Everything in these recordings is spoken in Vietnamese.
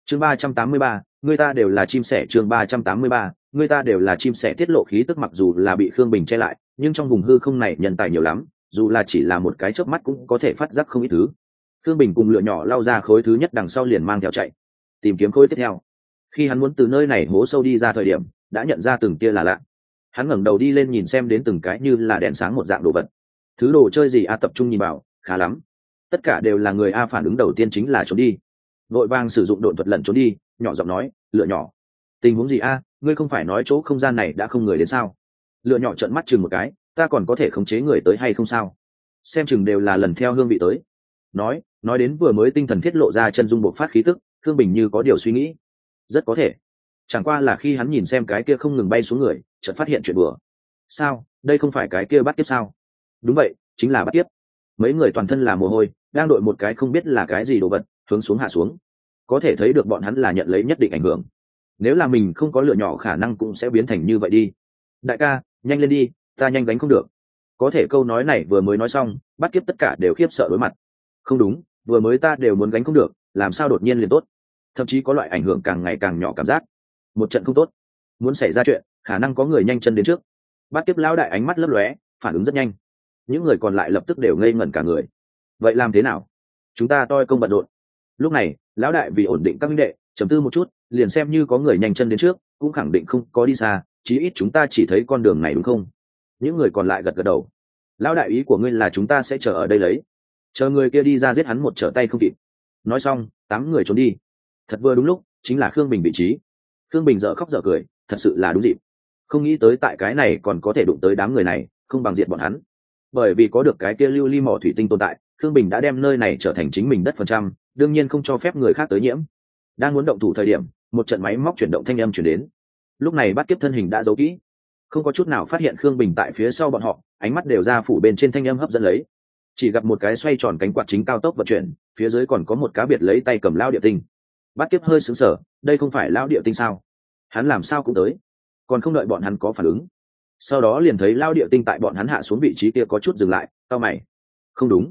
chương 383, người ta đều là chim sẻ. chương 383, người ta đều là chim sẻ. Tiết lộ khí tức mặc dù là bị Khương Bình che lại, nhưng trong vùng hư không này nhân tài nhiều lắm, dù là chỉ là một cái chớp mắt cũng có thể phát giác không ít thứ. Khương Bình cùng lựa nhỏ lao ra khối thứ nhất đằng sau liền mang theo chạy, tìm kiếm khối tiếp theo. Khi hắn muốn từ nơi này hố sâu đi ra thời điểm, đã nhận ra từng tia là lạ. Hắn ngẩng đầu đi lên nhìn xem đến từng cái như là đèn sáng một dạng đồ vật. Thứ đồ chơi gì a? Tập trung nhìn vào, khá lắm. Tất cả đều là người a. Phản ứng đầu tiên chính là trốn đi, vội vàng sử dụng độn thuật lẩn trốn đi, nhỏ giọng nói, lựa nhỏ, tình huống gì a? Ngươi không phải nói chỗ không gian này đã không người đến sao? Lựa nhỏ trợn mắt chừng một cái, ta còn có thể khống chế người tới hay không sao? Xem chừng đều là lần theo hương vị tới. Nói đến vừa mới tinh thần thiết lộ ra chân dung bộc phát khí tức, Thương Bình như có điều suy nghĩ. Rất có thể, chẳng qua là khi hắn nhìn xem cái kia không ngừng bay xuống người, chợt phát hiện chuyện bừa. Sao, đây không phải cái kia bắt tiếp sao? Đúng vậy, chính là bắt tiếp. Mấy người toàn thân là mồ hôi, đang đội một cái không biết là cái gì đồ vật, hướng xuống hạ xuống. Có thể thấy được bọn hắn là nhận lấy nhất định ảnh hưởng. Nếu là mình không có lựa nhỏ khả năng cũng sẽ biến thành như vậy đi. Đại ca, nhanh lên đi, ta nhanh gánh không được. Có thể câu nói này vừa mới nói xong, bắt kiếp tất cả đều khiếp sợ đối mặt. Không đúng, vừa mới ta đều muốn gánh không được, làm sao đột nhiên liền tốt? Thậm chí có loại ảnh hưởng càng ngày càng nhỏ cảm giác. Một trận không tốt, muốn xảy ra chuyện, khả năng có người nhanh chân đến trước. Bắt kiếp lão đại ánh mắt lấp lóe, phản ứng rất nhanh. Những người còn lại lập tức đều ngây ngẩn cả người. Vậy làm thế nào? Chúng ta toi công bận rộn. Lúc này, lão đại vì ổn định các minh đệ, trầm tư một chút, liền xem như có người nhanh chân đến trước, cũng khẳng định không có đi xa, chí ít chúng ta chỉ thấy con đường này đúng không? Những người còn lại gật gật đầu. Lão đại, ý của ngươi là chúng ta sẽ chờ ở đây lấy, chờ người kia đi ra giết hắn một trở tay không kịp. Nói xong, 8 người trốn đi. Thật vừa đúng lúc, chính là Khương Bình vị trí. Khương Bình dở khóc dở cười, thật sự là đúng dịp. Không nghĩ tới tại cái này còn có thể đụng tới đám người này, không bằng diệt bọn hắn. Bởi vì có được cái kia lưu ly mỏ thủy tinh tồn tại, Khương Bình đã đem nơi này trở thành chính mình đất phần trăm, đương nhiên không cho phép người khác tới nhiễm. Đang muốn động thủ thời điểm, một trận máy móc chuyển động thanh âm chuyển đến. Lúc này bắt kiếp thân hình đã giấu kỹ, không có chút nào phát hiện Khương Bình tại phía sau bọn họ, ánh mắt đều ra phủ bên trên thanh âm hấp dẫn lấy. Chỉ gặp một cái xoay tròn cánh quạt chính cao tốc vận chuyển, phía dưới còn có một cá biệt lấy tay cầm lao địa tinh. Bắt kiếp hơi sững sờ, đây không phải lao địa tinh sao? Hắn làm sao cũng tới? Còn không đợi bọn hắn có phản ứng, sau đó liền thấy lao địa tinh tại bọn hắn hạ xuống vị trí kia có chút dừng lại, cau mày. Không đúng,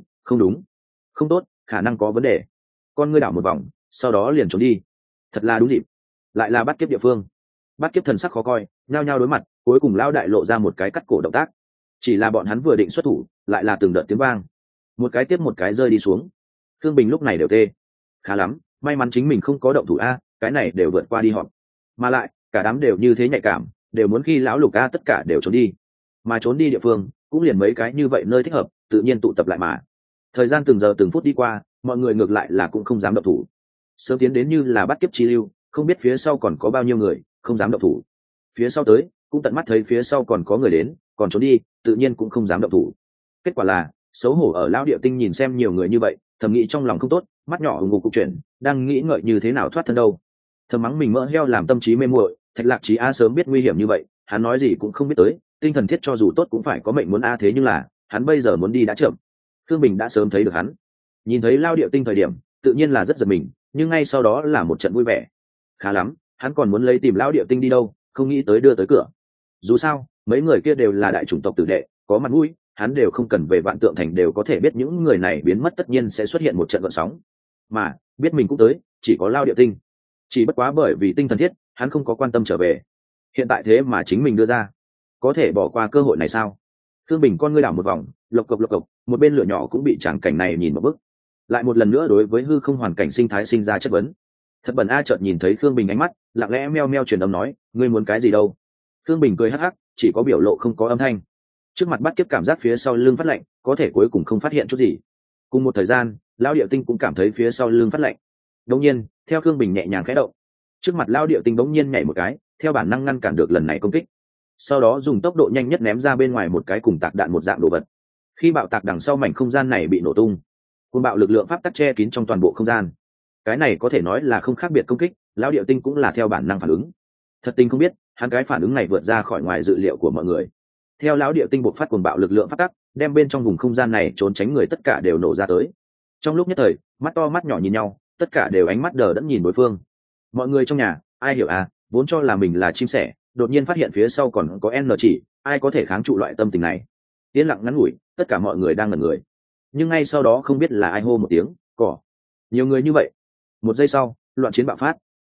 không tốt, khả năng có vấn đề. Con ngươi đảo một vòng, sau đó liền trốn đi. Thật là đúng dịp, lại là bắt kiếp địa phương. Bắt kiếp thần sắc khó coi, nhao nhao đối mặt, cuối cùng lao đại lộ ra một cái cắt cổ động tác. Chỉ là bọn hắn vừa định xuất thủ, lại là từng đợt tiếng vang, một cái tiếp một cái rơi đi xuống. Thương Bình lúc này đều tê. Khá lắm, may mắn chính mình không có động thủ a, cái này đều vượt qua đi họp. Mà lại, cả đám đều như thế nhạy cảm, đều muốn khi lão lục a tất cả đều trốn đi. Mà trốn đi địa phương, cũng liền mấy cái như vậy nơi thích hợp, tự nhiên tụ tập lại mà. Thời gian từng giờ từng phút đi qua, mọi người ngược lại là cũng không dám động thủ. Sớm tiến đến như là bắt kiếp chi lưu, không biết phía sau còn có bao nhiêu người, không dám động thủ. Phía sau tới, cũng tận mắt thấy phía sau còn có người đến, còn trốn đi, tự nhiên cũng không dám động thủ. Kết quả là, xấu hổ ở lão địa tinh nhìn xem nhiều người như vậy, thầm nghĩ trong lòng không tốt, mắt nhỏ ù ngục cục chuyển, đang nghĩ ngợi như thế nào thoát thân đâu. Thầm mắng mình mỡ heo làm tâm trí mê muội, Thạch Lạc Chí a sớm biết nguy hiểm như vậy, hắn nói gì cũng không biết tới, tinh thần thiết cho dù tốt cũng phải có mệnh muốn a thế nhưng là, hắn bây giờ muốn đi đã chậm. Khương Bình đã sớm thấy được hắn, nhìn thấy lao địa tinh thời điểm, tự nhiên là rất giật mình, nhưng ngay sau đó là một trận vui vẻ. Khá lắm, hắn còn muốn lấy tìm lão địa tinh đi đâu, không nghĩ tới đưa tới cửa. Dù sao, mấy người kia đều là đại chủng tộc tử đệ, có mặt mũi, hắn đều không cần về Vạn Tượng Thành đều có thể biết những người này biến mất tất nhiên sẽ xuất hiện một trận gợn sóng. Mà, biết mình cũng tới, chỉ có lao địa tinh. Chỉ bất quá bởi vì tinh thần thiết, hắn không có quan tâm trở về. Hiện tại thế mà chính mình đưa ra, có thể bỏ qua cơ hội này sao? Thương Bình con ngươi đảo một vòng, lộc cộc, một bên lửa nhỏ cũng bị tràng cảnh này nhìn một bức. Lại một lần nữa đối với hư không hoàn cảnh sinh thái sinh ra chất vấn. Thật bẩn a. Chợt nhìn thấy Khương Bình ánh mắt, lặng lẽ meo meo truyền âm nói, ngươi muốn cái gì đâu? Khương Bình cười hắc hắc, chỉ có biểu lộ không có âm thanh. Trước mặt bắt kiếp cảm giác phía sau lưng phát lạnh, có thể cuối cùng không phát hiện chút gì. Cùng một thời gian, lão địa tinh cũng cảm thấy phía sau lưng phát lạnh. Đột nhiên, theo Khương Bình nhẹ nhàng khẽ động, trước mặt lão địa tinh bỗng nhiên nhảy một cái, theo bản năng ngăn cản được lần này công kích. Sau đó dùng tốc độ nhanh nhất ném ra bên ngoài một cái cùng tạc đạn một dạng đồ vật. Khi bạo tạc đằng sau mảnh không gian này bị nổ tung, cuồng bạo lực lượng pháp tắc che kín trong toàn bộ không gian. Cái này có thể nói là không khác biệt công kích, lão địa tinh cũng là theo bản năng phản ứng. Thật tình không biết, hắn cái phản ứng này vượt ra khỏi ngoài dự liệu của mọi người. Theo lão địa tinh bộc phát cuồng bạo lực lượng pháp tắc, đem bên trong vùng không gian này trốn tránh người tất cả đều nổ ra tới. Trong lúc nhất thời, mắt to mắt nhỏ nhìn nhau, tất cả đều ánh mắt đờ đẫn nhìn đối phương. Mọi người trong nhà, ai hiểu à, vốn cho là mình là chim sẻ, đột nhiên phát hiện phía sau còn có n chỉ, ai có thể kháng trụ loại tâm tình này. Yên lặng ngắn ngủi, tất cả mọi người đang ngẩn người. Nhưng ngay sau đó không biết là ai hô một tiếng, cỏ. Nhiều người như vậy. Một giây sau, loạn chiến bạo phát,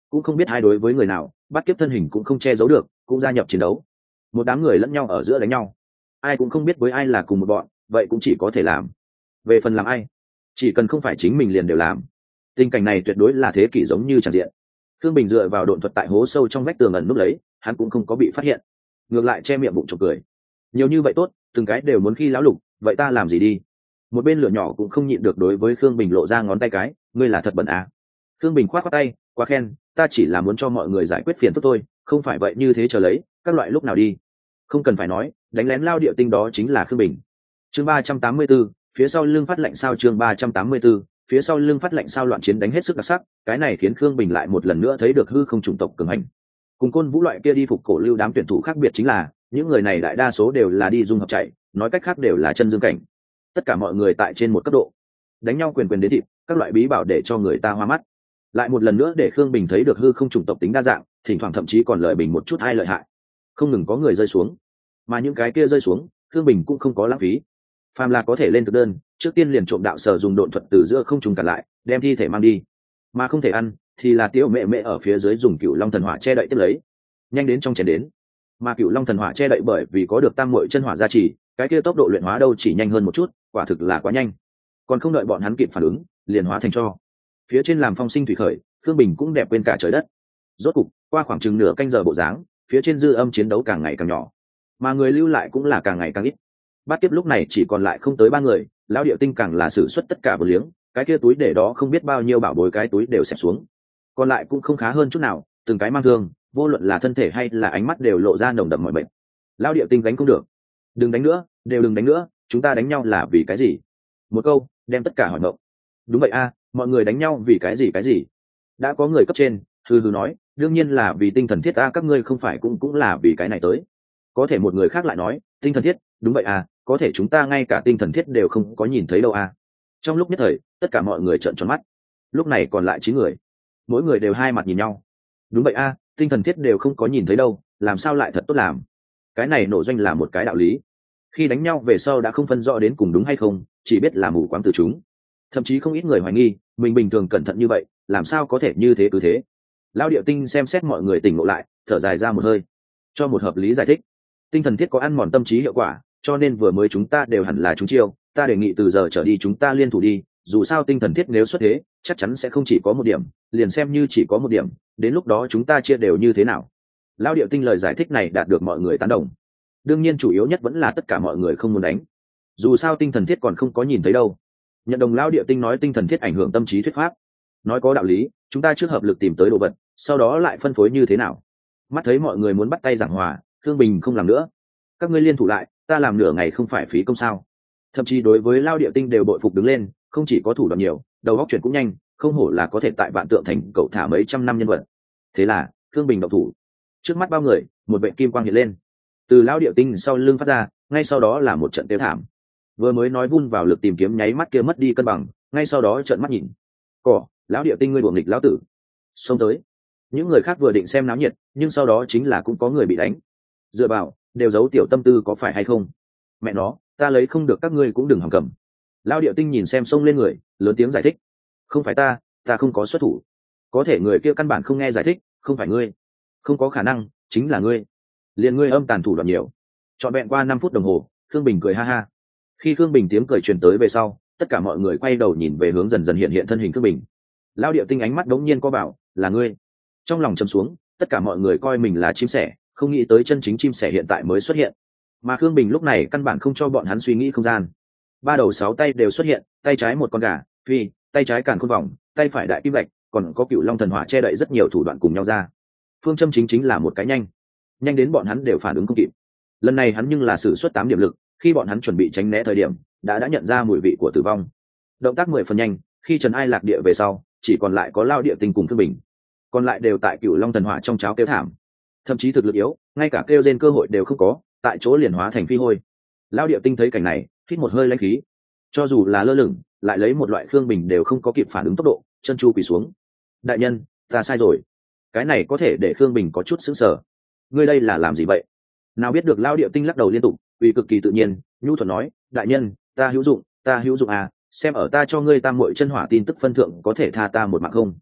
cũng không biết hai đối với người nào, bắt kiếp thân hình cũng không che giấu được, cũng gia nhập chiến đấu. Một đám người lẫn nhau ở giữa đánh nhau, ai cũng không biết với ai là cùng một bọn, vậy cũng chỉ có thể làm. Về phần làm ai, chỉ cần không phải chính mình liền đều làm. Tình cảnh này tuyệt đối là thế kỷ giống như tràn diện. Thương Bình dựa vào độn thuật tại hố sâu trong vách tường ẩn núp lấy, hắn cũng không có bị phát hiện, ngược lại che miệng bụng chọc cười. Nhiều như vậy tốt, từng cái đều muốn khi lão lục, vậy ta làm gì đi? Một bên lửa nhỏ cũng không nhịn được đối với Khương Bình lộ ra ngón tay cái, ngươi là thật bẩn à? Khương Bình khoát khoát tay, quá khen, ta chỉ là muốn cho mọi người giải quyết phiền phức thôi, không phải vậy như thế chờ lấy, các loại lúc nào đi. Không cần phải nói, đánh lén lao địa tinh đó chính là Khương Bình. Chương 384, phía sau lưng phát lệnh sao chương 384, phía sau lưng phát lệnh sao loạn chiến đánh hết sức đặc sắc, cái này khiến Khương Bình lại một lần nữa thấy được hư không chủng tộc cường hành. Cùng Côn Vũ loại kia đi phục cổ lưu đám tuyển thủ khác biệt chính là, những người này đại đa số đều là đi dung hợp chạy, nói cách khác đều là chân dương cảnh. Tất cả mọi người tại trên một cấp độ, đánh nhau quyền quyền đến thịt, các loại bí bảo để cho người ta hoa mắt. Lại một lần nữa để Khương Bình thấy được hư không chủng tộc tính đa dạng, thỉnh thoảng thậm chí còn lợi bình một chút hai lợi hại. Không ngừng có người rơi xuống, mà những cái kia rơi xuống, Khương Bình cũng không có lãng phí. Phàm là có thể lên thực đơn, trước tiên liền trộm đạo sở dùng độn thuật từ giữa không trùng cản lại, đem thi thể mang đi. Mà không thể ăn, thì là Tiêu Mẹ Mẹ ở phía dưới dùng Cửu Long thần hỏa che đậy tiếp lấy. Nhanh đến trong chén đến. Mà Cửu Long thần hỏa che đậy bởi vì có được tam muội chân hỏa gia trì, cái kia tốc độ luyện hóa đâu chỉ nhanh hơn một chút, quả thực là quá nhanh. Còn không đợi bọn hắn kịp phản ứng, liền hóa thành tro. Phía trên làm phong sinh thủy khởi, Khương Bình cũng đẹp quên cả trời đất. Rốt cục, qua khoảng chừng nửa canh giờ bộ dáng, phía trên dư âm chiến đấu càng ngày càng nhỏ, mà người lưu lại cũng là càng ngày càng ít. Bát tiếp lúc này chỉ còn lại không tới 3 người, lão điệu tinh càng là sử xuất tất cả vô liếng, cái kia túi để đó không biết bao nhiêu bảo bối cái túi đều xẹp xuống. Còn lại cũng không khá hơn chút nào, từng cái mang thương, vô luận là thân thể hay là ánh mắt đều lộ ra nồng đậm mọi bệnh. Lão điệu tinh đánh không được, đừng đánh nữa, đều đừng đánh nữa, chúng ta đánh nhau là vì cái gì? Một câu đem tất cả hỏi ngộng. Đúng vậy a, mọi người đánh nhau vì cái gì cái gì? Đã có người cấp trên hừ hừ nói, đương nhiên là vì tinh thần thiết a, các ngươi không phải cũng là vì cái này tới. Có thể một người khác lại nói, tinh thần thiết, đúng vậy à, có thể chúng ta ngay cả tinh thần thiết đều không có nhìn thấy đâu à. Trong lúc nhất thời, tất cả mọi người trợn tròn mắt. Lúc này còn lại 9 người, mỗi người đều hai mặt nhìn nhau. Đúng vậy à, tinh thần thiết đều không có nhìn thấy đâu, làm sao lại thật tốt làm? Cái này nổ doanh là một cái đạo lý. Khi đánh nhau về sau đã không phân rõ đến cùng đúng hay không, chỉ biết là mù quáng từ chúng. Thậm chí không ít người hoài nghi, mình bình thường cẩn thận như vậy, làm sao có thể như thế cứ thế. Lao Điệu Tinh xem xét mọi người tỉnh ngộ lại, thở dài ra một hơi, cho một hợp lý giải thích. Tinh thần thiết có ăn mòn tâm trí hiệu quả, cho nên vừa mới chúng ta đều hẳn là chúng chiêu, ta đề nghị từ giờ trở đi chúng ta liên thủ đi, dù sao tinh thần thiết nếu xuất thế, chắc chắn sẽ không chỉ có một điểm, liền xem như chỉ có một điểm, đến lúc đó chúng ta chia đều như thế nào. Lao Điệu Tinh lời giải thích này đạt được mọi người tán đồng. Đương nhiên chủ yếu nhất vẫn là tất cả mọi người không muốn đánh. Dù sao tinh thần thiết còn không có nhìn thấy đâu. Nhận đồng Lao Điệu Tinh nói tinh thần thiết ảnh hưởng tâm trí thuyết pháp. Nói có đạo lý, chúng ta trước hợp lực tìm tới đồ vật, sau đó lại phân phối như thế nào. Mắt thấy mọi người muốn bắt tay giảng hòa, Thương Bình không làm nữa. Các ngươi liên thủ lại, ta làm nửa ngày không phải phí công sao? Thậm chí đối với Lao Điệu Tinh đều bội phục đứng lên, không chỉ có thủ đoạn nhiều, đầu óc chuyển cũng nhanh, không hổ là có thể tại vạn tượng thành cậu thả mấy trăm năm nhân vật. Thế là Thương Bình động thủ. Trước mắt bao người, một vệ kim quang hiện lên, từ Lao Điệu Tinh sau lưng phát ra, ngay sau đó là một trận tiêu thảm. Vừa mới nói vun vào lực tìm kiếm nháy mắt kia mất đi cân bằng, ngay sau đó trợn mắt nhìn. Cỏ, Lão Điệu Tinh ngươi đuổi nghịch lão tử. Xông tới. Những người khác vừa định xem náo nhiệt, nhưng sau đó chính là cũng có người bị đánh. Dựa vào, đều giấu tiểu tâm tư có phải hay không? Mẹ nó, ta lấy không được các ngươi cũng đừng hòng cầm. Lao Điệu Tinh nhìn xem xông lên người, lớn tiếng giải thích. Không phải ta không có xuất thủ. Có thể người kia căn bản không nghe giải thích, không phải ngươi. Không có khả năng, chính là ngươi. Liền ngươi âm tàn thủ đoạn nhiều. Trọn vẹn qua 5 phút đồng hồ, Khương Bình cười ha ha. Khi Khương Bình tiếng cười truyền tới về sau, tất cả mọi người quay đầu nhìn về hướng dần dần hiện thân hình Khương Bình. Lao Điệu Tinh ánh mắt đống nhiên có bảo, là ngươi. Trong lòng trầm xuống, tất cả mọi người coi mình là chim sẻ, không nghĩ tới chân chính chim sẻ hiện tại mới xuất hiện. Mà Khương Bình lúc này căn bản không cho bọn hắn suy nghĩ không gian. 3 đầu 6 tay đều xuất hiện, tay trái một con gà, phi, tay trái càn khôn vòng, tay phải đại kim bạch, còn có Cựu Long thần hỏa che đậy rất nhiều thủ đoạn cùng nhau ra. Phương châm chính là một cái nhanh đến bọn hắn đều phản ứng không kịp. Lần này hắn nhưng là sử xuất 8 điểm lực, khi bọn hắn chuẩn bị tránh né thời điểm, đã nhận ra mùi vị của tử vong. Động tác 10 phần nhanh, khi Trần Ai lạc địa về sau, chỉ còn lại có Lao Điệu Tinh cùng Khương Bình, còn lại đều tại Cựu Long thần hỏa trong cháo kêu thảm, thậm chí thực lực yếu, ngay cả kêu rên cơ hội đều không có, tại chỗ liền hóa thành phi hôi. Lao Điệu Tinh thấy cảnh này, hít một hơi lãnh khí, cho dù là lơ lửng, lại lấy một loại Khương Bình đều không có kịp phản ứng tốc độ, chân chu quỳ xuống. Đại nhân, ta sai rồi. Cái này có thể để Khương Bình có chút sững sờ. Ngươi đây là làm gì vậy? Nào biết được Lao Điệu Tinh lắc đầu liên tục, uy cực kỳ tự nhiên, nhu thuận nói, đại nhân, ta hữu dụng à, xem ở ta cho ngươi tam muội chân hỏa tin tức phân thượng có thể tha ta một mạng không?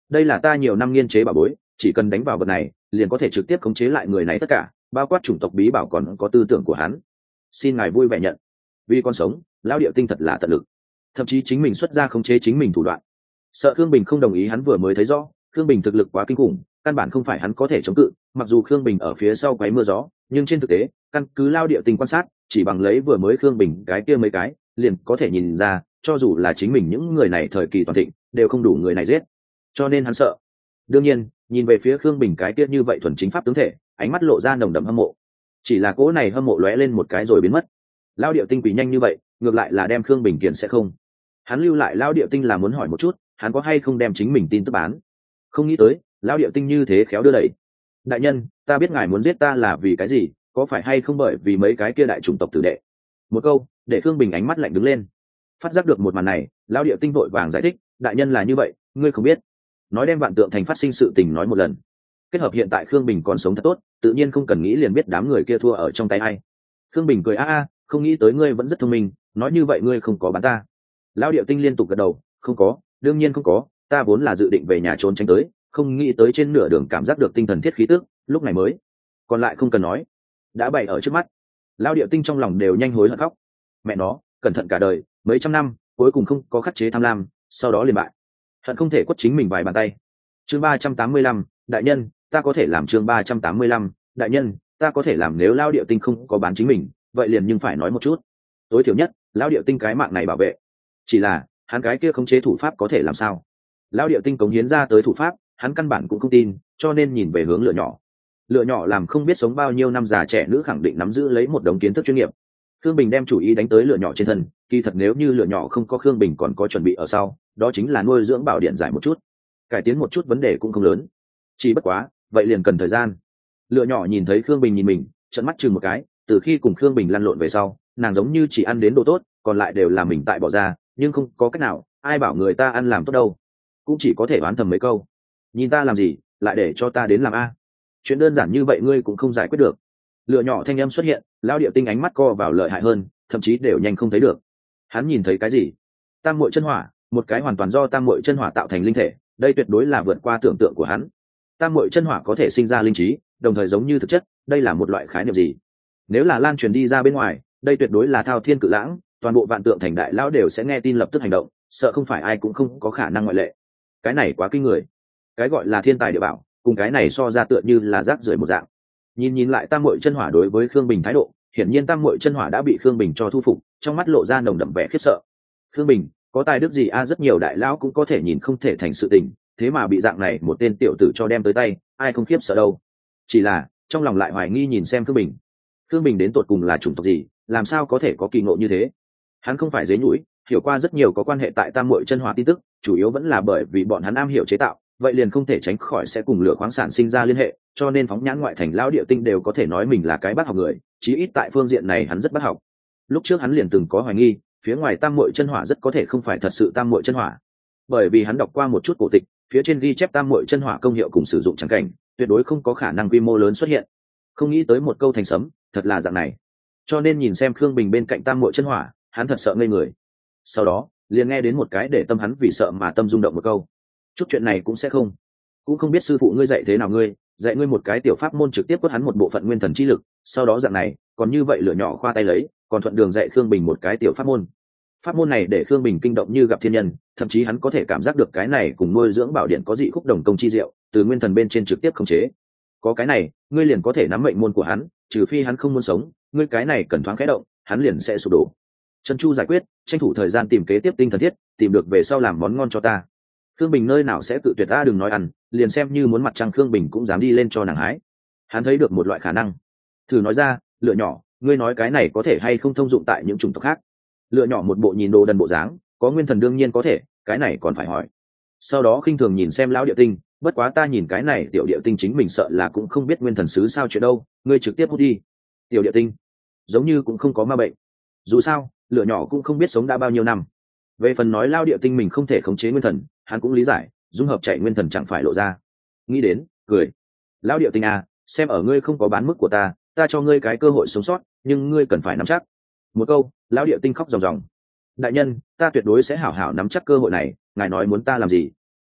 đây là ta nhiều năm nghiên chế bảo bối, chỉ cần đánh vào vật này liền có thể trực tiếp khống chế lại người này tất cả, bao quát chủng tộc bí bảo còn có tư tưởng của hắn. Xin ngài vui vẻ nhận. Vì con sống, lão điệu tinh thật là tận lực, thậm chí chính mình xuất ra khống chế chính mình thủ đoạn. Sợ Khương Bình không đồng ý, hắn vừa mới thấy rõ Khương Bình thực lực quá kinh khủng, căn bản không phải hắn có thể chống cự. Mặc dù Khương Bình ở phía sau quấy mưa gió, nhưng trên thực tế căn cứ lao điệu tinh quan sát, chỉ bằng lấy vừa mới Khương Bình cái kia mấy cái liền có thể nhìn ra, cho dù là chính mình những người này thời kỳ toàn thịnh đều không đủ người này giết, cho nên hắn sợ. Đương nhiên nhìn về phía Khương Bình cái kia như vậy thuần chính pháp tướng thể, ánh mắt lộ ra nồng đậm hâm mộ. Chỉ là cỗ này hâm mộ lóe lên một cái rồi biến mất. Lao điệu tinh quỷ nhanh như vậy, ngược lại là đem Khương Bình kiền sẽ không. Hắn lưu lại lao điệu tinh là muốn hỏi một chút hắn có hay không đem chính mình tin tức bán. Không nghĩ tới lao điệu tinh như thế khéo đưa đẩy. Đại nhân, ta biết ngài muốn giết ta là vì cái gì, có phải hay không bởi vì mấy cái kia đại chủng tộc tử đệ? Một câu để Khương Bình ánh mắt lạnh đứng lên. Phát giác được một màn này, lao điệu tinh vội vàng giải thích, đại nhân là như vậy, ngươi không biết. Nói đem Vạn Tượng Thành phát sinh sự tình nói một lần. Kết hợp hiện tại Khương Bình còn sống thật tốt, tự nhiên không cần nghĩ liền biết đám người kia thua ở trong tay ai. Khương Bình cười không nghĩ tới ngươi vẫn rất thông minh, nói như vậy ngươi không có bán ta. Lao điệu tinh liên tục gật đầu, không có, đương nhiên không có, ta vốn là dự định về nhà trốn tránh tới, không nghĩ tới trên nửa đường cảm giác được tinh thần thiết khí tức, lúc này mới. Còn lại không cần nói, đã bày ở trước mắt. Lao điệu tinh trong lòng đều nhanh hối hận khóc. Mẹ nó, cẩn thận cả đời, mấy trăm năm, cuối cùng không có khắc chế tham lam, sau đó liền bại. Hận không thể quất chính mình vài bàn tay. Chương 385, đại nhân, ta có thể làm. Chương 385, đại nhân, ta có thể làm. Nếu Lao điệu tinh không có bán chính mình, vậy liền nhưng phải nói một chút. Tối thiểu nhất, Lao điệu tinh cái mạng này bảo vệ. Chỉ là hắn cái kia khống chế thủ pháp có thể làm sao? Lao điệu tinh cống hiến ra tới thủ pháp, hắn căn bản cũng không tin, cho nên nhìn về hướng lửa nhỏ. Lửa nhỏ làm không biết sống bao nhiêu năm già trẻ nữ khẳng định nắm giữ lấy một đống kiến thức chuyên nghiệp. Khương Bình đem chủ ý đánh tới lửa nhỏ trên thân, kỳ thật nếu như lửa nhỏ không có Khương Bình còn có chuẩn bị ở sau, đó chính là nuôi dưỡng bảo điện giải một chút, cải tiến một chút vấn đề cũng không lớn. Chỉ bất quá, vậy liền cần thời gian. Lửa nhỏ nhìn thấy Khương Bình nhìn mình, trợn mắt chừng một cái, từ khi cùng Khương Bình lăn lộn về sau, nàng giống như chỉ ăn đến đồ tốt, còn lại đều là mình tại bỏ ra, nhưng không có cách nào, ai bảo người ta ăn làm tốt đâu, cũng chỉ có thể oán thầm mấy câu. Nhìn ta làm gì, lại để cho ta đến làm a? Chuyện đơn giản như vậy ngươi cũng không giải quyết được. Lửa nhỏ thanh âm xuất hiện, Lao điệu tinh ánh mắt co vào lợi hại hơn, thậm chí đều nhanh không thấy được. Hắn nhìn thấy cái gì? Tam muội chân hỏa, một cái hoàn toàn do tam muội chân hỏa tạo thành linh thể, đây tuyệt đối là vượt qua tưởng tượng của hắn. Tam muội chân hỏa có thể sinh ra linh trí, đồng thời giống như thực chất, đây là một loại khái niệm gì? Nếu là lan truyền đi ra bên ngoài, đây tuyệt đối là thao thiên cự lãng, toàn bộ Vạn Tượng Thành đại lão đều sẽ nghe tin lập tức hành động, sợ không phải ai cũng không có khả năng ngoại lệ. Cái này quá kinh người. Cái gọi là thiên tài địa bảo, cùng cái này so ra tựa như là rác rưởi một dạng. Nhìn lại tam muội chân hỏa đối với Khương Bình thái độ, hiển nhiên tam muội chân hỏa đã bị Khương Bình cho thu phục, trong mắt lộ ra nồng đậm vẻ khiếp sợ. Khương Bình, có tài đức gì a? Rất nhiều đại lão cũng có thể nhìn không thể thành sự tình, thế mà bị dạng này một tên tiểu tử cho đem tới tay, ai không khiếp sợ đâu. Chỉ là trong lòng lại hoài nghi nhìn xem Khương Bình. Khương Bình đến tột cùng là chủng tộc gì, làm sao có thể có kỳ ngộ như thế? Hắn không phải dế nhũi, hiểu qua rất nhiều có quan hệ tại tam muội chân hỏa tin tức, chủ yếu vẫn là bởi vì bọn hắn am hiểu chế tạo, vậy liền không thể tránh khỏi sẽ cùng lửa khoáng sản sinh ra liên hệ, cho nên phóng nhãn ngoại thành lão địa tinh đều có thể nói mình là cái bác học người, chí ít tại phương diện này hắn rất bác học. Lúc trước hắn liền từng có hoài nghi, phía ngoài tam muội chân hỏa rất có thể không phải thật sự tam muội chân hỏa, bởi vì hắn đọc qua một chút cổ tịch, phía trên ghi chép tam muội chân hỏa công hiệu cùng sử dụng chẳng cảnh, tuyệt đối không có khả năng quy mô lớn xuất hiện. Không nghĩ tới một câu thành sấm, thật là dạng này. Cho nên nhìn xem Khương Bình bên cạnh tam muội chân hỏa, hắn thật sợ ngây người. Sau đó liền nghe đến một cái để tâm hắn vì sợ mà tâm rung động một câu: chút chuyện này cũng sẽ không, cũng không biết sư phụ ngươi dạy thế nào, ngươi dạy ngươi một cái tiểu pháp môn trực tiếp quất hắn một bộ phận nguyên thần chi lực, sau đó dạng này còn như vậy lửa nhỏ khoa tay lấy, còn thuận đường dạy Khương Bình một cái tiểu pháp môn. Pháp môn này để Khương Bình kinh động như gặp thiên nhân, thậm chí hắn có thể cảm giác được cái này cùng nuôi dưỡng bảo điện có dị khúc đồng công chi diệu, từ nguyên thần bên trên trực tiếp khống chế. Có cái này, ngươi liền có thể nắm mệnh môn của hắn, trừ phi hắn không muốn sống, ngươi cái này cần thoáng khẽ động, hắn liền sẽ sụp đổ. Trần Chu giải quyết, tranh thủ thời gian tìm kế tiếp tinh thần thiết, tìm được về sau làm món ngon cho ta. Khương Bình nơi nào sẽ tự tuyệt ta, đừng nói ăn, liền xem như muốn mặt trăng Khương Bình cũng dám đi lên cho nàng hái. Hắn thấy được một loại khả năng. Thử nói ra, lựa nhỏ, ngươi nói cái này có thể hay không thông dụng tại những chủng tộc khác? Lựa nhỏ một bộ nhìn đồ đần bộ dáng, có nguyên thần đương nhiên có thể, cái này còn phải hỏi. Sau đó khinh thường nhìn xem lão địa tinh, bất quá ta nhìn cái này tiểu địa tinh chính mình sợ là cũng không biết nguyên thần sứ sao chuyện đâu, ngươi trực tiếp hút đi. Tiểu địa tinh giống như cũng không có ma bệnh, dù sao lựa nhỏ cũng không biết sống đã bao nhiêu năm. Về phần nói lao địa tinh mình không thể khống chế nguyên thần, hắn cũng lý giải, dung hợp chạy nguyên thần chẳng phải lộ ra. Nghĩ đến cười, lao địa tinh à, xem ở ngươi không có bán mức của ta cho ngươi cái cơ hội sống sót, nhưng ngươi cần phải nắm chắc. Một câu, lao địa tinh khóc ròng ròng. Đại nhân, ta tuyệt đối sẽ hảo hảo nắm chắc cơ hội này, ngài nói muốn ta làm gì?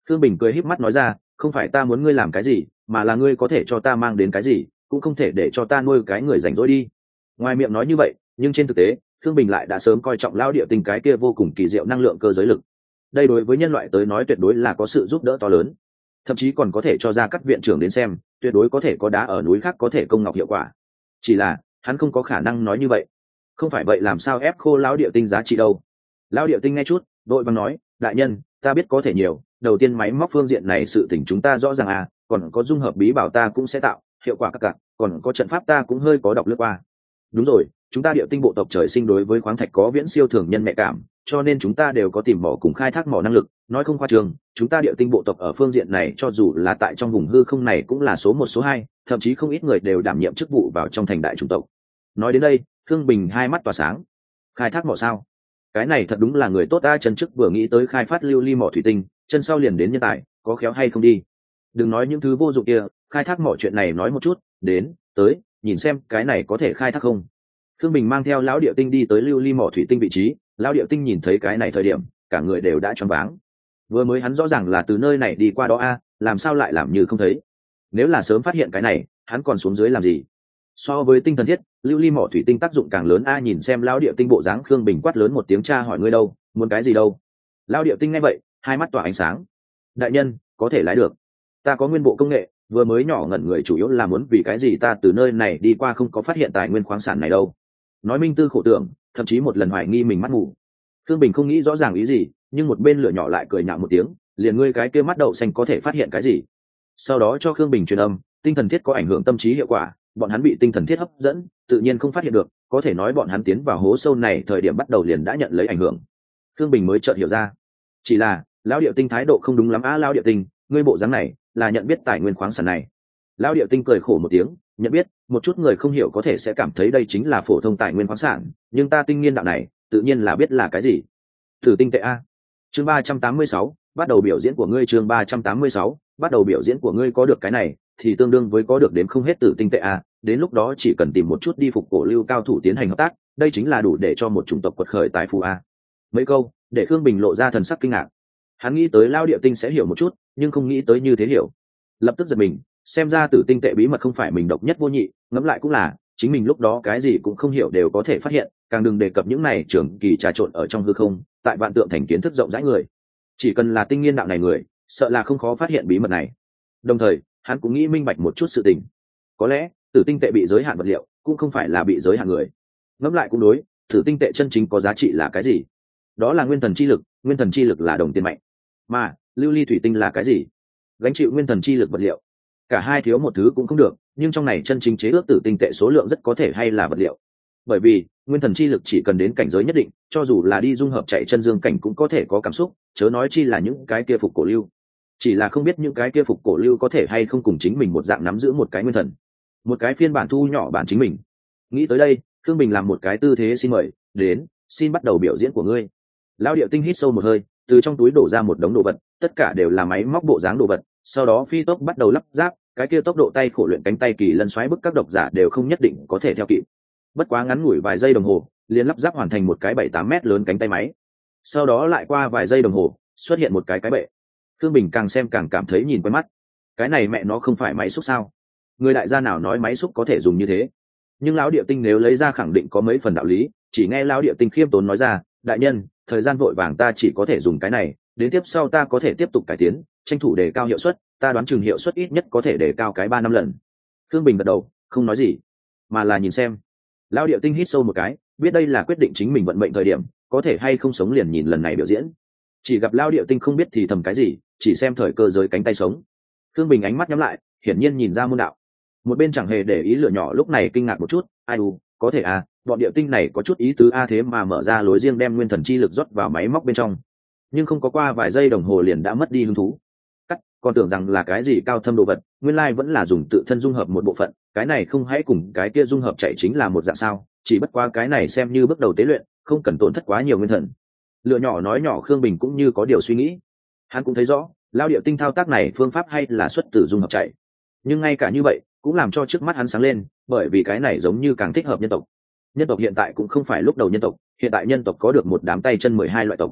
Khương Bình cười híp mắt nói ra, không phải ta muốn ngươi làm cái gì, mà là ngươi có thể cho ta mang đến cái gì, cũng không thể để cho ta nuôi cái người rảnh rỗi đi. Ngoài miệng nói như vậy, nhưng trên thực tế, Khương Bình lại đã sớm coi trọng lao địa tinh cái kia vô cùng kỳ diệu năng lượng cơ giới lực. Đây đối với nhân loại tới nói tuyệt đối là có sự giúp đỡ to lớn, thậm chí còn có thể cho ra các viện trưởng đến xem, tuyệt đối có thể có đá ở núi khác có thể công ngọc hiệu quả. Chỉ là hắn không có khả năng nói như vậy. Không phải vậy làm sao ép khô lao địa tinh giá trị đâu? Lao địa tinh nghe chút, đội bằng nói, đại nhân, ta biết có thể nhiều. Đầu tiên máy móc phương diện này sự tình chúng ta rõ ràng à, còn có dung hợp bí bảo ta cũng sẽ tạo hiệu quả các cặp, còn có trận pháp ta cũng hơi có đọc lướt qua. Đúng rồi, chúng ta địa tinh bộ tộc trời sinh đối với khoáng thạch có viễn siêu thường nhân nhạy cảm, cho nên chúng ta đều có tìm mỏ cùng khai thác mỏ năng lực. Nói không khoa trương, chúng ta địa tinh bộ tộc ở phương diện này cho dù là tại trong vùng hư không này cũng là số 1 số 2, thậm chí không ít người đều đảm nhiệm chức vụ vào trong thành đại chủng tộc. Nói đến đây, Thương Bình hai mắt tỏa sáng. Khai thác mỏ sao? Cái này thật đúng là người tốt ta. Chân trước vừa nghĩ tới khai phát lưu ly mỏ thủy tinh, chân sau liền đến nhân tài, có khéo hay không đi. Đừng nói những thứ vô dụng kia, khai thác mỏ chuyện này nói một chút, đến, tới, nhìn xem cái này có thể khai thác không. Thương Bình mang theo lão địa tinh đi tới lưu ly mỏ thủy tinh vị trí, lão địa tinh nhìn thấy cái này thời điểm, cả người đều đã choáng váng. Vừa mới hắn rõ ràng là từ nơi này đi qua đó a, làm sao lại làm như không thấy? Nếu là sớm phát hiện cái này, hắn còn xuống dưới làm gì? So với tinh thần thiết, lưu ly mỏ thủy tinh tác dụng càng lớn a. Nhìn xem lão địa tinh bộ dáng, Khương Bình quát lớn một tiếng, cha hỏi ngươi đâu, muốn cái gì đâu? Lão địa tinh nghe vậy, hai mắt tỏa ánh sáng. Đại nhân, có thể lái được. Ta có nguyên bộ công nghệ, vừa mới nhỏ ngẩn người chủ yếu là muốn vì cái gì ta từ nơi này đi qua không có phát hiện tài nguyên khoáng sản này đâu. Nói minh tư khổ tưởng, thậm chí một lần hoài nghi mình mắt mù. Khương Bình không nghĩ rõ ràng ý gì, nhưng một bên lửa nhỏ lại cười nhạo một tiếng, liền ngươi cái kia mắt đậu xanh có thể phát hiện cái gì? Sau đó cho Khương Bình truyền âm, tinh thần thiết có ảnh hưởng tâm trí hiệu quả, bọn hắn bị tinh thần thiết hấp dẫn, tự nhiên không phát hiện được, có thể nói bọn hắn tiến vào hố sâu này thời điểm bắt đầu liền đã nhận lấy ảnh hưởng. Khương Bình mới chợt hiểu ra, chỉ là lão điệu tinh thái độ không đúng lắm á. Lão điệu tinh, ngươi bộ dáng này là nhận biết tài nguyên khoáng sản này. Lão điệu tinh cười khổ một tiếng, nhận biết, một chút người không hiểu có thể sẽ cảm thấy đây chính là phổ thông tài nguyên khoáng sản, nhưng ta tinh nghiên đạo này tự nhiên là biết là cái gì. Thử tinh tệ a. Chương 386, bắt đầu biểu diễn của ngươi. Chương 386, bắt đầu biểu diễn của ngươi. Có được cái này thì tương đương với có được đến không hết tử tinh tệ a, đến lúc đó chỉ cần tìm một chút đi phục cổ lưu cao thủ tiến hành hợp tác, đây chính là đủ để cho một chủng tộc quật khởi tài phú a. Mấy câu để Khương Bình lộ ra thần sắc kinh ngạc. Hắn nghĩ tới Lao Địa Tinh sẽ hiểu một chút, nhưng không nghĩ tới như thế hiểu. Lập tức giật mình, xem ra tử tinh tệ bí mật không phải mình độc nhất vô nhị, ngẫm lại cũng là, chính mình lúc đó cái gì cũng không hiểu đều có thể phát hiện, càng đừng đề cập những này trưởng kỳ trà trộn ở trong hư không, tại vạn tượng thành kiến thức rộng rãi người. Chỉ cần là tinh nghiên đạo này người, sợ là không khó phát hiện bí mật này. Đồng thời, hắn cũng nghĩ minh bạch một chút sự tình. Có lẽ, tử tinh tệ bị giới hạn vật liệu, cũng không phải là bị giới hạn người. Ngẫm lại cũng đối, tử tinh tệ chân chính có giá trị là cái gì? Đó là nguyên thần chi lực, nguyên thần chi lực là đồng tiền mạnh. Mà lưu ly thủy tinh là cái gì? Gánh chịu nguyên thần chi lực vật liệu. Cả hai thiếu một thứ cũng không được, nhưng trong này chân chính chế ước tử tinh tệ số lượng rất có thể hay là vật liệu. Bởi vì nguyên thần chi lực chỉ cần đến cảnh giới nhất định, cho dù là đi dung hợp chạy chân dương cảnh cũng có thể có cảm xúc, chớ nói chi là những cái kia phục cổ lưu. Chỉ là không biết những cái kia phục cổ lưu có thể hay không cùng chính mình một dạng nắm giữ một cái nguyên thần, một cái phiên bản thu nhỏ bản chính mình. Nghĩ tới đây, Khương Bình làm một cái tư thế xin mời, đến, xin bắt đầu biểu diễn của ngươi. Lão Điệu Tinh hít sâu một hơi, từ trong túi đổ ra một đống đồ vật, tất cả đều là máy móc bộ dáng đồ vật, sau đó phi tốc bắt đầu lắp ráp, cái kia tốc độ tay khổ luyện cánh tay kỳ lân xoáy bức các độc giả đều không nhất định có thể theo kịp. Bất quá ngắn ngủi vài giây đồng hồ, liền lắp ráp hoàn thành một cái 7-8 mét lớn cánh tay máy. Sau đó lại qua vài giây đồng hồ, xuất hiện một cái bệ. Thương Bình càng xem càng cảm thấy nhìn quen mắt. Cái này mẹ nó không phải máy xúc sao? Người đại gia nào nói máy xúc có thể dùng như thế? Nhưng lão Điệu Tinh nếu lấy ra khẳng định có mấy phần đạo lý, chỉ nghe lão Điệu Tinh khiêm tốn nói ra, đại nhân, thời gian vội vàng ta chỉ có thể dùng cái này, đến tiếp sau ta có thể tiếp tục cải tiến, tranh thủ đề cao hiệu suất, ta đoán chừng hiệu suất ít nhất có thể đề cao cái 3-5 lần. Thương Bình gật đầu, không nói gì, mà là nhìn xem. Lão Điệu Tinh hít sâu một cái, biết đây là quyết định chính mình vận mệnh thời điểm, có thể hay không sống liền nhìn lần này biểu diễn. Chỉ gặp Lão Điệu Tinh không biết thì thầm cái gì, chỉ xem thời cơ giới cánh tay sống. Thương Bình ánh mắt nhắm lại, hiển nhiên nhìn ra môn đạo. Một bên chẳng hề để ý lửa nhỏ lúc này kinh ngạc một chút, ai u, có thể à, bọn Điệu Tinh này có chút ý tứ a, thế mà mở ra lối riêng đem nguyên thần chi lực rót vào máy móc bên trong. Nhưng không có qua vài giây đồng hồ liền đã mất đi hứng thú. Còn tưởng rằng là cái gì cao thâm đồ vật, nguyên lai vẫn là dùng tự thân dung hợp một bộ phận, cái này không hãy cùng cái kia dung hợp chạy chính là một dạng sao? Chỉ bất qua cái này xem như bước đầu tế luyện, không cần tổn thất quá nhiều nguyên thần. Lựa nhỏ nói nhỏ, Khương Bình cũng như có điều suy nghĩ. Hắn cũng thấy rõ, Lao Điệu Tinh thao tác này phương pháp hay là xuất từ dung hợp chạy. Nhưng ngay cả như vậy, cũng làm cho trước mắt hắn sáng lên, bởi vì cái này giống như càng thích hợp nhân tộc. Nhân tộc hiện tại cũng không phải lúc đầu nhân tộc, hiện tại nhân tộc có được một đám tay chân 12 loại tộc.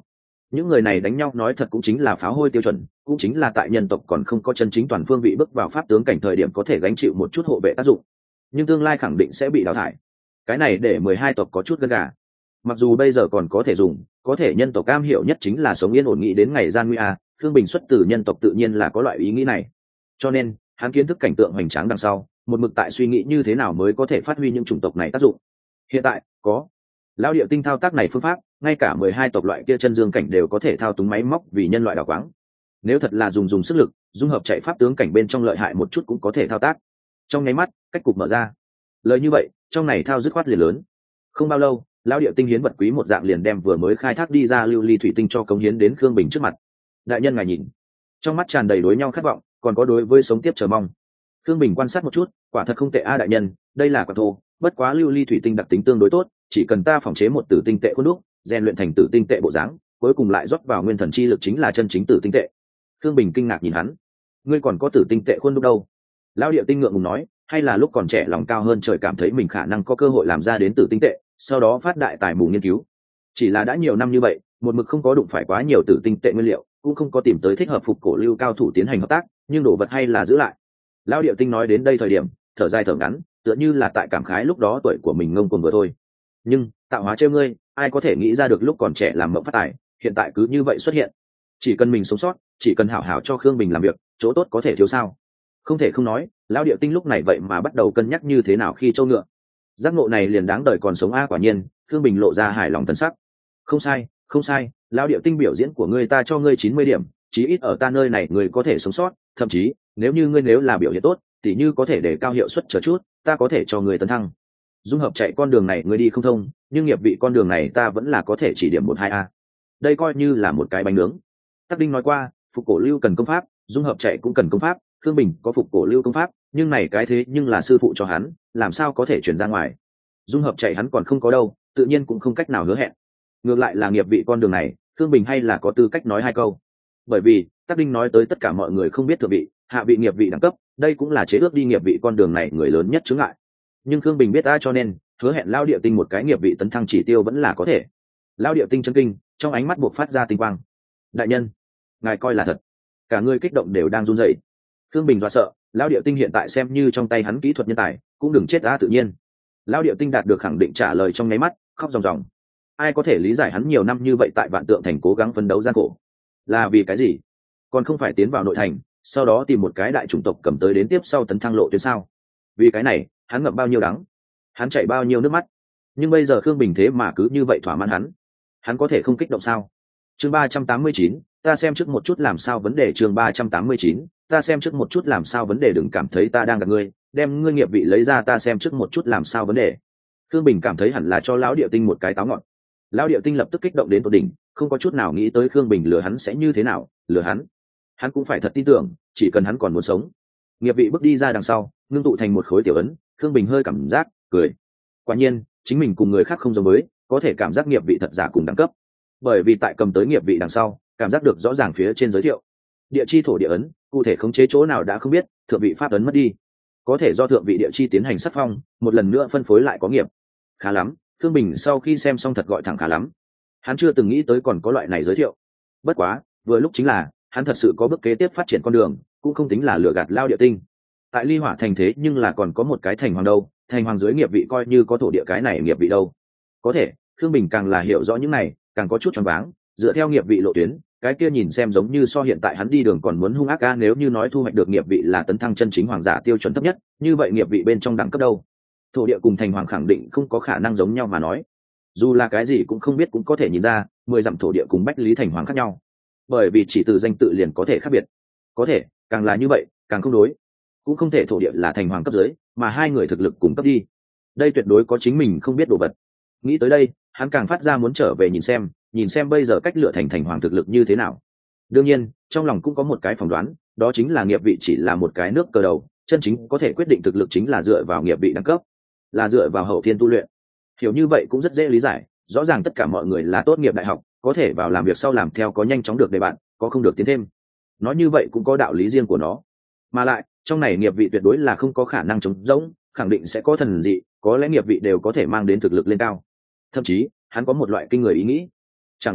những người này đánh nhau nói thật cũng chính là pháo hôi tiêu chuẩn, cũng chính là tại nhân tộc còn không có chân chính toàn phương vị bước vào pháp tướng cảnh thời điểm có thể gánh chịu một chút hộ vệ tác dụng, nhưng tương lai khẳng định sẽ bị đào thải. Cái này để 12 tộc có chút gân gà. Mặc dù bây giờ còn có thể dùng, có thể nhân tộc cam hiểu nhất chính là sống yên ổn nghĩ đến ngày gian nguy a, Thương Bình xuất từ nhân tộc tự nhiên là có loại ý nghĩ này. Cho nên, hắn kiến thức cảnh tượng hoành tráng đằng sau, một mực tại suy nghĩ như thế nào mới có thể phát huy những chủng tộc này tác dụng. Hiện tại, có lão địa tinh thao tác này phương pháp, ngay cả 12 tộc loại kia chân dương cảnh đều có thể thao túng máy móc vì nhân loại đào quáng. Nếu thật là dùng sức lực, dung hợp chạy pháp tướng cảnh bên trong lợi hại một chút cũng có thể thao tác. Trong nháy mắt, cách cục mở ra. Lời như vậy, trong này thao dứt khoát liền lớn. Không bao lâu, lão địa tinh hiến vật quý một dạng liền đem vừa mới khai thác đi ra lưu ly thủy tinh cho cống hiến đến Khương Bình trước mặt. Đại nhân ngài nhìn, trong mắt tràn đầy đối nhau khát vọng, còn có đối với sống tiếp chờ mong. Khương Bình quan sát một chút, quả thật không tệ a đại nhân, đây là quả thô, bất quá lưu ly thủy tinh đặc tính tương đối tốt, chỉ cần ta phòng chế một tử tinh tệ khuôn đúc, rèn luyện thành tử tinh tệ bộ dáng, cuối cùng lại rót vào nguyên thần chi lực chính là chân chính tử tinh tệ. Khương Bình kinh ngạc nhìn hắn, ngươi còn có tử tinh tệ khuôn đúc đâu? Lão địa tinh ngượng ngùng nói, hay là lúc còn trẻ lòng cao hơn trời cảm thấy mình khả năng có cơ hội làm ra đến tử tinh tệ, sau đó phát đại tài mù nghiên cứu. Chỉ là đã nhiều năm như vậy, một mực không có đụng phải quá nhiều tử tinh tệ nguyên liệu, cũng không có tìm tới thích hợp phục cổ lưu cao thủ tiến hành hợp tác, nhưng đồ vật hay là giữ lại. Lão địa tinh nói đến đây thời điểm, thở dài thở ngắn, tựa như là tại cảm khái lúc đó tuổi của mình ngông cuồng vừa thôi. Nhưng tạo hóa trêu ngươi, ai có thể nghĩ ra được lúc còn trẻ làm mộng phát tài, hiện tại cứ như vậy xuất hiện. Chỉ cần mình sống sót, chỉ cần hảo hảo cho Khương Bình làm việc, chỗ tốt có thể thiếu sao? Không thể không nói, lão địa tinh lúc này vậy mà bắt đầu cân nhắc như thế nào khi trâu ngựa. Giác ngộ này liền đáng đời còn sống a, quả nhiên, Khương Bình lộ ra hài lòng thần sắc. Không sai, không sai, lão địa tinh biểu diễn của ngươi ta cho ngươi 90 điểm, chí ít ở ta nơi này ngươi có thể sống sót, thậm chí, nếu như ngươi nếu là biểu hiện tốt, tỉ như có thể để cao hiệu suất chờ chút, ta có thể cho ngươi tấn thăng. Dung hợp chạy con đường này ngươi đi không thông, nhưng nghiệp vị con đường này ta vẫn là có thể chỉ điểm 1-2 a. Đây coi như là một cái bánh nướng. Tắc Đinh nói qua, phục cổ lưu cần công pháp, dung hợp chạy cũng cần công pháp, Khương Bình có phục cổ lưu công pháp, nhưng này cái thế nhưng là sư phụ cho hắn, làm sao có thể chuyển ra ngoài. Dung hợp chạy hắn còn không có đâu, tự nhiên cũng không cách nào hứa hẹn. Ngược lại là nghiệp vị con đường này, Khương Bình hay là có tư cách nói 2 câu. Bởi vì, Tắc Đinh nói tới tất cả mọi người không biết thượng vị, hạ vị nghiệp vị đẳng cấp, đây cũng là chế ước đi nghiệp vị con đường này người lớn nhất chướng ngại. Nhưng Khương Bình biết ta cho nên, hứa hẹn lao địa tinh một cái nghiệp vị tấn thăng chỉ tiêu vẫn là có thể. Lao địa tinh chấn kinh, trong ánh mắt buộc phát ra tinh quang. Đại nhân, ngài coi là thật. Cả người kích động đều đang run rẩy. Khương Bình dọa sợ, lao địa tinh hiện tại xem như trong tay hắn kỹ thuật nhân tài, cũng đừng chết ra tự nhiên. Lao địa tinh đạt được khẳng định trả lời trong nháy mắt, khóc ròng ròng. Ai có thể lý giải hắn nhiều năm như vậy tại Vạn Tượng Thành cố gắng phấn đấu gian khổ? Là vì cái gì? Còn không phải tiến vào nội thành, sau đó tìm một cái đại chủng tộc cầm tới đến tiếp sau tấn thăng lộ tuyến sao? Vì cái này, hắn ngậm bao nhiêu đắng, hắn chảy bao nhiêu nước mắt. Nhưng bây giờ Khương Bình thế mà cứ như vậy thỏa mãn hắn có thể không kích động sao? Chương 389, ta xem trước một chút làm sao vấn đề. Chương 389, ta xem trước một chút làm sao vấn đề. Đừng cảm thấy ta đang gặp ngươi, đem ngươi nghiệp vị lấy ra, ta xem trước một chút làm sao vấn đề. Khương Bình cảm thấy hẳn là cho lão địa tinh một cái táo ngọt. Lão địa tinh lập tức kích động đến tột đỉnh, không có chút nào nghĩ tới Khương Bình lừa hắn sẽ như thế nào. Lừa hắn cũng phải thật tin tưởng, chỉ cần hắn còn muốn sống. Nghiệp vị bước đi ra đằng sau, ngưng tụ thành một khối tiểu ấn. Khương Bình hơi cảm giác cười. Quả nhiên, chính mình cùng người khác không giống với, có thể cảm giác nghiệp vị thật giả cùng đẳng cấp. Bởi vì tại cầm tới nghiệp vị đằng sau, cảm giác được rõ ràng phía trên giới thiệu. Địa chi thổ địa ấn, cụ thể khống chế chỗ nào đã không biết, thượng vị pháp ấn mất đi. Có thể do thượng vị địa chi tiến hành sắc phong, một lần nữa phân phối lại có nghiệp. Khá lắm, Khương Bình sau khi xem xong thật gọi thẳng khá lắm. Hắn chưa từng nghĩ tới còn có loại này giới thiệu. Bất quá, vừa lúc chính là, hắn thật sự có bước kế tiếp phát triển con đường, cũng không tính là lừa gạt lao địa tinh. Tại Ly Hỏa thành thế nhưng là còn có một cái thành hoàng đâu, thành hoàng dưới nghiệp vị coi như có thổ địa cái này nghiệp vị đâu. Có thể, Khương Bình càng là hiểu rõ những này, càng có chút choáng váng, dựa theo nghiệp vị lộ tuyến, cái kia nhìn xem giống như so hiện tại hắn đi đường còn muốn hung ác a. Nếu như nói thu hoạch được nghiệp vị là tấn thăng chân chính hoàng giả tiêu chuẩn thấp nhất, như vậy nghiệp vị bên trong đẳng cấp đâu? Thổ địa cùng thành hoàng khẳng định không có khả năng giống nhau mà nói. Dù là cái gì cũng không biết cũng có thể nhìn ra, 10 dặm thổ địa cùng bách lý thành hoàng khác nhau. Bởi vì chỉ từ danh tự liền có thể khác biệt. Có thể, càng là như vậy, càng không đối. Cũng không thể thổ địa là thành hoàng cấp dưới, mà hai người thực lực cùng cấp đi. Đây tuyệt đối có chính mình không biết đồ vật. Nghĩ tới đây, hắn càng phát ra muốn trở về nhìn xem bây giờ cách lựa thành hoàng thực lực như thế nào. Đương nhiên, trong lòng cũng có một cái phỏng đoán, đó chính là nghiệp vị chỉ là một cái nước cờ đầu, chân chính có thể quyết định thực lực chính là dựa vào nghiệp vị đẳng cấp, là dựa vào hậu thiên tu luyện. Hiểu như vậy cũng rất dễ lý giải, rõ ràng tất cả mọi người là tốt nghiệp đại học, có thể vào làm việc sau làm theo có nhanh chóng được đề bạn, có không được tiến thêm. Nói như vậy cũng có đạo lý riêng của nó. Mà lại, trong này nghiệp vị tuyệt đối là không có khả năng trống rỗng, khẳng định sẽ có thần dị, có lẽ nghiệp vị đều có thể mang đến thực lực lên cao. Thậm chí, hắn có một loại kinh người ý nghĩ. Chẳng lẽ,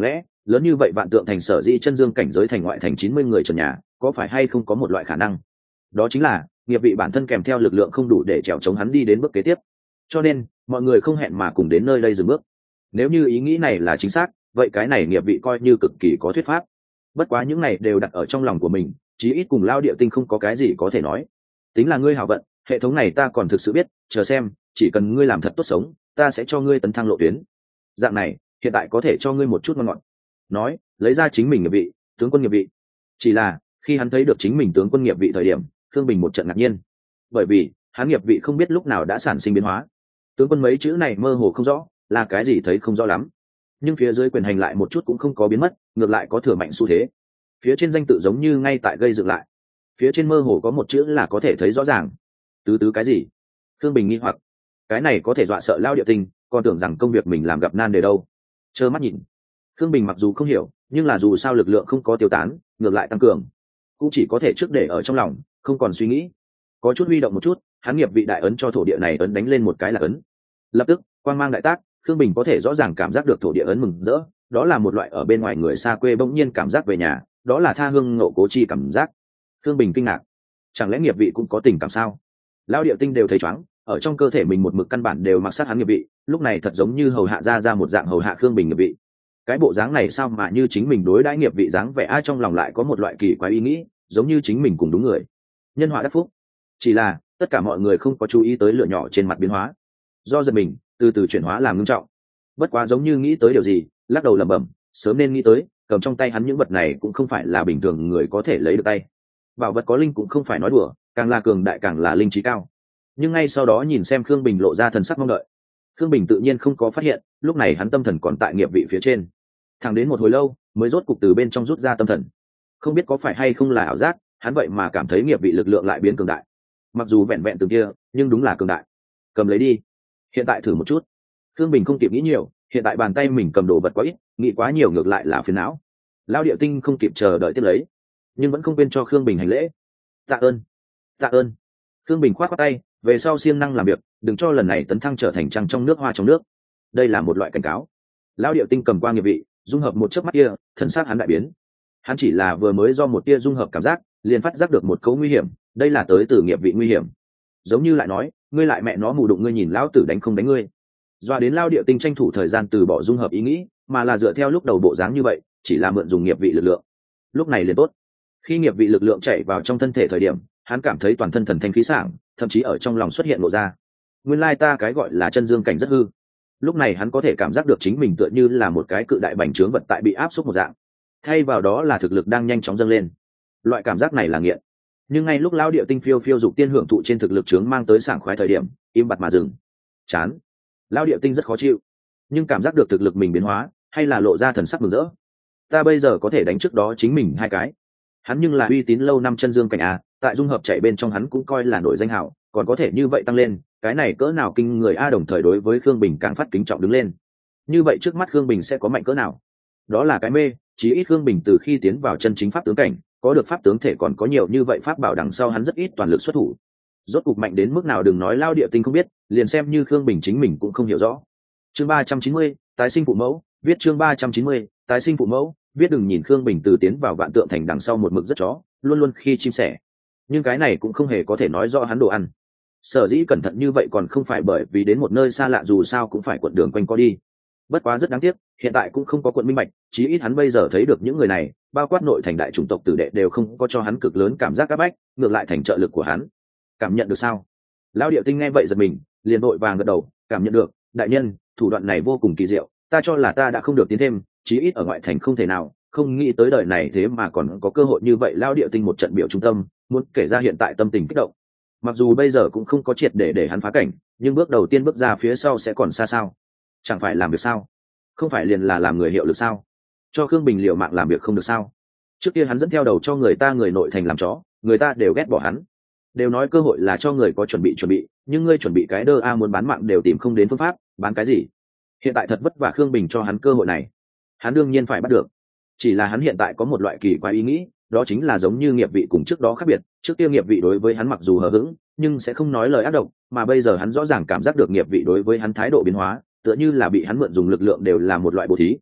lớn như vậy vạn tượng thành sở dĩ chân dương cảnh giới thành ngoại thành 90 người trần nhà, có phải hay không có một loại khả năng, đó chính là nghiệp vị bản thân kèm theo lực lượng không đủ để trèo chống hắn đi đến bước kế tiếp, cho nên mọi người không hẹn mà cùng đến nơi đây dừng bước. Nếu như ý nghĩ này là chính xác, vậy cái này nghiệp vị coi như cực kỳ có thuyết pháp. Bất quá những này đều đặt ở trong lòng của mình, chí ít cùng Lao Địa Tinh không có cái gì có thể nói. Tính là ngươi hảo vận, hệ thống này ta còn thực sự biết, chờ xem, chỉ cần ngươi làm thật tốt sống, ta sẽ cho ngươi tấn thăng lộ tuyến. Dạng này, hiện tại có thể cho ngươi một chút ngon ngọt. Nói, lấy ra chính mình nghiệp vị, tướng quân nghiệp vị. Chỉ là, khi hắn thấy được chính mình tướng quân nghiệp vị thời điểm, Thương Bình một trận ngạc nhiên. Bởi vì, hắn nghiệp vị không biết lúc nào đã sản sinh biến hóa. Tướng quân mấy chữ này mơ hồ không rõ, là cái gì thấy không rõ lắm. Nhưng phía dưới quyền hành lại một chút cũng không có biến mất, ngược lại có thừa mạnh xu thế. Phía trên danh tự giống như ngay tại gây dựng lại. Phía trên mơ hồ có một chữ là có thể thấy rõ ràng. Tứ tứ cái gì? Thương Bình nghi hoặc. Cái này có thể dọa sợ Lao Địa Tinh, còn tưởng rằng công việc mình làm gặp nan đề đâu. Trơ mắt nhìn. Thương Bình mặc dù không hiểu, nhưng là dù sao lực lượng không có tiêu tán, ngược lại tăng cường, cũng chỉ có thể trước để ở trong lòng, không còn suy nghĩ. Có chút huy động một chút, hắn nghiệp vị đại ấn cho thổ địa này ấn đánh lên một cái là ấn. Lập tức, quang mang đại tác, Thương Bình có thể rõ ràng cảm giác được thổ địa ấn mừng rỡ, đó là một loại ở bên ngoài người xa quê bỗng nhiên cảm giác về nhà, đó là tha hương ngộ cố chi cảm giác. Thương Bình kinh ngạc, chẳng lẽ nghiệp vị cũng có tình cảm sao? Lão Địa Tinh đều thấy chóng, ở trong cơ thể mình một mực căn bản đều mặc sát hắn nghiệp vị, lúc này thật giống như hầu hạ ra một dạng hầu hạ Thương Bình nghiệp vị. Cái bộ dáng này sao mà như chính mình đối đãi nghiệp vị dáng vẻ, ai trong lòng lại có một loại kỳ quái ý nghĩ, giống như chính mình cùng đúng người, nhân họa đắc phúc. Chỉ là tất cả mọi người không có chú ý tới lửa nhỏ trên mặt biến hóa, do giật mình từ từ chuyển hóa làm ngưng trọng. Bất quá giống như nghĩ tới điều gì, lắc đầu lẩm bẩm, sớm nên nghĩ tới, cầm trong tay hắn những vật này cũng không phải là bình thường người có thể lấy được tay. Bảo vật có linh cũng không phải nói đùa, càng là cường đại càng là linh trí cao. Nhưng ngay sau đó nhìn xem Khương Bình lộ ra thần sắc mong đợi, Khương Bình tự nhiên không có phát hiện, lúc này hắn tâm thần còn tại nghiệp vị phía trên. Thẳng đến một hồi lâu, mới rốt cục từ bên trong rút ra tâm thần. Không biết có phải hay không là ảo giác, hắn vậy mà cảm thấy nghiệp vị lực lượng lại biến cường đại. Mặc dù vẹn vẹn từng kia, nhưng đúng là cường đại. Cầm lấy đi. Hiện tại thử một chút. Khương Bình không kịp nghĩ nhiều, hiện tại bàn tay mình cầm đồ vật quá ít, nghĩ quá nhiều ngược lại là phiền não. Lão Địa Tinh không kịp chờ đợi tiếp lấy, nhưng vẫn không quên cho Khương Bình hành lễ. Tạ ơn, tạ ơn. Khương Bình khoát khoát tay, về sau siêng năng làm việc, đừng cho lần này tấn thăng trở thành trăng trong nước hoa trong nước. Đây là một loại cảnh cáo. Lão Địa Tinh cầm qua nghiệp vị, dung hợp một chớp mắt kia, thần sắc hắn đại biến. Hắn chỉ là vừa mới do một tia dung hợp cảm giác, liền phát giác được một cấu nguy hiểm, đây là tới từ nghiệp vị nguy hiểm. Giống như lại nói, ngươi lại mẹ nó mù đụng, ngươi nhìn lão tử đánh không đánh ngươi. Doa đến Lao Địa Tinh tranh thủ thời gian từ bỏ dung hợp ý nghĩ, mà là dựa theo lúc đầu bộ dáng như vậy, chỉ là mượn dùng nghiệp vị lực lượng. Lúc này liền tốt. Khi nghiệp vị lực lượng chạy vào trong thân thể thời điểm, hắn cảm thấy toàn thân thần thanh khí sảng, thậm chí ở trong lòng xuất hiện lộ ra. Nguyên lai ta cái gọi là chân dương cảnh rất hư. Lúc này hắn có thể cảm giác được chính mình tựa như là một cái cự đại bành trướng vật tại bị áp suất một dạng, thay vào đó là thực lực đang nhanh chóng dâng lên. Loại cảm giác này là nghiện. Nhưng ngay lúc Lao Địa Tinh phiêu phiêu dục tiên hưởng thụ trên thực lực trướng mang tới sảng khoái thời điểm, im bặt mà dừng. Chán. Lao Địa Tinh rất khó chịu, nhưng cảm giác được thực lực mình biến hóa, hay là lộ ra thần sắc mừng rỡ. Ta bây giờ có thể đánh trước đó chính mình hai cái. Hắn nhưng là uy tín lâu năm chân dương cảnh à, tại dung hợp chạy bên trong hắn cũng coi là nổi danh hảo, còn có thể như vậy tăng lên, cái này cỡ nào kinh người a. Đồng thời đối với Khương Bình càng phát kính trọng đứng lên. Như vậy trước mắt Khương Bình sẽ có mạnh cỡ nào? Đó là cái mê, chí ít Khương Bình từ khi tiến vào chân chính pháp tướng cảnh, có được pháp tướng thể còn có nhiều như vậy pháp bảo đằng sau hắn rất ít toàn lực xuất thủ. Rốt cục mạnh đến mức nào đừng nói Lao Địa Tinh không biết, liền xem như Khương Bình chính mình cũng không hiểu rõ. Chương 390, tái sinh phụ mẫu, viết chương 390, tái sinh phụ mẫu, viết. Đừng nhìn Khương Bình từ tiến vào vạn tượng thành đằng sau một mực rất chó, luôn luôn khi chim sẻ. Nhưng cái này cũng không hề có thể nói rõ hắn đồ ăn. Sở dĩ cẩn thận như vậy còn không phải bởi vì đến một nơi xa lạ dù sao cũng phải quận đường quanh co đi. Bất quá rất đáng tiếc, hiện tại cũng không có quận minh bạch, chí ít hắn bây giờ thấy được những người này, bao quát nội thành đại chủng tộc tử đệ đều không có cho hắn cực lớn cảm giác áp bách, ngược lại thành trợ lực của hắn. Cảm nhận được sao? Lão Địa Tinh nghe vậy giật mình, liền vội vàng gật đầu, cảm nhận được, đại nhân, thủ đoạn này vô cùng kỳ diệu, ta cho là ta đã không được tiến thêm, chí ít ở ngoại thành không thể nào, không nghĩ tới đời này thế mà còn có cơ hội như vậy. Lão Địa Tinh một trận biểu trung tâm, muốn kể ra hiện tại tâm tình kích động. Mặc dù bây giờ cũng không có triệt để hắn phá cảnh, nhưng bước đầu tiên bước ra phía sau sẽ còn xa sao? Chẳng phải làm việc sao? Không phải liền là làm người hiệu lực sao? Cho Khương Bình liều mạng làm việc không được sao? Trước kia hắn dẫn theo đầu cho người ta người nội thành làm chó, người ta đều ghét bỏ hắn. Đều nói cơ hội là cho người có chuẩn bị, nhưng ngươi chuẩn bị cái đơ a, muốn bán mạng đều tìm không đến phương pháp, bán cái gì? Hiện tại thật vất vả Khương Bình cho hắn cơ hội này, hắn đương nhiên phải bắt được. Chỉ là hắn hiện tại có một loại kỳ quái ý nghĩ, đó chính là giống như nghiệp vị cùng trước đó khác biệt. Trước kia nghiệp vị đối với hắn mặc dù hờ hững, nhưng sẽ không nói lời ác độc, mà bây giờ hắn rõ ràng cảm giác được nghiệp vị đối với hắn thái độ biến hóa, tựa như là bị hắn mượn dùng lực lượng đều là một loại bố thí.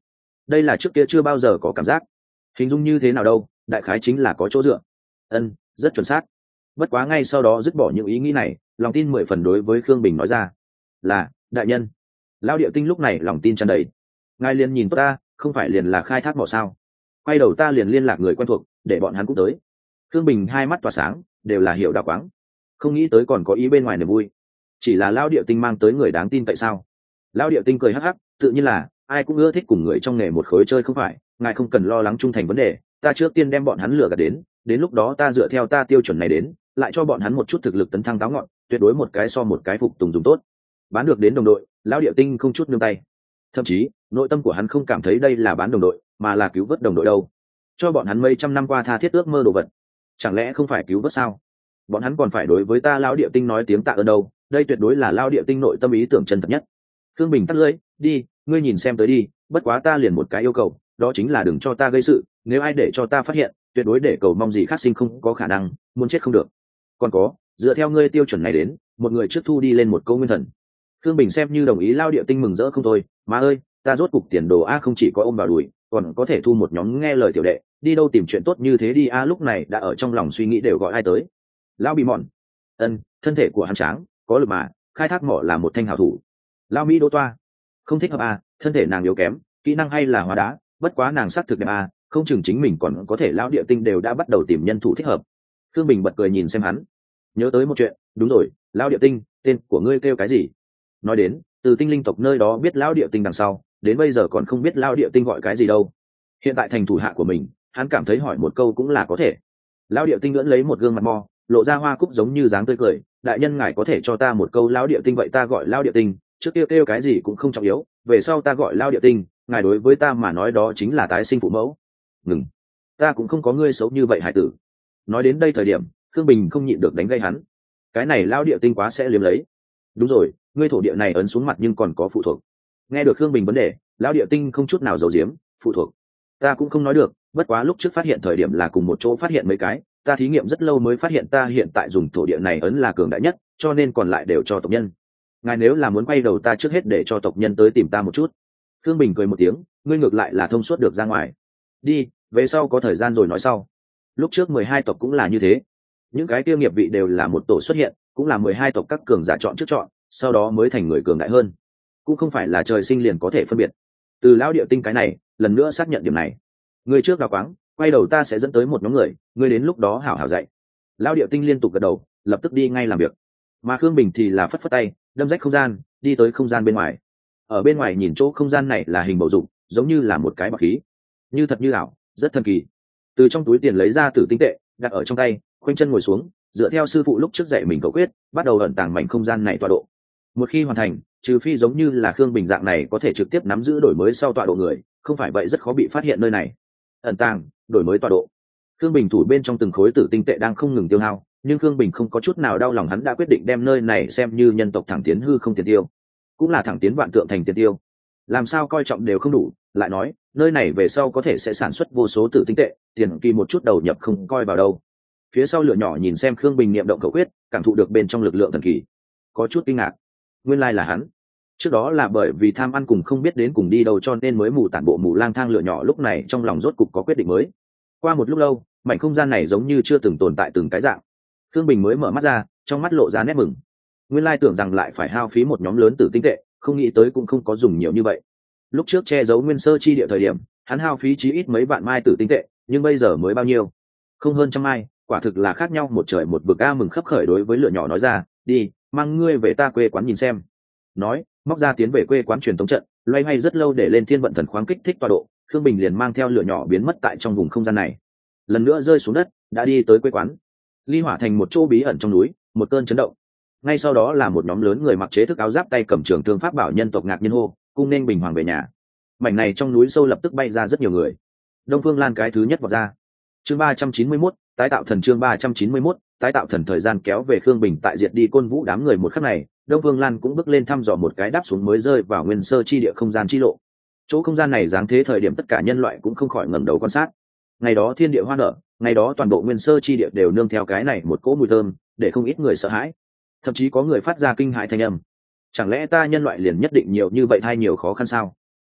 đây là trước kia chưa bao giờ có cảm giác. Hình dung như thế nào đâu, đại khái chính là có chỗ dựa. Ân, rất chuẩn xác. Bất quá ngay sau đó dứt bỏ những ý nghĩ này, lòng tin 10 phần đối với Khương Bình nói ra là đại nhân. Lao Điệu Tinh lúc này lòng tin tràn đầy. Ngài liền nhìn tốt ta, không phải liền là khai thác mỏ sao? Quay đầu ta liền liên lạc người quen thuộc, để bọn hắn cũng tới. Khương Bình hai mắt tỏa sáng, đều là hiệu đạo quáng. Không nghĩ tới còn có ý bên ngoài niềm vui. Chỉ là Lao Điệu Tinh mang tới người đáng tin tại sao? Lao Điệu Tinh cười hắc hắc, tự nhiên là ai cũng ưa thích cùng người trong nghề một khối chơi không phải, ngài không cần lo lắng trung thành vấn đề, ta trước tiên đem bọn hắn lừa gạt đến lúc đó ta dựa theo ta tiêu chuẩn này đến, lại cho bọn hắn một chút thực lực tấn thăng táo ngọn, tuyệt đối một cái so một cái phục tùng dùng tốt. Bán được đến đồng đội, Lão Điệu Tinh không chút nương tay. Thậm chí, nội tâm của hắn không cảm thấy đây là bán đồng đội, mà là cứu vớt đồng đội đâu. Cho bọn hắn mấy trăm năm qua tha thiết ước mơ đồ vật, chẳng lẽ không phải cứu vớt sao? Bọn hắn còn phải đối với ta Lão Điệu Tinh nói tiếng tạ ơn đâu, đây tuyệt đối là Lão Điệu Tinh nội tâm ý tưởng chân thật nhất. Khương Bình tắt lưỡi, đi, ngươi nhìn xem tới đi, bất quá ta liền một cái yêu cầu, đó chính là đừng cho ta gây sự, nếu ai để cho ta phát hiện, tuyệt đối để cầu mong gì khác sinh không có khả năng, muốn chết không được. Còn có, dựa theo ngươi tiêu chuẩn này đến, một người trước thu đi lên một câu nguyên thần. Khương Bình xem như đồng ý. Lao Điệu Tinh mừng rỡ không thôi, má ơi, ta rốt cục tiền đồ a, không chỉ có ôm vào đùi, còn có thể thu một nhóm nghe lời tiểu đệ, đi đâu tìm chuyện tốt như thế đi a. Lúc này đã ở trong lòng suy nghĩ đều gọi ai tới. Lao Bị Mòn. Ân, thân thể của hắn tráng, có lực mà, khai thác mỏ là một thanh hảo thủ. Lao Mỹ Đỗ Toa. Không thích hợp a, thân thể nàng yếu kém, kỹ năng hay là hóa đá, bất quá nàng sắc thực đẹp a, không chừng chính mình còn có thể. Lão Điệu Tinh đều đã bắt đầu tìm nhân thủ thích hợp. Khương Bình bật cười nhìn xem hắn, nhớ tới một chuyện, đúng rồi, Lão Điệu Tinh, tên của ngươi kêu cái gì? Nói đến, từ tinh linh tộc nơi đó biết Lão Điệu Tinh đằng sau, đến bây giờ còn không biết Lão Điệu Tinh gọi cái gì đâu. Hiện tại thành thủ hạ của mình, hắn cảm thấy hỏi một câu cũng là có thể. Lão Điệu Tinh lưỡn lấy một gương mặt mo, lộ ra hoa cúc giống như dáng tươi cười, đại nhân ngài có thể cho ta một câu Lão Điệu Tinh vậy ta gọi Lão Điệu Tinh, trước kia kêu cái gì cũng không trọng yếu, về sau ta gọi Lão Điệu Tinh, ngài đối với ta mà nói đó chính là tái sinh phụ mẫu. Ngừng, ta cũng không có ngươi xấu như vậy hải tử. Nói đến đây thời điểm, Khương Bình không nhịn được đánh gây hắn. Cái này Lão Điệu Tinh quá sẽ liếm lấy. Đúng rồi, ngươi thổ địa này ấn xuống mặt nhưng còn có phụ thuộc. Nghe được Khương Bình vấn đề, Lão Điệu Tinh không chút nào giấu giếm, phụ thuộc. Ta cũng không nói được, bất quá lúc trước phát hiện thời điểm là cùng một chỗ phát hiện mấy cái, ta thí nghiệm rất lâu mới phát hiện ta hiện tại dùng thổ địa này ấn là cường đại nhất, cho nên còn lại đều cho tộc nhân. Ngài nếu là muốn quay đầu ta trước hết để cho tộc nhân tới tìm ta một chút. Khương Bình cười một tiếng, ngươi ngược lại là thông suốt được ra ngoài. Đi, về sau có thời gian rồi nói sau. Lúc trước 12 tộc cũng là như thế, những cái tiêu nghiệp vị đều là một tổ xuất hiện, cũng là 12 tộc các cường giả chọn trước chọn, sau đó mới thành người cường đại hơn, cũng không phải là trời sinh liền có thể phân biệt. Từ Lão Điệu Tinh cái này lần nữa xác nhận điểm này. Người trước đào quáng, quay đầu ta sẽ dẫn tới một nhóm người, ngươi đến lúc đó hảo hảo dạy. Lão Điệu Tinh liên tục gật đầu, lập tức đi ngay làm việc. Mà Khương Bình thì là phất phất tay, đâm rách không gian, đi tới không gian bên ngoài. Ở bên ngoài nhìn chỗ không gian này là hình bầu dục, giống như là một cái bọc khí, như thật như ảo, rất thần kỳ. Từ trong túi tiền lấy ra tử tinh tệ, đặt ở trong tay, khoanh chân ngồi xuống, dựa theo sư phụ lúc trước dạy mình cầu quyết, bắt đầu ẩn tàng mảnh không gian này tọa độ. Một khi hoàn thành, trừ phi giống như là Khương Bình dạng này có thể trực tiếp nắm giữ đổi mới sau tọa độ người, không phải vậy rất khó bị phát hiện nơi này. Ẩn tàng, đổi mới tọa độ. Khương Bình thủ bên trong từng khối tử tinh tệ đang không ngừng tiêu hao, nhưng Khương Bình không có chút nào đau lòng, hắn đã quyết định đem nơi này xem như nhân tộc thẳng tiến hư không tiền tiêu, cũng là thẳng tiến vạn tượng thành tiền tiêu. Làm sao coi trọng đều không đủ, lại nói, nơi này về sau có thể sẽ sản xuất vô số tử tinh tệ, tiền kỳ một chút đầu nhập không coi vào đâu. Phía sau lửa nhỏ nhìn xem Khương Bình niệm động khẩu quyết, cảm thụ được bên trong lực lượng thần kỳ, có chút kinh ngạc. Nguyên lai là hắn. Trước đó là bởi vì tham ăn cùng không biết đến cùng đi đâu cho nên mới mù tản bộ mù lang thang. Lửa nhỏ lúc này trong lòng rốt cục có quyết định mới. Qua một lúc lâu, mảnh không gian này giống như chưa từng tồn tại từng cái dạng. Khương Bình mới mở mắt ra, trong mắt lộ ra nét mừng. Nguyên lai tưởng rằng lại phải hao phí một nhóm lớn tử tinh tệ, không nghĩ tới cũng không có dùng nhiều như vậy. Lúc trước che giấu nguyên sơ chi địa thời điểm, hắn hao phí chí ít mấy vạn mai tử tinh tệ, nhưng bây giờ mới bao nhiêu? Không hơn trăm mai, quả thực là khác nhau một trời một vực a. Mừng khấp khởi đối với lửa nhỏ nói ra, đi, mang ngươi về ta quê quán nhìn xem. Nói, móc ra tiến về quê quán truyền tống trận, loay hoay rất lâu để lên thiên vận thần khoáng kích thích tọa độ. Khương Bình liền mang theo lửa nhỏ biến mất tại trong vùng không gian này, lần nữa rơi xuống đất, đã đi tới quê quán. Ly Hỏa thành một chỗ bí ẩn trong núi, một cơn chấn động. Ngay sau đó là một nhóm lớn người mặc chế thức áo giáp, tay cầm trường thương pháp bảo nhân tộc ngạc nhiên hô, cung nên Bình Hoàng về nhà. Mảnh này trong núi sâu lập tức bay ra rất nhiều người. Đông Phương Lan cái thứ nhất vọt ra. Chương 391, tái tạo thần. Chương 391, tái tạo thần. Thời gian kéo về Khương Bình tại diệt đi Côn Vũ đám người một khắc này, Đông Phương Lan cũng bước lên thăm dò một cái đáp xuống mới rơi vào nguyên sơ chi địa không gian chi lộ. Chỗ không gian này dáng thế thời điểm tất cả nhân loại cũng không khỏi ngẩng đầu quan sát. Ngày đó thiên địa hoa nở, ngày đó toàn bộ nguyên sơ chi địa đều nương theo cái này một cỗ mùi thơm, để không ít người sợ hãi. Thậm chí có người phát ra kinh hãi thanh âm. Chẳng lẽ ta nhân loại liền nhất định nhiều như vậy hay nhiều khó khăn sao?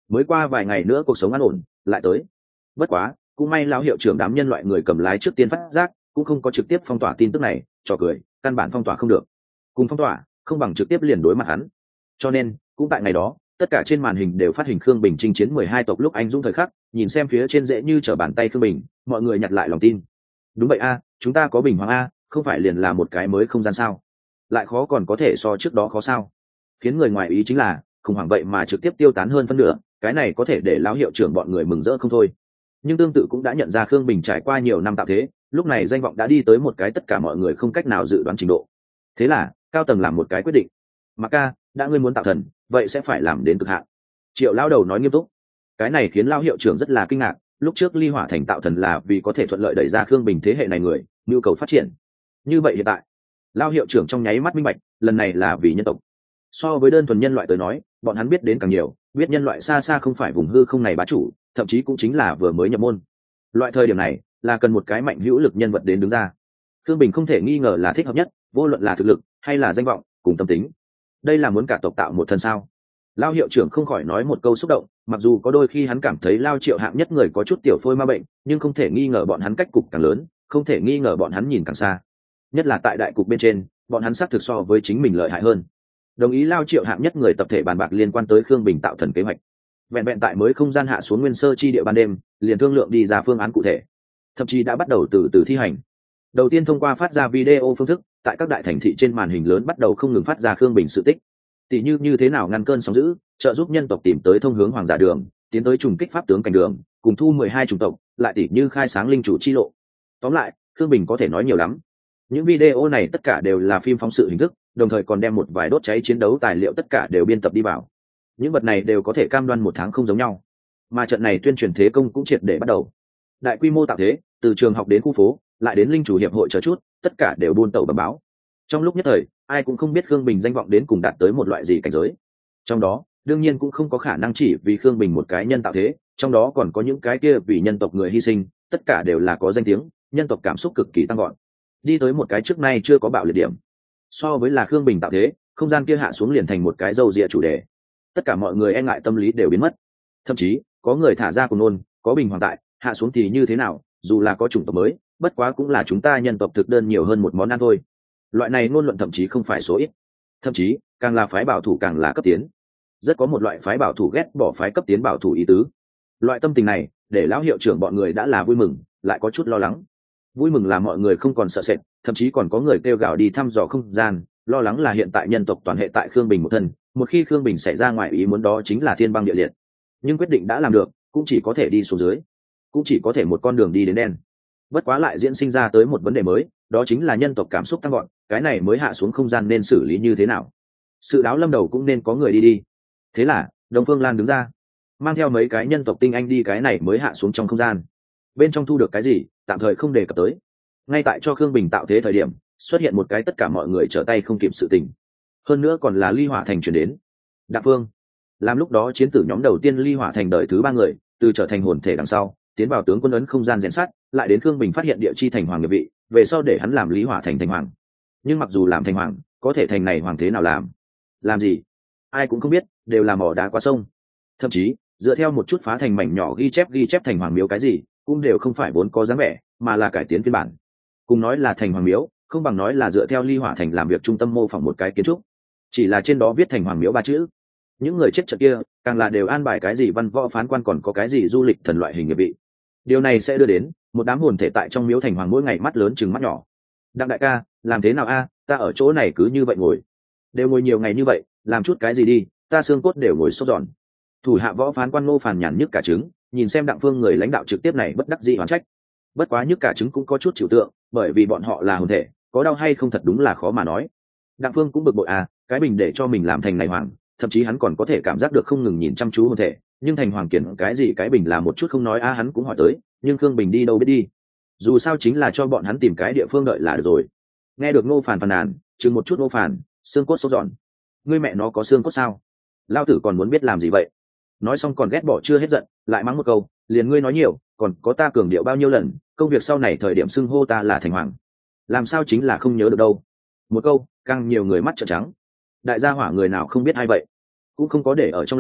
mới qua vài ngày nữa cuộc sống an ổn lại tới. Bất quá cũng may lão hiệu trưởng đám nhân loại người cầm lái trước tiên phát giác, cũng không có trực tiếp phong tỏa tin tức này, trò cười, căn bản phong tỏa không được. Cùng phong tỏa không bằng trực tiếp liền đối mặt hắn. Cho nên cũng tại ngày đó, tất cả trên màn hình đều phát hình Khương Bình chinh chiến 12 tộc lúc anh dũng thời khắc, nhìn xem phía trên dễ như trở bàn tay Khương Bình, mọi người nhặt lại lòng tin. Đúng vậy a, chúng ta có Bình Hoàng a, không phải liền là một cái mới không gian sao? Lại khó còn có thể so trước đó khó sao? Khiến người ngoài ý chính là, khủng hoảng vậy mà trực tiếp tiêu tán hơn phân nửa, cái này có thể để lão hiệu trưởng bọn người mừng rỡ không thôi. Nhưng tương tự cũng đã nhận ra Khương Bình trải qua nhiều năm tạo thế, lúc này danh vọng đã đi tới một cái tất cả mọi người không cách nào dự đoán trình độ. Thế là cao tầng làm một cái quyết định. Mặc ca, đã ngươi muốn tạo thần, vậy sẽ phải làm đến cực hạn. Triệu lão đầu nói nghiêm túc. Cái này khiến lão hiệu trưởng rất là kinh ngạc. Lúc trước Ly Hỏa Thành tạo thần là vì có thể thuận lợi đẩy ra Khương Bình thế hệ này người nhu cầu phát triển. Như vậy hiện tại, lão hiệu trưởng trong nháy mắt minh bạch, lần này là vì nhân tộc. So với đơn thuần nhân loại tới nói, bọn hắn biết đến càng nhiều, biết nhân loại xa xa không phải vùng hư không này bá chủ, thậm chí cũng chính là vừa mới nhập môn. Loại thời điểm này là cần một cái mạnh hữu lực nhân vật đến đứng ra. Khương Bình không thể nghi ngờ là thích hợp nhất, vô luận là thực lực hay là danh vọng cùng tâm tính. Đây là muốn cả tộc tạo một thần sao? Lao hiệu trưởng không khỏi nói một câu xúc động, mặc dù có đôi khi hắn cảm thấy Lao Triệu hạng nhất người có chút tiểu phôi ma bệnh, nhưng không thể nghi ngờ bọn hắn cách cục càng lớn, không thể nghi ngờ bọn hắn nhìn càng xa. Nhất là tại đại cục bên trên, bọn hắn xác thực so với chính mình lợi hại hơn. Đồng ý Lao Triệu hạng nhất người tập thể bàn bạc liên quan tới Khương Bình tạo thần kế hoạch. Vẹn vẹn tại mới không gian hạ xuống nguyên sơ chi địa ban đêm, liền thương lượng đi ra phương án cụ thể, thậm chí đã bắt đầu từ từ thi hành. Đầu tiên thông qua phát ra video phương thức, tại các đại thành thị trên màn hình lớn bắt đầu không ngừng phát ra Khương Bình sự tích. Tỷ như thế nào ngăn cơn sóng dữ, trợ giúp nhân tộc tìm tới thông hướng hoàng giả đường, tiến tới trùng kích pháp tướng cảnh đường, cùng thu 12 chủng tộc, lại tỷ như khai sáng linh chủ chi lộ. Tóm lại, Khương Bình có thể nói nhiều lắm. Những video này tất cả đều là phim phóng sự hình thức, đồng thời còn đem một vài đốt cháy chiến đấu tài liệu tất cả đều biên tập đi vào. Những vật này đều có thể cam đoan 1 tháng không giống nhau. Mà trận này tuyên truyền thế công cũng triệt để bắt đầu. Đại quy mô tạo thế, từ trường học đến khu phố, lại đến linh chủ hiệp hội chờ chút, tất cả đều buôn tẩu bẩm báo. Trong lúc nhất thời, ai cũng không biết Khương Bình danh vọng đến cùng đạt tới một loại gì cảnh giới. Trong đó, đương nhiên cũng không có khả năng chỉ vì Khương Bình một cái nhân tạo thế, trong đó còn có những cái kia vì nhân tộc người hy sinh, tất cả đều là có danh tiếng, nhân tộc cảm xúc cực kỳ tăng gọn. Đi tới một cái trước nay chưa có bạo liệt điểm. So với là Khương Bình tạo thế, không gian kia hạ xuống liền thành một cái râu ria chủ đề. Tất cả mọi người e ngại tâm lý đều biến mất. Thậm chí, có người thả ra cùng nôn, có Bình Hoàng tại, hạ xuống thì như thế nào, dù là có chủng tộc mới, bất quá cũng là chúng ta nhân tộc thực đơn nhiều hơn một món ăn thôi. Loại này ngôn luận thậm chí không phải số ít, thậm chí càng là phái bảo thủ càng là cấp tiến. Rất có một loại phái bảo thủ ghét bỏ phái cấp tiến bảo thủ ý tứ. Loại tâm tình này để lão hiệu trưởng bọn người đã là vui mừng, lại có chút lo lắng. Vui mừng là mọi người không còn sợ sệt, thậm chí còn có người kêu gào đi thăm dò không gian, lo lắng là hiện tại nhân tộc toàn hệ tại Khương Bình một thân, một khi Khương Bình xảy ra ngoài ý muốn đó chính là thiên băng địa liệt. Nhưng quyết định đã làm được, cũng chỉ có thể đi xuống dưới, cũng chỉ có thể một con đường đi đến đen. Bất quá lại diễn sinh ra tới một vấn đề mới, đó chính là nhân tộc cảm xúc tăng gọn, cái này mới hạ xuống không gian nên xử lý như thế nào. Sự đáo lâm đầu cũng nên có người đi. Thế là Đông Phương Lan đứng ra, mang theo mấy cái nhân tộc tinh anh đi cái này mới hạ xuống trong không gian. Bên trong thu được cái gì, tạm thời không đề cập tới. Ngay tại cho Khương Bình tạo thế thời điểm, xuất hiện một cái tất cả mọi người trở tay không kịp sự tình. Hơn nữa còn là Ly Hỏa Thành chuyển đến. Đặng Phương làm lúc đó chiến tử nhóm đầu tiên Ly Hỏa Thành đời thứ 3 người, từ trở thành hồn thể đằng sau, tiến vào tướng quân ấn không gian rèn sát, lại đến Khương Bình phát hiện địa chi thành hoàng nghiệp vị, về sau để hắn làm Lý Hỏa Thành thành hoàng. Nhưng mặc dù làm thành hoàng, có thể thành này hoàng thế nào làm gì, ai cũng không biết, đều là mỏ đá qua sông. Thậm chí dựa theo một chút phá thành mảnh nhỏ ghi chép thành hoàng miếu cái gì, cũng đều không phải vốn có dáng vẻ, mà là cải tiến phiên bản. Cùng nói là thành hoàng miếu, không bằng nói là dựa theo Ly Hỏa Thành làm việc trung tâm mô phỏng một cái kiến trúc, chỉ là trên đó viết thành hoàng miếu 3 chữ. Những người chết trận kia càng là đều an bài cái gì văn võ phán quan, còn có cái gì du lịch thần loại hình nghiệp vị. Điều này sẽ đưa đến một đám hồn thể tại trong miếu thành hoàng mỗi ngày mắt lớn chừng mắt nhỏ. Đặng đại ca, làm thế nào a? Ta ở chỗ này cứ như vậy ngồi, đều ngồi nhiều ngày như vậy, làm chút cái gì đi, ta xương cốt đều ngồi sốt giòn. Thủ hạ võ phán quan Ngô Phàn nhàn nhức cả trứng, nhìn xem Đặng Phương người lãnh đạo trực tiếp này bất đắc dĩ oán trách. Bất quá nhức cả trứng cũng có chút chịu tượng, bởi vì bọn họ là hồn thể, có đau hay không thật đúng là khó mà nói. Đặng Phương cũng bực bội cái bình để cho mình làm thành này hoàng, thậm chí hắn còn có thể cảm giác được không ngừng nhìn chăm chú hồn thể, nhưng thành hoàng kiển cái gì cái bình là một chút không nói hắn cũng hỏi tới, nhưng Khương Bình đi đâu biết đi, dù sao chính là cho bọn hắn tìm cái địa phương đợi là được rồi. Nghe được Ngô Phàn phàn nàn, chừng một chút Ngô Phàn, xương cốt sốt giòn. Ngươi mẹ nó có xương cốt sao? Lao tử còn muốn biết làm gì vậy? Nói xong còn ghét bỏ chưa hết giận, lại mắng một câu, liền ngươi nói nhiều, còn có ta cường điệu bao nhiêu lần, công việc sau này thời điểm xưng hô ta là thành hoàng, làm sao chính là không nhớ được đâu. Một câu, càng nhiều người mắt trợn trắng. Đại gia hỏa người nào không biết ai vậy, cũng không có để ở trong lòng,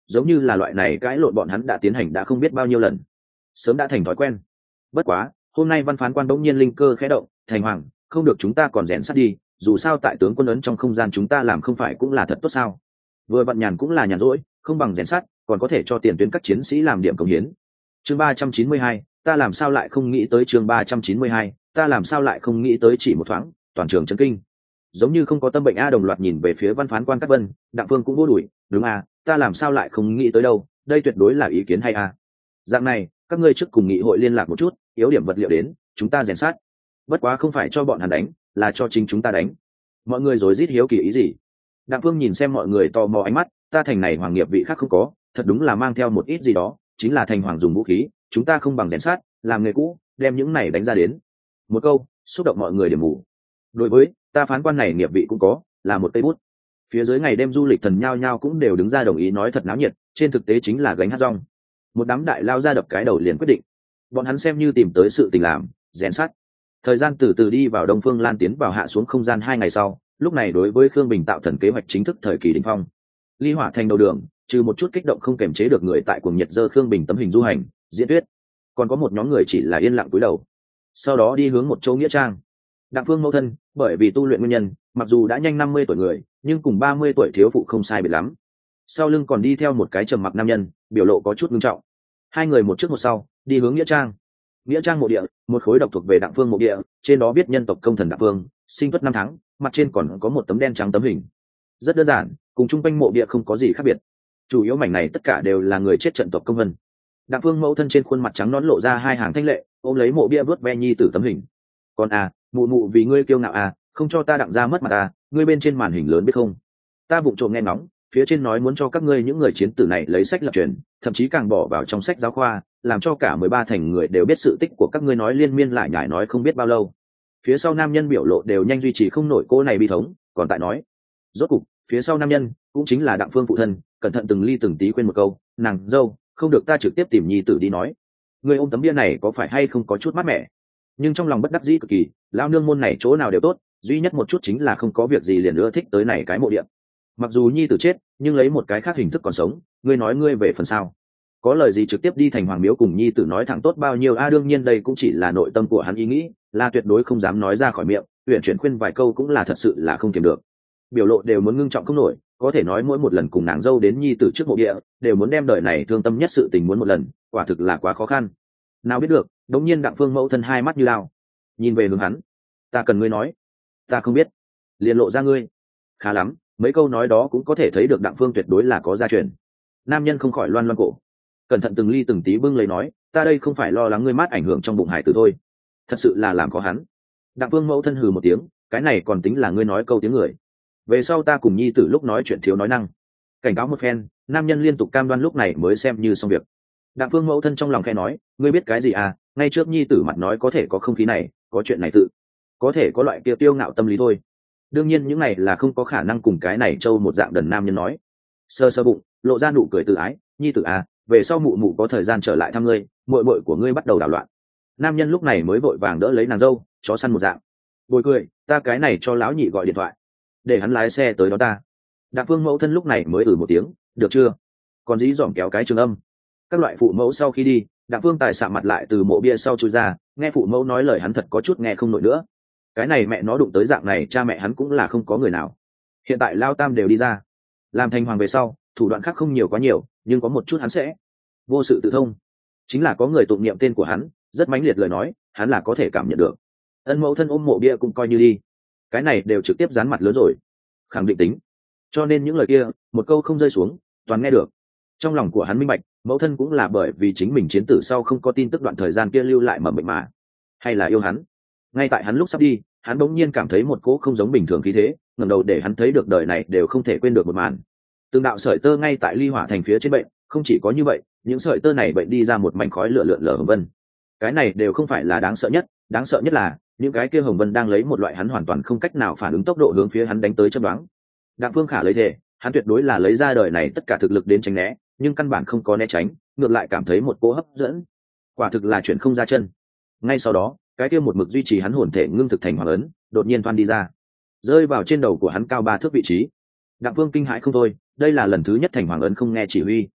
giống như là loại này cãi lộn bọn hắn đã tiến hành đã không biết bao nhiêu lần, sớm đã thành thói quen. Bất quá hôm nay văn phán quan đống nhiên linh cơ khẽ động, thành hoàng, không được, chúng ta còn rèn sắt đi, dù sao tại tướng quân ấn trong không gian chúng ta làm không phải cũng là thật tốt sao? Vừa vặn nhàn cũng là nhàn rỗi, không bằng rèn sắt, còn có thể cho tiền tuyến các chiến sĩ làm điểm công hiến. Chương 392, ta làm sao lại không nghĩ tới, chương 392, ta làm sao lại không nghĩ tới, chỉ một thoáng, toàn trường chấn kinh. Giống như không có tâm bệnh a đồng loạt nhìn về phía văn phán quan Cát Vân, Đặng Phương cũng vô đuổi, đúng a, ta làm sao lại không nghĩ tới đâu, đây tuyệt đối là ý kiến hay a. Dạng này, các ngươi trước cùng nghị hội liên lạc một chút, yếu điểm vật liệu đến, chúng ta rèn sát. Bất quá không phải cho bọn hắn đánh, là cho chính chúng ta đánh. Mọi người rồi rít hiếu kỳ ý gì? Đặng Phương nhìn xem mọi người tò mò ánh mắt, ta thành này hoàng nghiệp vị khác không có, thật đúng là mang theo một ít gì đó, chính là thành hoàng dùng vũ khí, chúng ta không bằng rèn sát, làm nghề cũ, đem những này đánh ra đến. Một câu xúc động mọi người điểm mù. Đối với ta phán quan này nghiệp vị cũng có, là một cây bút. Phía dưới ngày đêm du lịch thần nhao nhao cũng đều đứng ra đồng ý nói thật náo nhiệt, trên thực tế chính là gánh hát rong. Một đám đại lao ra đập cái đầu liền quyết định, bọn hắn xem như tìm tới sự tình làm, rèn sát. Thời gian từ từ đi vào Đông Phương Lan tiến vào hạ xuống không gian 2 ngày sau, lúc này đối với Khương Bình tạo thần kế hoạch chính thức thời kỳ đỉnh phong. Ly Hỏa thành đầu đường, trừ một chút kích động không kềm chế được người tại cuồng nhiệt dơ Khương Bình tấm hình du hành, diễn thuyết, còn có một nhóm người chỉ là yên lặng cúi đầu. Sau đó đi hướng một chỗ nghĩa trang. Đặng Phương mẫu thân, bởi vì tu luyện nguyên nhân, mặc dù đã nhanh 50 tuổi người, nhưng cùng 30 tuổi thiếu phụ không sai biệt lắm. Sau lưng còn đi theo một cái trầm mặc nam nhân, biểu lộ có chút nghiêm trọng. Hai người một trước một sau, đi hướng nghĩa trang. Nghĩa trang mộ địa, một khối độc thuộc về Đặng Phương mộ địa, trên đó viết nhân tộc công thần Đặng Phương, sinh tuất 5 tháng, mặt trên còn có một tấm đen trắng tấm hình. Rất đơn giản, cùng chung quanh mộ địa không có gì khác biệt. Chủ yếu mảnh này tất cả đều là người chết trận tộc công vân. Đặng Phương mẫu thân trên khuôn mặt trắng nõn lộ ra hai hàng thanh lệ, ôm lấy mộ bia vớt ve nhi tử tấm hình. Con à, mụ mụ vì ngươi kiêu ngạo à, không cho ta Đặng ra mất mặt à, ngươi bên trên màn hình lớn biết không? Ta vụng trộm nghe ngóng, phía trên nói muốn cho các ngươi những người chiến tử này lấy sách lập truyền, thậm chí càng bỏ vào trong sách giáo khoa, làm cho cả 13 thành người đều biết sự tích của các ngươi, nói liên miên lại nhải nói không biết bao lâu. Phía sau nam nhân biểu lộ đều nhanh duy trì không nổi cô này bi thống, còn tại nói. Rốt cục, phía sau nam nhân, cũng chính là Đặng Phương phụ thân, cẩn thận từng ly từng tí quên một câu, nàng dâu, không được ta trực tiếp tìm nhi tử đi nói. Người ôm tấm bia này có phải hay không có chút mát mẻ? Nhưng trong lòng bất đắc dĩ cực kỳ, lao nương môn này chỗ nào đều tốt, duy nhất một chút chính là không có việc gì liền nữa thích tới này cái mộ địa. Mặc dù nhi tử chết, nhưng lấy một cái khác hình thức còn sống, ngươi nói ngươi về phần sao? Có lời gì trực tiếp đi thành hoàng miếu cùng nhi tử nói thẳng tốt bao nhiêu a, đương nhiên đây cũng chỉ là nội tâm của hắn ý nghĩ, là tuyệt đối không dám nói ra khỏi miệng, uyển chuyển khuyên vài câu cũng là thật sự là không kiềm được. Biểu lộ đều muốn ngưng trọng không nổi, có thể nói mỗi một lần cùng nàng dâu đến nhi tử trước mộ địa, đều muốn đem đời này thương tâm nhất sự tình muốn một lần, quả thực là quá khó khăn. Nào biết được, đống nhiên Đặng Phương mẫu thân hai mắt như lao, nhìn về hướng hắn. Ta cần ngươi nói. Ta không biết. Liền lộ ra ngươi. Khá lắm, mấy câu nói đó cũng có thể thấy được Đặng Phương tuyệt đối là có gia truyền. Nam nhân không khỏi loan loan cổ, cẩn thận từng ly từng tí bưng lấy nói, ta đây không phải lo lắng ngươi mát ảnh hưởng trong bụng hải tử thôi, thật sự là làm khó hắn. Đặng Phương mẫu thân hừ một tiếng, cái này còn tính là ngươi nói câu tiếng người. Về sau ta cùng nhi tử lúc nói chuyện thiếu nói năng. Cảnh cáo một phen, nam nhân liên tục cam đoan lúc này mới xem như xong việc. Đặng Phương mẫu thân trong lòng khẽ nói, ngươi biết cái gì à, ngay trước nhi tử mặt nói có thể có không khí này, có chuyện này tự có thể có loại kia tiêu ngạo tâm lý thôi. Đương nhiên những này là không có khả năng cùng cái này trâu một dạng đần nam nhân nói. Sơ sơ bụng, lộ ra nụ cười tự ái, nhi tử à, về sau mụ mụ có thời gian trở lại thăm ngươi, muội muội của ngươi bắt đầu đảo loạn. Nam nhân lúc này mới vội vàng đỡ lấy nàng dâu, chó săn một dạng. Bồi cười, ta cái này cho lão nhị gọi điện thoại, để hắn lái xe tới đó ta. Đặng Phương mẫu thân lúc này mới một tiếng, được chưa? Còn dí dỏm kéo cái trường âm. Các loại phụ mẫu sau khi đi, Đặng Phương tài xạ mặt lại từ mộ bia sau chui ra, nghe phụ mẫu nói lời hắn thật có chút nghe không nổi nữa. Cái này mẹ nó đụng tới dạng này, cha mẹ hắn cũng là không có người nào. Hiện tại lao tam đều đi ra, làm thành hoàng về sau, thủ đoạn khác không nhiều quá nhiều, nhưng có một chút hắn sẽ vô sự tự thông, chính là có người tụng niệm tên của hắn, rất mãnh liệt lời nói, hắn là có thể cảm nhận được. Ân mẫu thân ôm mộ bia cũng coi như đi, cái này đều trực tiếp dán mặt lớn rồi, khẳng định tính. Cho nên những lời kia một câu không rơi xuống, toàn nghe được. Trong lòng của hắn minh bạch, mẫu thân cũng là bởi vì chính mình chiến tử sau không có tin tức đoạn thời gian kia lưu lại mầm bệnh mà, hay là yêu hắn. Ngay tại hắn lúc sắp đi, hắn bỗng nhiên cảm thấy một cỗ không giống bình thường khí thế, ngẩng đầu để hắn thấy được đời này đều không thể quên được một màn. Từng đạo sợi tơ ngay tại Ly Hỏa thành phía trên bệnh, không chỉ có như vậy, những sợi tơ này bệnh đi ra một mảnh khói lửa lượn lờ hồng vân. Cái này đều không phải là đáng sợ nhất là những cái kia hồng vân đang lấy một loại hắn hoàn toàn không cách nào phản ứng tốc độ hướng phía hắn đánh tới chớp đoán. Đặng Phương Khả lấy thể, hắn tuyệt đối là lấy ra đời này tất cả thực lực đến tránh né, nhưng căn bản không có né tránh, ngược lại cảm thấy một cỗ hấp dẫn, quả thực là chuyển không ra chân. Ngay sau đó, cái kia một mực duy trì hắn hồn thể ngưng thực thành hoàng ấn, đột nhiên thoăn đi ra, rơi vào trên đầu của hắn cao 3 thước vị trí. Đặng Phương kinh hãi không thôi, đây là lần thứ nhất thành hoàng ấn không nghe chỉ huy.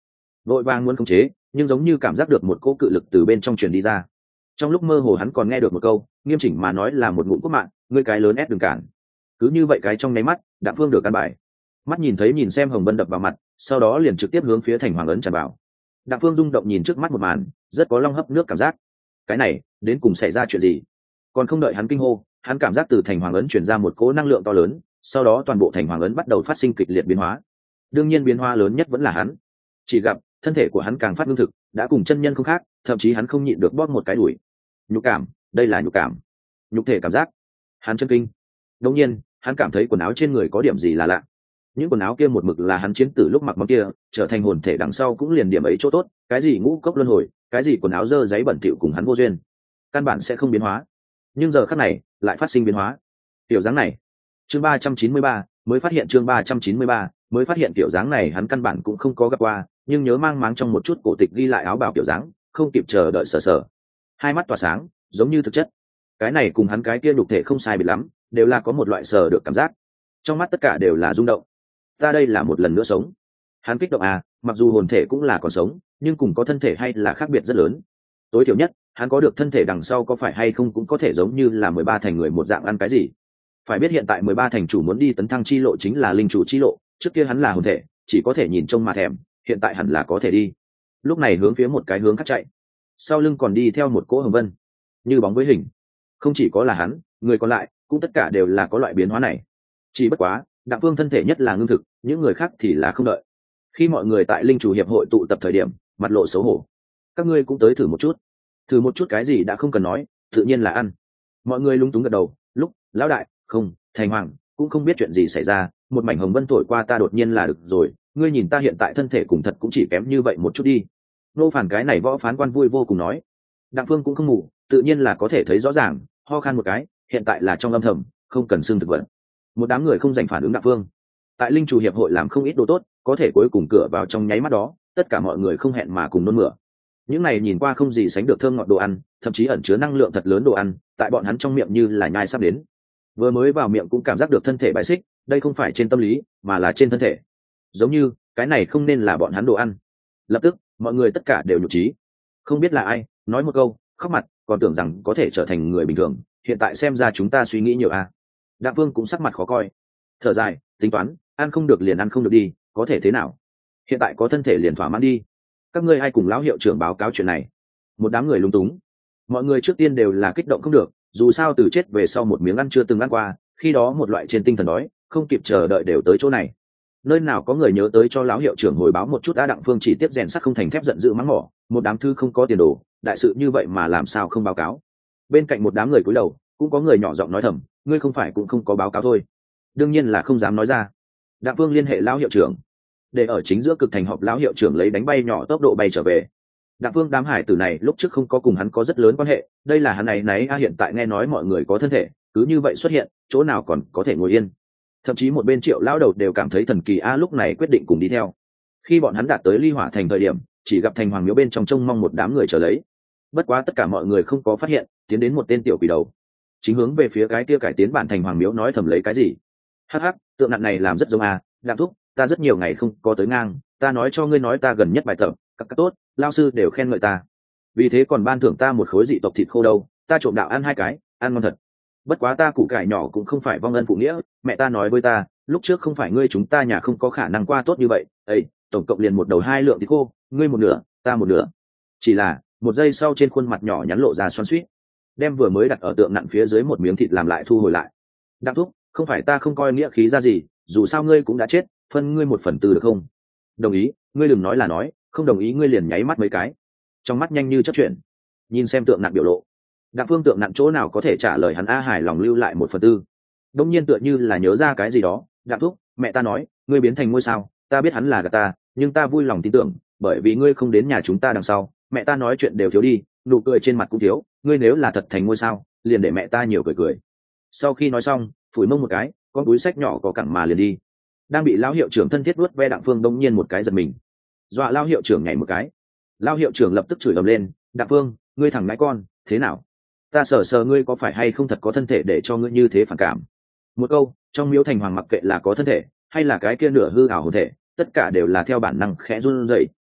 vội vàng muốn khống chế, nhưng giống như cảm giác được một cỗ cự lực từ bên trong truyền đi ra. Trong lúc mơ hồ hắn còn nghe được một câu nghiêm chỉnh mà nói là một ngụm quốc mạng, ngươi cái lớn ép đừng cản. Cứ như vậy cái trong nháy mắt Đặng Phương được căn bài, mắt nhìn xem Hồng Vân đập vào mặt, sau đó liền trực tiếp hướng phía thành hoàng ấn tràn vào. Đặng Phương rung động nhìn trước mắt một màn, rất có long hấp nước cảm giác. Cái này đến cùng xảy ra chuyện gì? Còn không đợi hắn kinh hô, hắn cảm giác từ thành hoàng ấn truyền ra một cỗ năng lượng to lớn, sau đó toàn bộ thành hoàng ấn bắt đầu phát sinh kịch liệt biến hóa. Đương nhiên biến hóa lớn nhất vẫn là hắn. Chỉ gặp thân thể của hắn càng phát ngưng thực, đã cùng chân nhân không khác, thậm chí hắn không nhịn được bóp một cái đùi. Nhục cảm, đây là nhục cảm, nhục thể cảm giác. Hắn chân kinh. Đương nhiên, hắn cảm thấy quần áo trên người có điểm gì là lạ. Những quần áo kia một mực là hắn chiến tử lúc mặc món kia, trở thành hồn thể đằng sau cũng liền điểm ấy chỗ tốt, cái gì ngũ cốc luân hồi, cái gì quần áo dơ giấy bẩn thỉu cùng hắn vô duyên, căn bản sẽ không biến hóa. Nhưng giờ khắc này lại phát sinh biến hóa. Tiểu dáng này, chương 393, mới phát hiện chương 393, mới phát hiện kiểu dáng này hắn căn bản cũng không có gặp qua, nhưng nhớ mang máng trong một chút cổ tịch ghi lại áo bào kiểu dáng, không kịp chờ đợi sờ. Hai mắt tỏa sáng, giống như thực chất. Cái này cùng hắn cái kia nhục thể không sai biệt lắm, đều là có một loại sờ được cảm giác. Trong mắt tất cả đều là rung động. Ta đây là một lần nữa sống. Hắn kích động à, mặc dù hồn thể cũng là còn sống, nhưng cùng có thân thể hay là khác biệt rất lớn. Tối thiểu nhất, hắn có được thân thể đằng sau có phải hay không cũng có thể giống như là 13 thành người một dạng ăn cái gì. Phải biết hiện tại 13 thành chủ muốn đi tấn thăng chi lộ chính là linh chủ chi lộ, trước kia hắn là hồn thể, chỉ có thể nhìn trông mà thèm, hiện tại hẳn là có thể đi. Lúc này hướng phía một cái hướng khác chạy, sau lưng còn đi theo một cỗ Hồng Vân, như bóng với hình. Không chỉ có là hắn, người còn lại cũng tất cả đều là có loại biến hóa này. Chỉ bất quá, Đặng Phương thân thể nhất là ngưng thực, những người khác thì là không đợi. Khi mọi người tại linh chủ hiệp hội tụ tập thời điểm, mặt lộ xấu hổ. Các ngươi cũng tới thử một chút. Thử một chút cái gì đã không cần nói, tự nhiên là ăn. Mọi người lúng túng gật đầu, lúc lão đại, không, thành hoàng cũng không biết chuyện gì xảy ra, một mảnh hồng vân thổi qua ta đột nhiên là được rồi, ngươi nhìn ta hiện tại thân thể cùng thật cũng chỉ kém như vậy một chút đi. Nô Phản cái này võ phán quan vui vô cùng nói. Đặng Phương cũng không ngủ, tự nhiên là có thể thấy rõ ràng, ho khan một cái, hiện tại là trong âm thầm, không cần xương thực vật. Một đám người không dành phản ứng Đặng Phương. Tại linh chủ hiệp hội làm không ít đồ tốt, có thể cuối cùng cửa vào trong nháy mắt đó, tất cả mọi người không hẹn mà cùng nôn mửa. Những này nhìn qua không gì sánh được thơm ngọt đồ ăn, thậm chí ẩn chứa năng lượng thật lớn đồ ăn, tại bọn hắn trong miệng như là nhai sắp đến. Vừa mới vào miệng cũng cảm giác được thân thể bại xích, đây không phải trên tâm lý, mà là trên thân thể. Giống như cái này không nên là bọn hắn đồ ăn. Lập tức, mọi người tất cả đều nhục trí. Không biết là ai nói một câu, khóc mặt, còn tưởng rằng có thể trở thành người bình thường, hiện tại xem ra chúng ta suy nghĩ nhiều à. Đặng Vương cũng sắc mặt khó coi, thở dài, tính toán, ăn không được liền ăn không được đi, có thể thế nào? Hiện tại có thân thể liền thỏa mãn đi. Các ngươi ai cùng lão hiệu trưởng báo cáo chuyện này? Một đám người lúng túng. Mọi người trước tiên đều là kích động không được, dù sao từ chết về sau một miếng ăn chưa từng ăn qua, khi đó một loại trên tinh thần đói, không kịp chờ đợi đều tới chỗ này. Nơi nào có người nhớ tới cho lão hiệu trưởng hồi báo một chút đã. Đặng Phương chỉ tiếp rèn sắt không thành thép, giận dữ mắng mỏ, một đám thư không có tiền đồ, đại sự như vậy mà làm sao không báo cáo? Bên cạnh một đám người cúi đầu, cũng có người nhỏ giọng nói thầm, ngươi không phải cũng không có báo cáo thôi. Đương nhiên là không dám nói ra. Đặng Phương liên hệ lão hiệu trưởng, để ở chính giữa cực thành họp lão hiệu trưởng lấy đánh bay nhỏ tốc độ bay trở về. Đặng Phương đám hải tử này lúc trước không có cùng hắn có rất lớn quan hệ, đây là hắn này nấy hiện tại nghe nói mọi người có thân thể, cứ như vậy xuất hiện, chỗ nào còn có thể ngồi yên. Thậm chí một bên Triệu lão đầu đều cảm thấy thần kỳ lúc này quyết định cùng đi theo. Khi bọn hắn đạt tới Ly Hỏa thành thời điểm, chỉ gặp thành hoàng miếu bên trong trông mong một đám người chờ lấy. Bất quá tất cả mọi người không có phát hiện, tiến đến một tên tiểu quỷ đầu, chính hướng về phía cái kia cải tiến bản thành hoàng miếu nói thầm lấy cái gì. Hắc hắc, tượng nặng này làm rất giống Đặng thúc, ta rất nhiều ngày không có tới ngang, ta nói cho ngươi nói ta gần nhất bài tập các tốt, lao sư đều khen ngợi ta, vì thế còn ban thưởng ta một khối dị tộc thịt khô đâu, ta trộm đạo ăn 2 cái, ăn ngon thật. Bất quá ta củ cải nhỏ cũng không phải vong ân phụ nghĩa, mẹ ta nói với ta, lúc trước không phải ngươi chúng ta nhà không có khả năng qua tốt như vậy, ấy, tổng cộng liền một đầu 2 lượng thịt khô, ngươi một nửa, ta một nửa. Chỉ là một giây sau trên khuôn mặt nhỏ nhắn lộ ra xoắn xuýt, đem vừa mới đặt ở tượng nặng phía dưới một miếng thịt làm lại thu hồi lại. Đặng thúc, không phải ta không coi nghĩa khí ra gì, dù sao ngươi cũng đã chết, phân ngươi 1/4 được không? Đồng ý, ngươi đừng nói là nói, không đồng ý ngươi liền nháy mắt mấy cái. Trong mắt nhanh như chớp chuyển, nhìn xem tượng nặng biểu lộ. Đặng Phương tượng nặng chỗ nào có thể trả lời hắn hài lòng lưu lại 1/4. Đông nhiên tựa như là nhớ ra cái gì đó, Đặng thúc, mẹ ta nói, ngươi biến thành ngôi sao, ta biết hắn là gạt ta, nhưng ta vui lòng tin tưởng, bởi vì ngươi không đến nhà chúng ta đằng sau, mẹ ta nói chuyện đều thiếu đi, nụ cười trên mặt cũng thiếu, ngươi nếu là thật thành ngôi sao, liền để mẹ ta nhiều cười cười. Sau khi nói xong, phủi mông một cái, con túi sách nhỏ có cẳng mà liền đi. Đang bị lão hiệu trưởng thân thiết vuốt ve Đặng Phương đông nhiên một cái giật mình, dọa lão hiệu trưởng nhảy một cái. Lão hiệu trưởng lập tức chửi ầm lên, Đặng Phương, ngươi thằng ngãi con, thế nào? Ta sờ ngươi có phải hay không thật có thân thể để cho ngươi như thế phản cảm? Một câu, trong miếu thành hoàng mặc kệ là có thân thể hay là cái kia nửa hư ảo hồn thể, tất cả đều là theo bản năng khẽ run rẩy.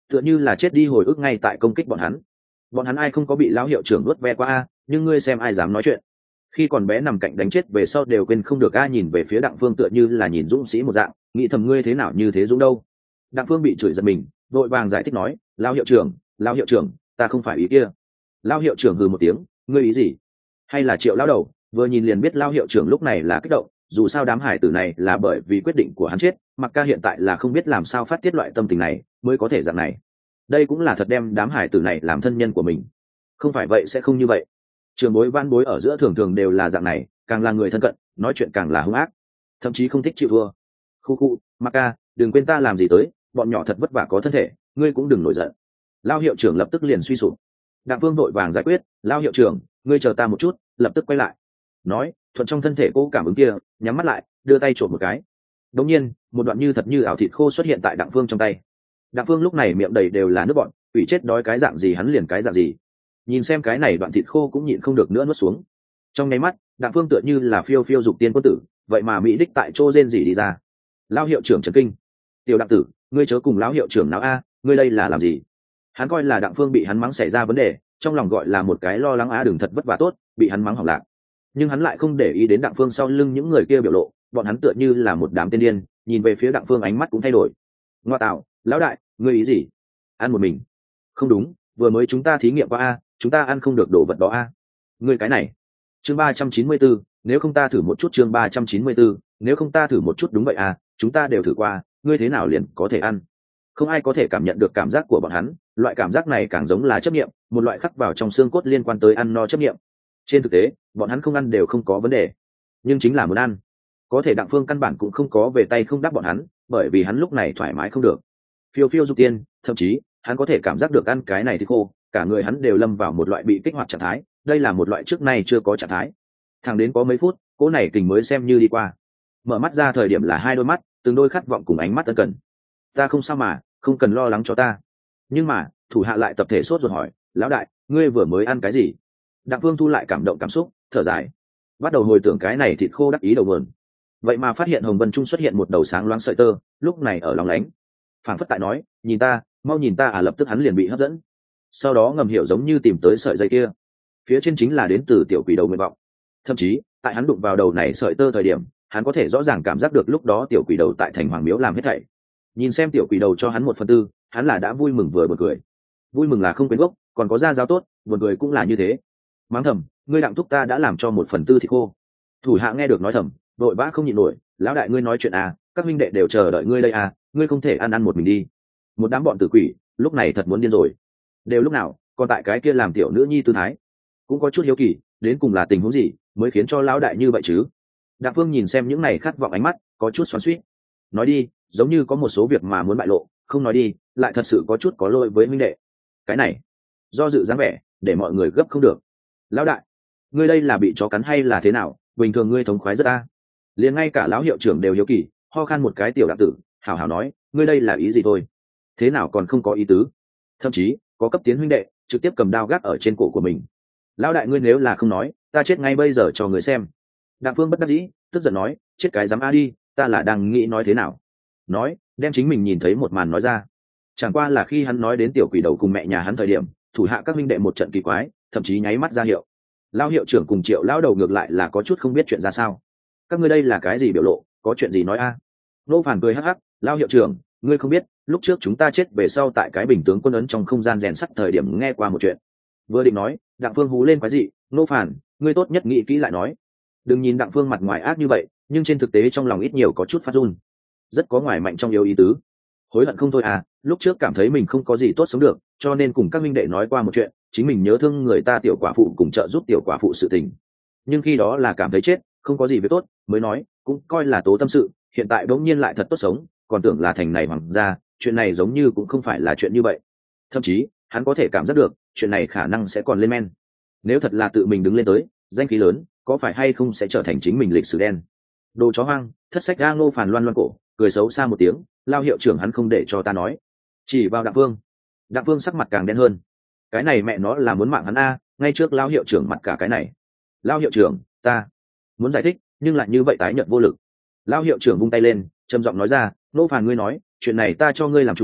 tựa như là chết đi hồi ức ngay tại công kích bọn hắn ai không có bị lão hiệu trưởng nuốt ve qua a, nhưng ngươi xem ai dám nói chuyện. Khi còn bé nằm cạnh đánh chết về sau đều quên không được a. Nhìn về phía Đặng Phương tựa như là nhìn dũng sĩ một dạng, nghĩ thầm ngươi thế nào như thế dũng đâu. Đặng Phương bị chửi giật mình, vội vàng giải thích nói, lão hiệu trưởng, ta không phải ý kia. Lão hiệu trưởng hừ một tiếng, ngươi ý gì? Hay là Triệu lão đầu? Vừa nhìn liền biết lão hiệu trưởng lúc này là kích động, dù sao đám hải tử này là bởi vì quyết định của hắn chết, mặc ca hiện tại là không biết làm sao phát tiết loại tâm tình này mới có thể dạng này. Đây cũng là thật đem đám hải tử này làm thân nhân của mình, không phải vậy sẽ không như vậy. Trường bối van bối ở giữa thường thường đều là dạng này, càng là người thân cận nói chuyện càng là hung ác, thậm chí không thích chịu thua. Khu mặc ca, đừng quên ta làm gì tới, bọn nhỏ thật vất vả có thân thể, ngươi cũng đừng nổi giận. Lao hiệu trưởng lập tức liền suy sụp. Đặng Phương vội vàng giải quyết, Lao hiệu trưởng, ngươi chờ ta một chút, lập tức quay lại. Nói thuận trong thân thể cô cảm ứng kia, nhắm mắt lại, đưa tay trộm một cái. Đống nhiên một đoạn như thật như ảo thịt khô xuất hiện tại Đặng Phương trong tay. Đặng Phương lúc này miệng đầy đều là nước bọn, ủy chết đói cái dạng gì hắn liền cái dạng gì. Nhìn xem cái này đoạn thịt khô cũng nhịn không được nữa nuốt xuống. Trong nháy mắt Đặng Phương tựa như là phiêu phiêu dục tiên quân tử, vậy mà mỹ đích tại chỗ rên rỉ đi ra. Lao hiệu trưởng chấn kinh, tiểu Đặng tử, ngươi chớ cùng lão hiệu trưởng nào a, ngươi đây là làm gì? Hắn coi là Đặng Phương bị hắn mắng xảy ra vấn đề, trong lòng gọi là một cái lo lắng á, đừng thật vất vả tốt bị hắn mắng hỏng lạc. Nhưng hắn lại không để ý đến Đặng Phương sau lưng những người kia biểu lộ, bọn hắn tựa như là một đám tiên điên, nhìn về phía Đặng Phương ánh mắt cũng thay đổi. Ngoa tạo, lão đại, ngươi ý gì? Ăn một mình? Không đúng, vừa mới chúng ta thí nghiệm qua a, chúng ta ăn không được đồ vật đó a. Ngươi cái này. Chương 394, nếu không ta thử một chút. Chương 394, nếu không ta thử một chút. Đúng vậy a, chúng ta đều thử qua, ngươi thế nào liền có thể ăn? Không ai có thể cảm nhận được cảm giác của bọn hắn, loại cảm giác này càng giống là chấp niệm, một loại khắc vào trong xương cốt liên quan tới ăn no chấp niệm. Trên thực tế bọn hắn không ăn đều không có vấn đề, nhưng chính là muốn ăn. Có thể Đặng Phương căn bản cũng không có về tay không đáp bọn hắn, bởi vì hắn lúc này thoải mái không được, phiêu phiêu dục tiên, thậm chí hắn có thể cảm giác được ăn cái này thì khô, cả người hắn đều lâm vào một loại bị kích hoạt trạng thái, đây là một loại trước nay chưa có trạng thái. Thẳng đến có mấy phút cỗ này kình mới xem như đi qua. Mở mắt ra thời điểm là hai đôi mắt, từng đôi khát vọng cùng ánh mắt ân cần. Ta không sao mà, không cần lo lắng cho ta. Nhưng mà thủ hạ lại tập thể sốt ruột hỏi, lão đại, ngươi vừa mới ăn cái gì? Đặng Phương thu lại cảm động cảm xúc, thở dài, bắt đầu hồi tưởng cái này thịt khô đắc ý đầu vườn. Vậy mà phát hiện hồng vân trung xuất hiện một đầu sáng loáng sợi tơ, lúc này ở lòng lánh, phảng phất tại nói, nhìn ta, mau nhìn ta à. Lập tức hắn liền bị hấp dẫn, sau đó ngầm hiểu giống như tìm tới sợi dây kia, phía trên chính là đến từ tiểu quỷ đầu nguyện vọng. Thậm chí tại hắn đụng vào đầu này sợi tơ thời điểm, hắn có thể rõ ràng cảm giác được lúc đó tiểu quỷ đầu tại thành hoàng miếu làm hết thảy. Nhìn xem tiểu quỷ đầu cho hắn 1/4, hắn là đã vui mừng vừa buồn cười. Vui mừng là không quên gốc, còn có gia giáo tốt, buồn cười cũng là như thế. Mắng thầm, ngươi Đặng thúc ta đã làm cho 1/4 thịt khô. Thủ hạ nghe được nói thầm, vội vã không nhịn nổi, lão đại ngươi nói chuyện à, các huynh đệ đều chờ đợi ngươi đây à, ngươi không thể ăn một mình đi. Một đám bọn tử quỷ lúc này thật muốn điên rồi, đều lúc nào còn tại cái kia làm tiểu nữ nhi tư thái. Cũng có chút hiếu kỳ, đến cùng là tình huống gì mới khiến cho lão đại như vậy chứ? Đặng Phương nhìn xem những này khát vọng ánh mắt, có chút xoắn xuýt. Nói đi, giống như có một số việc mà muốn bại lộ, không nói đi lại thật sự có chút có lỗi với huynh đệ. Cái này do dự dáng vẻ để mọi người gấp không được. Lão đại, ngươi đây là bị chó cắn hay là thế nào? Bình thường ngươi thống khoái rất a. Liền ngay cả lão hiệu trưởng đều hiếu kỳ, ho khan một cái tiểu Đặng tử, hảo hảo nói, ngươi đây là ý gì thôi? Thế nào còn không có ý tứ? Thậm chí có cấp tiến huynh đệ trực tiếp cầm đao gác ở trên cổ của mình. Lão đại ngươi nếu là không nói, ta chết ngay bây giờ cho người xem. Đặng Phương bất đắc dĩ, tức giận nói, chết cái dám a đi, ta là đang nghĩ nói thế nào. Nói đem chính mình nhìn thấy một màn nói ra. Chẳng qua là khi hắn nói đến tiểu quỷ đầu cùng mẹ nhà hắn thời điểm, thủ hạ các huynh đệ một trận kỳ quái, thậm chí nháy mắt ra hiệu. Lão hiệu trưởng cùng Triệu lão đầu ngược lại là có chút không biết chuyện ra sao. Các ngươi đây là cái gì biểu lộ, có chuyện gì nói a? Nô Phản cười hắc hắc, lão hiệu trưởng, ngươi không biết, lúc trước chúng ta chết về sau tại cái bình tướng quân ấn trong không gian rèn sắt thời điểm nghe qua một chuyện. Vừa định nói, Đặng Phương hú lên quái dị, Nô Phản, ngươi tốt nhất nghĩ kỹ lại nói. Đừng nhìn Đặng Phương mặt ngoài ác như vậy, nhưng trên thực tế trong lòng ít nhiều có chút phát run, rất có ngoài mạnh trong yếu ý tứ. Hối hận không thôi à, lúc trước cảm thấy mình không có gì tốt sống được, cho nên cùng các minh đệ nói qua một chuyện, chính mình nhớ thương người ta tiểu quả phụ cùng trợ giúp tiểu quả phụ sự tình. Nhưng khi đó là cảm thấy chết, không có gì việc tốt, mới nói, cũng coi là tố tâm sự, hiện tại bỗng nhiên lại thật tốt sống, còn tưởng là thành này hoàng gia, chuyện này giống như cũng không phải là chuyện như vậy. Thậm chí hắn có thể cảm giác được chuyện này khả năng sẽ còn lên men. Nếu thật là tự mình đứng lên tới, danh khí lớn, có phải hay không sẽ trở thành chính mình lịch sử đen. Đồ chó hoang, thất sách ga. Ngô Phản loan loan cổ, cười xấu xa một tiếng, lao hiệu trưởng hắn không để cho ta nói. Chỉ vào Đặng Phương. Đặng Phương sắc mặt càng đen hơn. Cái này mẹ nó là muốn mạng hắn a, ngay trước lao hiệu trưởng mặt cả cái này. Lao hiệu trưởng, ta muốn giải thích, nhưng lại như vậy tái nhợt vô lực. Lao hiệu trưởng vung tay lên, trầm giọng nói ra, Ngô Phản ngươi nói, chuyện này ta cho ngươi làm chủ,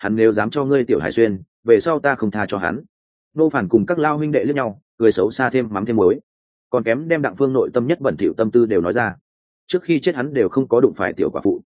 hắn nếu dám cho ngươi tiểu hải xuyên về sau ta không tha cho hắn. Nô Phản cùng các lao huynh đệ liếc nhau cười xấu xa thêm mắm thêm muối, còn kém đem Đặng Phương nội tâm nhất bẩn thỉu tâm tư đều nói ra. Trước khi chết hắn đều không có đụng phải tiểu quả phụ.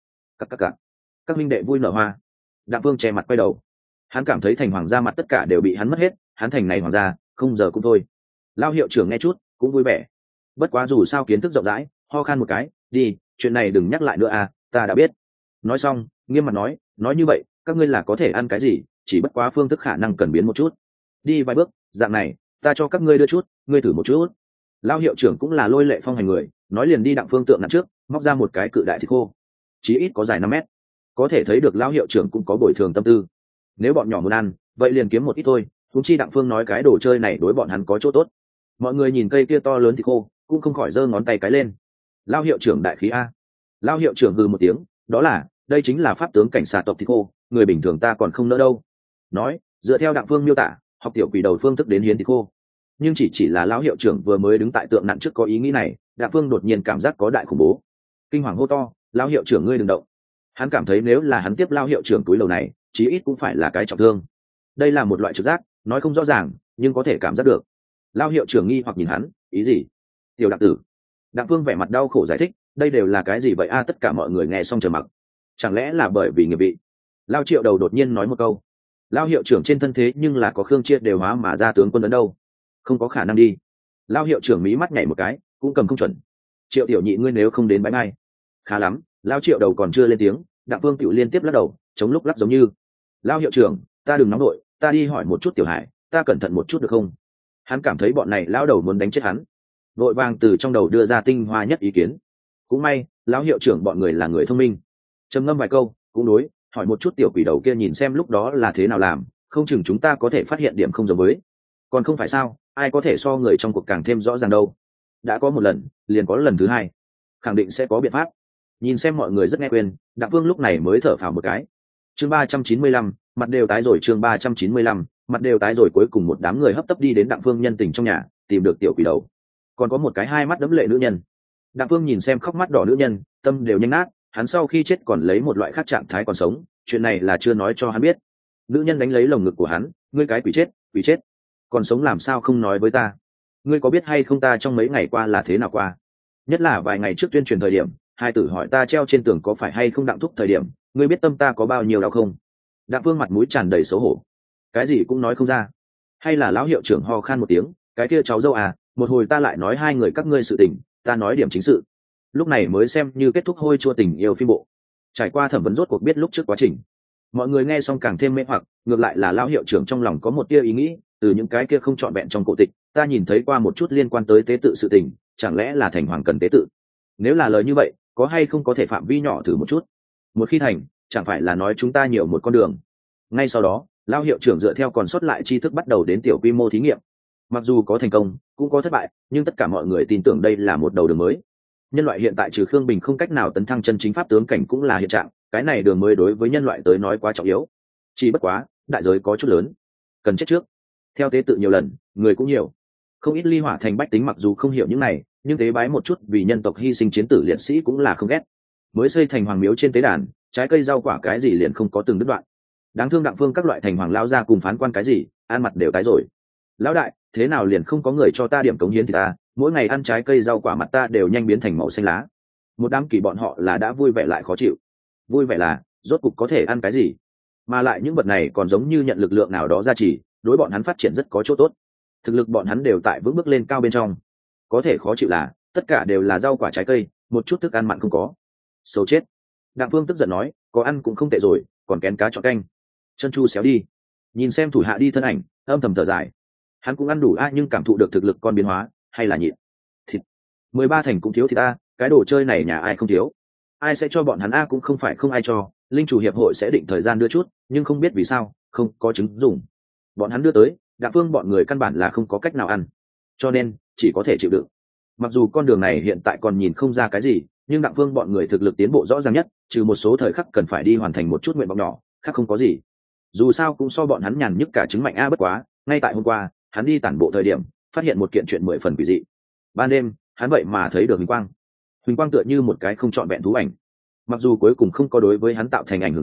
Các huynh đệ vui nở hoa. Đặng Phương che mặt quay đầu, hắn cảm thấy thành hoàng gia mặt tất cả đều bị hắn mất hết, hắn thành này hoàng gia không giờ cũng thôi. Lao hiệu trưởng nghe chút cũng vui vẻ, bất quá dù sao kiến thức rộng rãi, ho khan một cái, đi, chuyện này đừng nhắc lại nữa à, ta đã biết. Nói xong nghiêm mặt nói như vậy các ngươi là có thể ăn cái gì, chỉ bất quá phương thức khả năng cần biến một chút. Đi vài bước, dạng này ta cho các ngươi đưa chút, ngươi thử một chút. Lao hiệu trưởng cũng là lôi lệ phong hành người, nói liền đi Đặng Phương tượng nặn trước, móc ra một cái cự đại thịt khô, chí ít có dài 5 mét, có thể thấy được Lao hiệu trưởng cũng có bồi thường tâm tư. Nếu bọn nhỏ muốn ăn vậy liền kiếm một ít thôi, thúng chi Đặng Phương nói cái đồ chơi này đối bọn hắn có chỗ tốt. Mọi người nhìn cây kia to lớn thịt khô cũng không khỏi giơ ngón tay cái lên. Lao hiệu trưởng đại khí a. Lao hiệu trưởng hừ một tiếng, đó là, đây chính là pháp tướng cảnh xà tộc thịt khô, người bình thường ta còn không nỡ đâu. Nói dựa theo Đặng Phương miêu tả, học tiểu quỷ đầu phương thức đến hiến thịt khô. Nhưng chỉ là lão hiệu trưởng vừa mới đứng tại tượng nặn trước có ý nghĩ này, Đặng Phương đột nhiên cảm giác có đại khủng bố, kinh hoàng hô to, lão hiệu trưởng ngươi đừng động. Hắn cảm thấy nếu là hắn tiếp lão hiệu trưởng túi lầu này chí ít cũng phải là cái trọng thương. Đây là một loại trực giác, nói không rõ ràng nhưng có thể cảm giác được. Lão hiệu trưởng nghi hoặc nhìn hắn, ý gì? Tiểu Đặng tử. Đặng Phương vẻ mặt đau khổ giải thích, đây đều là cái gì vậy a? Tất cả mọi người nghe xong trầm mặc. Chẳng lẽ là bởi vì nghiệp vị? Lão Triệu Đầu đột nhiên nói một câu. Lão hiệu trưởng trên thân thế nhưng là có Khương Chiết đều hóa mà ra tướng quân ấn đâu, không có khả năng đi. Lão hiệu trưởng mí mắt nhảy một cái, cũng cầm không chuẩn. Triệu tiểu nhị ngươi nếu không đến bãi ngay. Khá lắm. Lão Triệu Đầu còn chưa lên tiếng, Đặng Phương tiểu liên tiếp lắc đầu, chống lúc lắc giống như. Lão hiệu trưởng, ta đừng nóng nội, ta đi hỏi một chút Tiểu Hải, ta cẩn thận một chút được không? Hắn cảm thấy bọn này lão đầu muốn đánh chết hắn, vội vàng từ trong đầu đưa ra tinh hoa nhất ý kiến. Cũng may lão hiệu trưởng bọn người là người thông minh, trầm ngâm vài câu cũng đối, hỏi một chút tiểu quỷ đầu kia nhìn xem lúc đó là thế nào làm, không chừng chúng ta có thể phát hiện điểm không giống với. Còn không phải sao, ai có thể so người trong cuộc càng thêm rõ ràng đâu. Đã có một lần liền có lần thứ hai, khẳng định sẽ có biện pháp. Nhìn xem mọi người rất nghe khuyên, Đặng Phương lúc này mới thở phào một cái. Chương 395, mặt đều tái rồi. Chương 395, mặt đều tái rồi. Cuối cùng một đám người hấp tấp đi đến Đặng Phương nhân tình trong nhà, tìm được tiểu quỷ đầu. Còn có một cái hai mắt đẫm lệ nữ nhân. Đặng Phương nhìn xem khóc mắt đỏ nữ nhân, tâm đều nhanh nát. Hắn sau khi chết còn lấy một loại khác trạng thái còn sống, chuyện này là chưa nói cho hắn biết. Nữ nhân đánh lấy lồng ngực của hắn, ngươi cái quỷ chết, còn sống làm sao không nói với ta? Ngươi có biết hay không ta trong mấy ngày qua là thế nào qua? Nhất là vài ngày trước tuyên truyền thời điểm, hai tử hỏi ta treo trên tường có phải hay không Đặng thúc thời điểm, ngươi biết tâm ta có bao nhiêu đau không? Đặng Phương mặt mũi tràn đầy xấu hổ, cái gì cũng nói không ra. Hay là lão hiệu trưởng ho khan một tiếng, cái kia cháu dâu à, một hồi ta lại nói hai người các ngươi sự tình, ta nói điểm chính sự. Lúc này mới xem như kết thúc hôi chua tình yêu phim bộ. Trải qua thẩm vấn rốt cuộc biết lúc trước quá trình. Mọi người nghe xong càng thêm mê hoặc, ngược lại là lão hiệu trưởng trong lòng có một tia ý nghĩ, từ những cái kia không trọn vẹn trong cổ tịch, ta nhìn thấy qua một chút liên quan tới tế tự sự tình, chẳng lẽ là thành hoàng cần tế tự? Nếu là lời như vậy, có hay không có thể phạm vi nhỏ thử một chút? Một khi thành, chẳng phải là nói chúng ta nhiều một con đường. Ngay sau đó, lão hiệu trưởng dựa theo còn sót lại tri thức bắt đầu đến tiểu quy mô thí nghiệm. Mặc dù có thành công, cũng có thất bại, nhưng tất cả mọi người tin tưởng đây là một đầu đường mới. Nhân loại hiện tại trừ Khương Bình không cách nào tấn thăng chân chính pháp tướng cảnh cũng là hiện trạng, cái này đường mới đối với nhân loại tới nói quá trọng yếu. Chỉ bất quá, đại giới có chút lớn, cần chết trước. Theo tế tự nhiều lần, người cũng nhiều, không ít ly hỏa thành bách tính mặc dù không hiểu những này, nhưng tế bái một chút vì nhân tộc hy sinh chiến tử liệt sĩ cũng là không ghét. Mới xây thành hoàng miếu trên tế đàn, trái cây rau quả cái gì liền không có từng đứt đoạn. Đáng thương Đặng Phương các loại thành hoàng lao ra cùng phán quan cái gì, ăn mặt đều tái rồi. Lão đại, thế nào liền không có người cho ta điểm cống hiến thì ta, mỗi ngày ăn trái cây rau quả mặt ta đều nhanh biến thành màu xanh lá. Một đám kỳ bọn họ là đã vui vẻ lại khó chịu. Vui vẻ là rốt cục có thể ăn cái gì, mà lại những vật này còn giống như nhận lực lượng nào đó gia trì, đối bọn hắn phát triển rất có chỗ tốt. Thực lực bọn hắn đều tại vững bước lên cao bên trong. Có thể khó chịu là tất cả đều là rau quả trái cây, một chút thức ăn mặn không có. Xấu chết. Đặng Phương tức giận nói, có ăn cũng không tệ rồi, còn kén cá chọn canh, chân chu xéo đi. Nhìn xem thủ hạ đi thân ảnh, âm thầm thở dài. Hắn cũng ăn đủ nhưng cảm thụ được thực lực con biến hóa, hay là nhịn. Thịt 13 thành cũng thiếu thì ta, cái đồ chơi này nhà ai không thiếu. Ai sẽ cho bọn hắn cũng không phải không ai cho, linh chủ hiệp hội sẽ định thời gian đưa chút, nhưng không biết vì sao không có chứng dùng. Bọn hắn đưa tới, Đặng Phương bọn người căn bản là không có cách nào ăn, cho nên chỉ có thể chịu đựng. Mặc dù con đường này hiện tại còn nhìn không ra cái gì, nhưng Đặng Phương bọn người thực lực tiến bộ rõ ràng nhất, trừ một số thời khắc cần phải đi hoàn thành một chút nguyện vọng nhỏ, khác không có gì. Dù sao cũng so bọn hắn nhàn nhức cả chứng mạnh bất quá. Ngay tại hôm qua, hắn đi tản bộ thời điểm, phát hiện một kiện chuyện 10 phần quỷ dị. Ban đêm, hắn vậy mà thấy được huỳnh quang tựa như một cái không trọn vẹn thú ảnh. Mặc dù cuối cùng không có đối với hắn tạo thành ảnh hưởng gì,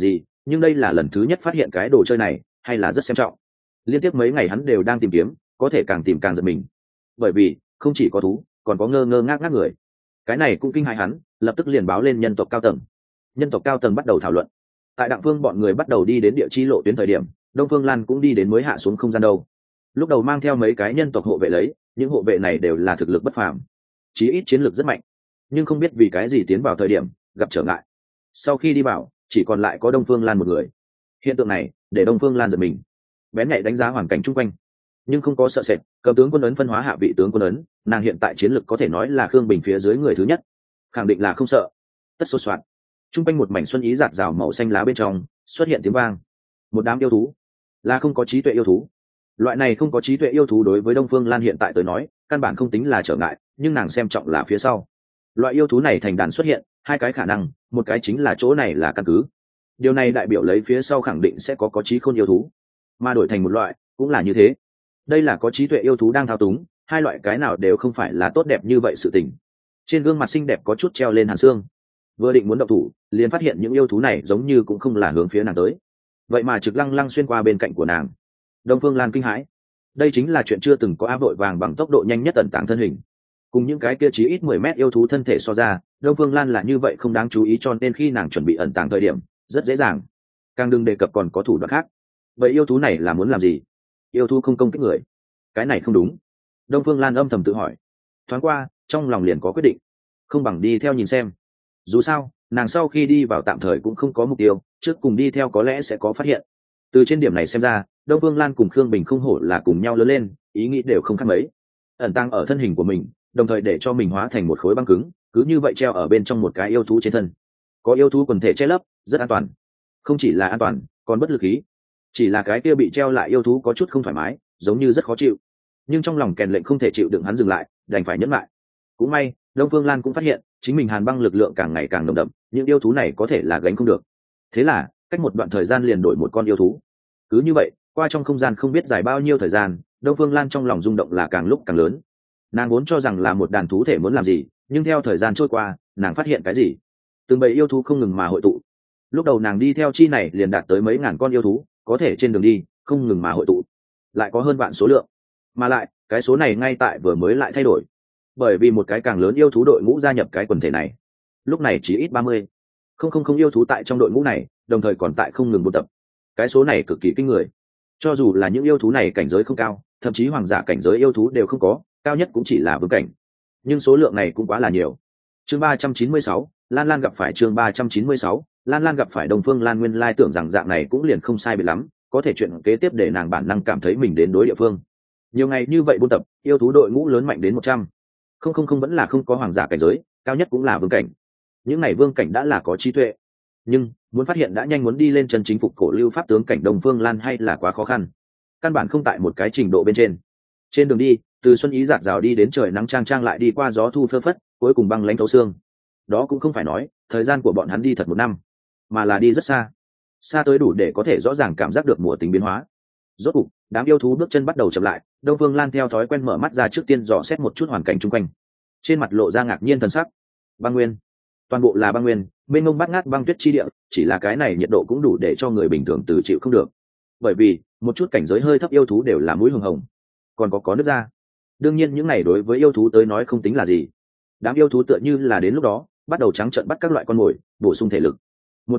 nhưng đây là lần thứ nhất phát hiện cái đồ chơi này, hay là rất xem trọng. Liên tiếp mấy ngày hắn đều đang tìm kiếm, có thể càng tìm càng giật mình, bởi vì không chỉ có thú, còn có ngơ ngơ ngác ngác người. Cái này cũng kinh hãi hắn, lập tức liền báo lên nhân tộc cao tầng. Nhân tộc cao tầng bắt đầu thảo luận. Tại Đặng Phương bọn người bắt đầu đi đến địa chi lộ tuyến thời điểm, Đông Phương Lan cũng đi đến mới hạ xuống không gian đâu. Lúc đầu mang theo mấy cái nhân tộc hộ vệ lấy, những hộ vệ này đều là thực lực bất phàm, chí ít chiến lược rất mạnh, nhưng không biết vì cái gì tiến vào thời điểm gặp trở ngại. Sau khi đi vào, chỉ còn lại có Đông Phương Lan một người. Hiện tượng này để Đông Phương Lan giật mình, bén nhạy đánh giá hoàn cảnh chung quanh, nhưng không có sợ sệt. Cầm tướng quân ấn phân hóa hạ vị tướng quân ấn, nàng hiện tại chiến lược có thể nói là Khương Bình phía dưới người thứ nhất, khẳng định là không sợ. Tất sốt soạn, chung quanh một mảnh xuân ý rạt rào màu xanh lá bên trong xuất hiện tiếng vang. Một đám yêu thú, là không có trí tuệ yêu thú. Loại này không có trí tuệ yêu thú đối với Đông Phương Lan hiện tại tới nói căn bản không tính là trở ngại, nhưng nàng xem trọng là phía sau. Loại yêu thú này thành đàn xuất hiện, hai cái khả năng, một cái chính là chỗ này là căn cứ. Điều này đại biểu lấy phía sau khẳng định sẽ có trí khôn yêu thú, mà đổi thành một loại cũng là như thế. Đây là có trí tuệ yêu thú đang thao túng, hai loại cái nào đều không phải là tốt đẹp như vậy sự tình. Trên gương mặt xinh đẹp có chút treo lên hàn xương, vừa định muốn động thủ liền phát hiện những yêu thú này giống như cũng không là hướng phía nàng tới, vậy mà trực lăng lăng xuyên qua bên cạnh của nàng. Đông Phương Lan kinh hãi, đây chính là chuyện chưa từng có. Vội vàng bằng tốc độ nhanh nhất ẩn tàng thân hình, cùng những cái kia chí ít 10 mét yêu thú thân thể so ra, Đông Phương Lan là như vậy không đáng chú ý, cho nên khi nàng chuẩn bị ẩn tàng thời điểm rất dễ dàng, càng đừng đề cập còn có thủ đoạn khác. Vậy yêu thú này là muốn làm gì? Yêu thú không công kích người, cái này không đúng. Đông Phương Lan âm thầm tự hỏi, thoáng qua trong lòng liền có quyết định, không bằng đi theo nhìn xem. Dù sao nàng sau khi đi vào tạm thời cũng không có mục tiêu, trước cùng đi theo có lẽ sẽ có phát hiện. Từ trên điểm này xem ra, Đông Phương Lan cùng Khương Bình không hổ là cùng nhau lớn lên, ý nghĩ đều không khác mấy. Ẩn tàng ở thân hình của mình, đồng thời để cho mình hóa thành một khối băng cứng, cứ như vậy treo ở bên trong một cái yêu thú trên thân. Có yêu thú quần thể che lấp, rất an toàn. Không chỉ là an toàn, còn bất lực khí. Chỉ là cái kia bị treo lại yêu thú có chút không thoải mái, giống như rất khó chịu. Nhưng trong lòng kèn lệnh không thể chịu đựng, hắn dừng lại, đành phải nhẫn lại. Cũng may, Đông Phương Lan cũng phát hiện, chính mình hàn băng lực lượng càng ngày càng nồng đậm, những yêu thú này có thể là gánh không được. Thế là, cách một đoạn thời gian liền đổi một con yêu thú. Cứ như vậy, qua trong không gian không biết dài bao nhiêu thời gian, Đông Phương Lan trong lòng rung động là càng lúc càng lớn. Nàng vốn cho rằng là một đàn thú thể muốn làm gì, nhưng theo thời gian trôi qua, nàng phát hiện cái gì? Từng bầy yêu thú không ngừng mà hội tụ. Lúc đầu nàng đi theo chi này liền đạt tới mấy ngàn con yêu thú, có thể trên đường đi không ngừng mà hội tụ, lại có hơn vạn số lượng. Mà lại, cái số này ngay tại vừa mới lại thay đổi, bởi vì một cái càng lớn yêu thú đội ngũ gia nhập cái quần thể này. Lúc này chỉ ít 30 không yêu thú tại trong đội ngũ này, đồng thời còn tại không ngừng buôn tập. Cái số này cực kỳ kinh người. Cho dù là những yêu thú này cảnh giới không cao, thậm chí hoàng giả cảnh giới yêu thú đều không có, cao nhất cũng chỉ là vương cảnh, nhưng số lượng này cũng quá là nhiều. Chương 396, Lan Lan gặp phải. Chương 396, Lan Lan gặp phải. Đông Phương Lan nguyên lai tưởng rằng dạng này cũng liền không sai biệt lắm, có thể chuyện kế tiếp để nàng bản năng cảm thấy mình đến đối địa phương. Nhiều ngày như vậy buôn tập, yêu thú đội ngũ lớn mạnh đến 100 không vẫn là không có hoàng giả cảnh giới, cao nhất cũng là vương cảnh. Những ngày vương cảnh đã là có trí tuệ, nhưng muốn phát hiện đã nhanh muốn đi lên chân chính phục cổ lưu pháp tướng cảnh Đông Phương Lan hay là quá khó khăn, căn bản không tại một cái trình độ bên trên. Trên đường đi, từ xuân ý rạt rào đi đến trời nắng trang trang, lại đi qua gió thu phơ phất, cuối cùng băng lãnh thấu xương. Đó cũng không phải nói thời gian của bọn hắn đi thật 1 năm, mà là đi rất xa, xa tới đủ để có thể rõ ràng cảm giác được mùa tính biến hóa. Rốt cục đám yêu thú bước chân bắt đầu chậm lại. Đông Phương Lan theo thói quen mở mắt ra, trước tiên dò xét một chút hoàn cảnh chung quanh, trên mặt lộ ra ngạc nhiên thần sắc. Băng nguyên, toàn bộ là băng nguyên, mênh mông bát ngát băng tuyết chi địa, chỉ là cái này nhiệt độ cũng đủ để cho người bình thường từ chịu không được, bởi vì một chút cảnh giới hơi thấp yêu thú đều là mũi hồng hồng, còn có nước da. Đương nhiên những này đối với yêu thú tới nói không tính là gì. Đám yêu thú tựa như là đến lúc đó bắt đầu trắng trợn bắt các loại con mồi, bổ sung thể lực.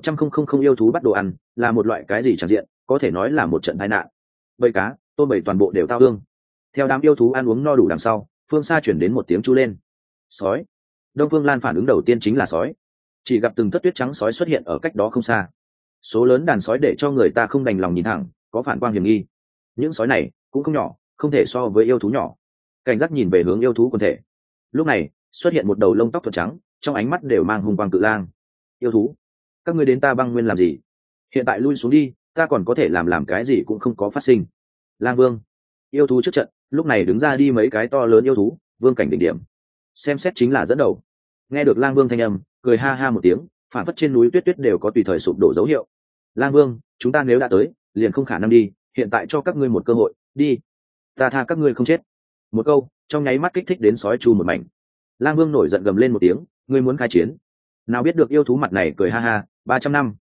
100 yêu thú bắt đồ ăn là một loại cái gì chẳng diện, có thể nói là một trận tai nạn. Bầy cá, tôm bầy toàn bộ đều tao hương. Theo đám yêu thú ăn uống no đủ đằng sau, phương xa chuyển đến một tiếng chu lên. Sói. Đông Phương Lan phản ứng đầu tiên chính là sói. Chỉ gặp từng thất tuyết trắng sói xuất hiện ở cách đó không xa. Số lớn đàn sói để cho người ta không đành lòng nhìn thẳng, có phản quang hiểm nghi. Những sói này cũng không nhỏ, không thể so với yêu thú nhỏ. Cảnh giác nhìn về hướng yêu thú quần thể. Lúc này xuất hiện một đầu lông tóc thuần trắng, trong ánh mắt đều mang hung quang cự lang. Yêu thú, các ngươi đến ta băng nguyên làm gì? Hiện tại lui xuống đi, ta còn có thể làm cái gì cũng không có phát sinh. Lang Vương, yêu thú trước trận, lúc này đứng ra đi mấy cái to lớn yêu thú, vương cảnh đỉnh điểm, xem xét chính là dẫn đầu. Nghe được Lang Vương thanh âm, cười ha ha một tiếng, phản phất trên núi tuyết tuyết đều có tùy thời sụp đổ dấu hiệu. Lang Vương, chúng ta nếu đã tới, liền không khả năng đi, hiện tại cho các ngươi một cơ hội, đi, ta tha các ngươi không chết. Một câu trong nháy mắt kích thích đến sói chu một mảnh. Lang Vương nổi giận gầm lên một tiếng, ngươi muốn khai chiến? Nào biết được yêu thú mặt này cười ha ha, 300 năm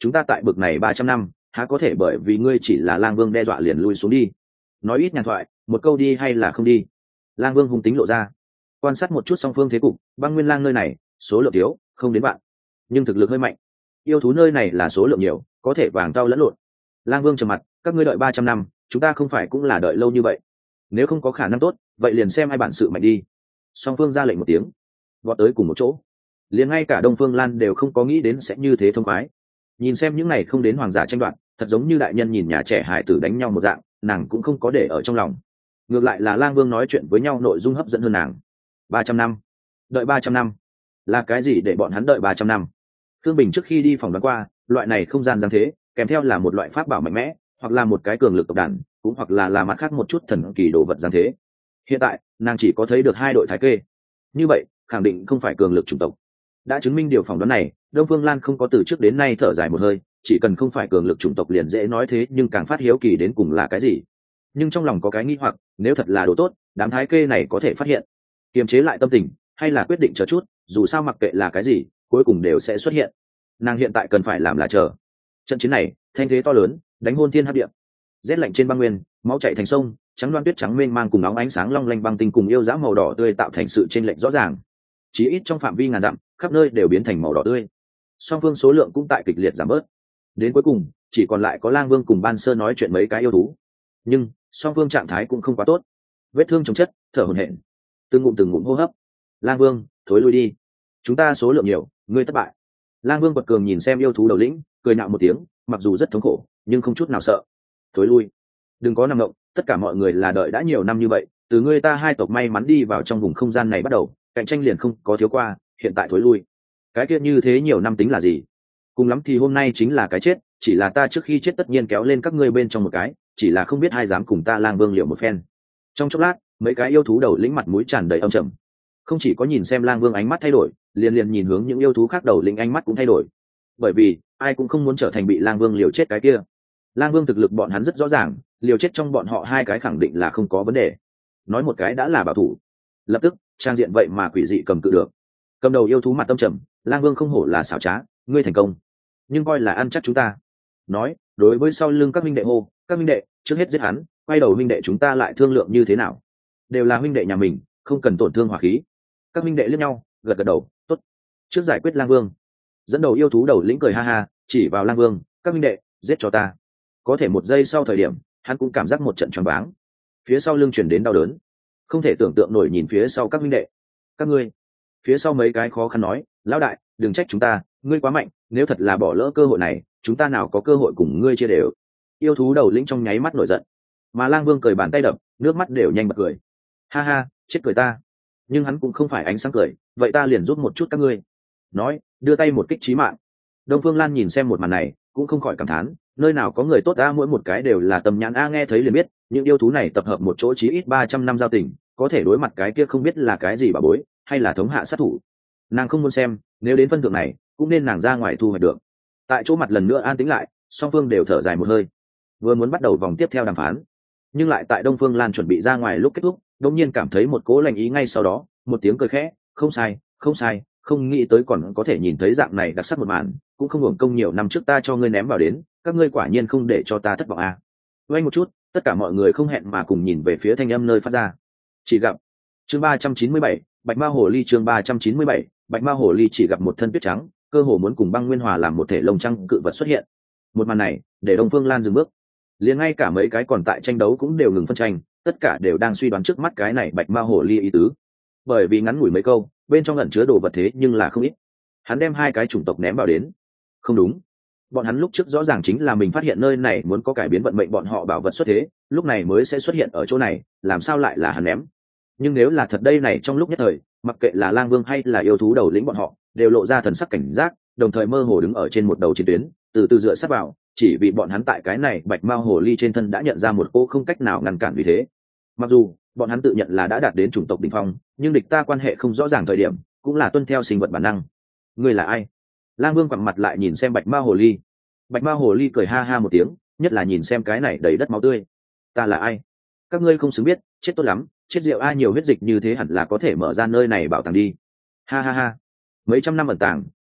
chúng ta tại bực này 300 năm há có thể bởi vì ngươi chỉ là lang vương đe dọa liền lui xuống đi. Nói ít nhàn thoại, một câu đi hay là không đi. Lang vương hung tính lộ ra. Quan sát một chút song phương thế cục, băng nguyên lang nơi này số lượng thiếu, không đến bạn, nhưng thực lực hơi mạnh. Yêu thú nơi này là số lượng nhiều, có thể vàng tao lẫn lộn. Lang vương trầm mặt, các ngươi đợi 300 năm, chúng ta không phải cũng là đợi lâu như vậy. Nếu không có khả năng tốt, vậy liền xem ai bản sự mạnh đi. Song phương ra lệnh một tiếng, vọt tới cùng một chỗ. Liền ngay cả Đông Phương Lan đều không có nghĩ đến sẽ như thế thông khoái. Nhìn xem những này không đến hoàng giả tranh đoạt, thật giống như đại nhân nhìn nhà trẻ hài tử đánh nhau một dạng, nàng cũng không có để ở trong lòng. Ngược lại là Lang Vương nói chuyện với nhau nội dung hấp dẫn hơn nàng. 300 năm, đợi 300 năm, là cái gì để bọn hắn đợi 300 năm? Thương Bình trước khi đi phòng đoán qua, loại này không gian giáng thế, kèm theo là một loại pháp bảo mạnh mẽ, hoặc là một cái cường lực tộc đàn, cũng hoặc là mặt khác một chút thần kỳ đồ vật giáng thế. Hiện tại, nàng chỉ có thấy được hai đội thái kê. Như vậy, khẳng định không phải cường lực chủng tộc. Đã chứng minh điều phỏng đoán này, Đông Phương Lan không có từ trước đến nay thở dài một hơi, chỉ cần không phải cường lực chủng tộc liền dễ nói thế, nhưng càng phát hiếu kỳ đến cùng là cái gì. Nhưng trong lòng có cái nghi hoặc, nếu thật là đồ tốt, đám thái kê này có thể phát hiện. Kiềm chế lại tâm tình, hay là quyết định chờ chút, dù sao mặc kệ là cái gì, cuối cùng đều sẽ xuất hiện. Nàng hiện tại cần phải làm là chờ. Trận chiến này, thanh thế to lớn, đánh hôn thiên hấp địa. Rét lạnh trên băng nguyên, máu chảy thành sông, trắng loan tuyết trắng mênh mang cùng óng ánh sáng long lanh băng tinh cùng yêu dã màu đỏ tươi tạo thành sự chênh lệch rõ ràng. Chí ít trong phạm vi ngàn dặm, khắp nơi đều biến thành màu đỏ tươi. Song phương số lượng cũng tại kịch liệt giảm bớt. Đến cuối cùng, chỉ còn lại có Lang Vương cùng Ban Sơ nói chuyện mấy cái yêu thú. Nhưng song phương trạng thái cũng không quá tốt. Vết thương chồng chất, thở hổn hển, từng ngụm hô hấp. Lang Vương, thối lui đi. Chúng ta số lượng nhiều, ngươi thất bại. Lang Vương quật cường nhìn xem yêu thú đầu lĩnh, cười nạo một tiếng, mặc dù rất thống khổ, nhưng không chút nào sợ. Thối lui. Đừng có nằm động, tất cả mọi người là đợi đã nhiều năm như vậy, từ ngươi ta hai tộc may mắn đi vào trong vùng không gian này bắt đầu, cạnh tranh liền không có thiếu qua, hiện tại thối lui. Cái kia như thế nhiều năm tính là gì? Cùng lắm thì hôm nay chính là cái chết, chỉ là ta trước khi chết tất nhiên kéo lên các ngươi bên trong một cái, chỉ là không biết ai dám cùng ta Lang Vương liệu một phen. Trong chốc lát, mấy cái yêu thú đầu lĩnh mặt mũi tràn đầy âm trầm. Không chỉ có nhìn xem Lang Vương ánh mắt thay đổi, liền nhìn hướng những yêu thú khác đầu lĩnh ánh mắt cũng thay đổi. Bởi vì ai cũng không muốn trở thành bị Lang Vương liều chết cái kia. Lang Vương thực lực bọn hắn rất rõ ràng, liều chết trong bọn họ hai cái khẳng định là không có vấn đề. Nói một cái đã là bảo thủ. Lập tức, trang diện vậy mà quỷ dị cầm cự được. Cầm đầu yêu thú mặt tâm trầm, Lang Vương không hổ là xảo trá, ngươi thành công, nhưng coi là ăn chắc chúng ta. Nói, đối với sau lưng các minh đệ hô, các minh đệ, trước hết giết hắn, quay đầu minh đệ chúng ta lại thương lượng như thế nào. Đều là huynh đệ nhà mình, không cần tổn thương hỏa khí. Các minh đệ liếc nhau, gật gật đầu, tốt. Trước giải quyết Lang Vương. Dẫn đầu yêu thú đầu lĩnh cười ha ha, chỉ vào Lang Vương, các minh đệ, giết cho ta. Có thể một giây sau thời điểm, hắn cũng cảm giác một trận choáng váng. Phía sau lưng chuyển đến đau đớn, không thể tưởng tượng nổi nhìn phía sau các minh đệ. Các ngươi. Phía sau mấy cái khó khăn nói, lão đại, đừng trách chúng ta, ngươi quá mạnh, nếu thật là bỏ lỡ cơ hội này, chúng ta nào có cơ hội cùng ngươi chia đều. Yêu thú đầu lĩnh trong nháy mắt nổi giận, mà Lang Vương cười bàn tay đập, nước mắt đều nhanh bật cười. Ha ha, chết cười ta. Nhưng hắn cũng không phải ánh sáng cười, vậy ta liền giúp một chút các ngươi. Nói, đưa tay một kích chí mạng. Đông Phương Lan nhìn xem một màn này, cũng không khỏi cảm thán, nơi nào có người tốt a, mỗi một cái đều là tầm nhãn a, nghe thấy liền biết, những yêu thú này tập hợp một chỗ chí ít 300 năm giao tình, có thể đối mặt cái kia không biết là cái gì bà bối, hay là thống hạ sát thủ. Nàng không muốn xem, nếu đến phân thượng này, cũng nên nàng ra ngoài thu hoạch được. Tại chỗ mặt lần nữa an tĩnh lại, song phương đều thở dài một hơi, vừa muốn bắt đầu vòng tiếp theo đàm phán, nhưng lại tại Đông Phương Lan chuẩn bị ra ngoài lúc kết thúc, đột nhiên cảm thấy một cỗ lạnh ý, ngay sau đó, một tiếng cười khẽ, không sai, không sai, không nghĩ tới còn có thể nhìn thấy dạng này đặc sắc một màn, cũng không hưởng công nhiều năm trước ta cho ngươi ném vào đến, các ngươi quả nhiên không để cho ta thất vọng à. Quay một chút, tất cả mọi người không hẹn mà cùng nhìn về phía thanh âm nơi phát ra. Chỉ gặp chương 397, Bạch Ma Hồ Ly. Chương 397, Bạch Ma Hồ Ly. Chỉ gặp một thân tuyết trắng, cơ hồ muốn cùng băng nguyên hòa làm một thể lồng trăng cự vật xuất hiện. Một màn này để Đông Phương Lan dừng bước, liền ngay cả mấy cái còn tại tranh đấu cũng đều ngừng phân tranh, tất cả đều đang suy đoán trước mắt cái này Bạch Ma Hồ Ly ý tứ. Bởi vì ngắn ngủi mấy câu, bên trong ẩn chứa đồ vật thế nhưng là không ít. Hắn đem hai cái chủng tộc ném vào đến. Không đúng, bọn hắn lúc trước rõ ràng chính là mình phát hiện nơi này muốn có cải biến vận mệnh bọn họ bảo vật xuất thế, lúc này mới sẽ xuất hiện ở chỗ này, làm sao lại là hắn ném. Nhưng nếu là thật đây này, trong lúc nhất thời, mặc kệ là Lang Vương hay là yêu thú đầu lĩnh bọn họ đều lộ ra thần sắc cảnh giác, đồng thời mơ hồ đứng ở trên một đầu chiến tuyến, từ từ dựa sát vào, chỉ vì bọn hắn tại cái này Bạch Ma Hồ Ly trên thân đã nhận ra một cô không cách nào ngăn cản vì thế. Mặc dù bọn hắn tự nhận là đã đạt đến chủng tộc đỉnh phong, nhưng địch ta quan hệ không rõ ràng thời điểm, cũng là tuân theo sinh vật bản năng. Ngươi là ai? Lang Vương quẳng mặt lại nhìn xem Bạch Ma Hồ Ly. Bạch Ma Hồ Ly cười ha ha một tiếng, nhất là nhìn xem cái này đầy đất máu tươi. Ta là ai? Các ngươi không xứng biết, chết tốt lắm, chết rượu ai nhiều huyết dịch như thế hẳn là có thể mở ra nơi này bảo tàng đi. Ha ha ha. Mấy trăm năm ẩn tàng,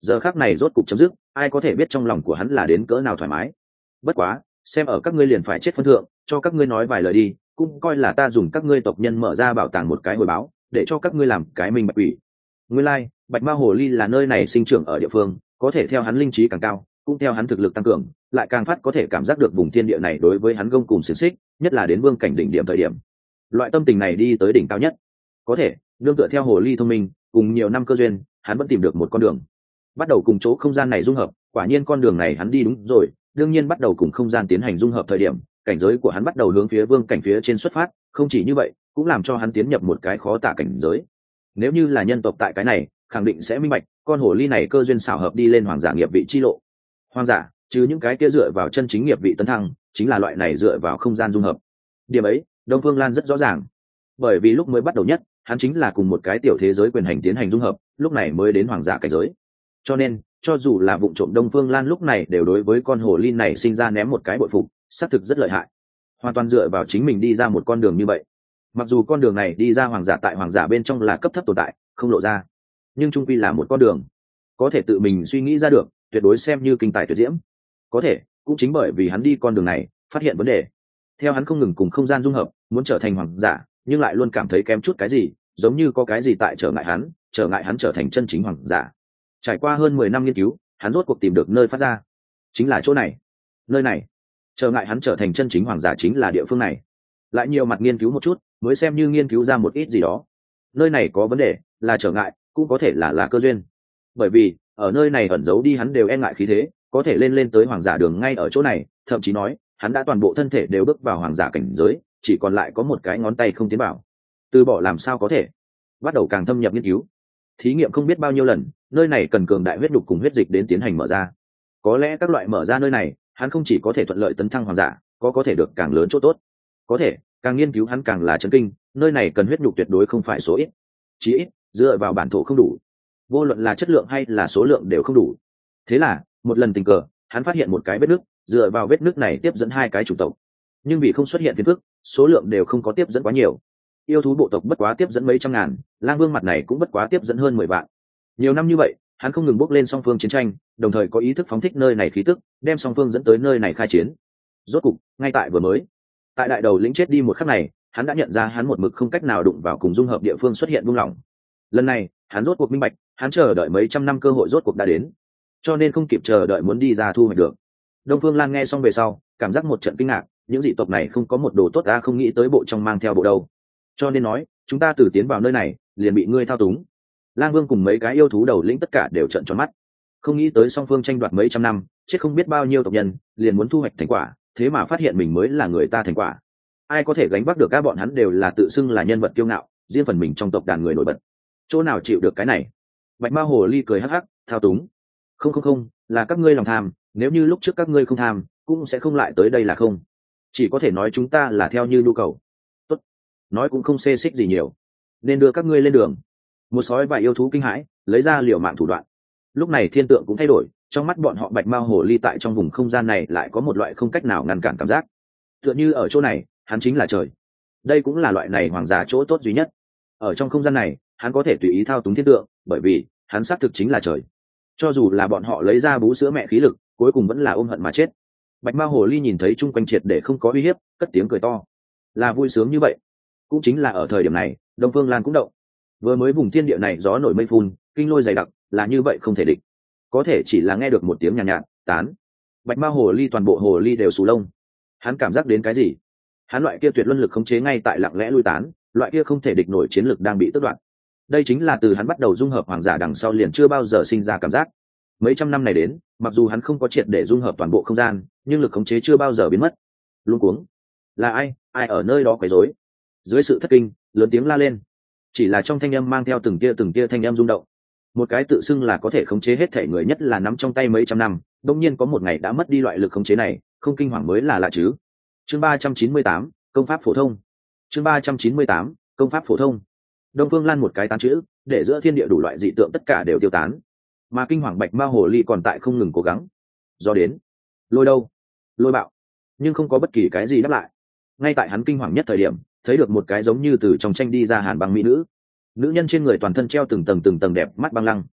giờ khắc này rốt cục chấm dứt, ai có thể biết trong lòng của hắn là đến cỡ nào thoải mái. Bất quá xem ở các ngươi liền phải chết phân thượng, cho các ngươi nói vài lời đi, cũng coi là ta dùng các ngươi tộc nhân mở ra bảo tàng một cái hồi báo, để cho các ngươi làm cái minh bạch quỷ. Nguyên lai bạch ma hồ ly là nơi này sinh trưởng ở địa phương, có thể theo hắn linh trí càng cao, cũng theo hắn thực lực tăng cường, lại càng phát có thể cảm giác được vùng thiên địa này đối với hắn gông cùng xiềng xích, nhất là đến vương cảnh đỉnh điểm thời điểm, loại tâm tình này đi tới đỉnh cao nhất. Có thể nương tựa theo hồ ly thông minh cùng nhiều năm cơ duyên, hắn vẫn tìm được một con đường, bắt đầu cùng chỗ không gian này dung hợp. Quả nhiên con đường này hắn đi đúng rồi, đương nhiên bắt đầu cùng không gian tiến hành dung hợp thời điểm, cảnh giới của hắn bắt đầu hướng phía vương cảnh phía trên xuất phát. Không chỉ như vậy, cũng làm cho hắn tiến nhập một cái khó tả cảnh giới. Nếu như là nhân tộc tại cái này, khẳng định sẽ minh bạch con hồ ly này cơ duyên xảo hợp đi lên hoàng giả nghiệp vị chi lộ. Hoàng giả trừ những cái kia dựa vào chân chính nghiệp vị tấn thăng, chính là loại này dựa vào không gian dung hợp. Điểm ấy Đông Phương Lan rất rõ ràng, bởi vì lúc mới bắt đầu nhất hắn chính là cùng một cái tiểu thế giới quyền hành tiến hành dung hợp, lúc này mới đến hoàng giả cảnh giới. Cho nên cho dù là vụ trộm, Đông Phương Lan lúc này đều đối với con hồ ly này sinh ra ném một cái bội phục, xác thực rất lợi hại, hoàn toàn dựa vào chính mình đi ra một con đường như vậy. Mặc dù con đường này đi ra hoàng giả tại hoàng giả bên trong là cấp thấp tồn tại, không lộ ra, nhưng trung quy là một con đường có thể tự mình suy nghĩ ra được, tuyệt đối xem như kinh tài tuyệt diễm. Có thể cũng chính bởi vì hắn đi con đường này phát hiện vấn đề, theo hắn không ngừng cùng không gian dung hợp, muốn trở thành hoàng giả nhưng lại luôn cảm thấy kém chút cái gì, giống như có cái gì tại trở ngại hắn trở thành chân chính hoàng giả. Trải qua hơn 10 năm nghiên cứu, hắn rốt cuộc tìm được nơi phát ra, chính là chỗ này. Nơi này trở ngại hắn trở thành chân chính hoàng giả chính là địa phương này. Lại nhiều mặt nghiên cứu một chút mới xem như nghiên cứu ra một ít gì đó. Nơi này có vấn đề, là trở ngại, cũng có thể là cơ duyên. Bởi vì ở nơi này ẩn giấu đi hắn đều e ngại khí thế, có thể lên tới hoàng giả đường ngay ở chỗ này, thậm chí nói hắn đã toàn bộ thân thể đều bước vào hoàng giả cảnh giới, chỉ còn lại có một cái ngón tay không tiến vào. Từ bỏ làm sao có thể, bắt đầu càng thâm nhập nghiên cứu, thí nghiệm không biết bao nhiêu lần. Nơi này cần cường đại huyết đục cùng huyết dịch đến tiến hành mở ra. Có lẽ các loại mở ra nơi này, hắn không chỉ có thể thuận lợi tấn thăng hoàng giả, có thể được càng lớn chỗ tốt. Có thể càng nghiên cứu hắn càng là chấn kinh, nơi này cần huyết đục tuyệt đối không phải số ít, chí ít dựa vào bản thổ không đủ, vô luận là chất lượng hay là số lượng đều không đủ. Thế là một lần tình cờ hắn phát hiện một cái vết nứt, dựa vào vết nứt này tiếp dẫn hai cái chủng tộc, nhưng vì không xuất hiện phiền phức, số lượng đều không có tiếp dẫn quá nhiều. Yêu thú bộ tộc bất quá tiếp dẫn mấy trăm ngàn, lang vương mặt này cũng bất quá tiếp dẫn hơn 10 vạn. Nhiều năm như vậy hắn không ngừng bốc lên song phương chiến tranh, đồng thời có ý thức phóng thích nơi này khí tức, đem song phương dẫn tới nơi này khai chiến. Rốt cục ngay tại vừa mới, tại đại đầu lĩnh chết đi một khắc này, hắn đã nhận ra hắn một mực không cách nào đụng vào cùng dung hợp địa phương xuất hiện buông lỏng. Lần này hắn rốt cuộc minh bạch, hắn chờ đợi mấy trăm năm cơ hội rốt cuộc đã đến, cho nên không kịp chờ đợi muốn đi ra thu hoạch được. Đông Phương Lan nghe xong về sau cảm giác một trận kinh ngạc, những dị tộc này không có một đồ tốt, ta không nghĩ tới bộ trong mang theo bộ đâu. Cho nên nói chúng ta từ tiến vào nơi này liền bị ngươi thao túng. Lang Vương cùng mấy cái yêu thú đầu lĩnh tất cả đều trợn tròn mắt, không nghĩ tới song phương tranh đoạt mấy trăm năm, chết không biết bao nhiêu tộc nhân, liền muốn thu hoạch thành quả, thế mà phát hiện mình mới là người ta thành quả. Ai có thể gánh vác được? Các bọn hắn đều là tự xưng là nhân vật kiêu ngạo, riêng phần mình trong tộc đàn người nổi bật, chỗ nào chịu được cái này. Bạch Ma Hồ Ly cười hắc hắc, thao túng? Không, là các ngươi lòng tham, nếu như lúc trước các ngươi không tham, cũng sẽ không lại tới đây là không. Chỉ có thể nói chúng ta là theo như nhu cầu. Tốt, nói cũng không xê xích gì nhiều, nên đưa các ngươi lên đường. Một sói và yêu thú kinh hãi, lấy ra liều mạng thủ đoạn. Lúc này thiên tượng cũng thay đổi, trong mắt bọn họ Bạch Ma Hồ Ly tại trong vùng không gian này lại có một loại không cách nào ngăn cản cảm giác, tựa như ở chỗ này hắn chính là trời. Đây cũng là loại này hoàng giả chỗ tốt duy nhất. Ở trong không gian này hắn có thể tùy ý thao túng thiên tượng, bởi vì hắn xác thực chính là trời. Cho dù là bọn họ lấy ra bú sữa mẹ khí lực, cuối cùng vẫn là ôm hận mà chết. Bạch Ma Hồ Ly nhìn thấy chung quanh triệt để không có uy hiếp, cất tiếng cười to, là vui sướng như vậy. Cũng chính là ở thời điểm này, Đông Phương Lan cũng động. Vừa mới vùng thiên địa này gió nổi mây phun, kinh lôi dày đặc, là như vậy không thể địch. Có thể chỉ là nghe được một tiếng nhàn nhạt, tán. Bạch Ma Hồ Ly toàn bộ hồ ly đều xù lông. Hắn cảm giác đến cái gì? Hắn loại kia tuyệt luân lực khống chế ngay tại lặng lẽ lui tán, loại kia không thể địch nổi chiến lực đang bị tước đoạt. Đây chính là từ hắn bắt đầu dung hợp hoàng giả đằng sau liền chưa bao giờ sinh ra cảm giác. Mấy trăm năm này đến, mặc dù hắn không có triệt để dung hợp toàn bộ không gian, nhưng lực khống chế chưa bao giờ biến mất. Luống cuống. Là ai ở nơi đó quấy rối? Dưới sự thất kinh, lớn tiếng la lên. Chỉ là trong thanh âm mang theo từng tia thanh âm rung động. Một cái tự xưng là có thể khống chế hết thể người, nhất là nắm trong tay mấy trăm năm, đột nhiên có một ngày đã mất đi loại lực khống chế này, không kinh hoàng mới là lạ chứ. Chương 398, công pháp phổ thông. Chương 398, công pháp phổ thông. Đông Phương Lan một cái tán chữ, để giữa thiên địa đủ loại dị tượng tất cả đều tiêu tán, mà kinh hoàng Bạch Ma Hồ Ly còn tại không ngừng cố gắng. Do đến, lôi đâu, lôi bạo, nhưng không có bất kỳ cái gì đáp lại. Ngay tại hắn kinh hoàng nhất thời điểm, thấy được một cái giống như từ trong tranh đi ra hàn băng mỹ nữ. Nữ nhân trên người toàn thân treo từng tầng đẹp mắt băng lăng.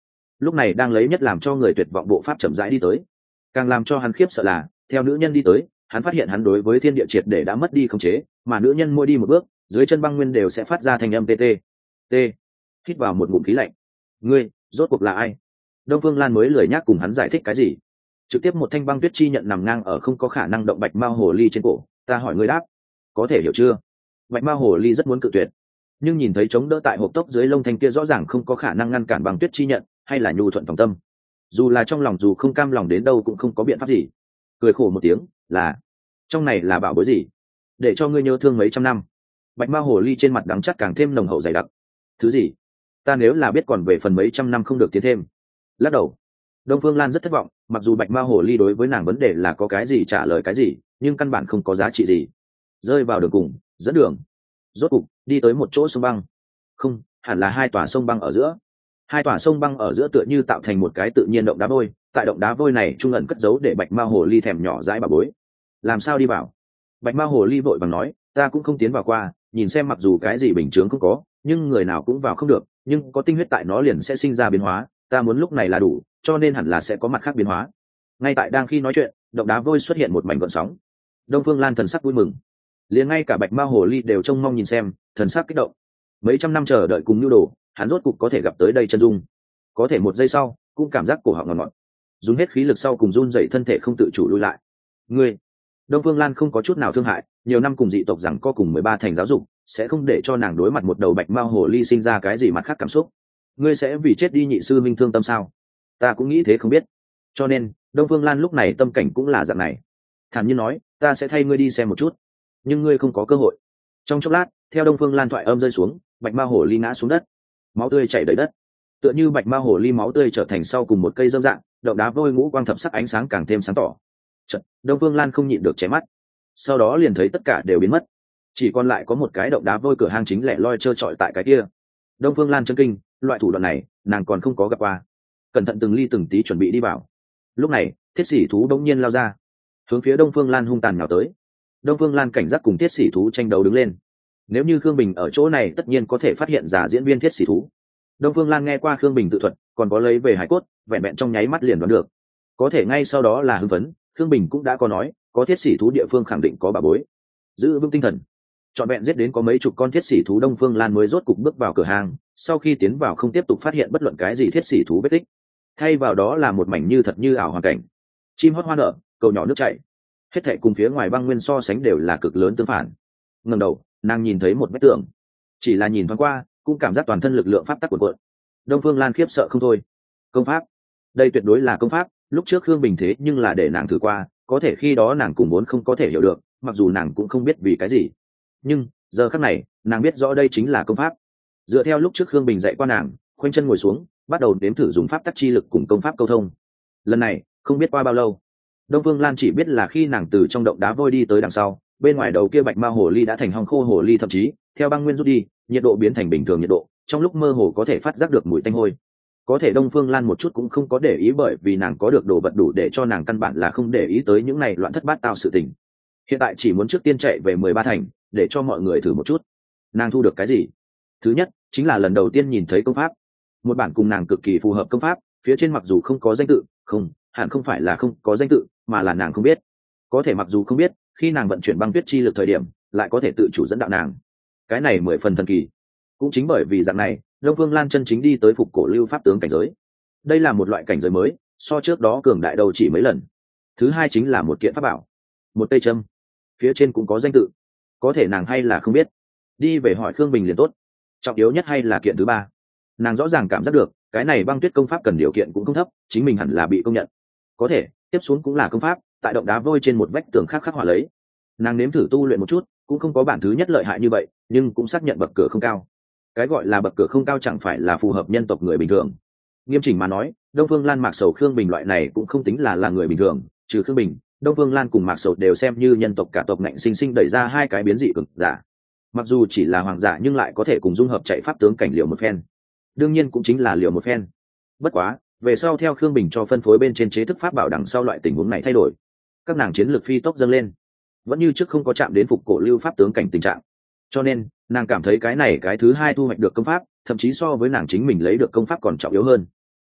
lúc này đang lấy nhất làm cho người tuyệt vọng bộ pháp chậm rãi đi tới. Càng làm cho hắn khiếp sợ là theo nữ nhân đi tới, hắn phát hiện hắn đối với thiên địa triệt để đã mất đi khống chế, mà nữ nhân mỗi đi một bước dưới chân băng nguyên đều sẽ phát ra thành âm tê tê tê. Hít vào một ngụm khí lạnh. Ngươi rốt cuộc là ai? Đông Phương Lan mới lười nhác cùng hắn giải thích cái gì, trực tiếp một thanh băng tuyết chi nhận nằm ngang ở không có khả năng động bạch mao hồ ly trên cổ. Ta hỏi ngươi đáp, có thể hiểu chưa? Bạch mao hồ ly rất muốn cự tuyệt, nhưng nhìn thấy chống đỡ tại hộp tốc dưới lông thanh kia rõ ràng không có khả năng ngăn cản băng tuyết chi nhận, hay là nhu thuận phòng tâm, dù là trong lòng dù không cam lòng đến đâu cũng không có biện pháp gì. Cười khổ một tiếng, là trong này là bảo bối gì để cho ngươi nhớ thương mấy trăm năm? Bạch mao hồ ly trên mặt đắng chắc càng thêm nồng hậu dày đặc. Thứ gì? Ta nếu là biết còn về phần mấy trăm năm không được tiến thêm. Lắc đầu. Đông Phương Lan rất thất vọng, mặc dù bạch mao hồ ly đối với nàng vấn đề là có cái gì trả lời cái gì, nhưng căn bản không có giá trị gì. Rơi vào đường cùng, dẫn đường, rốt cục đi tới một chỗ sông băng. Không, hẳn là hai tòa sông băng ở giữa. Hai tòa sông băng ở giữa tựa như tạo thành một cái tự nhiên động đá vôi, tại động đá vôi này trung ẩn cất giấu để bạch mao hồ ly thèm nhỏ dãi bà bối. Làm sao đi vào? Bạch mao hồ ly vội vàng nói, ta cũng không tiến vào qua, nhìn xem mặc dù cái gì bình chướng không có, nhưng người nào cũng vào không được, nhưng có tinh huyết tại nó liền sẽ sinh ra biến hóa, ta muốn lúc này là đủ, cho nên hẳn là sẽ có mặt khác biến hóa. Ngay tại đang khi nói chuyện, động đá vôi xuất hiện một mảnh gợn sóng. Đông Phương Lan thần sắc vui mừng, liền ngay cả bạch mao hồ ly đều trông mong nhìn xem, thần sắc kích động. Mấy trăm năm chờ đợi cùng nhu đồ, hắn rốt cục có thể gặp tới đây chân dung. Có thể một giây sau cũng cảm giác cổ họng ngọt ngọt, dùng hết khí lực sau cùng run dậy thân thể không tự chủ lui lại. Ngươi, Đông Phương Lan không có chút nào thương hại, nhiều năm cùng dị tộc rằng có cùng 13 thành giáo dục sẽ không để cho nàng đối mặt một đầu bạch mao hồ ly sinh ra cái gì mặt khác cảm xúc. Ngươi sẽ vì chết đi nhị sư minh thương tâm sao? Ta cũng nghĩ thế không biết. Cho nên Đông Phương Lan lúc này tâm cảnh cũng là dạng này, thản nhiên nói, ta sẽ thay ngươi đi xem một chút, nhưng ngươi không có cơ hội. Trong chốc lát, theo Đông Phương Lan thoại âm rơi xuống, bạch mao hồ ly ngã xuống đất, máu tươi chảy đầy đất, tựa như bạch mao hồ ly máu tươi trở thành sau cùng một cây dâm dạng, động đá vôi ngũ quang thập sắc ánh sáng càng thêm sáng tỏ. Chợt, Đông Phương Lan không nhịn được chém mắt, sau đó liền thấy tất cả đều biến mất, chỉ còn lại có một cái động đá vôi cửa hang chính lẻ loi trơ trọi tại cái kia. Đông Phương Lan chấn kinh, loại thủ đoạn này nàng còn không có gặp qua. Cẩn thận từng ly từng tí chuẩn bị đi vào. Lúc này thiết sĩ thú đống nhiên lao ra, hướng phía Đông Phương Lan hung tàn nhào tới. Đông Phương Lan cảnh giác cùng thiết sĩ thú tranh đấu đứng lên. Nếu như Khương Bình ở chỗ này tất nhiên có thể phát hiện giả diễn viên thiết sĩ thú. Đông Phương Lan nghe qua Khương Bình tự thuật, còn có lấy về hải cốt, vẹn vẹn trong nháy mắt liền đoán được. Có thể ngay sau đó là hưng phấn, Khương Bình cũng đã có nói, có thiết sĩ thú địa phương khẳng định có bà bối. Giữ vững tinh thần, trọn vẹn giết đến có mấy chục con thiết sĩ thú, Đông Phương Lan mới rốt cục bước vào cửa hàng. Sau khi tiến vào không tiếp tục phát hiện bất luận cái gì thiết sĩ thú vết tích, thay vào đó là một mảnh như thật như ảo hoàn cảnh. Chim hót hoa nở, cầu nhỏ nước chảy, hết thảy cùng phía ngoài băng nguyên so sánh đều là cực lớn tương phản. Ngẩng đầu, nàng nhìn thấy một vách tường, chỉ là nhìn thoáng qua cũng cảm giác toàn thân lực lượng pháp tắc cuộn cuộn. Đông Phương Lan khiếp sợ không thôi. Công pháp, đây tuyệt đối là công pháp. Lúc trước Khương Bình thế nhưng là để nàng thử qua, có thể khi đó nàng cùng muốn không có thể hiểu được, mặc dù nàng cũng không biết vì cái gì, nhưng giờ khắc này nàng biết rõ đây chính là công pháp. Dựa theo lúc trước Khương Bình dạy qua nàng, khoanh chân ngồi xuống, bắt đầu đếm thử dùng pháp tắc chi lực cùng công pháp câu thông. Lần này không biết qua bao lâu, Đông Phương Lan chỉ biết là khi nàng từ trong động đá vôi đi tới đằng sau, bên ngoài đầu kia bạch mao hồ ly đã thành hong khô hồ ly, thậm chí theo băng nguyên rút đi, nhiệt độ biến thành bình thường nhiệt độ, trong lúc mơ hồ có thể phát giác được mùi tanh hôi. Có thể Đông Phương Lan một chút cũng không có để ý, bởi vì nàng có được đồ vật đủ để cho nàng căn bản là không để ý tới những này loạn thất bát tao sự tình. Hiện tại chỉ muốn trước tiên chạy về 13 thành để cho mọi người thử một chút nàng thu được cái gì. Thứ nhất chính là lần đầu tiên nhìn thấy công pháp, một bản cùng nàng cực kỳ phù hợp công pháp, phía trên mặc dù không có danh tự, không hẳn không phải là không có danh tự, mà là nàng không biết. Có thể mặc dù không biết, khi nàng vận chuyển băng tuyết chi lực thời điểm lại có thể tự chủ dẫn đạo nàng, cái này 10 phần thần kỳ. Cũng chính bởi vì dạng này, Đông Phương Lan chân chính đi tới phục cổ lưu pháp tướng cảnh giới. Đây là một loại cảnh giới mới, so trước đó cường đại đầu chỉ mấy lần. Thứ hai chính là một kiện pháp bảo, một cây châm, phía trên cũng có danh tự, có thể nàng hay là không biết. Đi về hỏi Khương Bình liền tốt. Trọng yếu nhất hay là kiện thứ ba, nàng rõ ràng cảm giác được cái này băng tuyết công pháp cần điều kiện cũng không thấp, chính mình hẳn là bị công nhận. Có thể tiếp xuống cũng là công pháp, tại động đá vôi trên một vách tường khác khắc họa lấy. Nàng nếm thử tu luyện một chút, cũng không có bản thứ nhất lợi hại như vậy, nhưng cũng xác nhận bậc cửa không cao. Cái gọi là bậc cửa không cao chẳng phải là phù hợp nhân tộc người bình thường. Nghiêm chỉnh mà nói, Đông Phương Lan, Mạc Sầu, Khương Bình loại này cũng không tính là người bình thường, trừ Khương Bình, Đông Phương Lan cùng Mạc Sầu đều xem như nhân tộc cả tộc ngạnh sinh sinh đẩy ra hai cái biến dị cực giả. Mặc dù chỉ là hoàng giả nhưng lại có thể cùng dung hợp chạy pháp tướng cảnh liều một phen. Đương nhiên cũng chính là liều một phen. Bất quá, về sau theo Khương Bình cho phân phối bên trên chế thức pháp bảo đằng sau loại tình huống này thay đổi. Các nàng chiến lược phi tốc dâng lên, vẫn như trước không có chạm đến phục cổ lưu pháp tướng cảnh tình trạng. Cho nên, nàng cảm thấy cái này cái thứ hai thu hoạch được công pháp, thậm chí so với nàng chính mình lấy được công pháp còn trọng yếu hơn.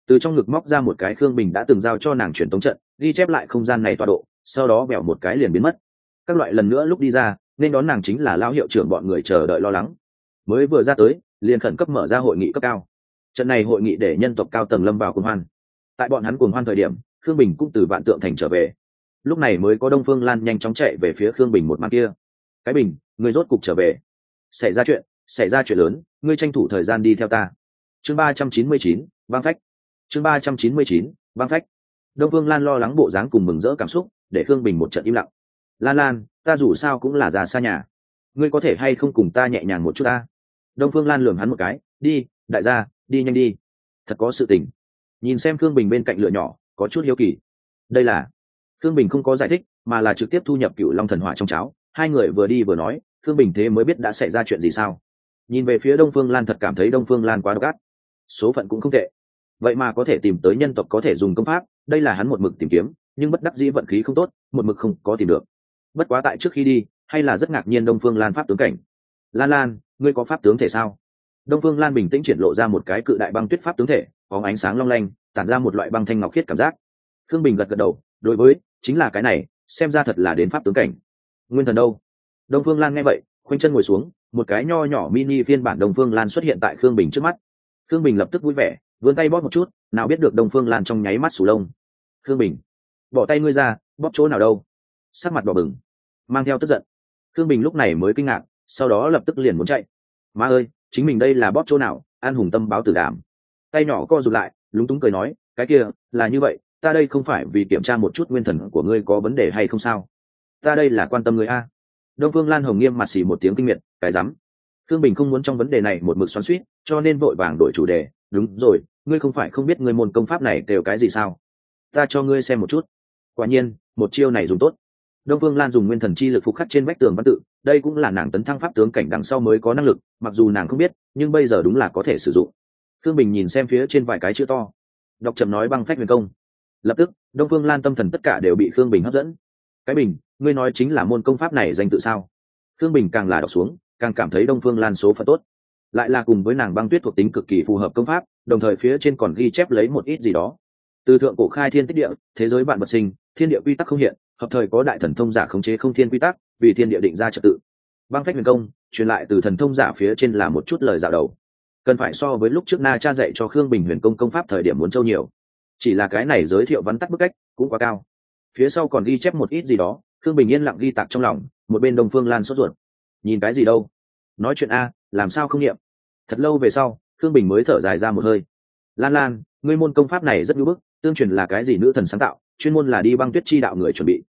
từ trong ngực móc ra một cái khương bình đã từng giao cho nàng truyền tống trận, ghi chép lại không gian này tọa độ, sau đó bèo một cái liền biến mất. Các loại lần nữa lúc đi ra, nên đón nàng chính là lao hiệu trưởng bọn người chờ đợi lo lắng. Mới vừa ra tới, liền khẩn cấp mở ra hội nghị cấp cao. Trận này hội nghị để nhân tộc cao tầng lâm vào cuồng hoan. Tại bọn hắn cuồng hoan thời điểm, khương bình cũng từ Vạn Tượng Thành trở về. Lúc này mới có Đông Phương Lan nhanh chóng chạy về phía khương bình một màn kia. Cái bình, ngươi rốt cục trở về. Xảy ra chuyện lớn, ngươi tranh thủ thời gian đi theo ta. Chương 399, băng phách. Chương 399, băng phách. Đông Phương Lan lo lắng bộ dáng cùng mừng rỡ cảm xúc, để khương bình một trận im lặng. Lan, ta dù sao cũng là già xa nhà, ngươi có thể hay không cùng ta nhẹ nhàng một chút ta? Đông Phương Lan lườm hắn một cái, đi, đại gia, đi nhanh đi. Thật có sự tình. Nhìn xem khương bình bên cạnh lựa nhỏ, có chút hiếu kỳ. Đây là... khương bình không có giải thích, mà là trực tiếp thu nhập Cựu Long thần hỏa trong cháo. Hai người vừa đi vừa nói, khương bình thế mới biết đã xảy ra chuyện gì sao. Nhìn về phía Đông Phương Lan, thật cảm thấy Đông Phương Lan quá độc ác. Số phận cũng không tệ, vậy mà có thể tìm tới nhân tộc có thể dùng công pháp, đây là hắn một mực tìm kiếm, nhưng bất đắc dĩ vận khí không tốt, một mực không có tìm được. Bất quá tại trước khi đi, hay là rất ngạc nhiên Đông Phương Lan pháp tướng cảnh. Lan, ngươi có pháp tướng thể sao? Đông Phương Lan bình tĩnh triển lộ ra một cái cự đại băng tuyết pháp tướng thể, có ánh sáng long lanh, tản ra một loại băng thanh ngọc khiết cảm giác. Khương Bình gật gật đầu, đối với, chính là cái này, xem ra thật là đến pháp tướng cảnh. Nguyên thần đâu? Đông Phương Lan nghe vậy, khoanh chân ngồi xuống, một cái nho nhỏ mini phiên bản Đông Phương Lan xuất hiện tại Khương Bình trước mắt. Khương Bình lập tức vui vẻ, vươn tay bóp một chút, nào biết được Đông Phương Lan trong nháy mắt sù lông. Khương Bình, bỏ tay ngươi ra, bóp chỗ nào đâu? Sắc mặt đỏ bừng, mang theo tức giận. Khương Bình lúc này mới kinh ngạc, sau đó lập tức liền muốn chạy. Má ơi, chính mình đây là bóp chỗ nào? An hùng tâm báo tử đảm. Tay nhỏ co rụt lại, lúng túng cười nói, cái kia, là như vậy, ta đây không phải vì kiểm tra một chút nguyên thần của ngươi có vấn đề hay không sao? Ta đây là quan tâm ngươi a. Đông Phương Lan hồng nghiêm mặt xì một tiếng kinh miệt, cái rắm. Khương Bình không muốn trong vấn đề này một mực xoắn xuýt, cho nên vội vàng đổi chủ đề. Đúng rồi, ngươi không phải không biết ngươi môn công pháp này đều cái gì sao? Ta cho ngươi xem một chút. Quả nhiên, một chiêu này dùng tốt. Đông Phương Lan dùng nguyên thần chi lực phục khắc trên vách tường văn tự, đây cũng là nàng tấn thăng pháp tướng cảnh đằng sau mới có năng lực, mặc dù nàng không biết, nhưng bây giờ đúng là có thể sử dụng. Khương Bình nhìn xem phía trên vài cái chữ to, đọc chậm nói băng phách huyền công. Lập tức, Đông Phương Lan tâm thần tất cả đều bị Khương Bình hấp dẫn. Cái Bình, ngươi nói chính là môn công pháp này danh tự sao? Khương Bình càng là đọc xuống, càng cảm thấy Đông Phương Lan số phận tốt, lại là cùng với nàng băng tuyết thuộc tính cực kỳ phù hợp công pháp, đồng thời phía trên còn ghi chép lấy một ít gì đó. Từ thượng cổ khai thiên tích địa, thế giới vạn vật sinh, thiên địa quy tắc không hiện, hợp thời có đại thần thông giả khống chế không thiên quy tắc, vì thiên địa định ra trật tự. Băng phách huyền công, truyền lại từ thần thông giả phía trên là một chút lời dạo đầu. Cần phải so với lúc trước Na Cha dạy cho Khương Bình huyền công công pháp thời điểm muốn trâu nhiều. Chỉ là cái này giới thiệu vắn tắt bức cách, cũng quá cao. Phía sau còn ghi chép một ít gì đó, Khương Bình yên lặng ghi tạc trong lòng, một bên Đông Phương Lan sốt ruột. Nhìn cái gì đâu? Nói chuyện a, làm sao không nghiệm? Thật lâu về sau, Khương Bình mới thở dài ra một hơi. Lan, ngươi môn công pháp này rất ngưỡng bức, tương truyền là cái gì nữ thần sáng tạo, chuyên môn là đi băng tuyết chi đạo người chuẩn bị.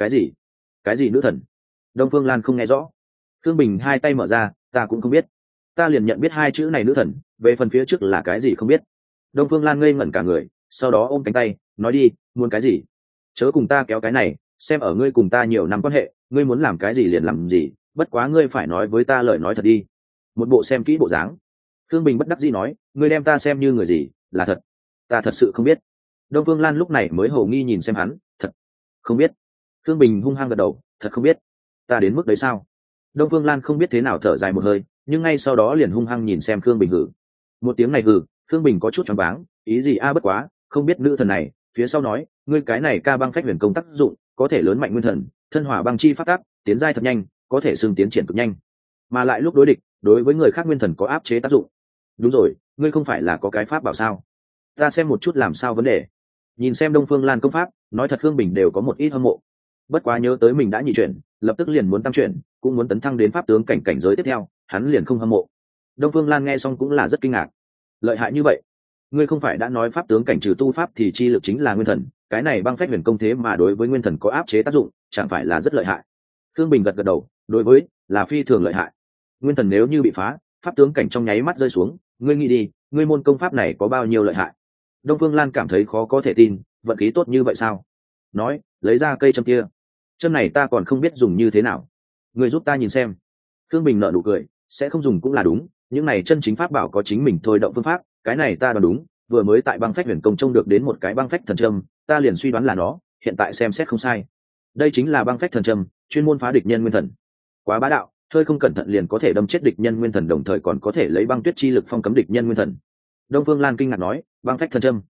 Cái gì nữ thần? Đông Phương Lan không nghe rõ. Khương Bình hai tay mở ra, ta cũng không biết. Ta liền nhận biết hai chữ này nữ thần, về phần phía trước là cái gì không biết. Đông Phương Lan ngây ngẩn cả người, sau đó ôm cánh tay, nói đi, muốn cái gì? Chớ cùng ta kéo cái này, xem ở ngươi cùng ta nhiều năm quan hệ, ngươi muốn làm cái gì liền làm gì, bất quá ngươi phải nói với ta lời nói thật đi. Một bộ xem kỹ bộ dáng. Khương Bình bất đắc dĩ nói, ngươi đem ta xem như người gì, là thật. Ta thật sự không biết. Đông Phương Lan lúc này mới hồ nghi nhìn xem hắn, thật không biết. Khương Bình hung hăng gật đầu, thật không biết. Ta đến mức đấy sao? Đông Phương Lan không biết thế nào thở dài một hơi, nhưng ngay sau đó liền hung hăng nhìn xem Khương Bình hử. Một tiếng này hử, Khương Bình có chút choáng váng, ý gì a bất quá, không biết nữ thần này, phía sau nói, ngươi cái này ca băng phách huyền công tác dụng, có thể lớn mạnh nguyên thần, thân hỏa băng chi phát tác, tiến giai thật nhanh, có thể xưng tiến triển cực nhanh. Mà lại lúc đối địch, đối với người khác nguyên thần có áp chế tác dụng. Đúng rồi, ngươi không phải là có cái pháp bảo sao? Ta xem một chút làm sao vấn đề. Nhìn xem Đông Phương Lan công pháp, nói thật Khương Bình đều có một ít hâm mộ. Bất quá nhớ tới mình đã nhị chuyển, lập tức liền muốn tăng chuyển, cũng muốn tấn thăng đến pháp tướng cảnh giới tiếp theo, hắn liền không hâm mộ. Đông Phương Lan nghe xong cũng là rất kinh ngạc. Lợi hại như vậy? Ngươi không phải đã nói pháp tướng cảnh trừ tu pháp thì chi lực chính là nguyên thần, cái này băng phách huyền công thế mà đối với nguyên thần có áp chế tác dụng, chẳng phải là rất lợi hại? Khương Bình gật gật đầu, đối với, là phi thường lợi hại. Nguyên thần nếu như bị phá, pháp tướng cảnh trong nháy mắt rơi xuống, ngươi nghĩ đi, ngươi môn công pháp này có bao nhiêu lợi hại? Đông Phương Lan cảm thấy khó có thể tin, vận khí tốt như vậy sao? Nói, lấy ra cây châm kia. Châm này ta còn không biết dùng như thế nào, ngươi giúp ta nhìn xem. Khương Bình nở nụ cười, sẽ không dùng cũng là đúng, những này chân chính pháp bảo có chính mình thôi động phương pháp, cái này ta đoán đúng, vừa mới tại băng phách huyền công trông được đến một cái băng phách thần châm, ta liền suy đoán là nó, hiện tại xem xét không sai. Đây chính là băng phách thần châm, chuyên môn phá địch nhân nguyên thần. Quá bá đạo, hơi không cẩn thận liền có thể đâm chết địch nhân nguyên thần, đồng thời còn có thể lấy băng tuyết chi lực phong cấm địch nhân nguyên thần. Đông Phương Lan kinh ngạc nói, băng phách thần châm,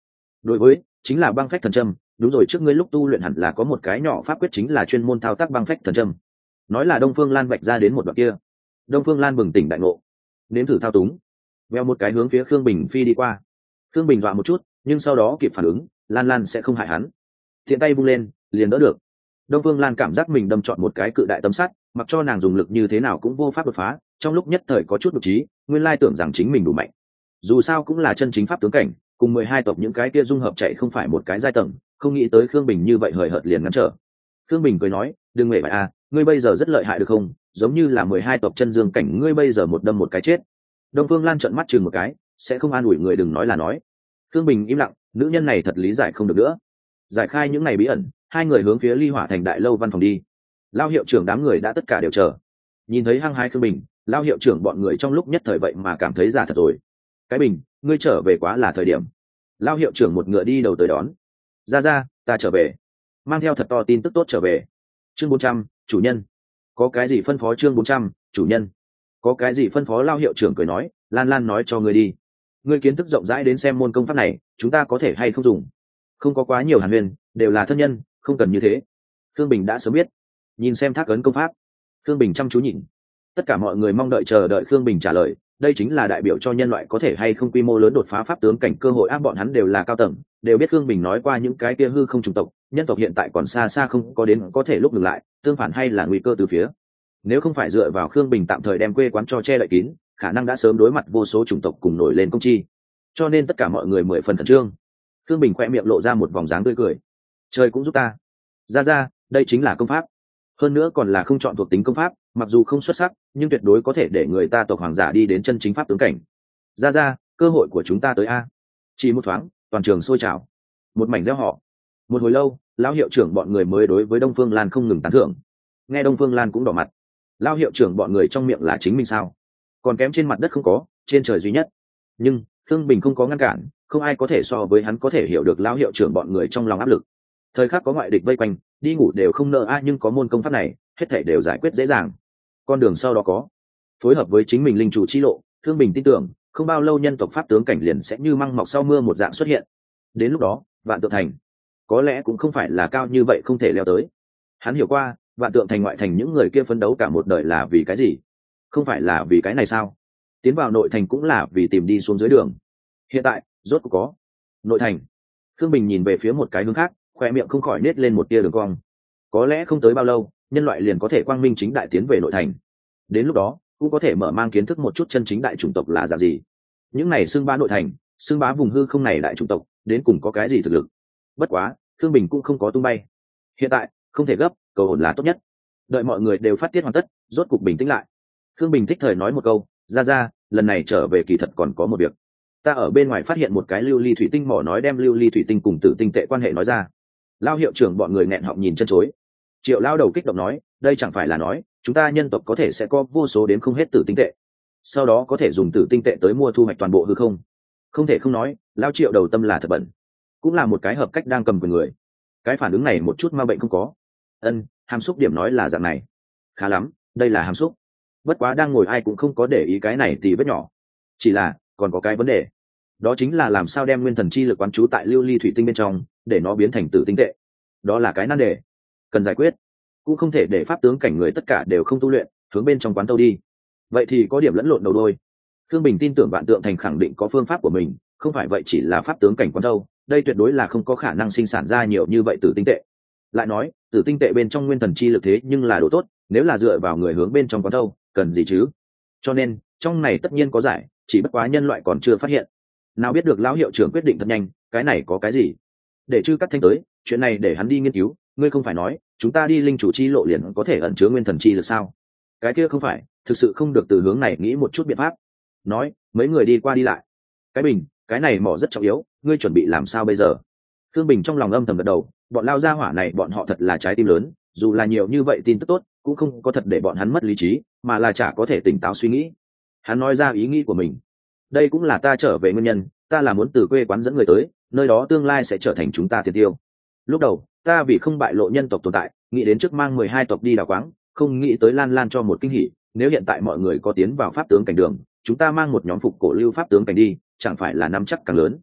đối với chính là băng phách thần châm. Đúng rồi, trước ngươi lúc tu luyện hẳn là có một cái nhỏ pháp quyết chính là chuyên môn thao tác băng phách thần châm. Nói là Đông Phương Lan vạch ra đến một đoạn kia. Đông Phương Lan bừng tỉnh đại ngộ, nếm thử thao túng, veo một cái hướng phía Khương Bình phi đi qua. Khương Bình dọa một chút, nhưng sau đó kịp phản ứng, Lan Lan sẽ không hại hắn, thiện tay vung lên liền đỡ được. Đông Phương Lan cảm giác mình đâm trọn một cái cự đại tấm sắt, mặc cho nàng dùng lực như thế nào cũng vô pháp đột phá, trong lúc nhất thời có chút đột trí, nguyên lai tưởng rằng chính mình đủ mạnh. Dù sao cũng là chân chính pháp tướng cảnh, cùng 12 tộc những cái kia dung hợp chạy không phải một cái giai tầng, không nghĩ tới Khương Bình như vậy hời hợt liền ngăn trở. Khương Bình cười nói, đừng mệt vậy à, ngươi bây giờ rất lợi hại được không, giống như là 12 tộc chân dương cảnh, ngươi bây giờ một đâm một cái chết. Đông Phương Lan trợn mắt chừng một cái, sẽ không an ủi người đừng nói là nói. Khương Bình im lặng, nữ nhân này thật lý giải không được nữa. Giải khai những ngày bí ẩn, hai người hướng phía Ly Hỏa Thành đại lâu văn phòng đi. Lao hiệu trưởng đám người đã tất cả đều chờ. Nhìn thấy hăng hái Khương Bình, Lao hiệu trưởng bọn người trong lúc nhất thời vậy mà cảm thấy già thật rồi. Cái Bình, ngươi trở về quá là thời điểm. Lao hiệu trưởng một ngựa đi đầu tới đón. Ra, ta trở về. Mang theo thật to tin tức tốt trở về. Chương 400, chủ nhân. Có cái gì phân phó? Chương 400, chủ nhân. Có cái gì phân phó? Lao hiệu trưởng cười nói, Lan Lan nói cho ngươi đi. Ngươi kiến thức rộng rãi đến xem môn công pháp này, chúng ta có thể hay không dùng. Không có quá nhiều hàn huyền, đều là thân nhân, không cần như thế. Khương Bình đã sớm biết. Nhìn xem thác ấn công pháp. Khương Bình chăm chú nhìn. Tất cả mọi người mong đợi chờ đợi Khương Bình trả lời, đây chính là đại biểu cho nhân loại có thể hay không quy mô lớn đột phá pháp tướng cảnh cơ hội. Bọn hắn đều là cao tầng, đều biết Khương Bình nói qua những cái kia hư không chủng tộc, nhân tộc hiện tại còn xa xa không có đến có thể lúc ngừng lại, tương phản hay là nguy cơ từ phía. Nếu không phải dựa vào Khương Bình tạm thời đem quê quán cho che đậy kín, khả năng đã sớm đối mặt vô số chủng tộc cùng nổi lên công chi. Cho nên tất cả mọi người 10 phần khẩn trương. Khương Bình khoe miệng lộ ra một vòng dáng tươi cười. Trời cũng giúp ta. Ra, đây chính là công pháp. Hơn nữa còn là không chọn thuộc tính công pháp, mặc dù không xuất sắc, nhưng tuyệt đối có thể để người ta tộc hoàng giả đi đến chân chính pháp tướng cảnh. Ra, cơ hội của chúng ta tới a. Chỉ một thoáng, toàn trường sôi trào. Một mảnh reo hò. Một hồi lâu, lão hiệu trưởng bọn người mới đối với Đông Phương Lan không ngừng tán thưởng. Nghe Đông Phương Lan cũng đỏ mặt. Lão hiệu trưởng bọn người trong miệng là chính mình sao? Còn kém trên mặt đất không có, trên trời duy nhất. Nhưng Khương Bình không có ngăn cản, không ai có thể so với hắn có thể hiểu được lão hiệu trưởng bọn người trong lòng áp lực. Thời khắc có ngoại địch vây quanh, đi ngủ đều không nợ nhưng có môn công pháp này, hết thảy đều giải quyết dễ dàng. Con đường sau đó có phối hợp với chính mình linh chủ chi lộ, Khương Bình tin tưởng, không bao lâu nhân tộc pháp tướng cảnh liền sẽ như măng mọc sau mưa một dạng xuất hiện. Đến lúc đó, Vạn Tượng Thành có lẽ cũng không phải là cao như vậy không thể leo tới. Hắn hiểu qua, Vạn Tượng Thành ngoại thành những người kia phấn đấu cả một đời là vì cái gì? Không phải là vì cái này sao? Tiến vào nội thành cũng là vì tìm đi xuống dưới đường. Hiện tại, rốt cuộc có nội thành. Khương Bình nhìn về phía một cái hướng khác, khoe miệng không khỏi nết lên một tia đường cong. Có lẽ không tới bao lâu, nhân loại liền có thể quang minh chính đại tiến về nội thành. Đến lúc đó, cũng có thể mở mang kiến thức một chút chân chính đại chủng tộc là dạng gì. Những này xưng bá nội thành, xưng bá vùng hư không này đại chủng tộc, đến cùng có cái gì thực lực. Bất quá, Khương Bình cũng không có tung bay. Hiện tại, không thể gấp, cầu ổn là tốt nhất. Đợi mọi người đều phát tiết hoàn tất, rốt cục bình tĩnh lại. Khương Bình thích thời nói một câu, ra, lần này trở về kỳ thật còn có một việc. Ta ở bên ngoài phát hiện một cái lưu ly thủy tinh mỏ, nói đem lưu ly thủy tinh cùng tử tinh tệ quan hệ nói ra. Lao hiệu trưởng bọn người nghẹn họng nhìn chân chối. Triệu lao đầu kích động nói, đây chẳng phải là nói chúng ta nhân tộc có thể sẽ có vô số đến không hết tử tinh tệ, sau đó có thể dùng tử tinh tệ tới mua thu hoạch toàn bộ hư không. Không thể không nói, Lao Triệu đầu tâm là thật bẩn, cũng là một cái hợp cách đang cầm quyền người. Cái phản ứng này một chút ma bệnh không có. Hàm xúc điểm nói là dạng này. Khá lắm, đây là hàm xúc. Bất quá đang ngồi ai cũng không có để ý cái này thì vết nhỏ. Chỉ là còn có cái vấn đề, đó chính là làm sao đem nguyên thần chi lực quán trú tại lưu ly thủy tinh bên trong, để nó biến thành tử tinh tệ. Đó là cái nan đề cần giải quyết. Cũng không thể để pháp tướng cảnh người tất cả đều không tu luyện, hướng bên trong quán tâu đi, vậy thì có điểm lẫn lộn đầu đôi. Khương Bình tin tưởng Vạn Tượng Thành khẳng định có phương pháp của mình, không phải vậy chỉ là pháp tướng cảnh quán tâu, đây tuyệt đối là không có khả năng sinh sản ra nhiều như vậy tử tinh tệ. Lại nói, tử tinh tệ bên trong nguyên thần chi lực thế nhưng là đồ tốt, nếu là dựa vào người hướng bên trong quán tâu, cần gì chứ? Cho nên trong này tất nhiên có giải, chỉ bất quá nhân loại còn chưa phát hiện. Nào biết được lão hiệu trưởng quyết định thật nhanh, cái này có cái gì? Để Chư Cắt Thanh tới, chuyện này để hắn đi nghiên cứu, ngươi không phải nói chúng ta đi linh chủ chi lộ liền có thể ẩn chứa nguyên thần chi lực sao? Cái kia không phải, thực sự không được từ hướng này nghĩ một chút biện pháp. Nói, mấy người đi qua đi lại. Cái Bình, cái này mỏ rất trọng yếu, ngươi chuẩn bị làm sao bây giờ? Thương Bình trong lòng âm thầm gật đầu, bọn lao gia hỏa này bọn họ thật là trái tim lớn, dù là nhiều như vậy tin tức tốt, cũng không có thật để bọn hắn mất lý trí, mà là chả có thể tỉnh táo suy nghĩ. Hắn nói ra ý nghĩ của mình. Đây cũng là ta trở về nguyên nhân, ta là muốn từ quê quán dẫn người tới, nơi đó tương lai sẽ trở thành chúng ta tiền tiêu. Lúc đầu, ta vì không bại lộ nhân tộc tồn tại, nghĩ đến trước mang 12 tộc đi đào quáng, không nghĩ tới Lan Lan cho một kinh hỉ, nếu hiện tại mọi người có tiến vào pháp tướng cảnh đường, chúng ta mang một nhóm phục cổ lưu pháp tướng cảnh đi, chẳng phải là nắm chắc càng lớn.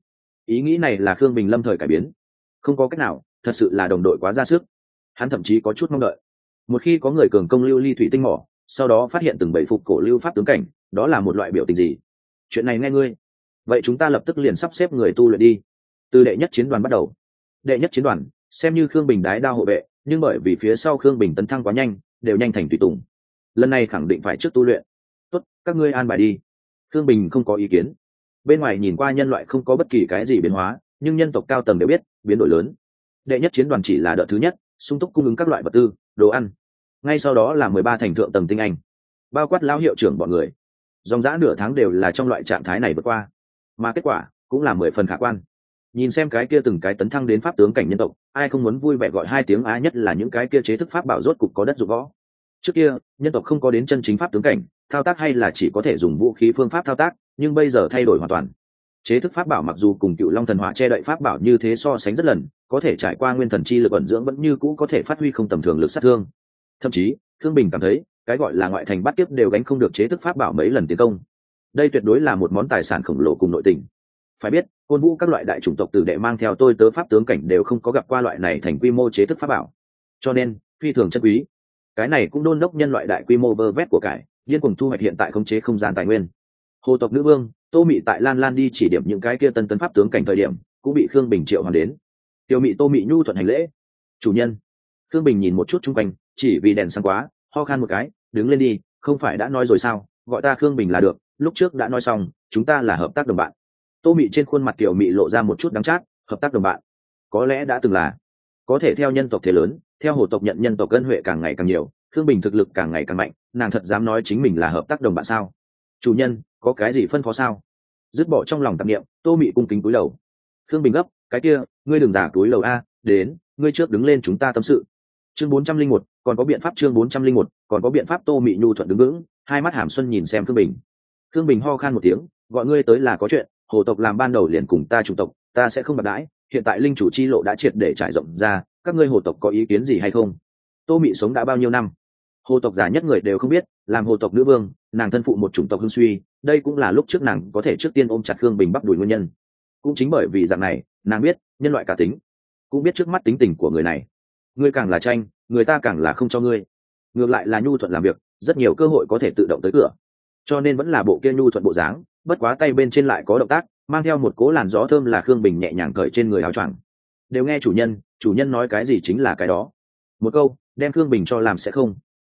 Ý nghĩ này là Khương Bình lâm thời cải biến. Không có cách nào, thật sự là đồng đội quá ra sức. Hắn thậm chí có chút mong đợi, một khi có người cường công lưu ly thủy tinh mỏ, sau đó phát hiện từng bảy phục cổ lưu pháp tướng cảnh, đó là một loại biểu tình gì? Chuyện này nghe ngươi. Vậy chúng ta lập tức liền sắp xếp người tu luyện đi. Từ đệ nhất chiến đoàn bắt đầu. Đệ nhất chiến đoàn xem như Khương Bình đái đao hộ vệ, nhưng bởi vì phía sau Khương Bình tấn thăng quá nhanh, đều nhanh thành tùy tùng. Lần này khẳng định phải trước tu luyện. Tốt, các ngươi an bài đi. Khương Bình không có ý kiến. Bên ngoài nhìn qua nhân loại không có bất kỳ cái gì biến hóa, nhưng nhân tộc cao tầng đều biết biến đổi lớn. Đệ nhất chiến đoàn chỉ là đợt thứ nhất, sung túc cung ứng các loại vật tư, đồ ăn. Ngay sau đó là 13 thành thượng tầng tinh anh, bao quát lão hiệu trưởng bọn người. Dòng dã nửa tháng đều là trong loại trạng thái này vượt qua, mà kết quả cũng là 10 phần khả quan. Nhìn xem cái kia từng cái tấn thăng đến pháp tướng cảnh nhân tộc, ai không muốn vui vẻ gọi hai tiếng á, nhất là những cái kia chế thức pháp bảo rốt cục có đất dụng võ. Trước kia nhân tộc không có đến chân chính pháp tướng cảnh, thao tác hay là chỉ có thể dùng vũ khí phương pháp thao tác, nhưng bây giờ thay đổi hoàn toàn. Chế thức pháp bảo mặc dù cùng Cựu Long thần hỏa che đậy pháp bảo như thế so sánh rất lần, có thể trải qua nguyên thần chi lực ẩn dưỡng vẫn như cũ có thể phát huy không tầm thường lực sát thương. Thậm chí Thương Bình cảm thấy cái gọi là ngoại thành bắt tiếp đều gánh không được chế thức pháp bảo mấy lần tiến công. Đây tuyệt đối là một món tài sản khổng lồ cùng nội tình. Phải biết Côn Vũ các loại đại chủng tộc tử đệ mang theo tôi tớ pháp tướng cảnh đều không có gặp qua loại này thành quy mô chế thức pháp bảo, cho nên phi thường chân quý. Cái này cũng đôn đốc nhân loại đại quy mô vơ vét của cải, điên cuồng thu hoạch hiện tại khống chế không gian tài nguyên. Hồ tộc nữ vương Tô Mị tại Lan Lan đi chỉ điểm những cái kia tân tấn pháp tướng cảnh thời điểm, cũng bị Khương Bình triệu hoàn đến. Tiểu Mị Tô Mị nhu thuận hành lễ. Chủ nhân. Khương Bình nhìn một chút chung quanh, chỉ vì đèn sáng quá, ho khan một cái, đứng lên đi, không phải đã nói rồi sao, gọi ta Khương Bình là được, lúc trước đã nói xong, chúng ta là hợp tác đồng bạn. Tô Mị trên khuôn mặt Tiểu Mị lộ ra một chút đắng chát, hợp tác đồng bạn, có lẽ đã từng là, có thể theo nhân tộc thế lớn, theo hồ tộc nhận nhân tộc ân huệ càng ngày càng nhiều, Khương Bình thực lực càng ngày càng mạnh, nàng thật dám nói chính mình là hợp tác đồng bạn sao? Chủ nhân, có cái gì phân phó sao? Dứt bỏ trong lòng tạp niệm, Tô Mị cung kính cúi đầu. Khương Bình gấp, cái kia, ngươi đừng giả túi lầu a, đến, ngươi trước đứng lên chúng ta tâm sự. Chương 401, còn có biện pháp. Chương 401, còn có biện pháp. Tô Mị nhu thuận đứng vững, hai mắt hàm xuân nhìn xem Khương Bình. Khương Bình ho khan một tiếng, gọi ngươi tới là có chuyện, hồ tộc làm ban đầu liền cùng ta chủng tộc, ta sẽ không bạc đãi, hiện tại linh chủ chi lộ đã triệt để trải rộng ra, các ngươi hồ tộc có ý kiến gì hay không? Tô Mị sống đã bao nhiêu năm? Hồ tộc già nhất người đều không biết, làm hồ tộc nữ vương, nàng thân phụ một chủng tộc hưng suy, đây cũng là lúc trước nàng có thể trước tiên ôm chặt Khương Bình bắp đuổi nguyên nhân. Cũng chính bởi vì dạng này, nàng biết nhân loại cả tính, cũng biết trước mắt tính tình của người này. Ngươi càng là tranh, người ta càng là không cho ngươi. Ngược lại là nhu thuận làm việc, rất nhiều cơ hội có thể tự động tới cửa. Cho nên vẫn là bộ kia nhu thuận bộ dáng, bất quá tay bên trên lại có động tác, mang theo một cỗ làn gió thơm là Khương Bình nhẹ nhàng cởi trên người áo choàng. Đều nghe chủ nhân nói cái gì chính là cái đó. Một câu, đem Khương Bình cho làm sẽ không.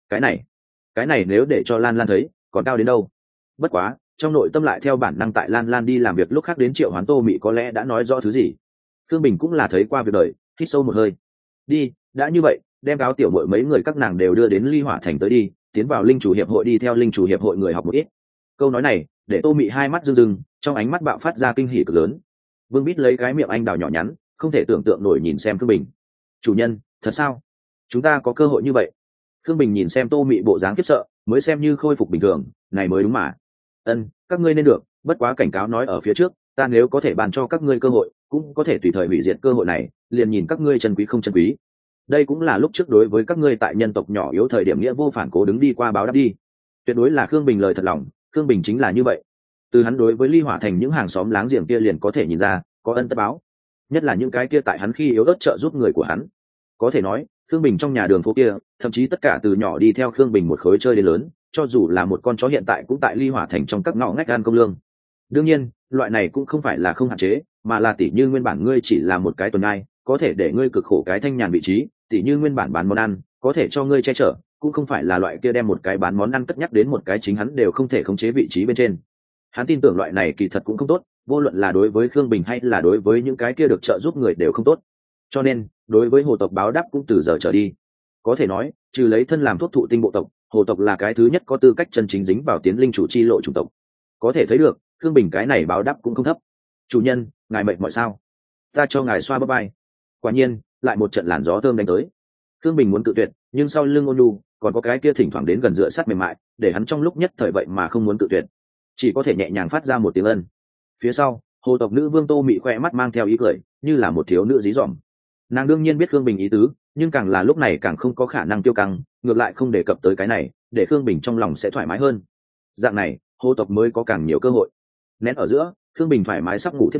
Cái này nếu để cho Lan Lan thấy, còn cao đến đâu. Bất quá trong nội tâm lại theo bản năng tại Lan Lan đi làm việc lúc khác đến triệu hoán Tô Mị có lẽ đã nói rõ thứ gì. Khương Bình cũng là thấy qua việc đời, hít sâu một hơi. Đi, đã như vậy, đem cáo tiểu muội mấy người các nàng đều đưa đến Ly Hỏa Thành tới đi, tiến vào linh chủ hiệp hội đi theo linh chủ hiệp hội người học một ít. Câu nói này để Tô Mị hai mắt rưng rưng, trong ánh mắt bạo phát ra kinh hỉ cực lớn. Vương Bít lấy cái miệng anh đào nhỏ nhắn, không thể tưởng tượng nổi nhìn xem Khương Bình. Chủ nhân, thật sao? Chúng ta có cơ hội như vậy? Khương Bình nhìn xem Tô Mị bộ dáng khiếp sợ, mới xem như khôi phục bình thường, này mới đúng mà. Các ngươi nên được, bất quá cảnh cáo nói ở phía trước, ta nếu có thể bàn cho các ngươi cơ hội, cũng có thể tùy thời hủy diệt cơ hội này, liền nhìn các ngươi chân quý không chân quý. Đây cũng là lúc trước đối với các ngươi tại nhân tộc nhỏ yếu thời điểm nghĩa vô phản cố đứng đi qua báo đáp đi. Tuyệt đối là Khương Bình lời thật lòng, Khương Bình chính là như vậy. Từ hắn đối với Ly Hỏa Thành những hàng xóm láng giềng kia liền có thể nhìn ra, có ân tất báo. Nhất là những cái kia tại hắn khi yếu ớt trợ giúp người của hắn. Có thể nói, Khương Bình trong nhà đường phố kia, thậm chí tất cả từ nhỏ đi theo Khương Bình một khối chơi đến lớn, cho dù là một con chó hiện tại cũng tại Ly Hỏa Thành trong các ngõ ngách ăn công lương. Đương nhiên, loại này cũng không phải là không hạn chế, mà là tỉ như nguyên bản ngươi chỉ là một cái tuần ai, có thể để ngươi cực khổ cái thanh nhàn vị trí, tỉ như nguyên bản bán món ăn, có thể cho ngươi che chở, cũng không phải là loại kia đem một cái bán món ăn cất nhắc đến một cái chính hắn đều không thể khống chế vị trí bên trên. Hắn tin tưởng loại này kỳ thật cũng không tốt, vô luận là đối với Khương Bình hay là đối với những cái kia được trợ giúp người đều không tốt. Cho nên, đối với hồ tộc báo đáp cũng từ giờ trở đi. Có thể nói, trừ lấy thân làm thuốc thụ tinh bộ tộc, hồ tộc là cái thứ nhất có tư cách chân chính dính vào tiến linh chủ chi lộ chủng tộc. Có thể thấy được, Khương Bình cái này báo đáp cũng không thấp. Chủ nhân, ngài mệt mỏi sao? Ta cho ngài xoa bắp vai. Quả nhiên, lại một trận làn gió thơm đánh tới. Khương Bình muốn cự tuyệt, nhưng sau lưng ôn nhu, còn có cái kia thỉnh thoảng đến gần dựa sát mềm mại, để hắn trong lúc nhất thời vậy mà không muốn cự tuyệt, chỉ có thể nhẹ nhàng phát ra một tiếng ân. Phía sau, hồ tộc nữ vương Tô Mị khoe mắt mang theo ý cười, như là một thiếu nữ dí dỏm. Nàng đương nhiên biết Khương Bình ý tứ, nhưng càng là lúc này càng không có khả năng tiêu căng, ngược lại không đề cập tới cái này, để Khương Bình trong lòng sẽ thoải mái hơn. Dạng này, hồ tộc mới có càng nhiều cơ hội. Nén ở giữa, Khương Bình thoải mái sắp ngủ thiết đi,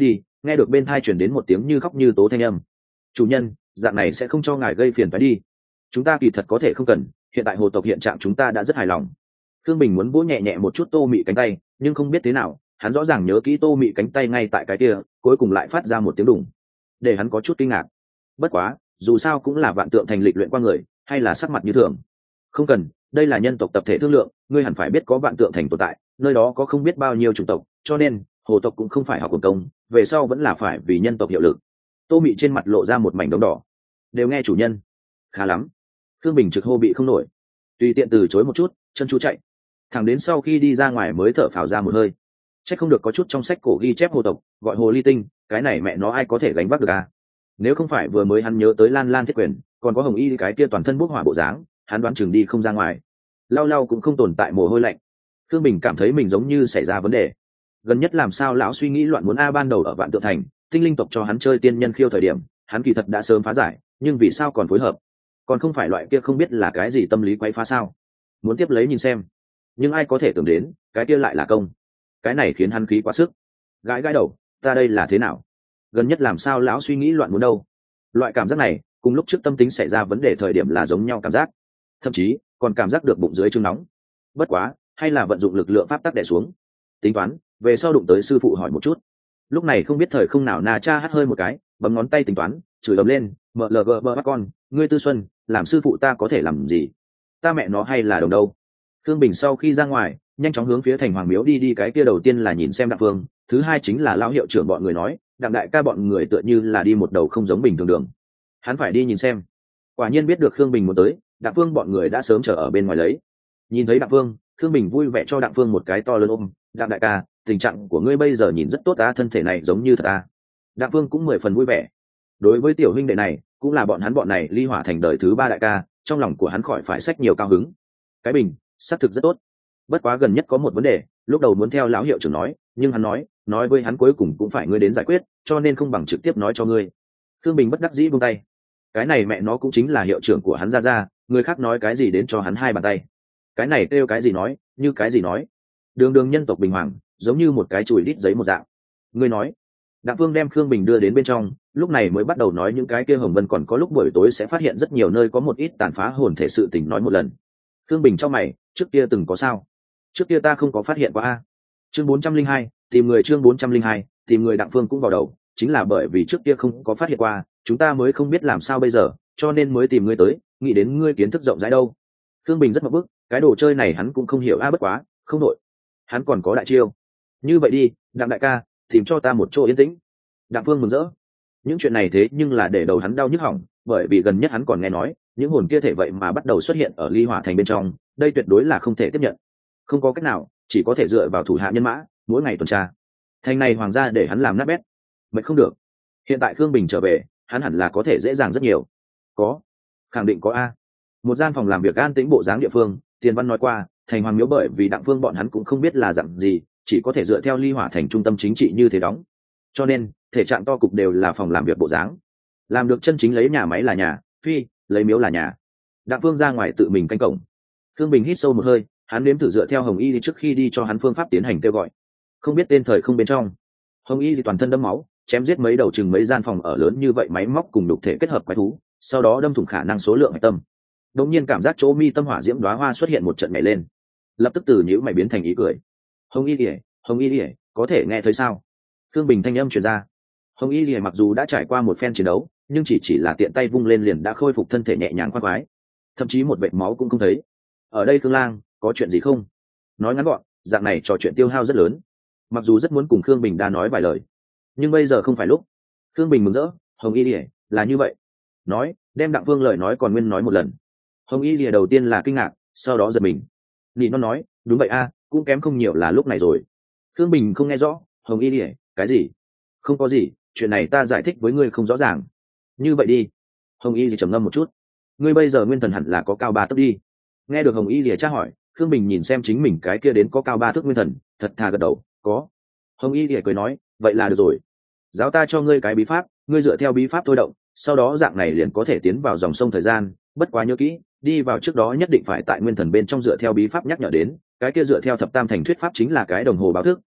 nghe được bên thai chuyển đến một tiếng như khóc như tố thanh âm. Chủ nhân, dạng này sẽ không cho ngài gây phiền phải đi, chúng ta kỳ thật có thể không cần, hiện tại hồ tộc hiện trạng chúng ta đã rất hài lòng. Thương Bình muốn vỗ nhẹ nhẹ một chút Tô Mị cánh tay, nhưng không biết thế nào, hắn rõ ràng nhớ kỹ Tô Mị cánh tay ngay tại cái kia, cuối cùng lại phát ra một tiếng đùng, để hắn có chút kinh ngạc. Bất quá, dù sao cũng là vạn tượng thành lịch luyện qua người, hay là sắc mặt như thường. Không cần, đây là nhân tộc tập thể thương lượng, ngươi hẳn phải biết có vạn tượng thành tồn tại, nơi đó có không biết bao nhiêu chủng tộc, cho nên hồ tộc cũng không phải học quần công, về sau vẫn là phải vì nhân tộc hiệu lực. Tô Mị trên mặt lộ ra một mảnh đống đỏ. Đều nghe chủ nhân. Khá lắm. Thương Bình trực hô bị không nổi, tùy tiện từ chối một chút, chân chú chạy. Thẳng đến sau khi đi ra ngoài mới thở phào ra một hơi. Chắc không được có chút trong sách cổ ghi chép hồ tộc gọi hồ ly tinh, cái này mẹ nó ai có thể gánh vác được à? Nếu không phải vừa mới hắn nhớ tới Lan Lan Thiết Quyền, còn có Hồng Y cái kia toàn thân bốc hỏa bộ dáng, hắn đoán chừng đi không ra ngoài. Lau lau cũng không tồn tại mồ hôi lạnh. Thương Bình cảm thấy mình giống như xảy ra vấn đề. Gần nhất làm sao lão suy nghĩ loạn muốn ban đầu ở vạn tượng thành, tinh linh tộc cho hắn chơi tiên nhân khiêu thời điểm, hắn kỳ thật đã sớm phá giải, nhưng vì sao còn phối hợp? Còn không phải loại kia không biết là cái gì tâm lý quấy phá sao? Muốn tiếp lấy nhìn xem, nhưng ai có thể tưởng đến, cái kia lại là công. Cái này khiến hắn khí quá sức. Gãi gãi đầu, ta đây là thế nào? Gần nhất làm sao lão suy nghĩ loạn muốn đâu? Loại cảm giác này, cùng lúc trước tâm tính xảy ra vấn đề thời điểm là giống nhau cảm giác, thậm chí còn cảm giác được bụng dưới trương nóng. Bất quá, hay là vận dụng lực lượng pháp tắc đè xuống. Tính toán, về sau đụng tới sư phụ hỏi một chút. Lúc này không biết thời không nào Na Cha hắt hơi một cái, bấm ngón tay tính toán, chửi ầm lên, mlg bơ bắt con, ngươi Tư Xuân, làm sư phụ ta có thể làm gì? Ta mẹ nó hay là đồng đâu? Thương Bình sau khi ra ngoài, nhanh chóng hướng phía thành hoàng miếu đi, cái kia đầu tiên là nhìn xem Đặng Phương, thứ hai chính là lão hiệu trưởng bọn người nói, Đặng đại ca bọn người tựa như là đi một đầu không giống bình thường đường. Hắn phải đi nhìn xem. Quả nhiên biết được Khương Bình muốn tới, Đặng Phương bọn người đã sớm chờ ở bên ngoài lấy. Nhìn thấy Đặng Phương, Khương Bình vui vẻ cho Đặng Phương một cái to lớn ôm, Đặng đại ca, tình trạng của ngươi bây giờ nhìn rất tốt á, thân thể này giống như thật à. Đặng Phương cũng 10 phần vui vẻ. Đối với tiểu huynh đệ này, cũng là bọn này ly hỏa thành đời thứ 3 đại ca, trong lòng của hắn khỏi phải xách nhiều cao hứng. Cái bình, xác thực rất tốt. Bất quá gần nhất có một vấn đề, lúc đầu muốn theo lão hiệu trưởng nói, nhưng hắn nói với hắn cuối cùng cũng phải ngươi đến giải quyết, cho nên không bằng trực tiếp nói cho ngươi. Thương Bình bất đắc dĩ buông tay. Cái này mẹ nó cũng chính là hiệu trưởng của hắn ra, người khác nói cái gì đến cho hắn hai bàn tay. Cái này kêu cái gì nói, như cái gì nói. Đường nhân tộc bình hoàng, giống như một cái chùi đít giấy một dạng. Ngươi nói. Đặng Phương đem Khương Bình đưa đến bên trong, lúc này mới bắt đầu nói những cái kia Hồng Vân còn có lúc buổi tối sẽ phát hiện rất nhiều nơi có một ít tàn phá hồn thể sự tình nói một lần. Khương Bình trong mày, trước kia từng có sao? Trước kia ta không có phát hiện qua a. Chương 402, tìm người, chương 402, tìm người. Đặng Phương cũng vào đầu, chính là bởi vì trước kia không có phát hiện qua, chúng ta mới không biết làm sao bây giờ, cho nên mới tìm ngươi tới, nghĩ đến ngươi kiến thức rộng rãi đâu. Khương Bình rất mập bức, cái đồ chơi này hắn cũng không hiểu bất quá, không nội. Hắn còn có đại chiêu. Như vậy đi, Đặng đại ca, tìm cho ta một chỗ yên tĩnh. Đặng Phương mừng rỡ. Những chuyện này thế nhưng là để đầu hắn đau nhức hỏng, bởi vì gần nhất hắn còn nghe nói, những hồn kia thể vậy mà bắt đầu xuất hiện ở Ly Hỏa thành bên trong, đây tuyệt đối là không thể tiếp nhận. Không có cách nào, chỉ có thể dựa vào thủ hạ nhân mã, mỗi ngày tuần tra. Thành này hoàng gia để hắn làm nát bét. Mệt không được. Hiện tại Khương Bình trở về, hắn hẳn là có thể dễ dàng rất nhiều. Có, khẳng định có a. Một gian phòng làm việc an tĩnh bộ dáng địa phương, Tiền Văn nói qua, thành hoàng miếu bởi vì Đặng Phương bọn hắn cũng không biết là dặn gì, chỉ có thể dựa theo Ly Hỏa thành trung tâm chính trị như thế đóng. Cho nên, thể trạng to cục đều là phòng làm việc bộ dáng. Làm được chân chính lấy nhà máy là nhà, phi, lấy miếu là nhà. Đặng Phương ra ngoài tự mình canh cổng. Khương Bình hít sâu một hơi, hắn nếm thử dựa theo Hồng Y trước khi đi cho hắn phương pháp tiến hành kêu gọi. Không biết tên thời không bên trong. Hồng Y thì toàn thân đẫm máu, chém giết mấy đầu chừng mấy gian phòng ở lớn như vậy máy móc cùng đục thể kết hợp quái thú, sau đó đâm thủng khả năng số lượng hạch tâm. Đột nhiên cảm giác chỗ mi tâm hỏa diễm đóa hoa xuất hiện một trận nhảy lên, lập tức từ nhíu mày biến thành ý cười. Hồng Y Lìa, có thể nghe thấy sao? Khương Bình thanh âm truyền ra. Hồng Y Lìa mặc dù đã trải qua một phen chiến đấu, nhưng chỉ là tiện tay vung lên liền đã khôi phục thân thể nhẹ nhàng khoan khoái, thậm chí một vệt máu cũng không thấy. Ở đây Khương Lang, có chuyện gì không? Nói ngắn gọn, dạng này trò chuyện tiêu hao rất lớn. Mặc dù rất muốn cùng Khương Bình đa nói vài lời, nhưng bây giờ không phải lúc. Khương Bình mừng rỡ, Hồng Y Lìa, là như vậy. Nói, đem Đặng Phương lời nói còn nguyên nói một lần. Hồng Y Lìa đầu tiên là kinh ngạc, sau đó giật mình. Nị nó nói, đúng vậy a, cũng kém không nhiều là lúc này rồi. Khương Bình không nghe rõ, Hồng Y Lìa, cái gì? Không có gì, chuyện này ta giải thích với ngươi không rõ ràng. Như vậy đi. Hồng Y Lìa trầm ngâm một chút. Ngươi bây giờ nguyên thần hẳn là có cao 3 tấc đi. Nghe được Hồng Y Lìa tra hỏi, Khương Bình nhìn xem chính mình cái kia đến có cao 3 thước nguyên thần, thật thà gật đầu, có. Hồng Y Lìa cười nói, vậy là được rồi. Giáo ta cho ngươi cái bí pháp, ngươi dựa theo bí pháp thôi động, sau đó dạng này liền có thể tiến vào dòng sông thời gian, bất quá nhớ kỹ, đi vào trước đó nhất định phải tại nguyên thần bên trong dựa theo bí pháp nhắc nhở đến, cái kia dựa theo thập tam thành thuyết pháp chính là cái đồng hồ báo thức,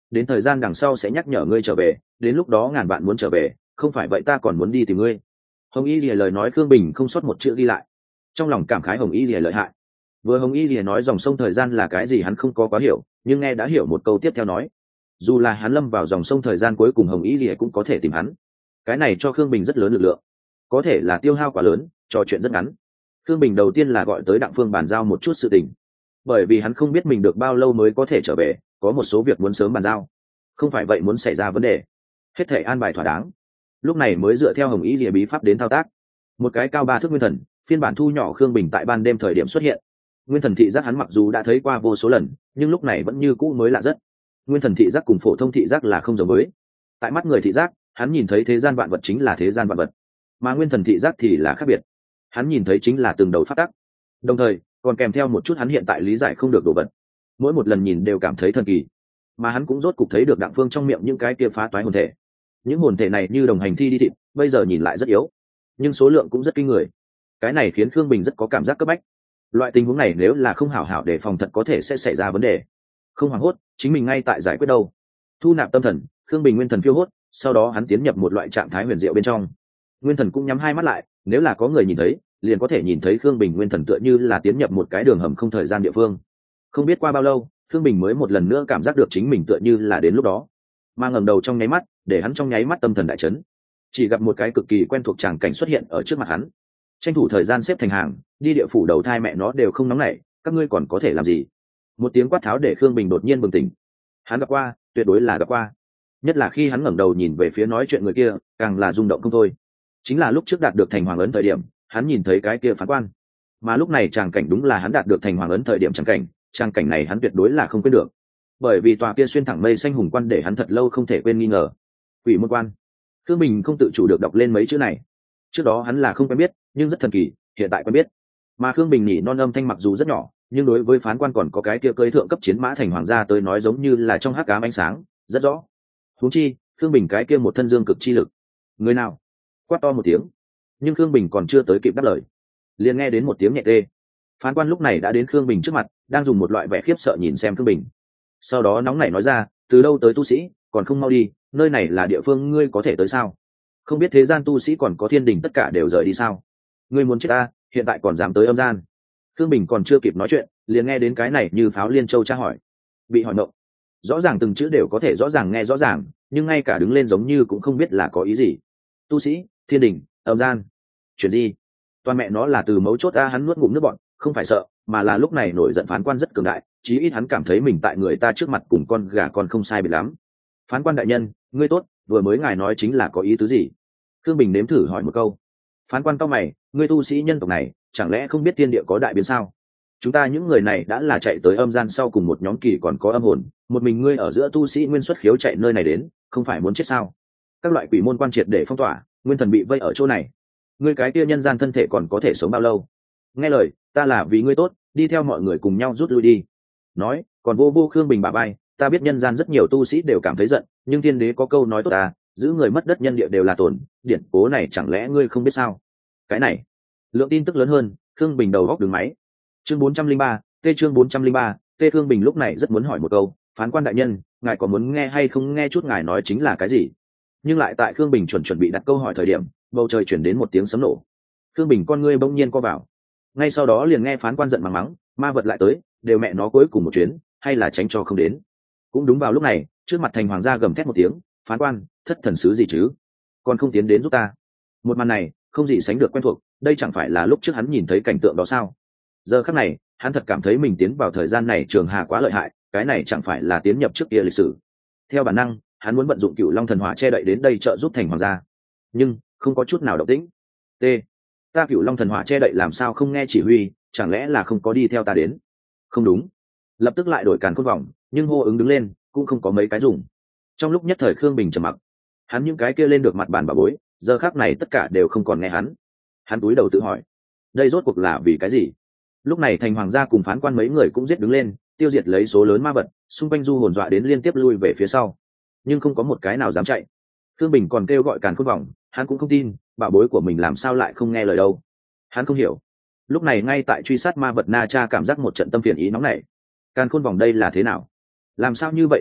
đến thời gian đằng sau sẽ nhắc nhở ngươi trở về, đến lúc đó ngàn bạn muốn trở về, không phải vậy ta còn muốn đi tìm ngươi. Hồng Y Lìa lời nói Khương Bình không sót một chữ đi lại, trong lòng cảm khái Hồng Y Lìa lợi hại. Vừa Hồng Y Lìa nói dòng sông thời gian là cái gì hắn không có quá hiểu, nhưng nghe đã hiểu một câu tiếp theo nói, dù là hắn lâm vào dòng sông thời gian cuối cùng Hồng Y Lìa cũng có thể tìm hắn. Cái này cho Khương Bình rất lớn lực lượng, có thể là tiêu hao quá lớn, trò chuyện rất ngắn. Khương Bình đầu tiên là gọi tới Đặng Phương bàn giao một chút sự tình, bởi vì hắn không biết mình được bao lâu mới có thể trở về, có một số việc muốn sớm bàn giao, không phải vậy muốn xảy ra vấn đề. Hết thể an bài thỏa đáng, lúc này mới dựa theo Hồng Y Lìa bí pháp đến thao tác. Một cái cao 3 thước nguyên thần, phiên bản thu nhỏ Khương Bình tại ban đêm thời điểm xuất hiện. Nguyên thần thị giác hắn mặc dù đã thấy qua vô số lần, nhưng lúc này vẫn như cũ mới lạ rất. Nguyên thần thị giác cùng phổ thông thị giác là không giống với. Tại mắt người thị giác, hắn nhìn thấy thế gian vạn vật chính là thế gian vạn vật, mà nguyên thần thị giác thì là khác biệt, hắn nhìn thấy chính là từng đầu phát tắc, đồng thời còn kèm theo một chút hắn hiện tại lý giải không được đồ vật. Mỗi một lần nhìn đều cảm thấy thần kỳ, mà hắn cũng rốt cục thấy được Đặng Phương trong miệng những cái kia phá toái hồn thể. Những hồn thể này như đồng hành thi đi thịt, bây giờ nhìn lại rất yếu, nhưng số lượng cũng rất kinh người. Cái này khiến Khương Bình rất có cảm giác cấp bách. Loại tình huống này nếu là không hảo hảo đề phòng thật có thể sẽ xảy ra vấn đề. Không hoảng hốt, chính mình ngay tại giải quyết đâu. Thu nạp tâm thần, Khương Bình nguyên thần phiêu hốt, sau đó hắn tiến nhập một loại trạng thái huyền diệu bên trong. Nguyên thần cũng nhắm hai mắt lại, nếu là có người nhìn thấy, liền có thể nhìn thấy Khương Bình nguyên thần tựa như là tiến nhập một cái đường hầm không thời gian địa phương. Không biết qua bao lâu, Khương Bình mới một lần nữa cảm giác được chính mình tựa như là đến lúc đó. Mà ngẩng đầu trong nháy mắt, để hắn trong nháy mắt tâm thần đại chấn. Chỉ gặp một cái cực kỳ quen thuộc tràng cảnh xuất hiện ở trước mặt hắn. Tranh thủ thời gian xếp thành hàng, đi địa phủ đầu thai mẹ nó đều không nóng nảy, các ngươi còn có thể làm gì? Một tiếng quát tháo để Khương Bình đột nhiên bừng tỉnh. Hắn gặp qua, tuyệt đối là gặp qua. Nhất là khi hắn ngẩng đầu nhìn về phía nói chuyện người kia, càng là rung động không thôi. Chính là lúc trước đạt được thành hoàng ấn thời điểm, hắn nhìn thấy cái kia phán quan. Mà lúc này tràng cảnh đúng là hắn đạt được thành hoàng ấn thời điểm tràng cảnh này hắn tuyệt đối là không quên được. Bởi vì tòa kia xuyên thẳng mây xanh hùng quan để hắn thật lâu không thể quên nghi ngờ. Quỷ môn quan. Khương Bình không tự chủ được đọc lên mấy chữ này. Trước đó hắn là không quen biết, nhưng rất thần kỳ, hiện tại quen biết. Mà Khương Bình nhỉ non âm thanh mặc dù rất nhỏ, nhưng đối với phán quan còn có cái kia cưỡi thượng cấp chiến mã thành hoàng gia tới nói giống như là trong hắc ám ánh sáng, rất rõ. Huống chi, Khương Bình cái kia một thân dương cực chi lực. Người nào? Quát to một tiếng. Nhưng Khương Bình còn chưa tới kịp đáp lời, liền nghe đến một tiếng nhẹ tê. Phán quan lúc này đã đến Khương Bình trước mặt, đang dùng một loại vẻ khiếp sợ nhìn xem Khương Bình. Sau đó nóng nảy nói ra, từ đâu tới tu sĩ, còn không mau đi, nơi này là địa phương ngươi có thể tới sao? Không biết thế gian tu sĩ còn có thiên đình tất cả đều rời đi sao? Ngươi muốn chết ta, hiện tại còn dám tới âm gian? Khương Bình còn chưa kịp nói chuyện, liền nghe đến cái này như pháo liên châu tra hỏi. Bị hỏi mộng. Rõ ràng từng chữ đều có thể rõ ràng nghe rõ ràng, nhưng ngay cả đứng lên giống như cũng không biết là có ý gì. Tu sĩ, thiên đình, âm gian, chuyện gì? Toàn mẹ nó là từ mấu chốt ta. Hắn nuốt ngụm nước bọn, không phải sợ, mà là lúc này nổi giận phán quan rất cường đại, chí ít hắn cảm thấy mình tại người ta trước mặt cùng con gà con không sai biệt lắm. Phán quan đại nhân, ngươi tốt, vừa mới ngài nói chính là có ý tứ gì? Khương Bình nếm thử hỏi một câu. Phán quan cao mày, ngươi tu sĩ nhân tộc này chẳng lẽ không biết thiên địa có đại biến sao? Chúng ta những người này đã là chạy tới âm gian sau cùng một nhóm kỳ còn có âm hồn, một mình ngươi ở giữa tu sĩ nguyên xuất khiếu chạy nơi này đến, không phải muốn chết sao? Các loại quỷ môn quan triệt để phong tỏa, nguyên thần bị vây ở chỗ này, ngươi cái kia nhân gian thân thể còn có thể sống bao lâu? Nghe lời, ta là vì ngươi tốt, đi theo mọi người cùng nhau rút lui đi. Nói, còn vô vô Khương Bình bả vai, ta biết nhân gian rất nhiều tu sĩ đều cảm thấy giận, nhưng thiên đế có câu nói tốt ta, giữ người mất đất nhân địa đều là tổn, điển cố này chẳng lẽ ngươi không biết sao? Cái này, lượng tin tức lớn hơn, Khương Bình đầu góc đường máy. Chương 403, chương 403, Khương Bình lúc này rất muốn hỏi một câu, phán quan đại nhân, ngài có muốn nghe hay không nghe chút ngài nói chính là cái gì? Nhưng lại tại Khương Bình chuẩn bị đặt câu hỏi thời điểm, bầu trời chuyển đến một tiếng sấm nổ. Khương Bình con ngươi bỗng nhiên co vào. Ngay sau đó liền nghe phán quan giận mắng mắng, ma vật lại tới, đều mẹ nó cuối cùng một chuyến, hay là tránh cho không đến. Cũng đúng vào lúc này, trước mặt thành hoàng gia gầm thét một tiếng, phán quan, thất thần sứ gì chứ? Còn không tiến đến giúp ta. Một màn này, không gì sánh được quen thuộc, đây chẳng phải là lúc trước hắn nhìn thấy cảnh tượng đó sao? Giờ khắc này, hắn thật cảm thấy mình tiến vào thời gian này trường hà quá lợi hại, cái này chẳng phải là tiến nhập trước kia lịch sử. Theo bản năng, hắn muốn vận dụng Cửu Long thần hỏa che đậy đến đây trợ giúp thành hoàng gia, nhưng không có chút nào động tĩnh. T. Ta Cửu Long thần hỏa che đậy làm sao không nghe chỉ huy, chẳng lẽ là không có đi theo ta đến? Không đúng. Lập tức lại đổi càn khôn vòng, nhưng hô ứng đứng lên, cũng không có mấy cái dùng. Trong lúc nhất thời Khương Bình trầm mặc, hắn những cái kia lên được mặt bàn bà bối, giờ khắc này tất cả đều không còn nghe hắn. Hắn cúi đầu tự hỏi, đây rốt cuộc là vì cái gì? Lúc này thành hoàng gia cùng phán quan mấy người cũng giết đứng lên, tiêu diệt lấy số lớn ma vật, xung quanh du hồn dọa đến liên tiếp lui về phía sau, nhưng không có một cái nào dám chạy. Khương Bình còn kêu gọi càn khôn vòng, hắn cũng không tin bảo bối của mình làm sao lại không nghe lời đâu. Hắn không hiểu. Lúc này ngay tại truy sát ma vật Na Cha cảm giác một trận tâm phiền ý nóng nảy. Càn khôn vòng đây là thế nào? Làm sao như vậy táo bạo,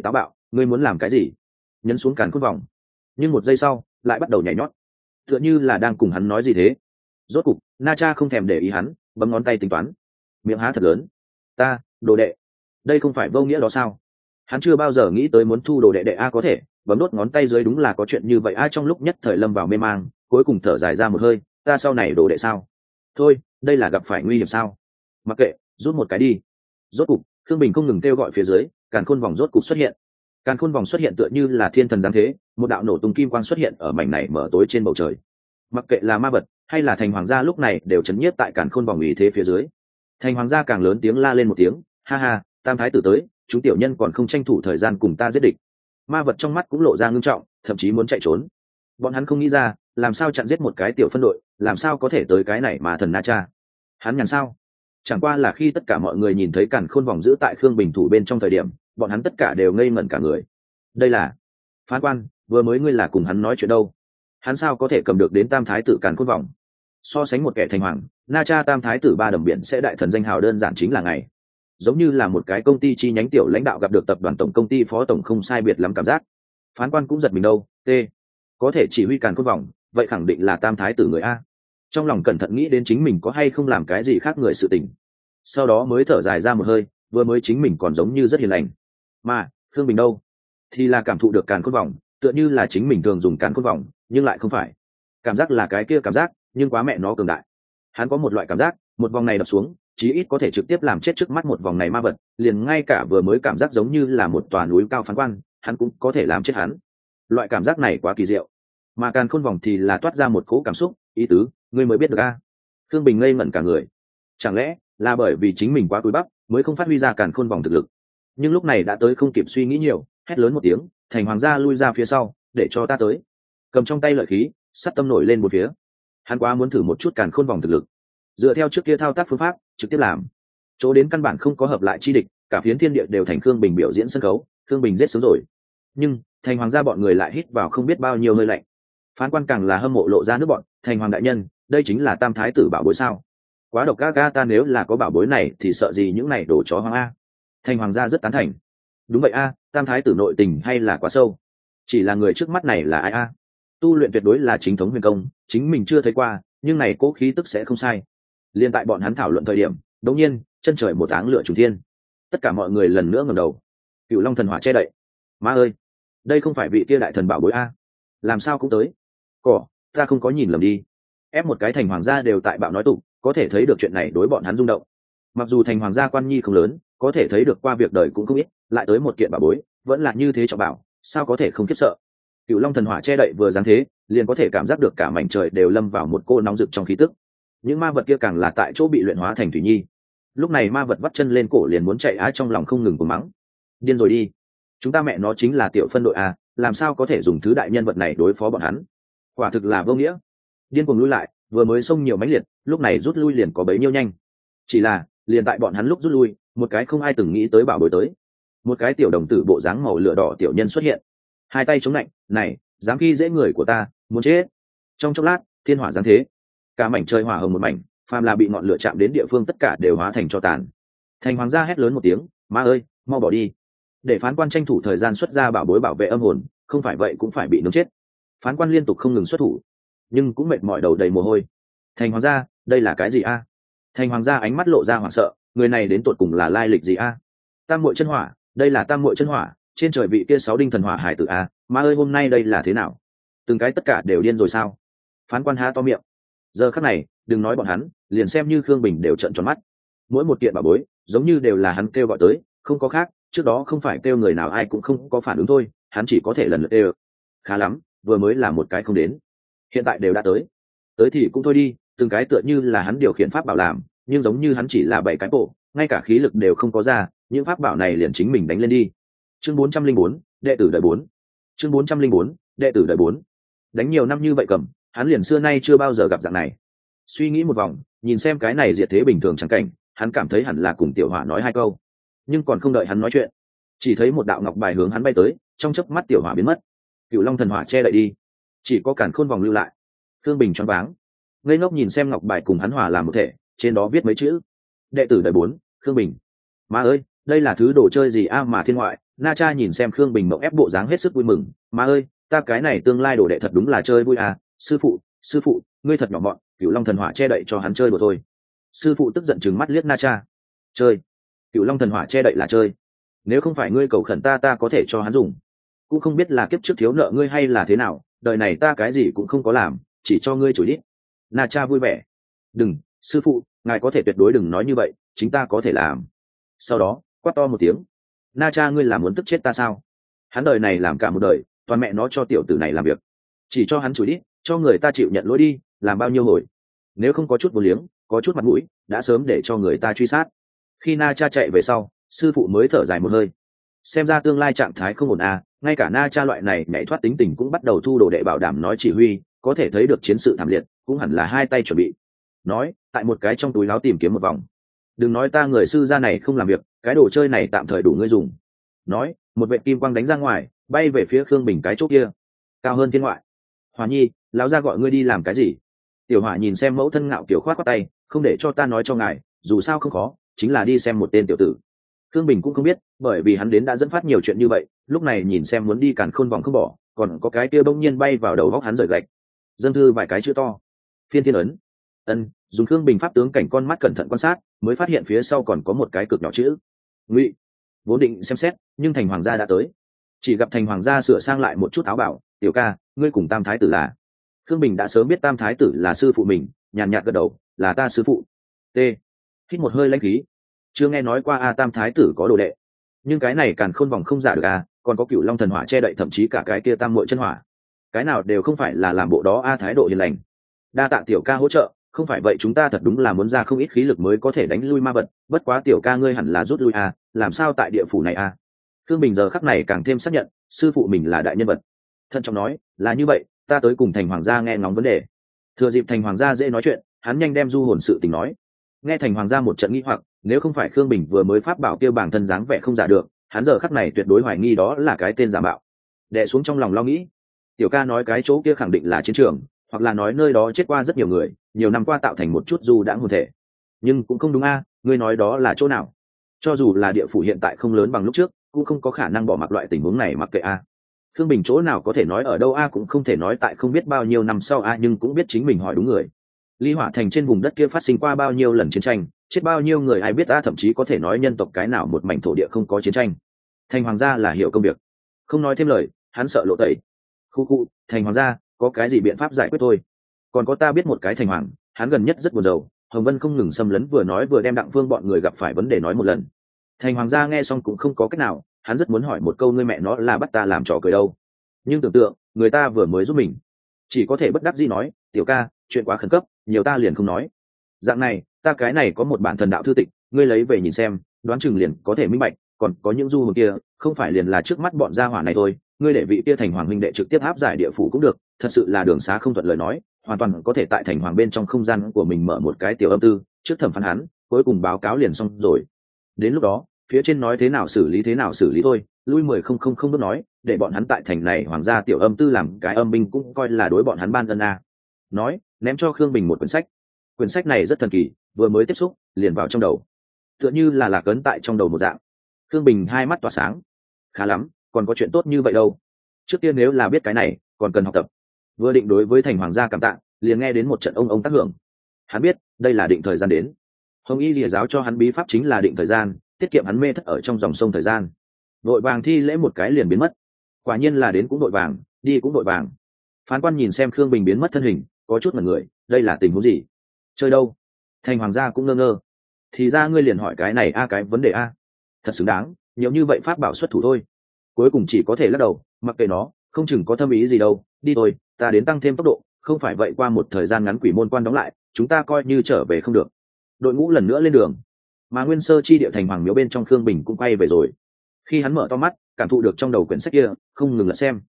ngươi muốn làm cái gì? Nhấn xuống càn khôn vòng, nhưng một giây sau lại bắt đầu nhảy nhót, tựa như là đang cùng hắn nói gì thế. Rốt cục Na Cha không thèm để ý hắn, bấm ngón tay tính toán, miệng há thật lớn. Ta đồ đệ, đây không phải vô nghĩa đó sao? Hắn chưa bao giờ nghĩ tới muốn thu đồ đệ đệ a, có thể bấm đốt ngón tay dưới đúng là có chuyện như vậy a. Trong lúc nhất thời lâm vào mê mang, cuối cùng thở dài ra một hơi, ta sau này đồ đệ sao? Thôi, đây là gặp phải nguy hiểm sao? Mặc kệ, rút một cái đi. Rốt cục Thương Bình không ngừng kêu gọi phía dưới, càn khôn vòng rốt cục xuất hiện. Càn khôn vòng xuất hiện tựa như là thiên thần giáng thế, một đạo nổ tung kim quang xuất hiện ở mảnh này mở tối trên bầu trời. Mặc kệ là ma vật hay là thành hoàng gia lúc này đều chấn nhiếp tại càn khôn vòng ý thế phía dưới. Thành hoàng gia càng lớn tiếng la lên một tiếng, ha ha, tam thái tử tới, chúng tiểu nhân còn không tranh thủ thời gian cùng ta giết địch. Ma vật trong mắt cũng lộ ra ngưng trọng, thậm chí muốn chạy trốn. Bọn hắn không nghĩ ra làm sao chặn giết một cái tiểu phân đội, làm sao có thể tới cái này mà thần Na Cha. Hắn nhàn sao? Chẳng qua là khi tất cả mọi người nhìn thấy càn khôn vòng giữ tại Khương Bình thủ bên trong thời điểm, bọn hắn tất cả đều ngây ngẩn cả người. Đây là phán quan, vừa mới ngươi là cùng hắn nói chuyện đâu? Hắn sao có thể cầm được đến tam thái tử càn khôn vòng? So sánh một kẻ thành hoàng, Na Cha tam thái tử ba đầm biển sẽ đại thần danh hào đơn giản chính là ngày. Giống như là một cái công ty chi nhánh tiểu lãnh đạo gặp được tập đoàn tổng công ty phó tổng không sai biệt lắm cảm giác. Phán quan cũng giật mình đâu, t có thể chỉ huy càn khôn vòng, vậy khẳng định là tam thái tử người a. Trong lòng cẩn thận nghĩ đến chính mình có hay không làm cái gì khác người sự tình, sau đó mới thở dài ra một hơi, vừa mới chính mình còn giống như rất hiền lành, mà Khương Bình đâu thì là cảm thụ được càn khôn vòng, tựa như là chính mình thường dùng càn khôn vòng, nhưng lại không phải. Cảm giác là cái kia cảm giác, nhưng quá mẹ nó cường đại. Hắn có một loại cảm giác, một vòng này đập xuống, chí ít có thể trực tiếp làm chết trước mắt một vòng này ma vật, liền ngay cả vừa mới cảm giác giống như là một tòa núi cao phán quan, hắn cũng có thể làm chết hắn. Loại cảm giác này quá kỳ diệu. Mà càn khôn vòng thì là toát ra một cỗ cảm xúc, ý tứ, ngươi mới biết được a. Thương Bình ngây ngẩn cả người. Chẳng lẽ là bởi vì chính mình quá cúi bắp, mới không phát huy ra càn khôn vòng thực lực? Nhưng lúc này đã tới không kịp suy nghĩ nhiều, hét lớn một tiếng, thành hoàng gia lui ra phía sau, để cho ta tới. Cầm trong tay lợi khí, sắt tâm nổi lên một phía. Hắn quá muốn thử một chút càn khôn vòng thực lực, dựa theo trước kia thao tác phương pháp trực tiếp làm, chỗ đến căn bản không có hợp lại chi địch, cả phiến thiên địa đều thành Khương Bình biểu diễn sân khấu. Khương Bình giết sớm rồi, nhưng thành hoàng gia bọn người lại hít vào không biết bao nhiêu hơi lạnh. Phán quan càng là hâm mộ lộ ra nước bọn, thành hoàng đại nhân, đây chính là tam thái tử bảo bối sao? Quá độc ga, ta nếu là có bảo bối này thì sợ gì những này đổ chó hoang a. Thành hoàng gia rất tán thành. Đúng vậy a, tam thái tử nội tình hay là quá sâu. Chỉ là người trước mắt này là ai a? Tu luyện tuyệt đối là chính thống huyền công, chính mình chưa thấy qua, nhưng này cố khí tức sẽ không sai. Liên tại bọn hắn thảo luận thời điểm, đột nhiên chân trời một áng lửa trùng thiên, tất cả mọi người lần nữa ngẩng đầu. Cựu Long thần hỏa che đậy. Má ơi, đây không phải vị kia đại thần bảo bối a? Làm sao cũng tới? Cỏ, ta không có nhìn lầm đi. Ép một cái thành hoàng gia đều tại bạo nói tụng, có thể thấy được chuyện này đối bọn hắn rung động. Mặc dù thành hoàng gia quan nhi không lớn, có thể thấy được qua việc đời cũng không ít, lại tới một kiện bảo bối, vẫn là như thế trọng bảo, sao có thể không khiếp sợ? Cựu Long thần hỏa che đậy vừa dáng thế, liền có thể cảm giác được cả mảnh trời đều lâm vào một cô nóng rực trong khí tức. Những ma vật kia càng là tại chỗ bị luyện hóa thành thủy nhi. Lúc này ma vật vắt chân lên cổ liền muốn chạy á, trong lòng không ngừng của mắng. Điên rồi đi, chúng ta mẹ nó chính là tiểu phân đội à, làm sao có thể dùng thứ đại nhân vật này đối phó bọn hắn? Quả thực là vô nghĩa. Điên cuồng lui lại, vừa mới xông nhiều mãnh liệt, lúc này rút lui liền có bấy nhiêu nhanh. Chỉ là liền tại bọn hắn lúc rút lui, một cái không ai từng nghĩ tới bảo bối tới. Một cái tiểu đồng tử bộ dáng màu lửa đỏ tiểu nhân xuất hiện, hai tay chống lạnh, này dám khi dễ người của ta, muốn chết. Trong chốc lát thiên hỏa giáng thế, cả mảnh trời hỏa hồng một mảnh, phàm là bị ngọn lửa chạm đến địa phương tất cả đều hóa thành tro tàn. Thành hoàng gia hét lớn một tiếng, ma ơi, mau bỏ đi, để phán quan tranh thủ thời gian xuất ra bảo bối bảo vệ âm hồn, không phải vậy cũng phải bị nướng chết. Phán quan liên tục không ngừng xuất thủ, nhưng cũng mệt mỏi đầu đầy mồ hôi. Thành hoàng gia, đây là cái gì a? Thành hoàng gia ánh mắt lộ ra hoảng sợ, người này đến tột cùng là lai lịch gì a? Tam muội chân hỏa, đây là tam muội chân hỏa, trên trời vị kia 6 đinh thần hỏa hải tử a, ma ơi hôm nay đây là thế nào? Từng cái tất cả đều điên rồi sao? Phán quan há to miệng. Giờ khắc này, đừng nói bọn hắn, liền xem như Khương Bình đều trợn tròn mắt. Mỗi một kiện bảo bối, giống như đều là hắn kêu gọi tới, không có khác, trước đó không phải kêu người nào ai cũng không có phản ứng thôi, hắn chỉ có thể lần lượt kêu. Khá lắm, vừa mới là một cái không đến, hiện tại đều đã tới. Tới thì cũng thôi đi, từng cái tựa như là hắn điều khiển pháp bảo làm, nhưng giống như hắn chỉ là 7 cái bộ, ngay cả khí lực đều không có ra, những pháp bảo này liền chính mình đánh lên đi. Chương 404, đệ tử đời 4. Chương 404, đệ tử đời 4. Đánh nhiều năm như vậy cầm, hắn liền xưa nay chưa bao giờ gặp dạng này. Suy nghĩ một vòng, nhìn xem cái này diệt thế bình thường chẳng cảnh, hắn cảm thấy hẳn là cùng tiểu hỏa nói hai câu. Nhưng còn không đợi hắn nói chuyện, chỉ thấy một đạo ngọc bài hướng hắn bay tới, trong chớp mắt tiểu hỏa biến mất. Cựu Long thần hỏa che đậy đi, chỉ có càn khôn vòng lưu lại. Thương Bình choáng váng, ngây ngốc nhìn xem ngọc bài cùng hắn hòa làm một thể, trên đó viết mấy chữ: đệ tử đời 4, Khương Bình. Má ơi, đây là thứ đồ chơi gì a mà thiên ngoại, Na Cha nhìn xem Khương Bình mộng ép bộ dáng hết sức vui mừng, "Má ơi, ta cái này tương lai đồ đệ thật đúng là chơi vui à, sư phụ, ngươi thật nhỏ mọn, Cửu Long thần hỏa che đậy cho hắn chơi đùa thôi." Sư phụ tức giận trừng mắt liếc Na Cha. "Chơi? Cửu Long thần hỏa che đậy là chơi? Nếu không phải ngươi cầu khẩn ta có thể cho hắn dùng. Cũng không biết là kiếp trước thiếu nợ ngươi hay là thế nào, đời này ta cái gì cũng không có làm, chỉ cho ngươi chửi đít." Na Cha vui vẻ. "Đừng, sư phụ, ngài có thể tuyệt đối đừng nói như vậy, chính ta có thể làm." Sau đó quát to một tiếng, "Na Cha, ngươi là muốn tức chết ta sao? Hắn đời này làm cả một đời, toàn mẹ nó cho tiểu tử này làm việc, chỉ cho hắn chửi đít, cho người ta chịu nhận lỗi đi, làm bao nhiêu hồi. Nếu không có chút vô liếng, có chút mặt mũi, đã sớm để cho người ta truy sát." Khi Na Cha chạy về sau, sư phụ mới thở dài một hơi. Xem ra tương lai trạng thái không ổn à, ngay cả Na Cha loại này nhảy thoát tính tình cũng bắt đầu thu đồ đệ bảo đảm nói chỉ huy, có thể thấy được chiến sự thảm liệt, cũng hẳn là hai tay chuẩn bị. Nói, tại một cái trong túi áo tìm kiếm một vòng. "Đừng nói ta người sư gia này không làm việc, cái đồ chơi này tạm thời đủ ngươi dùng." Nói, một vệt kim quang đánh ra ngoài, bay về phía Khương Bình cái chỗ kia, cao hơn thiên ngoại. "Hỏa Nhi, lão gia gọi ngươi đi làm cái gì?" Tiểu Hỏa nhìn xem mẫu thân ngạo kiểu khoát khoát tay, "Không để cho ta nói cho ngài, dù sao không khó, chính là đi xem một tên tiểu tử." Khương Bình cũng không biết, bởi vì hắn đến đã dẫn phát nhiều chuyện như vậy, lúc này nhìn xem muốn đi càn khôn vòng không bỏ, còn có cái kia bỗng nhiên bay vào đầu góc hắn rời gạch. Dâng thư vài cái chữ to. Phiên thiên ấn. Dùng Khương Bình pháp tướng cảnh con mắt cẩn thận quan sát, mới phát hiện phía sau còn có một cái cực nhỏ chữ. Ngụy. Vốn định xem xét, nhưng Thành Hoàng gia đã tới. Chỉ gặp Thành Hoàng gia sửa sang lại một chút áo bảo, "Tiểu ca, ngươi cùng Tam thái tử là?" Khương Bình đã sớm biết Tam thái tử là sư phụ mình, nhàn nhạt gật đầu, "Là ta sư phụ." T. Hít một hơi lãnh khí. Chưa nghe nói qua Tam thái tử có đồ đệ, nhưng cái này càn khôn vòng không giả được còn có Cửu Long thần hỏa che đậy, thậm chí cả cái kia tam muội chân hỏa, cái nào đều không phải là làm bộ đó thái độ hiền lành. Đa tạ tiểu ca hỗ trợ, không phải vậy chúng ta thật đúng là muốn ra không ít khí lực mới có thể đánh lui ma vật, bất quá tiểu ca ngươi hẳn là rút lui làm sao tại địa phủ này Khương Bình giờ khắc này càng thêm xác nhận sư phụ mình là đại nhân vật. Thận trọng nói, "Là như vậy, ta tới cùng Thành Hoàng gia nghe ngóng vấn đề." Thừa dịp Thành Hoàng gia dễ nói chuyện, hắn nhanh đem du hồn sự tình nói. Nghe Thành Hoàng gia một trận nghi hoặc, nếu không phải Khương Bình vừa mới pháp bảo kêu bản thân dáng vẻ không giả được, hắn giờ khắc này tuyệt đối hoài nghi đó là cái tên giả mạo. Đè xuống trong lòng lo nghĩ, tiểu ca nói cái chỗ kia khẳng định là chiến trường, hoặc là nói nơi đó chết qua rất nhiều người, nhiều năm qua tạo thành một chút du đãng hồn thể. Nhưng cũng không đúng ngươi nói đó là chỗ nào? Cho dù là địa phủ hiện tại không lớn bằng lúc trước, cũng không có khả năng bỏ mặc loại tình huống này mặc kệ Khương Bình chỗ nào có thể nói ở đâu cũng không thể nói tại không biết bao nhiêu năm sau nhưng cũng biết chính mình hỏi đúng người. Ly Hỏa Thành trên vùng đất kia phát sinh qua bao nhiêu lần chiến tranh, chết bao nhiêu người ai biết thậm chí có thể nói nhân tộc cái nào một mảnh thổ địa không có chiến tranh. Thành Hoàng gia là hiểu công việc, không nói thêm lời, hắn sợ lộ tẩy. Khu, Thành Hoàng gia có cái gì biện pháp giải quyết thôi. Còn có ta biết một cái Thành Hoàng, hắn gần nhất rất buồn rầu. Hồng Vân không ngừng xâm lấn, vừa nói vừa đem Đặng Phương bọn người gặp phải vấn đề nói một lần. Thành Hoàng gia nghe xong cũng không có cách nào, hắn rất muốn hỏi một câu ngươi mẹ nó là bắt ta làm trò cười đâu, nhưng tưởng tượng người ta vừa mới giúp mình, chỉ có thể bất đắc dĩ nói, "Tiểu ca, chuyện quá khẩn cấp, nhiều ta liền không nói. Dạng này, ta cái này có một bản thần đạo thư tịch, ngươi lấy về nhìn xem, đoán chừng liền có thể minh bạch, còn có những du hồn kia, không phải liền là trước mắt bọn gia hỏa này thôi, ngươi để vị kia Thành Hoàng huynh đệ trực tiếp áp giải địa phủ cũng được, thật sự là đường xá không thuận lời nói, hoàn toàn có thể tại Thành Hoàng bên trong không gian của mình mở một cái tiểu âm tư, trước thẩm phán hắn, cuối cùng báo cáo liền xong rồi. Đến lúc đó, phía trên nói thế nào xử lý thôi, lui 10,000 bước nói, để bọn hắn tại thành này hoàng gia tiểu âm tư làm cái âm binh cũng coi là đối bọn hắn ban ân Nói, ném cho Khương Bình một quyển sách này rất thần kỳ, vừa mới tiếp xúc liền vào trong đầu, tựa như là lạc ấn tại trong đầu một dạng. Khương Bình hai mắt tỏa sáng, khá lắm, còn có chuyện tốt như vậy đâu. Trước tiên nếu là biết cái này còn cần học tập. Vừa định đối với Thành Hoàng gia cảm tạ, liền nghe đến một trận ông tác hưởng. Hắn biết đây là định thời gian đến. Hồng Y Lìa giáo cho hắn bí pháp chính là định thời gian, tiết kiệm hắn mê thất ở trong dòng sông thời gian. Vội vàng thi lễ một cái liền biến mất. Quả nhiên là đến cũng vội vàng, đi cũng vội vàng. Phán quan nhìn xem Khương Bình biến mất thân hình, có chút mẩn người, đây là tình huống gì? Chơi đâu? Thành Hoàng gia cũng ngơ ngơ. Thì ra ngươi liền hỏi cái này cái vấn đề thật xứng đáng, nhiều như vậy pháp bảo xuất thủ thôi. Cuối cùng chỉ có thể lắc đầu, mặc kệ nó, không chừng có thâm ý gì đâu, đi thôi, ta đến tăng thêm tốc độ, không phải vậy qua một thời gian ngắn quỷ môn quan đóng lại, chúng ta coi như trở về không được. Đội ngũ lần nữa lên đường, mà nguyên sơ chi địa Thành Hoàng miếu bên trong Khương Bình cũng quay về rồi. Khi hắn mở to mắt, cảm thụ được trong đầu quyển sách kia, không ngừng lật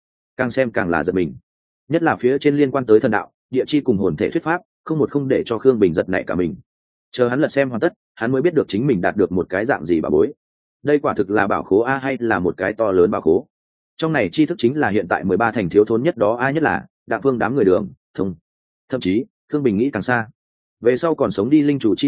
xem càng là giật mình. Nhất là phía trên liên quan tới thần đạo, địa chi cùng hồn thể thuyết pháp, không để cho Khương Bình giật nảy cả mình. Chờ hắn lật xem hoàn tất, hắn mới biết được chính mình đạt được một cái dạng gì bảo bối. Đây quả thực là bảo khố hay là một cái to lớn bảo khố. Trong này tri thức chính là hiện tại 13 thành thiếu thốn nhất đó nhất là Đặng Phương đám người đường thông. Thậm chí Khương Bình nghĩ càng xa, về sau còn sống đi linh chủ chi lộ,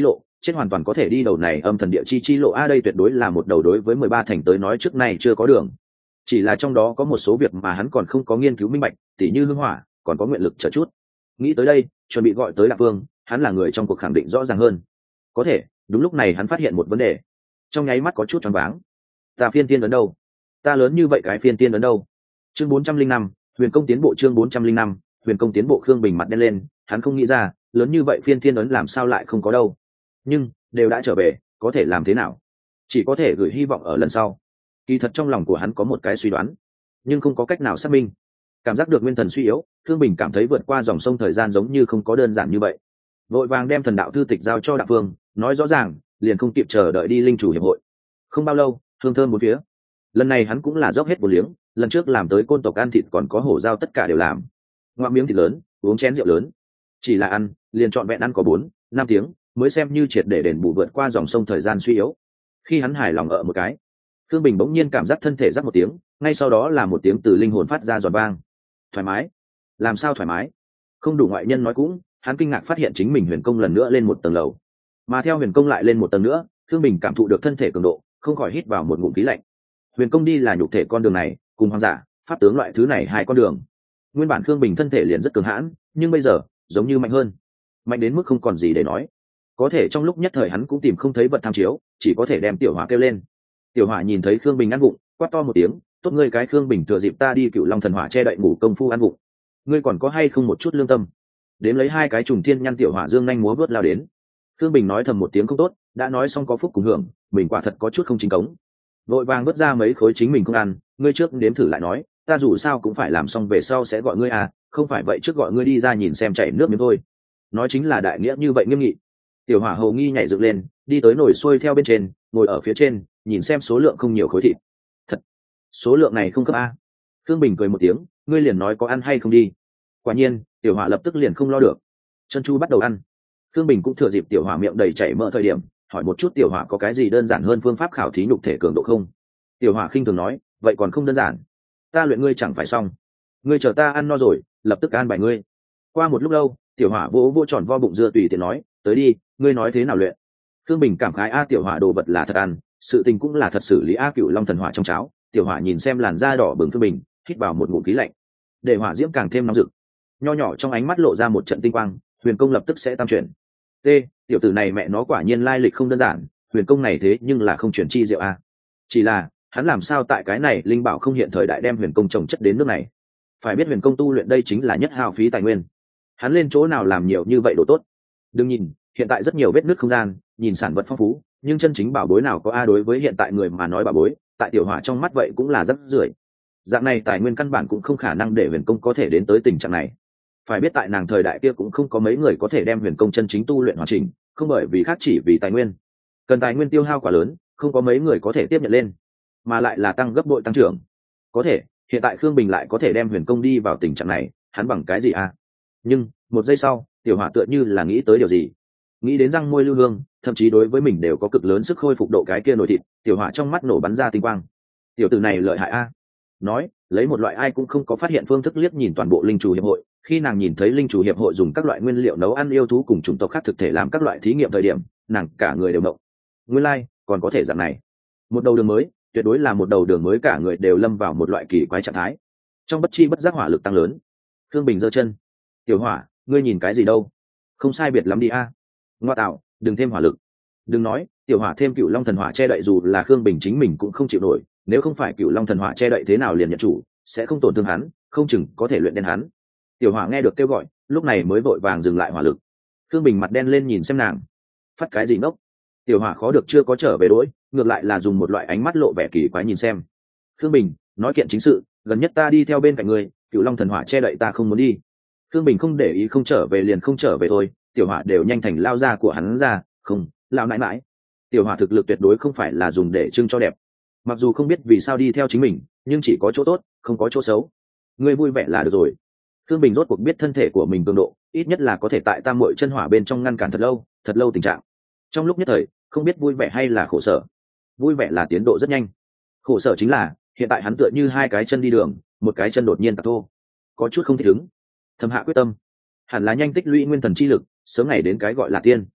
chết hoàn toàn có thể đi đầu này âm thần địa chi lộ a, đây tuyệt đối là một đầu đối với 13 thành tới nói trước nay chưa có đường. Chỉ là trong đó có một số việc mà hắn còn không có nghiên cứu minh bạch, tỉ như hương hỏa còn có nguyện lực chờ chút. Nghĩ tới đây, chuẩn bị gọi tới Đạp Vương, hắn là người trong cuộc khẳng định rõ ràng hơn. Có thể, đúng lúc này hắn phát hiện một vấn đề, trong nháy mắt có chút choáng váng. Ta phiên tiên ấn đâu? Ta lớn như vậy cái phiên tiên ấn đâu? Chương 405, Huyền Công tiến bộ. Chương 405, Huyền Công tiến bộ. Khương Bình mặt đen lên, hắn không nghĩ ra, lớn như vậy phiên tiên ấn làm sao lại không có đâu. Nhưng đều đã trở về, có thể làm thế nào? Chỉ có thể gửi hy vọng ở lần sau. Kỳ thật trong lòng của hắn có một cái suy đoán, nhưng không có cách nào xác minh. Cảm giác được nguyên thần suy yếu, Thương Bình cảm thấy vượt qua dòng sông thời gian giống như không có đơn giản như vậy. Vội vàng đem thần đạo thư tịch giao cho Đạp Vương, nói rõ ràng, liền không kịp chờ đợi đi linh chủ hiệp hội. Không bao lâu, hương thơm bốn phía. Lần này hắn cũng là dốc hết một liếng, lần trước làm tới côn tộc ăn thịt còn có hổ dao tất cả đều làm. Ngoạm miếng thịt lớn, uống chén rượu lớn. Chỉ là ăn, liền trọn vẹn ăn có 4-5 tiếng, mới xem như triệt để đền bù vượt qua dòng sông thời gian suy yếu. Khi hắn hài lòng ở một cái, Thương Bình bỗng nhiên cảm giác thân thể rắc một tiếng, ngay sau đó là một tiếng từ linh hồn phát ra giòn vang. Thoải mái? Làm sao thoải mái? Không đủ ngoại nhân nói cũng, hắn kinh ngạc phát hiện chính mình huyền công lần nữa lên một tầng lầu. Mà theo huyền công lại lên một tầng nữa, Thương Bình cảm thụ được thân thể cường độ, không khỏi hít vào một ngụm khí lạnh. Huyền công đi là nhục thể con đường này, cùng hoang giả, pháp tướng loại thứ này hai con đường. Nguyên bản Thương Bình thân thể liền rất cường hãn, nhưng bây giờ, giống như mạnh hơn. Mạnh đến mức không còn gì để nói. Có thể trong lúc nhất thời hắn cũng tìm không thấy vật tham chiếu, chỉ có thể đem Tiểu Hỏa kêu lên. Tiểu Hỏa nhìn thấy Khương Bình ăn vụng, quát to một tiếng, tốt ngươi cái Khương Bình, thừa dịp ta đi Cựu Long thần hỏa che đậy ngủ công phu ăn vụng, ngươi còn có hay không một chút lương tâm? Đếm lấy hai cái trùng thiên nhăn. Tiểu Hỏa dương nhanh múa vớt lao đến. Khương Bình nói thầm một tiếng không tốt, đã nói xong có phúc cùng hưởng, mình quả thật có chút không chính cống. Vội vàng vớt ra mấy khối chính mình không ăn, ngươi trước nếm thử lại nói, ta dù sao cũng phải làm xong về sau sẽ gọi ngươi à, không phải vậy trước gọi ngươi đi ra nhìn xem chảy nước miếng thôi. Nói chính là đại nghĩa như vậy nghiêm nghị. Tiểu Hỏa hầu nghi nhảy dựng lên, đi tới nồi xuôi theo bên trên, ngồi ở phía trên, nhìn xem số lượng không nhiều khối thịt. Thật, số lượng này không cấp a. Khương Bình cười một tiếng, ngươi liền nói có ăn hay không đi. Quả nhiên, Tiểu Hỏa lập tức liền không lo được, chân chu bắt đầu ăn. Khương Bình cũng thừa dịp Tiểu Hỏa miệng đầy chảy mỡ thời điểm, hỏi một chút Tiểu Hỏa có cái gì đơn giản hơn phương pháp khảo thí nhục thể cường độ không. Tiểu Hỏa khinh thường nói, vậy còn không đơn giản, ta luyện ngươi chẳng phải xong, ngươi chờ ta ăn no rồi lập tức an bài ngươi. Qua một lúc lâu, Tiểu Hỏa vỗ vỗ tròn vo bụng dưa tùy tiện nói, tới đi, ngươi nói thế nào luyện. Khương Bình cảm khái, a Tiểu Hỏa đồ vật là thật ăn, sự tình cũng là thật xử lý a. Cựu Long thần hỏa trong cháo. Tiểu Hỏa nhìn xem làn da đỏ bừng Khương Bình, hít vào một ngụm khí lạnh, để hỏa diễm càng thêm nóng rực. Nho nhỏ trong ánh mắt lộ ra một trận tinh quang, huyền công lập tức sẽ tam chuyển. T, tiểu tử này mẹ nó quả nhiên lai lịch không đơn giản, huyền công này thế nhưng là không chuyển chi diệu a. Chỉ là hắn làm sao tại cái này linh bảo không hiện thời đại đem huyền công trồng chất đến nước này. Phải biết huyền công tu luyện đây chính là nhất hao phí tài nguyên, hắn lên chỗ nào làm nhiều như vậy đồ tốt. Đừng nhìn hiện tại rất nhiều vết nứt không gian, nhìn sản vật phong phú, nhưng chân chính bảo bối nào có a. Đối với hiện tại người mà nói bảo bối, tại Tiểu Hỏa trong mắt vậy cũng là rất rưởi. Dạng này tài nguyên căn bản cũng không khả năng để huyền công có thể đến tới tình trạng này. Phải biết tại nàng thời đại kia cũng không có mấy người có thể đem huyền công chân chính tu luyện hoàn chỉnh, không bởi vì khác, chỉ vì tài nguyên. Cần tài nguyên tiêu hao quá lớn, không có mấy người có thể tiếp nhận lên, mà lại là tăng gấp bội tăng trưởng. Có thể hiện tại Khương Bình lại có thể đem huyền công đi vào tình trạng này, hắn bằng cái gì a? Nhưng một giây sau, Tiểu Hỏa tựa như là nghĩ tới điều gì, nghĩ đến răng môi lưu hương, thậm chí đối với mình đều có cực lớn sức khôi phục độ cái kia nổi thịt. Tiểu Hỏa trong mắt nổ bắn ra tinh quang. Tiểu tử này lợi hại a. Nói lấy một loại ai cũng không có phát hiện phương thức liếc nhìn toàn bộ linh chủ hiệp hội. Khi nàng nhìn thấy linh chủ hiệp hội dùng các loại nguyên liệu nấu ăn yêu thú cùng chủng tộc khác thực thể làm các loại thí nghiệm thời điểm, nàng cả người đều mộng. Nguyên lai còn có thể dạng này, một đầu đường mới, tuyệt đối là một đầu đường mới. Cả người đều lâm vào một loại kỳ quái trạng thái, trong bất chi bất giác hỏa lực tăng lớn. Thương Bình giơ chân, Tiểu Hỏa, ngươi nhìn cái gì đâu, không sai biệt lắm đi a. Ngoa tạo, đừng thêm hỏa lực. Đừng nói, Tiểu Hỏa thêm Cựu Long thần hỏa che đậy dù là Khương Bình chính mình cũng không chịu nổi, nếu không phải Cựu Long thần hỏa che đậy thế nào liền nhận chủ, sẽ không tổn thương hắn, không chừng có thể luyện đen hắn. Tiểu Hỏa nghe được kêu gọi, lúc này mới vội vàng dừng lại hỏa lực. Khương Bình mặt đen lên nhìn xem nàng, phát cái gì ngốc. Tiểu Hỏa khó được chưa có trở về đối, ngược lại là dùng một loại ánh mắt lộ vẻ kỳ quái nhìn xem Khương Bình, nói kiện chính sự, gần nhất ta đi theo bên cạnh ngươi, Cựu Long thần hỏa che đậy ta không muốn đi. Khương Bình không để ý, không trở về liền không trở về thôi. Tiểu Hỏa đều nhanh thành lao ra của hắn ra, không, lao nãi mãi. Tiểu Hỏa thực lực tuyệt đối không phải là dùng để trưng cho đẹp, mặc dù không biết vì sao đi theo chính mình, nhưng chỉ có chỗ tốt, không có chỗ xấu. Ngươi vui vẻ là được rồi. Khương Bình rốt cuộc biết thân thể của mình cường độ, ít nhất là có thể tại tam muội chân hỏa bên trong ngăn cản thật lâu tình trạng. Trong lúc nhất thời, không biết vui vẻ hay là khổ sở. Vui vẻ là tiến độ rất nhanh, khổ sở chính là hiện tại hắn tựa như hai cái chân đi đường, một cái chân đột nhiên tạc thô, có chút không thích ứng. Thầm hạ quyết tâm, hẳn là nhanh tích lũy nguyên thần chi lực, sớm ngày đến cái gọi là tiên.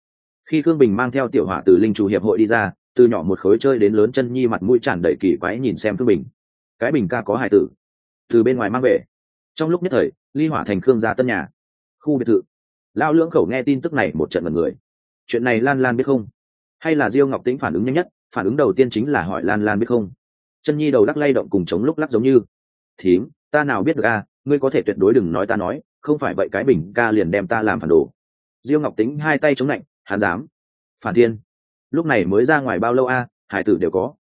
Khi Khương Bình mang theo tiểu hỏa từ linh chủ hiệp hội đi ra, từ nhỏ một khối chơi đến lớn chân nhi mặt mũi tràn đầy kỳ quái nhìn xem Khương Bình. Cái bình ca có hài tử từ bên ngoài mang về. Trong lúc nhất thời, ly hỏa thành Khương gia tân nhà, khu biệt thự. Lao Lưỡng Khẩu nghe tin tức này một trận mật người. Chuyện này Lan Lan biết không? Hay là Diêu Ngọc Tĩnh phản ứng nhanh nhất, phản ứng đầu tiên chính là hỏi Lan Lan biết không? Chân nhi đầu lắc lay động cùng chống lúc lắc giống như. Thím, ta nào biết được a, ngươi có thể tuyệt đối đừng nói ta nói, không phải vậy cái bình ca liền đem ta làm phản đồ. Diêu Ngọc Tĩnh hai tay chống lạnh, hắn dám. Phản thiên. Lúc này mới ra ngoài bao lâu a, hải tử đều có.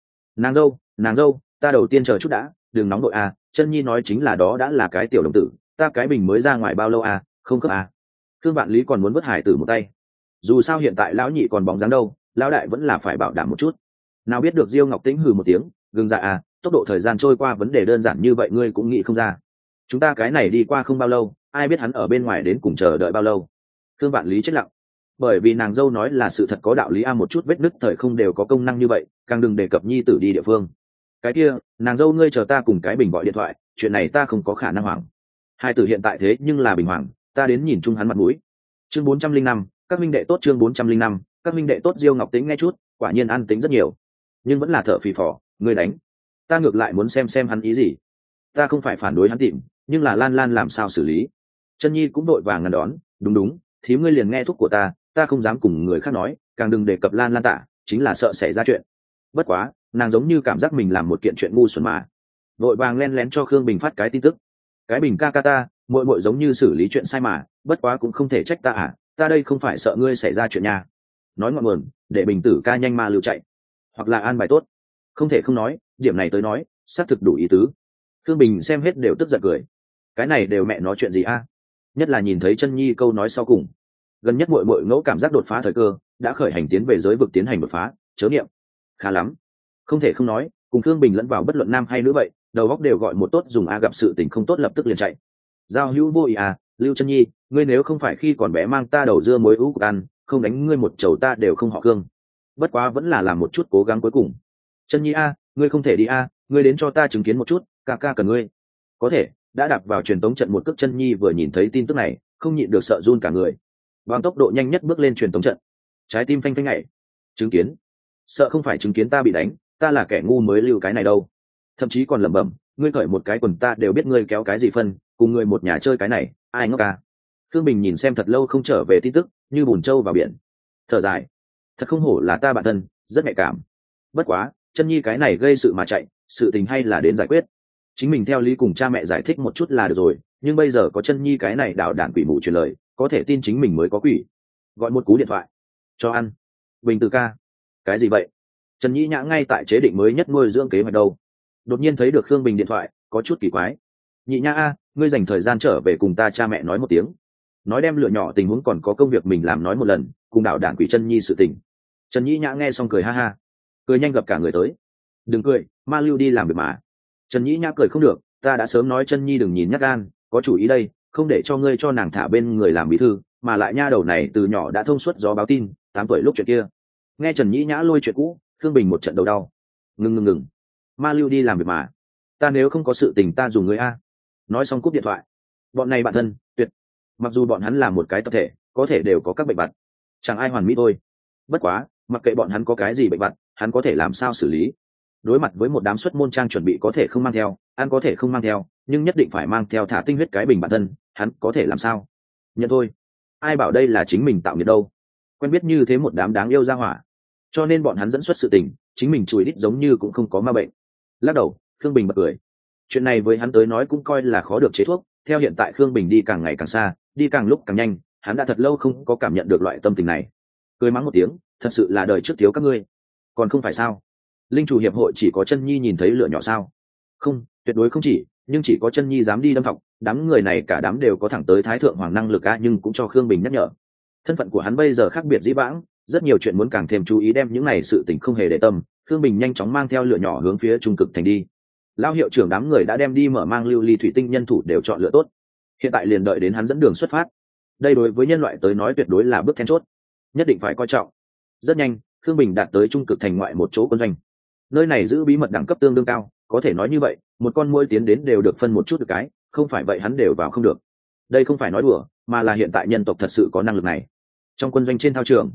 Nàng dâu, ta đầu tiên chờ chút đã, đừng nóng đội a, chân nhi nói chính là đó đã là cái tiểu đồng tử, ta cái bình mới ra ngoài bao lâu a, không cấp a. Thương Vạn Lý còn muốn vớt hải tử một tay. Dù sao hiện tại lão nhị còn bóng dáng đâu, lão đại vẫn là phải bảo đảm một chút. Nào biết được Diêu Ngọc Tĩnh hừ một tiếng, gừng dạ à, tốc độ thời gian trôi qua vấn đề đơn giản như vậy ngươi cũng nghĩ không ra. Chúng ta cái này đi qua không bao lâu, ai biết hắn ở bên ngoài đến cùng chờ đợi bao lâu. Thương Vạn Lý chết lặng, bởi vì nàng dâu nói là sự thật, có đạo lý a, một chút vết nứt thời không đều có công năng như vậy, càng đừng đề cập nhi tử đi địa phương. Cái kia, nàng dâu ngươi chờ ta cùng cái bình gọi điện thoại, chuyện này ta không có khả năng hoảng. Hai tử hiện tại thế nhưng là bình hoàng, ta đến nhìn chung hắn mặt mũi. Chương 405, các minh đệ tốt. Chương 405, các minh đệ tốt. Diêu Ngọc Tĩnh nghe chút, quả nhiên ăn tính rất nhiều, nhưng vẫn là thở phì phò. Ngươi đánh ta, ngược lại muốn xem hắn ý gì. Ta không phải phản đối hắn tìm, nhưng là Lan Lan làm sao xử lý. Chân nhi cũng đội vàng ngăn đón, đúng, thím ngươi liền nghe thúc của ta không dám cùng người khác nói, càng đừng đề cập Lan Lan tạ, chính là sợ xảy ra chuyện. Bất quá nàng giống như cảm giác mình làm một kiện chuyện ngu xuẩn mà đội vàng len lén cho Khương Bình phát cái tin tức. Cái bình ca ta muội giống như xử lý chuyện sai mà, bất quá cũng không thể trách ta à, ta đây không phải sợ ngươi xảy ra chuyện nha. Nói ngọn nguồn để bình tử ca nhanh ma lưu chạy, hoặc là an bài tốt. Không thể không nói, điểm này tới nói xác thực đủ ý tứ. Khương Bình xem hết đều tức giận cười. Cái này đều mẹ nói chuyện gì a, nhất là nhìn thấy chân nhi câu nói sau cùng. Gần nhất muội ngẫu cảm giác đột phá thời cơ, đã khởi hành tiến về giới vực tiến hành đột phá, chớ niệm. Khá lắm. Không thể không nói, cùng Khương Bình lẫn vào bất luận nam hay nữ vậy, đầu góc đều gọi một tốt dùng a, gặp sự tình không tốt lập tức liền chạy. Giao hữu vô ý à, Lưu Chân Nhi, ngươi nếu không phải khi còn bé mang ta đầu dưa muối ú cục ăn, không đánh ngươi một chầu ta đều không họ Khương. Bất quá vẫn là làm một chút cố gắng cuối cùng. Chân Nhi a, ngươi không thể đi a, ngươi đến cho ta chứng kiến một chút, ca ca cần ngươi. Có thể, đã đạp vào truyền tống trận một cước. Chân Nhi vừa nhìn thấy tin tức này, không nhịn được sợ run cả người. Bằng tốc độ nhanh nhất bước lên truyền tống trận, trái tim phanh phanh nhảy. Chứng kiến? Sợ không phải chứng kiến ta bị đánh, ta là kẻ ngu mới lưu cái này đâu. Thậm chí còn lẩm bẩm, ngươi cởi một cái quần ta đều biết ngươi kéo cái gì phân, cùng người một nhà chơi cái này, ai ngốc ca. Khương Bình nhìn xem thật lâu không trở về tin tức, như bùn trâu vào biển, thở dài. Thật không hổ là ta bản thân, rất nhạy cảm. Bất quá, Chân Nhi cái này gây sự mà chạy, sự tình hay là đến giải quyết. Chính mình theo lý cùng cha mẹ giải thích một chút là được rồi, nhưng bây giờ có Chân Nhi cái này đạo đản quỷ mụ truyền lời, có thể tin chính mình mới có quỷ. Gọi một cú điện thoại cho ăn. Bình Tử ca. Cái gì vậy? Trần Nhĩ Nhã ngay tại chế định mới nhất nuôi dưỡng kế hoạch đâu, đột nhiên thấy được Khương Bình điện thoại, có chút kỳ quái. Nhị Nhã a, ngươi dành thời gian trở về cùng ta cha mẹ nói một tiếng, nói đem lựa nhỏ tình huống còn có công việc mình làm nói một lần, cùng đạo đảng quỷ Chân Nhi sự tình. Trần Nhĩ Nhã nghe xong cười ha ha, cười nhanh gặp cả người tới. Đừng cười, ma lưu đi làm việc mà. Trần Nhĩ Nhã cười không được, ta đã sớm nói Chân Nhi đừng nhìn nhát gan, có chủ ý đây, không để cho ngươi cho nàng thả bên người làm bí thư, mà lại nha đầu này từ nhỏ đã thông suốt gió báo tin, 8 tuổi lúc chuyện kia. Nghe Trần Nhĩ Nhã lôi chuyện cũ, Khương Bình một trận đầu đau. Ngừng, ma lưu đi làm việc mà, ta nếu không có sự tình ta dùng người a. Nói xong cúp điện thoại. Bọn này bạn thân tuyệt, mặc dù bọn hắn là một cái tập thể, có thể đều có các bệnh vặt, chẳng ai hoàn mỹ thôi. Bất quá mặc kệ bọn hắn có cái gì bệnh vặt, hắn có thể làm sao xử lý. Đối mặt với một đám xuất môn trang chuẩn bị có thể không mang theo, ăn có thể không mang theo, nhưng nhất định phải mang theo thả tinh huyết cái bình bản thân, hắn có thể làm sao? Nhận thôi. Ai bảo đây là chính mình tạo nghiệp đâu. Quen biết như thế một đám đáng yêu ra hỏa, cho nên bọn hắn dẫn xuất sự tình, chính mình chùi đít giống như cũng không có ma bệnh. Lắc đầu, Khương Bình bật cười. Chuyện này với hắn tới nói cũng coi là khó được chế thuốc. Theo hiện tại Khương Bình đi càng ngày càng xa, đi càng lúc càng nhanh, hắn đã thật lâu không có cảm nhận được loại tâm tình này. Cười mắng một tiếng, thật sự là đời trước thiếu các ngươi. Còn không phải sao? Linh chủ hiệp hội chỉ có Chân Nhi nhìn thấy lửa nhỏ sao? Không, tuyệt đối không chỉ, nhưng chỉ có Chân Nhi dám đi đâm thọc, đám người này cả đám đều có thẳng tới thái thượng hoàng năng lực a, nhưng cũng cho Khương Bình nhắc nhở. Thân phận của hắn bây giờ khác biệt dĩ vãng, rất nhiều chuyện muốn càng thêm chú ý, đem những này sự tình không hề để tâm. Khương Bình nhanh chóng mang theo lửa nhỏ hướng phía trung cực thành đi. Lao hiệu trưởng đám người đã đem đi mở mang lưu ly thủy tinh nhân thủ đều chọn lựa tốt, hiện tại liền đợi đến hắn dẫn đường xuất phát. Đây đối với nhân loại tới nói tuyệt đối là bước then chốt, nhất định phải coi trọng. Rất nhanh, Khương Bình đạt tới trung cực thành ngoại một chỗ quân doanh. Nơi này giữ bí mật đẳng cấp tương đương cao, có thể nói như vậy, một con muỗi tiến đến đều được phân một chút được cái, không phải vậy hắn đều vào không được. Đây không phải nói đùa, mà là hiện tại nhân tộc thật sự có năng lực này. Trong quân doanh trên thao trường,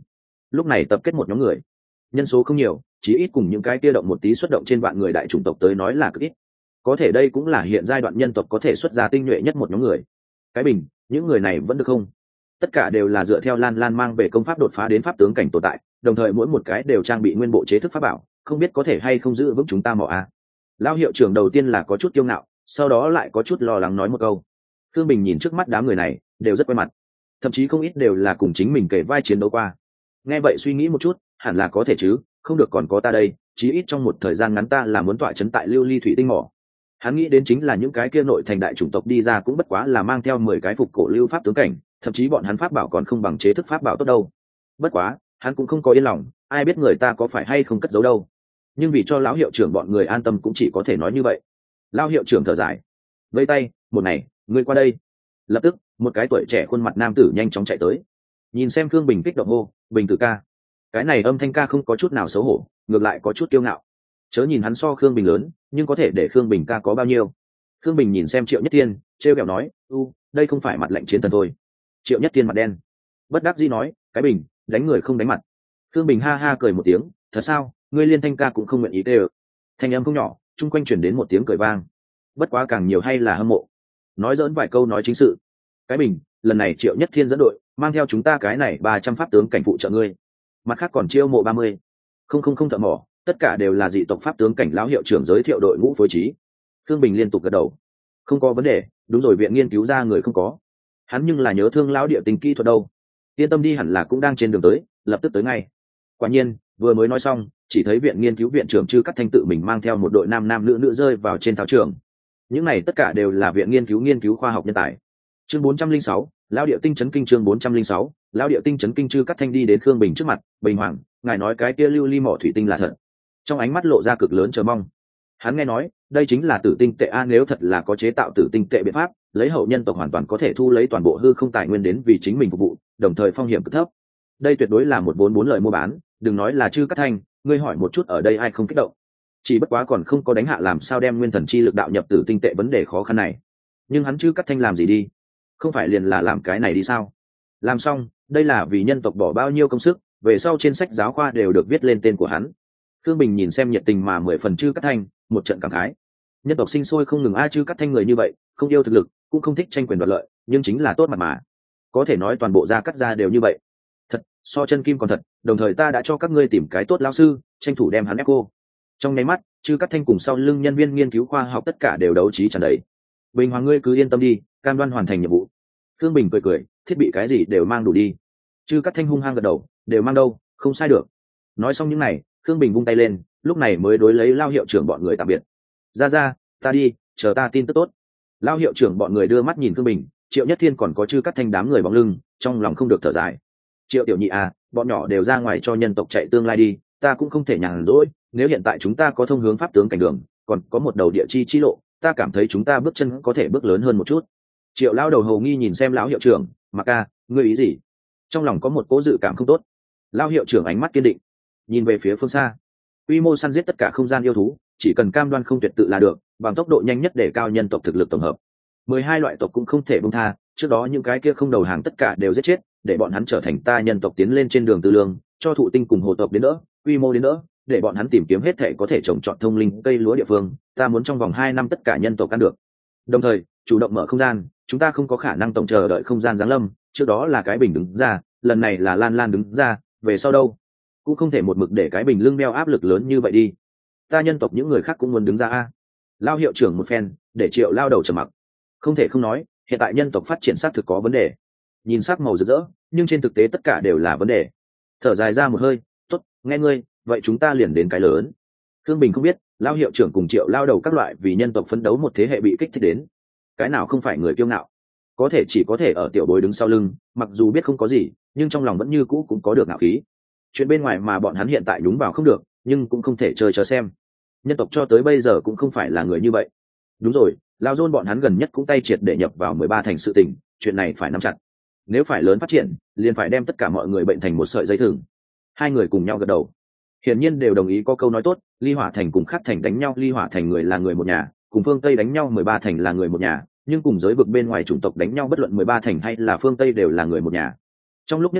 lúc này tập kết một nhóm người, nhân số không nhiều, chỉ ít cùng những cái kia động một tí xuất động trên vạn người đại chủng tộc tới nói là cực ít, có thể đây cũng là hiện giai đoạn nhân tộc có thể xuất ra tinh nhuệ nhất một nhóm người. Cái bình, những người này vẫn được không? Tất cả đều là dựa theo Lan Lan mang về công pháp đột phá đến pháp tướng cảnh tồn tại, đồng thời mỗi một cái đều trang bị nguyên bộ chế thức pháp bảo, không biết có thể hay không giữ vững chúng ta mỏ a. Lão hiệu trưởng đầu tiên là có chút kiêu ngạo, sau đó lại có chút lo lắng nói một câu. Thương Bình nhìn trước mắt đám người này, đều rất quen mặt, thậm chí không ít đều là cùng chính mình kể vai chiến đấu qua. Nghe vậy suy nghĩ một chút, hẳn là có thể chứ, không được còn có ta đây, chí ít trong một thời gian ngắn ta là muốn tọa trấn tại Lưu Ly thủy tinh mỏ. Hắn nghĩ đến chính là những cái kia nội thành đại chủng tộc đi ra cũng bất quá là mang theo 10 cái phục cổ lưu pháp tướng cảnh, thậm chí bọn hắn pháp bảo còn không bằng chế thức pháp bảo tốt đâu. Bất quá, hắn cũng không có yên lòng, ai biết người ta có phải hay không cất giấu đâu. Nhưng vì cho lão hiệu trưởng bọn người an tâm cũng chỉ có thể nói như vậy. Lão hiệu trưởng thở dài, vây tay, một này, ngươi qua đây. Lập tức, một cái tuổi trẻ khuôn mặt nam tử nhanh chóng chạy tới. Nhìn xem Khương Bình kích động hô, Bình tử ca. Cái này âm thanh ca không có chút nào xấu hổ, ngược lại có chút kiêu ngạo. Chớ nhìn hắn so Khương Bình lớn, nhưng có thể để Khương Bình ca có bao nhiêu. Khương Bình nhìn xem Triệu Nhất Thiên, trêu ghẹo nói, đây không phải mặt lệnh chiến thần thôi. Triệu Nhất Thiên mặt đen, bất đắc dĩ nói, cái Bình, đánh người không đánh mặt. Khương Bình ha ha cười một tiếng, thật sao, ngươi Liên Thanh ca cũng không nguyện ý tê. Thanh âm không nhỏ, chung quanh chuyển đến một tiếng cười vang. Bất quá càng nhiều hay là hâm mộ. Nói dỡn vài câu nói chính sự. Cái Bình, lần này Triệu Nhất Thiên dẫn đội, mang theo chúng ta cái này 300 pháp tướng cảnh phụ trợ ngươi. Mặt khác còn chiêu mộ 30. Không thợ mỏ, tất cả đều là dị tộc pháp tướng cảnh lão hiệu trưởng giới thiệu đội ngũ phối trí. Khương Bình liên tục gật đầu, không có vấn đề, đúng rồi, viện nghiên cứu ra người không có, hắn nhưng là nhớ thương lão địa tình kỹ thuật đâu, yên tâm đi, hẳn là cũng đang trên đường tới, lập tức tới ngay. Quả nhiên vừa mới nói xong, chỉ thấy viện nghiên cứu viện trưởng Trư Cắt Thanh tự mình mang theo một đội nam nữ rơi vào trên thao trường. Những này tất cả đều là viện nghiên cứu khoa học nhân tài. Chương 406, lão địa tinh chấn kinh. Chương 406, lão địa tinh chấn kinh. Trư Cắt Thanh đi đến Khương Bình trước mặt, Bình hoàng, ngài nói cái kia lưu ly mỏ thủy tinh là thật? Trong ánh mắt lộ ra cực lớn chờ mong. Hắn nghe nói đây chính là tử tinh tệ a, nếu thật là có chế tạo tử tinh tệ biện pháp, lấy hậu nhân tộc hoàn toàn có thể thu lấy toàn bộ hư không tài nguyên đến vì chính mình phục vụ, đồng thời phong hiểm cực thấp. Đây tuyệt đối là một vốn bốn lời mua bán, đừng nói là Trư Cắt Thanh, ngươi hỏi một chút ở đây ai không kích động. Chỉ bất quá còn không có đánh hạ làm sao đem nguyên thần chi lực đạo nhập tử tinh tệ vấn đề khó khăn này. Nhưng hắn Trư Cắt Thanh làm gì đi? Không phải liền là làm cái này đi sao? Làm xong, đây là vì nhân tộc bỏ bao nhiêu công sức, về sau trên sách giáo khoa đều được viết lên tên của hắn. Thương Bình nhìn xem nhiệt tình mà 10 phần Trư Cắt Thanh, một trận cảm khái. Nhân tộc sinh sôi không ngừng Trư Cắt Thanh người như vậy, không yêu thực lực, cũng không thích tranh quyền đoạt lợi, nhưng chính là tốt mặt mà. Có thể nói toàn bộ gia cắt gia đều như vậy. Thật, so chân kim còn thật, đồng thời ta đã cho các ngươi tìm cái tốt lão sư, tranh thủ đem hắn ép cô. Trong nháy mắt, Trư Cắt Thanh cùng sau lưng nhân viên nghiên cứu khoa học tất cả đều đấu trí tràn đầy. Bình hoàng, ngươi cứ yên tâm đi, cam đoan hoàn thành nhiệm vụ. Thương Bình cười, thiết bị cái gì đều mang đủ đi. Trư Cắt Thanh hung hăng gật đầu, đều mang đâu, không sai được. Nói xong những này, Thương Bình vung tay lên, lúc này mới đối lấy Lao hiệu trưởng bọn người tạm biệt. Ra, ta đi, chờ ta tin tức tốt. Lao hiệu trưởng bọn người đưa mắt nhìn Thương Bình, Triệu Nhất Thiên còn có Trư Cắt Thanh đám người bóng lưng, trong lòng không được thở dài. Triệu tiểu nhị à, bọn nhỏ đều ra ngoài cho nhân tộc chạy tương lai đi, ta cũng không thể nhàn rỗi. Nếu hiện tại chúng ta có thông hướng pháp tướng cảnh đường, còn có một đầu địa chi lộ, ta cảm thấy chúng ta bước chân có thể bước lớn hơn một chút. Triệu lao đầu hầu nghi nhìn xem lão hiệu trưởng, mà ca, ngươi ý gì? Trong lòng có một cố dự cảm không tốt. Lao hiệu trưởng ánh mắt kiên định, nhìn về phía phương xa. Quy mô săn giết tất cả không gian yêu thú, chỉ cần cam đoan không tuyệt tự là được, bằng tốc độ nhanh nhất để cao nhân tộc thực lực tổng hợp. 12 loại tộc cũng không thể buông tha, trước đó những cái kia không đầu hàng tất cả đều giết chết, để bọn hắn trở thành ta nhân tộc tiến lên trên đường tư lương, cho thụ tinh cùng hồ tộc đến đỡ, quy mô đến đỡ, để bọn hắn tìm kiếm hết thể có thể trồng trọt thông linh cây lúa địa phương, ta muốn trong vòng 2 năm tất cả nhân tộc ăn được. Đồng thời, chủ động mở không gian, chúng ta không có khả năng tổng chờ đợi không gian giáng lâm, trước đó là cái Bình đứng ra, lần này là Lan Lan đứng ra, về sau đâu? Cũng không thể một mực để cái Bình lưng đeo áp lực lớn như vậy đi. Ta nhân tộc những người khác cũng muốn đứng ra a. Lao hiệu trưởng một phen, để Triệu lao đầu trầm mặc. Không thể không nói, hiện tại nhân tộc phát triển xác thực có vấn đề. Nhìn sắc màu rực rỡ, nhưng trên thực tế tất cả đều là vấn đề. Thở dài ra một hơi, tốt, nghe ngươi, vậy chúng ta liền đến cái lớn. Thương Bình không biết, Lao hiệu trưởng cùng Triệu lao đầu các loại vì nhân tộc phấn đấu một thế hệ bị kích thích đến. Cái nào không phải người kiêu ngạo, có thể chỉ có thể ở tiểu bối đứng sau lưng, mặc dù biết không có gì, nhưng trong lòng vẫn như cũ cũng có được ngạo khí. Chuyện bên ngoài mà bọn hắn hiện tại nhúng vào không được, nhưng cũng không thể chơi chờ xem. Nhân tộc cho tới bây giờ cũng không phải là người như vậy. Đúng rồi, Lao Dôn bọn hắn gần nhất cũng tay triệt để nhập vào 13 thành sự tình, chuyện này phải nắm chặt. Nếu phải lớn phát triển, liền phải đem tất cả mọi người bệnh thành một sợi dây thừng. Hai người cùng nhau gật đầu, hiển nhiên đều đồng ý có câu nói tốt, Ly Hỏa Thành cùng Khắc Thành đánh nhau, Ly Hỏa Thành người là người một nhà, cùng phương Tây đánh nhau 13 thành là người một nhà, nhưng cùng giới vực bên ngoài chủng tộc đánh nhau bất luận 13 thành hay là phương Tây đều là người một nhà. Trong lúc nhất thời,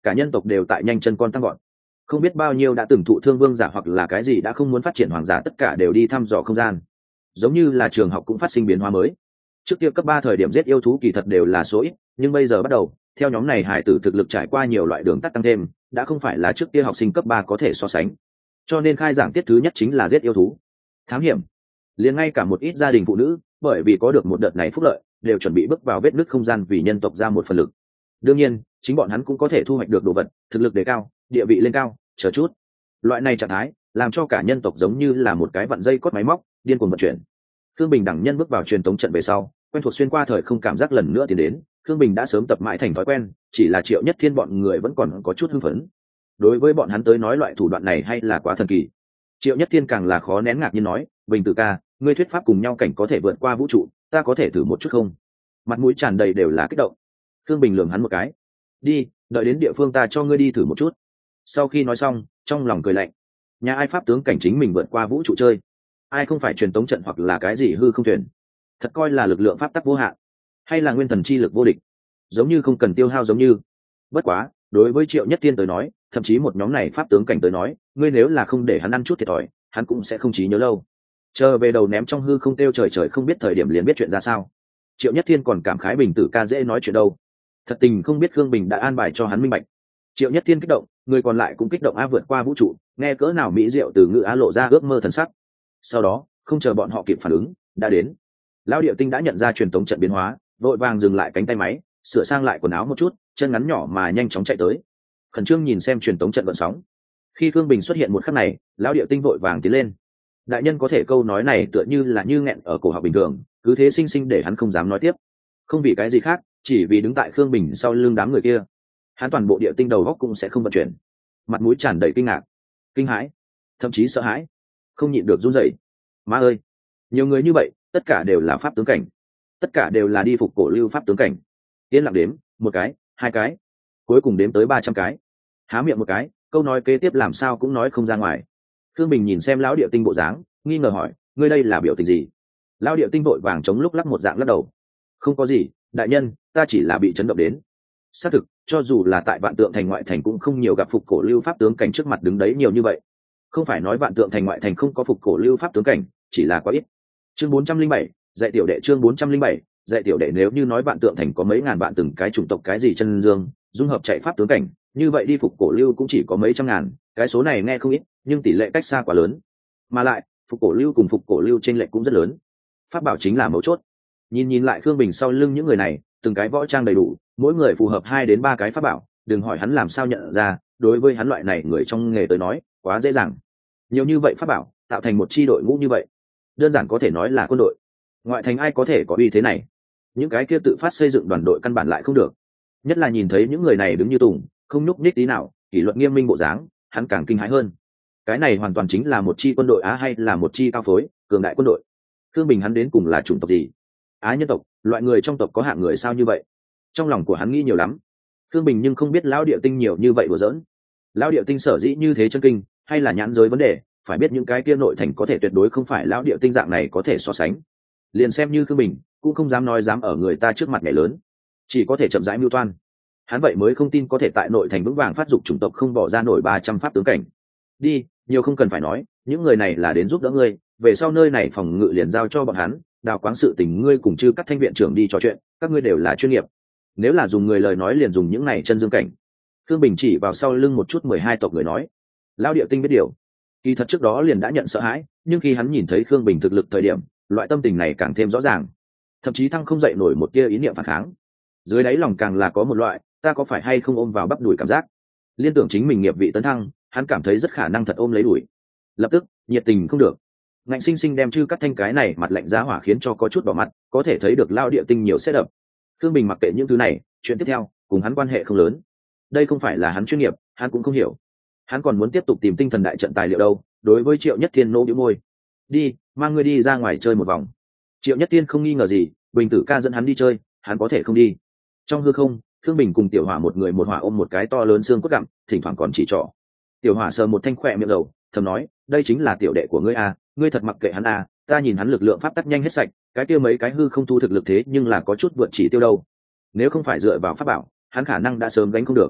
cả nhân tộc đều tại nhanh chân con tăng gọn. Không biết bao nhiêu đã từng thụ thương vương giả hoặc là cái gì đã không muốn phát triển hoàng giả, tất cả đều đi thăm dò không gian. Giống như là trường học cũng phát sinh biến hóa mới. Trước kia cấp 3 thời điểm giết yêu thú kỳ thật đều là số ít, nhưng bây giờ bắt đầu, theo nhóm này hải tử thực lực trải qua nhiều loại đường tắt tăng thêm, đã không phải là trước kia học sinh cấp 3 có thể so sánh. Cho nên khai giảng tiết thứ nhất chính là giết yêu thú, thám hiểm. Liền ngay cả một ít gia đình phụ nữ, bởi vì có được một đợt này phúc lợi, đều chuẩn bị bước vào vết nứt không gian vì nhân tộc ra một phần lực. Đương nhiên, chính bọn hắn cũng có thể thu hoạch được đồ vật, thực lực đề cao, địa vị lên cao, chờ chút. Loại này trạng thái, làm cho cả nhân tộc giống như là một cái vặn dây cốt máy móc, điên cuồng vận chuyển. Khương Bình đẳng nhân bước vào truyền tống trận về sau, quen thuộc xuyên qua thời không cảm giác lần nữa tiến đến, Khương Bình đã sớm tập mãi thành thói quen, chỉ là Triệu Nhất Thiên bọn người vẫn còn có chút hưng phấn. Đối với bọn hắn tới nói loại thủ đoạn này hay là quá thần kỳ. Triệu Nhất Thiên càng là khó nén ngạc nhiên nói, Bình Tử ca, ngươi thuyết pháp cùng nhau cảnh có thể vượt qua vũ trụ, ta có thể thử một chút không? Mặt mũi tràn đầy đều là kích động. Khương Bình lườm hắn một cái, đi, đợi đến địa phương ta cho ngươi đi thử một chút. Sau khi nói xong, trong lòng cười lạnh, nhà ai pháp tướng cảnh chính mình vượt qua vũ trụ chơi, ai không phải truyền tống trận hoặc là cái gì hư không thuyền, thật coi là lực lượng pháp tắc vô hạn, hay là nguyên thần chi lực vô địch, giống như không cần tiêu hao giống như. Bất quá, đối với Triệu Nhất Thiên tới nói, thậm chí một nhóm này pháp tướng cảnh tới nói, ngươi nếu là không để hắn ăn chút thiệt thòi, hắn cũng sẽ không trí nhớ lâu. Chờ về đầu ném trong hư không tiêu trời trời không biết thời điểm liền biết chuyện ra sao. Triệu Nhất Thiên còn cảm khái Bình Tử ca dễ nói chuyện đâu, thật tình không biết Khương Bình đã an bài cho hắn minh bạch. Triệu Nhất Thiên kích động, người còn lại cũng kích động, vượt qua vũ trụ, nghe cỡ nào mỹ diệu từ ngữ lộ ra ước mơ thần sắc. Sau đó, không chờ bọn họ kịp phản ứng, đã đến. Lão Điệu Tinh đã nhận ra truyền tống trận biến hóa, vội vàng dừng lại cánh tay máy, sửa sang lại quần áo một chút, chân ngắn nhỏ mà nhanh chóng chạy tới, khẩn trương nhìn xem truyền tống trận gợn sóng. Khi Khương Bình xuất hiện một khắc này, Lão Điệu Tinh vội vàng tiến lên. Đại nhân có thể câu nói này tựa như là như nghẹn ở cổ họng bình thường, cứ thế sinh sinh để hắn không dám nói tiếp. Không vì cái gì khác, chỉ vì đứng tại Khương Bình sau lưng đám người kia, hắn toàn bộ địa tinh đầu góc cũng sẽ không vận chuyển. Mặt mũi tràn đầy kinh ngạc, kinh hãi, thậm chí sợ hãi, không nhịn được run rẩy. Má ơi, nhiều người như vậy, tất cả đều là pháp tướng cảnh, tất cả đều là đi phục cổ lưu pháp tướng cảnh. Yên lặng đếm, một cái, hai cái, cuối cùng đếm tới 300 cái. Há miệng một cái, câu nói kế tiếp làm sao cũng nói không ra ngoài. Khương Bình nhìn xem Lão Điệu Tinh bộ dáng, nghi ngờ hỏi, ngươi đây là biểu tình gì? Lão Điệu Tinh vội vàng chống lúc lắc một dạng lắc đầu, không có gì, đại nhân, ta chỉ là bị chấn động đến. Xác thực, cho dù là tại Vạn Tượng Thành ngoại thành cũng không nhiều gặp phục cổ lưu pháp tướng cảnh trước mặt đứng đấy nhiều như vậy. Không phải nói Vạn Tượng Thành ngoại thành không có phục cổ lưu pháp tướng cảnh, chỉ là quá ít. Chương 407, dạy tiểu đệ. Chương 407, dạy tiểu đệ. Nếu như nói Vạn Tượng Thành có mấy ngàn vạn từng cái chủng tộc cái gì chân dương dung hợp chạy pháp tướng cảnh, như vậy đi phục cổ lưu cũng chỉ có mấy trăm ngàn. Cái số này nghe không ít, nhưng tỷ lệ cách xa quá lớn. Mà lại, phục cổ lưu cùng phục cổ lưu chênh lệch cũng rất lớn. Pháp bảo chính là mấu chốt. Nhìn lại Khương Bình sau lưng những người này, từng cái võ trang đầy đủ, mỗi người phù hợp 2 đến 3 cái pháp bảo, đừng hỏi hắn làm sao nhận ra, đối với hắn loại này người trong nghề tới nói, quá dễ dàng. Nhiều như vậy pháp bảo, tạo thành một chi đội ngũ như vậy, đơn giản có thể nói là quân đội. Ngoại thành ai có thể có uy thế này? Những cái kia tự phát xây dựng đoàn đội căn bản lại không được. Nhất là nhìn thấy những người này đứng như tùng, không nhúc nhích tí nào, kỷ luật nghiêm minh bộ dáng, hắn càng kinh hãi hơn. Cái này hoàn toàn chính là một chi quân đội Á hay là một chi cao phối, cường đại quân đội. Khương Bình hắn đến cùng là chủng tộc gì? Á nhân tộc, loại người trong tộc có hạng người sao như vậy? Trong lòng của hắn nghĩ nhiều lắm. Khương Bình nhưng không biết Lão Điệu Tinh nhiều như vậy đùa giỡn. Lão Điệu Tinh sở dĩ như thế chân kinh, hay là nhãn giới vấn đề, phải biết những cái kia nội thành có thể tuyệt đối không phải Lão Điệu Tinh dạng này có thể so sánh. Liền xem như Khương Bình, cũng không dám nói dám ở người ta trước mặt nhảy lớn, chỉ có thể chậm rãi mưu toan. Hắn vậy mới không tin có thể tại nội thành vững vàng phát dục chủng tộc không bỏ ra nổi 300 pháp tướng cảnh. Đi, nhiều không cần phải nói, những người này là đến giúp đỡ ngươi, về sau nơi này phòng ngự liền giao cho bọn hắn, đào quáng sự tình ngươi cùng chư các thanh viện trưởng đi trò chuyện, các ngươi đều là chuyên nghiệp. Nếu là dùng người lời nói liền dùng những này chân dương cảnh. Khương Bình chỉ vào sau lưng một chút 12 tộc người nói. Lão Điệu Tinh biết điều, kỳ thật trước đó liền đã nhận sợ hãi, nhưng khi hắn nhìn thấy Khương Bình thực lực thời điểm, loại tâm tình này càng thêm rõ ràng, thậm chí thăng không dậy nổi một tia ý niệm phản kháng. Dưới đáy lòng càng là có một loại, ta có phải hay không ôm vào bắp đùi cảm giác. Liên tưởng chính mình nghiệp vị tấn thăng, hắn cảm thấy rất khả năng thật ôm lấy đùi. Lập tức, nhiệt tình không được, ngạnh sinh sinh đem chư cắt thanh cái này mặt lạnh giá hỏa khiến cho có chút đỏ mặt, có thể thấy được Lão Điệu Tinh nhiều sẽ đập. Khương Bình mặc kệ những thứ này, chuyện tiếp theo cùng hắn quan hệ không lớn. Đây không phải là hắn chuyên nghiệp, hắn cũng không hiểu. Hắn còn muốn tiếp tục tìm tinh thần đại trận tài liệu đâu. Đối với Triệu Nhất Thiên nỗ bĩu môi, đi, mang ngươi đi ra ngoài chơi một vòng. Triệu Nhất Thiên không nghi ngờ gì, Bình Tử ca dẫn hắn đi chơi, hắn có thể không đi. Trong hư không, Khương Bình cùng Tiểu Hỏa một người một hỏa ôm một cái to lớn xương cốt gặm, thỉnh thoảng còn chỉ trỏ. Tiểu Hỏa sờ một thanh khỏe miệng dầu, thầm nói, đây chính là tiểu đệ của ngươi à, ngươi thật mặc kệ hắn à, ta nhìn hắn lực lượng pháp tắc nhanh hết sạch, cái kia mấy cái hư không thu thực lực thế nhưng là có chút vượt chỉ tiêu đâu. Nếu không phải dựa vào pháp bảo, hắn khả năng đã sớm gánh không được.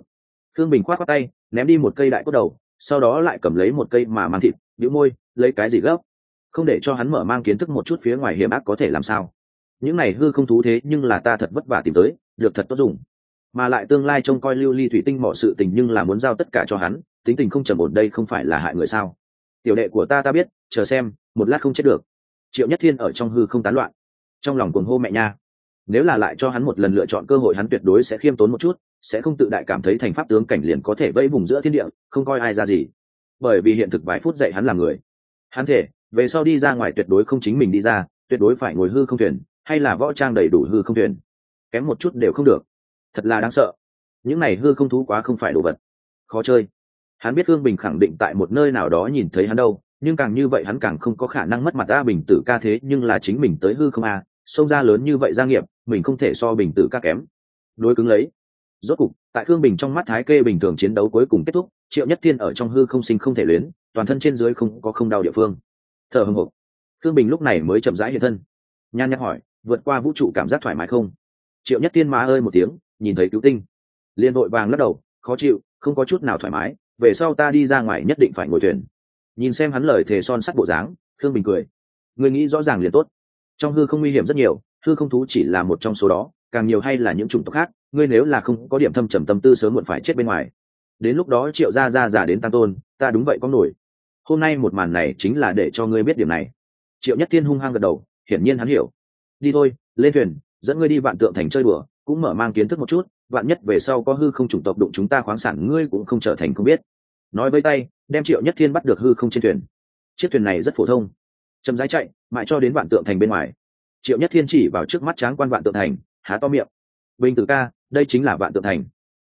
Khương Bình khoát khoát tay ném đi một cây đại cốt đầu, sau đó lại cầm lấy một cây mà mang thịt, bĩu môi, lấy cái gì gấp? Không để cho hắn mở mang kiến thức một chút phía ngoài hiểm ác có thể làm sao? Những này hư không thú thế nhưng là ta thật vất vả tìm tới, được thật tốt dùng. Mà lại tương lai trông coi lưu ly thủy tinh mỏ sự tình nhưng là muốn giao tất cả cho hắn, tính tình không trầm ổn đây không phải là hại người sao? Tiểu đệ của ta biết, chờ xem, một lát không chết được. Triệu Nhất Thiên ở trong hư không tán loạn, trong lòng cuồng hô mẹ nha. Nếu là lại cho hắn một lần lựa chọn cơ hội hắn tuyệt đối sẽ khiêm tốn một chút, sẽ không tự đại cảm thấy thành pháp tướng cảnh liền có thể vẫy vùng giữa thiên địa, không coi ai ra gì. Bởi vì hiện thực vài phút dạy hắn làm người. Hắn thể, về sau đi ra ngoài tuyệt đối không chính mình đi ra, tuyệt đối phải ngồi hư không thuyền, hay là võ trang đầy đủ hư không thuyền. Kém một chút đều không được. Thật là đáng sợ. Những này hư không thú quá không phải đồ vật. Khó chơi. Hắn biết Thương Bình khẳng định tại một nơi nào đó nhìn thấy hắn đâu, nhưng càng như vậy hắn càng không có khả năng mất mặt A Bình Tử ca thế nhưng là chính mình tới hư không A, xông ra lớn như vậy gia nghiệp, mình không thể so Bình Tử ca kém. Đối cứng lấy. Rốt cục, tại Thương Bình trong mắt Thái Kê bình thường chiến đấu cuối cùng kết thúc, Triệu Nhất Thiên ở trong hư không sinh không thể luyến, toàn thân trên dưới không có không đau địa phương. Thở hổn hộc. Thương Bình lúc này mới chậm rãi hiện thân. Nhan nhắc hỏi, vượt qua vũ trụ cảm giác thoải mái không? Triệu Nhất Thiên má ơi một tiếng, nhìn thấy cứu tinh, liền vội vàng lắc đầu, khó chịu, không có chút nào thoải mái, về sau ta đi ra ngoài nhất định phải ngồi thuyền. Nhìn xem hắn lời thề son sắt bộ dáng, Thương Bình cười, người nghĩ rõ ràng liền tốt. Trong hư không nguy hiểm rất nhiều, hư không thú chỉ là một trong số đó, càng nhiều hay là những chủng tộc khác, ngươi nếu là không có điểm thâm trầm tâm tư sớm muộn phải chết bên ngoài. Đến lúc đó Triệu gia già đến tam tôn, ta đúng vậy có nổi. Hôm nay một màn này chính là để cho ngươi biết điểm này. Triệu Nhất Thiên hung hăng gật đầu, hiển nhiên hắn hiểu. Đi thôi, lên thuyền, dẫn ngươi đi Vạn Tượng Thành chơi đùa, cũng mở mang kiến thức một chút, vạn nhất về sau có hư không chủng tộc đụng chúng ta khoáng sản ngươi cũng không trở thành không biết. Nói với tay, đem Triệu Nhất Thiên bắt được hư không trên thuyền. Chiếc thuyền này rất phổ thông, chậm rãi chạy, mãi cho đến Vạn Tượng Thành bên ngoài. Triệu Nhất Thiên chỉ vào trước mắt tráng quan Vạn Tượng Thành, há to miệng. Bình Tử ca, đây chính là Vạn Tượng Thành.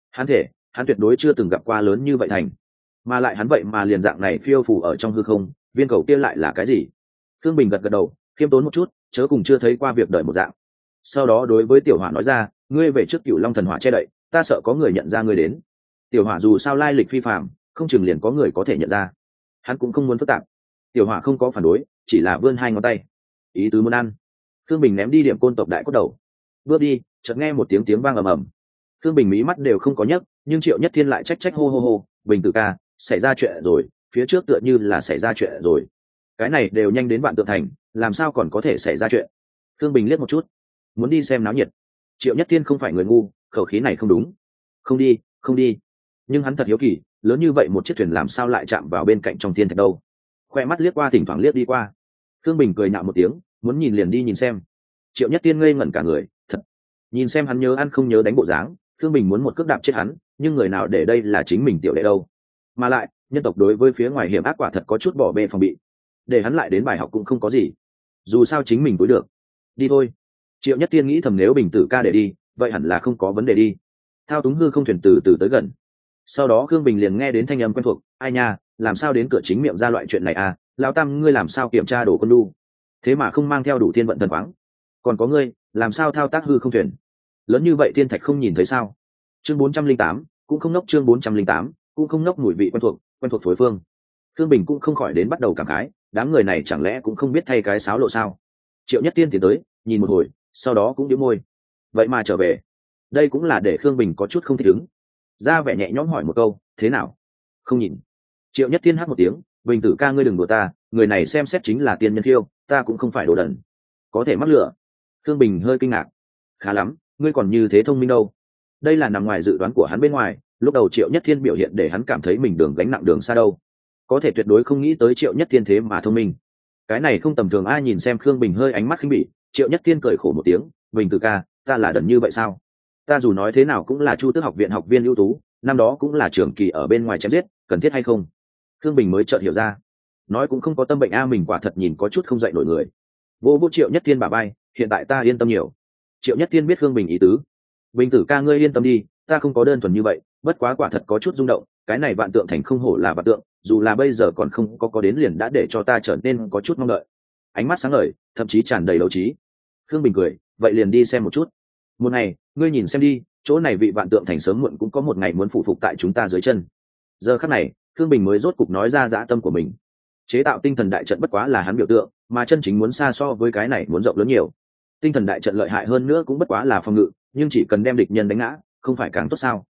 Hắn tuyệt đối chưa từng gặp qua lớn như vậy thành, mà lại hắn vậy mà liền dạng này phiêu phù ở trong hư không, viên cầu kia lại là cái gì? Thương Bình gật gật đầu, khiêm tốn một chút, chớ cùng chưa thấy qua việc đời một dạng. Sau đó đối với Tiểu Hỏa nói ra, ngươi về trước Cửu Long thần hỏa che đậy, ta sợ có người nhận ra ngươi đến. Tiểu Hỏa dù sao lai lịch phi phàm, không chừng liền có người có thể nhận ra. Hắn cũng không muốn phức tạp. Tiểu Hỏa không có phản đối, chỉ là vươn hai ngón tay, ý tứ muốn ăn. Thương Bình ném đi điểm côn tộc đại cốt đầu, bước đi, chợt nghe một tiếng vang ầm ầm. Thương Bình mí mắt đều không có nhấc, nhưng Triệu Nhất Thiên lại trách hô hô hô, Bình Tử ca, xảy ra chuyện rồi, phía trước tựa như là xảy ra chuyện rồi. Cái này đều nhanh đến Vạn Tượng Thành, làm sao còn có thể xảy ra chuyện? Thương Bình liếc một chút, muốn đi xem náo nhiệt. Triệu Nhất Thiên không phải người ngu, khẩu khí này không đúng. Không đi. Nhưng hắn thật hiếu kỳ, lớn như vậy một chiếc thuyền làm sao lại chạm vào bên cạnh trong thiên thạch đâu? Khoe mắt liếc qua thỉnh thoảng liếc đi qua. Thương Bình cười nhạo một tiếng, muốn nhìn liền đi nhìn xem. Triệu Nhất Thiên ngây ngẩn cả người, thật. Nhìn xem hắn nhớ ăn không nhớ đánh bộ dáng, Thương Bình muốn một cước đạp chết hắn, nhưng người nào để đây là chính mình tiểu đệ đâu. Mà lại, nhân tộc đối với phía ngoài hiểm ác quả thật có chút bỏ bê phòng bị. Để hắn lại đến bài học cũng không có gì. Dù sao chính mình tối được. Đi thôi. Triệu Nhất Tiên nghĩ thầm nếu Bình Tử ca để đi, vậy hẳn là không có vấn đề đi. Thao túng hư không thuyền từ từ tới gần. Sau đó Khương Bình liền nghe đến thanh âm quen thuộc, ai nha, làm sao đến cửa chính miệng ra loại chuyện này à, lão tam ngươi làm sao kiểm tra đồ con đu, thế mà không mang theo đủ thiên vận thần khoáng, còn có ngươi làm sao thao tác hư không thuyền lớn như vậy thiên thạch không nhìn thấy sao? Chương 408, cũng không nốc chương 408, cũng không nốc mùi vị quen thuộc phối phương. Khương Bình cũng không khỏi đến bắt đầu cảm khái, đám người này chẳng lẽ cũng không biết thay cái sáo lộ sao? Triệu Nhất Tiên tiến tới, nhìn một hồi, sau đó cũng nhếch môi. Vậy mà trở về, đây cũng là để Khương Bình có chút không thích ứng. Ra vẻ nhẹ nhõm hỏi một câu, thế nào? Không nhìn. Triệu Nhất Tiên hát một tiếng, Bình Tử ca ngươi đừng đùa ta, người này xem xét chính là tiên nhân khiêu, ta cũng không phải đồ đần, có thể mắc lửa. Khương Bình hơi kinh ngạc, khá lắm, ngươi còn như thế thông minh đâu? Đây là nằm ngoài dự đoán của hắn bên ngoài, lúc đầu Triệu Nhất Thiên biểu hiện để hắn cảm thấy mình đường gánh nặng đường xa đâu, có thể tuyệt đối không nghĩ tới Triệu Nhất Thiên thế mà thông minh. Cái này không tầm thường ai nhìn xem Khương Bình hơi ánh mắt khinh bỉ, Triệu Nhất Thiên cười khổ một tiếng, Bình Tử ca, ta là đần như vậy sao? Ta dù nói thế nào cũng là Chu Tước học viện học viên ưu tú, năm đó cũng là trưởng kỳ ở bên ngoài chém giết, cần thiết hay không? Khương Bình mới chợt hiểu ra, nói cũng không có tâm bệnh a, mình quả thật nhìn có chút không dạy nổi người. Vô Triệu Nhất Thiên bả bay, hiện tại ta yên tâm nhiều. Triệu Nhất Thiên biết Khương Bình ý tứ, Bình Tử ca ngươi yên tâm đi, ta không có đơn thuần như vậy, bất quá quả thật có chút rung động, cái này Vạn Tượng Thành không hổ là Vạn Tượng, dù là bây giờ còn không có đến liền đã để cho ta trở nên có chút mong đợi. Ánh mắt sáng ngời, thậm chí tràn đầy đấu trí. Khương Bình cười, vậy liền đi xem một chút. Một ngày, ngươi nhìn xem đi, chỗ này vị Vạn Tượng Thành sớm muộn cũng có một ngày muốn phụ phục tại chúng ta dưới chân. Giờ khắc này, Khương Bình mới rốt cục nói ra dã tâm của mình. Chế tạo tinh thần đại trận bất quá là hắn biểu tượng, mà chân chính muốn xa so với cái này muốn rộng lớn nhiều. Tinh thần đại trận lợi hại hơn nữa cũng bất quá là phòng ngự, nhưng chỉ cần đem địch nhân đánh ngã, không phải càng tốt sao?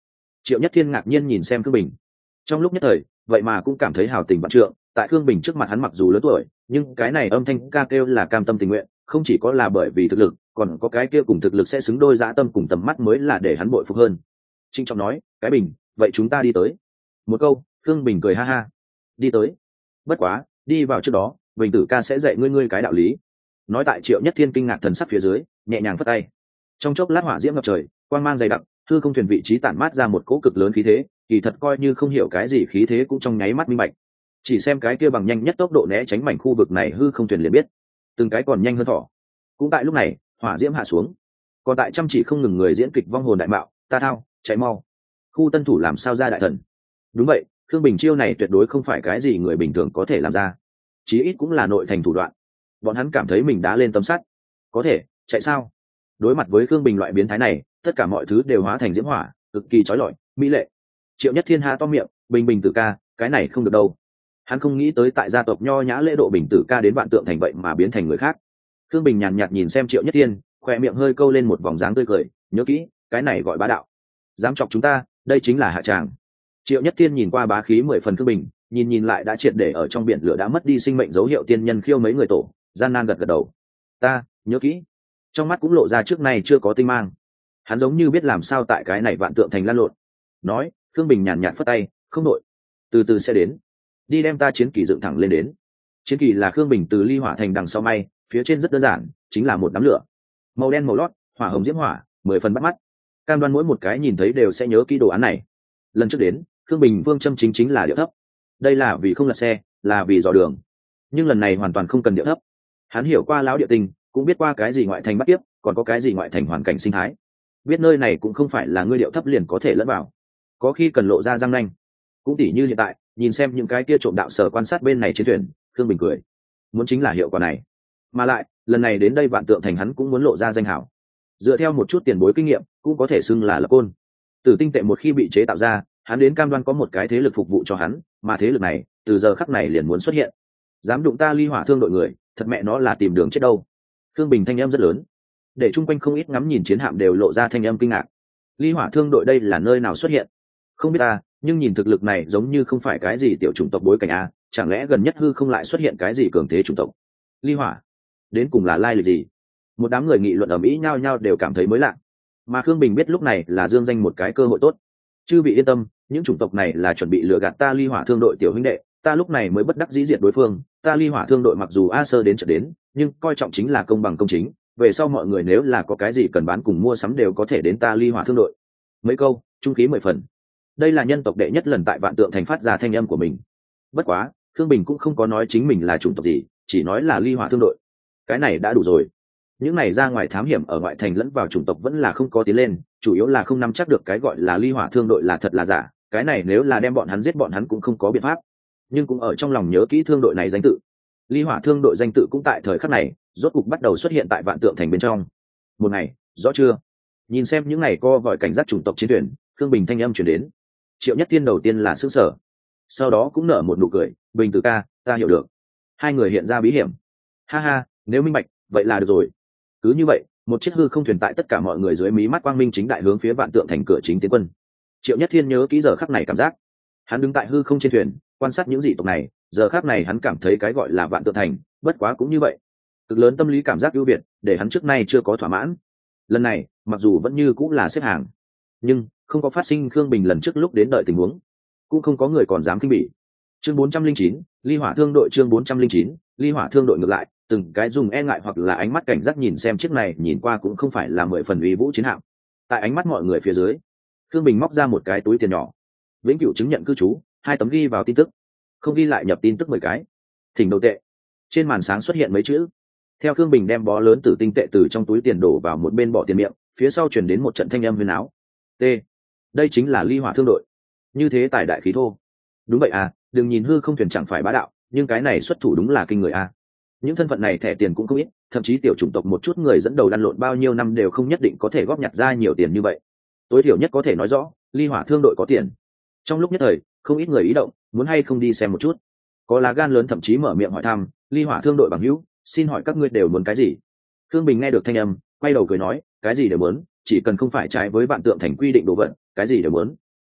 Triệu Nhất Thiên ngạc nhiên nhìn xem Khương Bình, trong lúc nhất thời vậy mà cũng cảm thấy hào tình vạn trượng. Tại Khương Bình trước mặt hắn mặc dù lớn tuổi, nhưng cái này âm thanh ca kêu là cam tâm tình nguyện, không chỉ có là bởi vì thực lực, còn có cái kia cùng thực lực sẽ xứng đôi, dã tâm cùng tầm mắt mới là để hắn bội phục hơn. Trinh trọng nói, cái Bình, vậy chúng ta đi tới. Một câu, Khương Bình cười ha ha. Đi tới. Bất quá, đi vào trước đó, Bình tử ca sẽ dạy ngươi cái đạo lý. Nói tại Triệu Nhất Thiên kinh ngạc thần sắc phía dưới, nhẹ nhàng phất tay. Trong chốc lát hỏa diễm ngập trời, quang mang dày đặc, hư không thuyền vị trí tản mát ra một cỗ cực lớn khí thế, kỳ thật coi như không hiểu cái gì khí thế cũng trong nháy mắt minh bạch. Chỉ xem cái kia bằng nhanh nhất tốc độ né tránh mảnh khu vực này hư không thuyền liền biết, từng cái còn nhanh hơn thỏ. Cũng tại lúc này, hỏa diễm hạ xuống, còn tại chăm chỉ không ngừng người diễn kịch vong hồn đại mạo, ta thao, chạy mau. Khu tân thủ làm sao ra đại thần? Đúng vậy, Khương Bình chiêu này tuyệt đối không phải cái gì người bình thường có thể làm ra, chí ít cũng là nội thành thủ đoạn. Bọn hắn cảm thấy mình đã lên tấm sắt, có thể chạy sao? Đối mặt với Khương Bình loại biến thái này, tất cả mọi thứ đều hóa thành diễm hỏa, cực kỳ chói lọi, mỹ lệ. Triệu Nhất Thiên há to miệng, Bình tử ca, cái này không được đâu. Hắn không nghĩ tới tại gia tộc nho nhã lễ độ Bình tử ca đến Vạn Tượng Thành vậy mà biến thành người khác. Khương Bình nhàn nhạt nhìn xem Triệu Nhất Thiên, khoe miệng hơi câu lên một vòng dáng tươi cười, nhớ kỹ, cái này gọi bá đạo. Dám chọc chúng ta, đây chính là hạ tràng. Triệu Nhất Thiên nhìn qua bá khí 10 phần Khương Bình, nhìn lại đã triệt để ở trong biển lửa đã mất đi sinh mệnh dấu hiệu tiên nhân khiêu mấy người tổ, gian nan gật đầu. Ta nhớ kỹ. Trong mắt cũng lộ ra trước nay chưa có tinh mang. Hắn giống như biết làm sao tại cái này Vạn Tượng Thành lăn lộn. Nói, Khương Bình nhàn nhạt phất tay, không nội, từ từ sẽ đến. Đi đem ta chiến kỳ dựng thẳng lên đến. Chiến kỳ là Khương Bình từ ly hỏa thành đằng sau may, phía trên rất đơn giản, chính là một đám lửa, màu đen màu lót, hỏa hồng diễm hỏa, 10 phần bắt mắt. Cam đoan mỗi một cái nhìn thấy đều sẽ nhớ kỹ đồ án này. Lần trước đến, Khương Bình vương châm chính là điệu thấp. Đây là vì không lật xe, là vì dò đường. Nhưng lần này hoàn toàn không cần điệu thấp. Hắn hiểu qua lão địa tinh, cũng biết qua cái gì ngoại thành bắt tiếp, còn có cái gì ngoại thành hoàn cảnh sinh thái. Biết nơi này cũng không phải là ngươi điệu thấp liền có thể lẫn vào, có khi cần lộ ra răng nanh. Cũng tỉ như hiện tại, nhìn xem những cái kia trộm đạo sở quan sát bên này trên thuyền, Khương Bình cười, muốn chính là hiệu quả này. Mà lại, lần này đến đây Vạn Tượng Thành hắn cũng muốn lộ ra danh hảo. Dựa theo một chút tiền bối kinh nghiệm, cũng có thể xưng là lập côn. Tử tinh tệ một khi bị chế tạo ra, hắn đến cam đoan có một cái thế lực phục vụ cho hắn, mà thế lực này, từ giờ khắc này liền muốn xuất hiện. Dám đụng ta ly hỏa thương đội người, thật mẹ nó là tìm đường chết đâu. Khương Bình thanh âm rất lớn, để chung quanh không ít ngắm nhìn chiến hạm đều lộ ra thanh âm kinh ngạc. Ly hỏa thương đội đây là nơi nào xuất hiện? Không biết ta, nhưng nhìn thực lực này giống như không phải cái gì tiểu chủng tộc bối cảnh a, chẳng lẽ gần nhất hư không lại xuất hiện cái gì cường thế chủng tộc? Ly hỏa, đến cùng là lai lịch gì? Một đám người nghị luận ầm ĩ nhao nhao đều cảm thấy mới lạ. Mà Khương Bình biết lúc này là dương danh một cái cơ hội tốt. Chư vị yên tâm, những chủng tộc này là chuẩn bị lừa gạt ta ly hỏa thương đội tiểu huynh đệ, ta lúc này mới bất đắc dĩ diệt đối phương. Ta ly hỏa thương đội mặc dù a sơ đến chợt đến, nhưng coi trọng chính là công bằng công chính. Về sau mọi người nếu là có cái gì cần bán cùng mua sắm đều có thể đến ta ly hỏa thương đội. Mấy câu, trung khí 10 phần. Đây là nhân tộc đệ nhất lần tại Vạn Tượng Thành phát ra thanh âm của mình. Bất quá, Khương Bình cũng không có nói chính mình là chủng tộc gì, chỉ nói là ly hỏa thương đội. Cái này đã đủ rồi. Những này ra ngoài thám hiểm ở ngoại thành lẫn vào chủng tộc vẫn là không có tiến lên, chủ yếu là không nắm chắc được cái gọi là ly hỏa thương đội là thật là giả. Cái này nếu là đem bọn hắn giết bọn hắn cũng không có biện pháp, nhưng cũng ở trong lòng nhớ kỹ thương đội này danh tự. Ly hỏa thương đội danh tự cũng tại thời khắc này rốt cục bắt đầu xuất hiện tại Vạn Tượng Thành bên trong. Một ngày, rõ chưa? Nhìn xem những ngày co vòi cảnh giác chủng tộc chiến thuyền, Khương Bình thanh âm truyền đến. Triệu Nhất Thiên đầu tiên là sững sờ, sau đó cũng nở một nụ cười, Bình tử ca, ta hiểu được. Hai người hiện ra bí hiểm. Ha ha, nếu minh bạch, vậy là được rồi. Cứ như vậy, một chiếc hư không thuyền tại tất cả mọi người dưới mí mắt quang minh chính đại hướng phía Vạn Tượng Thành cửa chính tiến quân. Triệu Nhất Thiên nhớ kỹ giờ khắc này cảm giác. Hắn đứng tại hư không trên thuyền, quan sát những dị tộc này, giờ khắc này hắn cảm thấy cái gọi là Vạn Tượng Thành, bất quá cũng như vậy. Cực lớn tâm lý cảm giác ưu việt, để hắn trước nay chưa có thỏa mãn. Lần này, mặc dù vẫn như cũng là xếp hàng, nhưng không có phát sinh Khương Bình lần trước lúc đến đợi tình huống, cũng không có người còn dám kinh bỉ. Chương 409, Ly Hỏa Thương đội. Chương 409, Ly Hỏa Thương đội. Ngược lại, từng cái dùng e ngại hoặc là ánh mắt cảnh giác nhìn xem chiếc này nhìn qua cũng không phải là 10 phần uy vũ chiến hạm. Tại ánh mắt mọi người phía dưới, Khương Bình móc ra một cái túi tiền nhỏ, vĩnh cửu chứng nhận cư trú, 2 tấm ghi vào tin tức, không ghi lại nhập tin tức 10 cái. Thỉnh đầu tệ. Trên màn sáng xuất hiện mấy chữ. Theo Khương Bình đem bó lớn tử tinh tệ từ trong túi tiền đổ vào một bên bỏ tiền miệng, phía sau truyền đến một trận thanh âm huyền áo. T. Đây chính là Ly Hỏa Thương đội. Như thế tài đại khí thô. Đúng vậy à, đừng nhìn hư không thuyền chẳng phải bá đạo, nhưng cái này xuất thủ đúng là kinh người a. Những thân phận này thẻ tiền cũng không ít, thậm chí tiểu chủng tộc một chút người dẫn đầu lăn lộn bao nhiêu năm đều không nhất định có thể góp nhặt ra nhiều tiền như vậy. Tối thiểu nhất có thể nói rõ, Ly Hỏa Thương đội có tiền. Trong lúc nhất thời, không ít người ý động, muốn hay không đi xem một chút. Có lá gan lớn thậm chí mở miệng hỏi thăm, Ly Hỏa Thương đội bằng hữu, xin hỏi các ngươi đều muốn cái gì? Khương Bình nghe được thanh âm, quay đầu cười nói, cái gì đều muốn, chỉ cần không phải trái với Vạn Tượng Thành quy định đồ vật, cái gì đều muốn.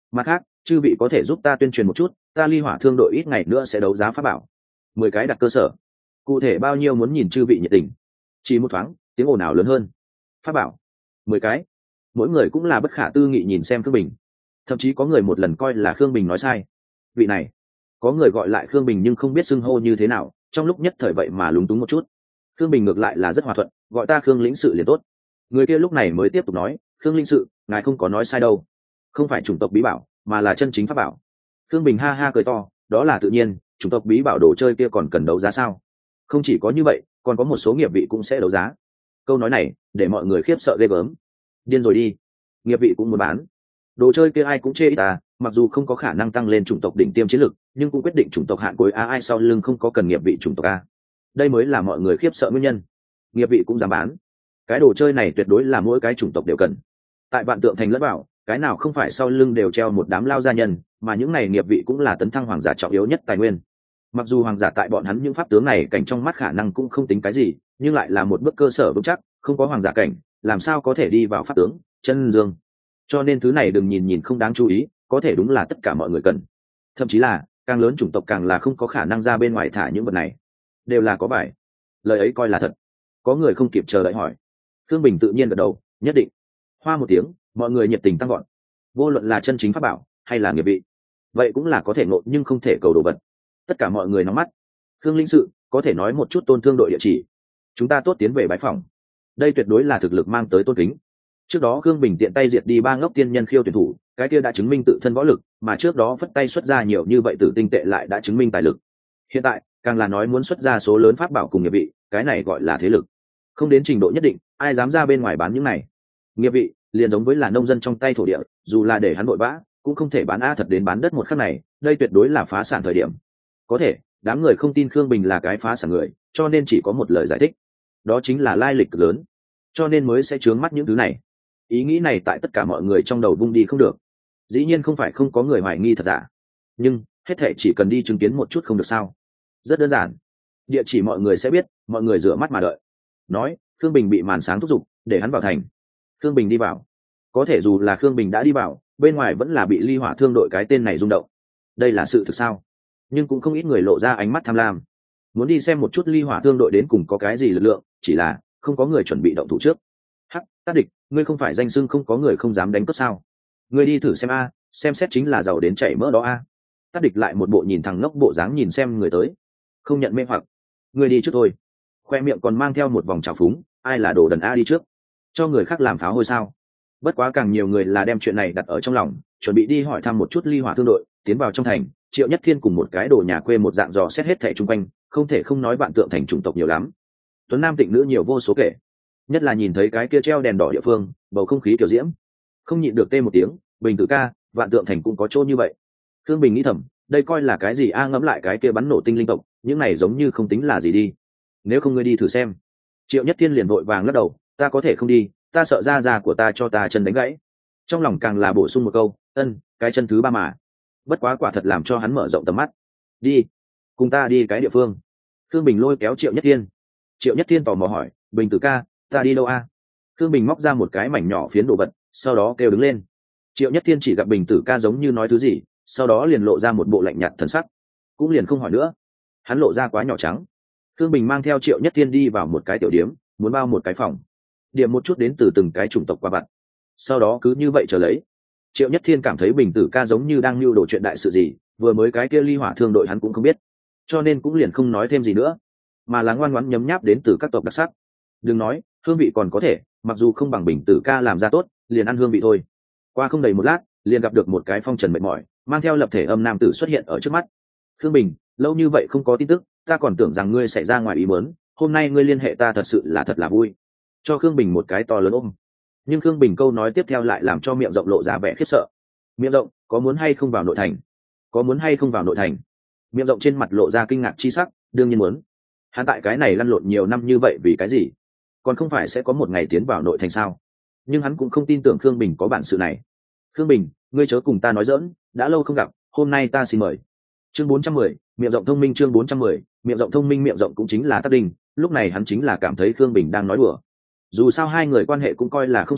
Mặt khác, chư vị có thể giúp ta tuyên truyền một chút, ta Ly Hỏa Thương đội ít ngày nữa sẽ đấu giá pháp bảo, 10 cái đặt cơ sở. Cụ thể bao nhiêu muốn nhìn chư vị nhiệt tình. Chỉ một thoáng, tiếng ồn ào lớn hơn. Pháp bảo, 10 cái. Mỗi người cũng là bất khả tư nghị nhìn xem Khương Bình. Thậm chí có người một lần coi là Khương Bình nói sai. Vị này, có người gọi lại Khương Bình nhưng không biết xưng hô như thế nào, trong lúc nhất thời vậy mà lúng túng một chút. Khương Bình ngược lại là rất hòa thuận, gọi ta Khương lĩnh sự liền tốt. Người kia lúc này mới tiếp tục nói, Khương linh sự, ngài không có nói sai đâu, không phải chủng tộc bí bảo mà là chân chính pháp bảo. Khương Bình ha ha cười to, đó là tự nhiên, chủng tộc bí bảo đồ chơi kia còn cần đấu giá sao? Không chỉ có như vậy, còn có một số nghiệp vị cũng sẽ đấu giá. Câu nói này để mọi người khiếp sợ ghê gớm. Điên rồi đi, nghiệp vị cũng muốn bán. Đồ chơi kia ai cũng chê ít ta, mặc dù không có khả năng tăng lên chủng tộc đỉnh tiêm chiến lực, nhưng cũng quyết định chủng tộc hạn cuối a, ai sau lưng không có cần nghiệp vị chủng tộc a. Đây mới là mọi người khiếp sợ nguyên nhân. Nghiệp vị cũng dám bán. Cái đồ chơi này tuyệt đối là mỗi cái chủng tộc đều cần. Tại Vạn Tượng Thành lẫn bảo, cái nào không phải sau lưng đều treo một đám lao gia nhân, mà những này nghiệp vị cũng là tấn thăng hoàng giả trọng yếu nhất tài nguyên. Mặc dù hoàng giả tại bọn hắn những pháp tướng này cảnh trong mắt khả năng cũng không tính cái gì, nhưng lại là một bước cơ sở vững chắc, không có hoàng giả cảnh, làm sao có thể đi vào pháp tướng chân dương. Cho nên thứ này đừng nhìn không đáng chú ý, có thể đúng là tất cả mọi người cần. Thậm chí là càng lớn chủng tộc càng là không có khả năng ra bên ngoài thả những vật này, đều là có bài. Lời ấy coi là thật. Có người không kịp chờ đợi hỏi. Thương Bình tự nhiên gật đầu, nhất định. Hoa một tiếng, mọi người nhiệt tình tăng gọn. Vô luận là chân chính pháp bảo hay là nghiệp vị, vậy cũng là có thể ngộ nhưng không thể cầu đồ vật. Tất cả mọi người nóng mắt. Khương linh sự, có thể nói một chút Tôn Thương đội địa chỉ, chúng ta tốt tiến về bái phòng. Đây tuyệt đối là thực lực mang tới tôn kính. Trước đó Khương Bình tiện tay diệt đi 3 ngốc tiên nhân khiêu tuyển thủ, cái kia đã chứng minh tự thân võ lực, mà trước đó phất tay xuất ra nhiều như vậy tử tinh tệ lại đã chứng minh tài lực. Hiện tại càng là nói muốn xuất ra số lớn pháp bảo cùng nghiệp vị, cái này gọi là thế lực. Không đến trình độ nhất định, ai dám ra bên ngoài bán những này. Nghiệp vị liền giống với là nông dân trong tay thổ địa, dù là để hắn vội vã cũng không thể bán thật đến bán đất một khắc này, đây tuyệt đối là phá sản thời điểm. Có thể đám người không tin Khương Bình là cái phá sản người, cho nên chỉ có một lời giải thích, đó chính là lai lịch lớn, cho nên mới sẽ chướng mắt những thứ này. Ý nghĩ này tại tất cả mọi người trong đầu vung đi không được. Dĩ nhiên không phải không có người hoài nghi thật giả, nhưng hết thệ chỉ cần đi chứng kiến một chút không được sao? Rất đơn giản, địa chỉ mọi người sẽ biết, mọi người rửa mắt mà đợi. Nói Khương Bình bị màn sáng thúc giục để hắn vào thành. Khương Bình đi vào. Có thể dù là Khương Bình đã đi vào, bên ngoài vẫn là bị Ly Hỏa Thương đội cái tên này rung động. Đây là sự thực sao? Nhưng cũng không ít người lộ ra ánh mắt tham lam, muốn đi xem một chút Ly Hỏa Thương đội đến cùng có cái gì lực lượng, chỉ là không có người chuẩn bị động thủ trước. Hắc, Tát Địch, ngươi không phải danh xưng không có người không dám đánh cướp sao? Ngươi đi thử xem a, xem xét chính là giàu đến chảy mỡ đó a. Tát Địch lại một bộ nhìn thằng ngốc bộ dáng nhìn xem người tới, không nhận mê hoặc. Ngươi đi trước thôi. Khoe miệng còn mang theo một vòng trào phúng, ai là đồ đần a đi trước, cho người khác làm pháo hôi sao? Bất quá càng nhiều người là đem chuyện này đặt ở trong lòng, chuẩn bị đi hỏi thăm một chút Ly Hỏa Thương đội. Tiến vào trong thành, Triệu Nhất Thiên cùng một cái đồ nhà quê một dạng dò xét hết thảy chung quanh, không thể không nói Vạn Tượng Thành chủng tộc nhiều lắm, tuấn nam tịnh nữ nhiều vô số kể. Nhất là nhìn thấy cái kia treo đèn đỏ địa phương, bầu không khí kiểu diễm, không nhịn được tê một tiếng. Bình Tử ca, Vạn Tượng Thành cũng có chỗ như vậy. Thương Bình nghĩ thầm, đây coi là cái gì a? Ngẫm lại cái kia bắn nổ tinh linh tộc, những này giống như không tính là gì đi. Nếu không ngươi đi thử xem. Triệu Nhất Thiên liền vội vàng lắc đầu, ta có thể không đi, ta sợ da già của ta cho ta chân đánh gãy. Trong lòng càng là bổ sung một câu, cái chân thứ ba mà. Bất quá quả thật làm cho hắn mở rộng tầm mắt. Đi, cùng ta đi cái địa phương. Thương Bình lôi kéo Triệu Nhất Thiên. Triệu Nhất Thiên tò mò hỏi, Bình Tử ca, ta đi đâu a? Thương Bình móc ra một cái mảnh nhỏ phiến đồ vật, sau đó kêu đứng lên. Triệu Nhất Thiên chỉ gặp Bình Tử ca giống như nói thứ gì, sau đó liền lộ ra một bộ lạnh nhạt thần sắc, cũng liền không hỏi nữa. Hắn lộ ra quá nhỏ trắng. Thương Bình mang theo Triệu Nhất Thiên đi vào một cái tiểu điếm, muốn bao một cái phòng, điểm một chút đến từ từng cái chủng tộc qua vặt, sau đó cứ như vậy chờ lấy. Triệu Nhất Thiên cảm thấy Bình Tử ca giống như đang lưu đồ chuyện đại sự gì, vừa mới cái kia Ly Hỏa Thương đội hắn cũng không biết, cho nên cũng liền không nói thêm gì nữa, mà là ngoan ngoãn nhấm nháp đến từ các tộc đặc sắc. Đừng nói hương vị còn có thể, mặc dù không bằng Bình Tử ca làm ra tốt, liền ăn hương vị thôi. Qua không đầy một lát, liền gặp được một cái phong trần mệt mỏi, mang theo lập thể âm nam tử xuất hiện ở trước mắt. Khương Bình, lâu như vậy không có tin tức, ta còn tưởng rằng ngươi xảy ra ngoài ý muốn, hôm nay ngươi liên hệ ta thật sự là thật là vui. Cho Khương Bình một cái to lớn ôm. Nhưng Khương Bình câu nói tiếp theo lại làm cho miệng rộng lộ ra vẻ khiếp sợ. Miệng rộng, có muốn hay không vào nội thành? Có muốn hay không vào nội thành? Miệng rộng trên mặt lộ ra kinh ngạc chi sắc, đương nhiên muốn. Hắn tại cái này lăn lộn nhiều năm như vậy vì cái gì? Còn không phải sẽ có một ngày tiến vào nội thành sao? Nhưng hắn cũng không tin tưởng Khương Bình có bản sự này. Khương Bình, ngươi chớ cùng ta nói giỡn, đã lâu không gặp, hôm nay ta xin mời. Chương 410, miệng rộng thông minh. Chương 410, miệng rộng thông minh. Miệng rộng cũng chính là Tát Đình, lúc này hắn chính là cảm thấy Khương Bình đang nói đùa. Dù sao hai người quan hệ cũng coi là không sai,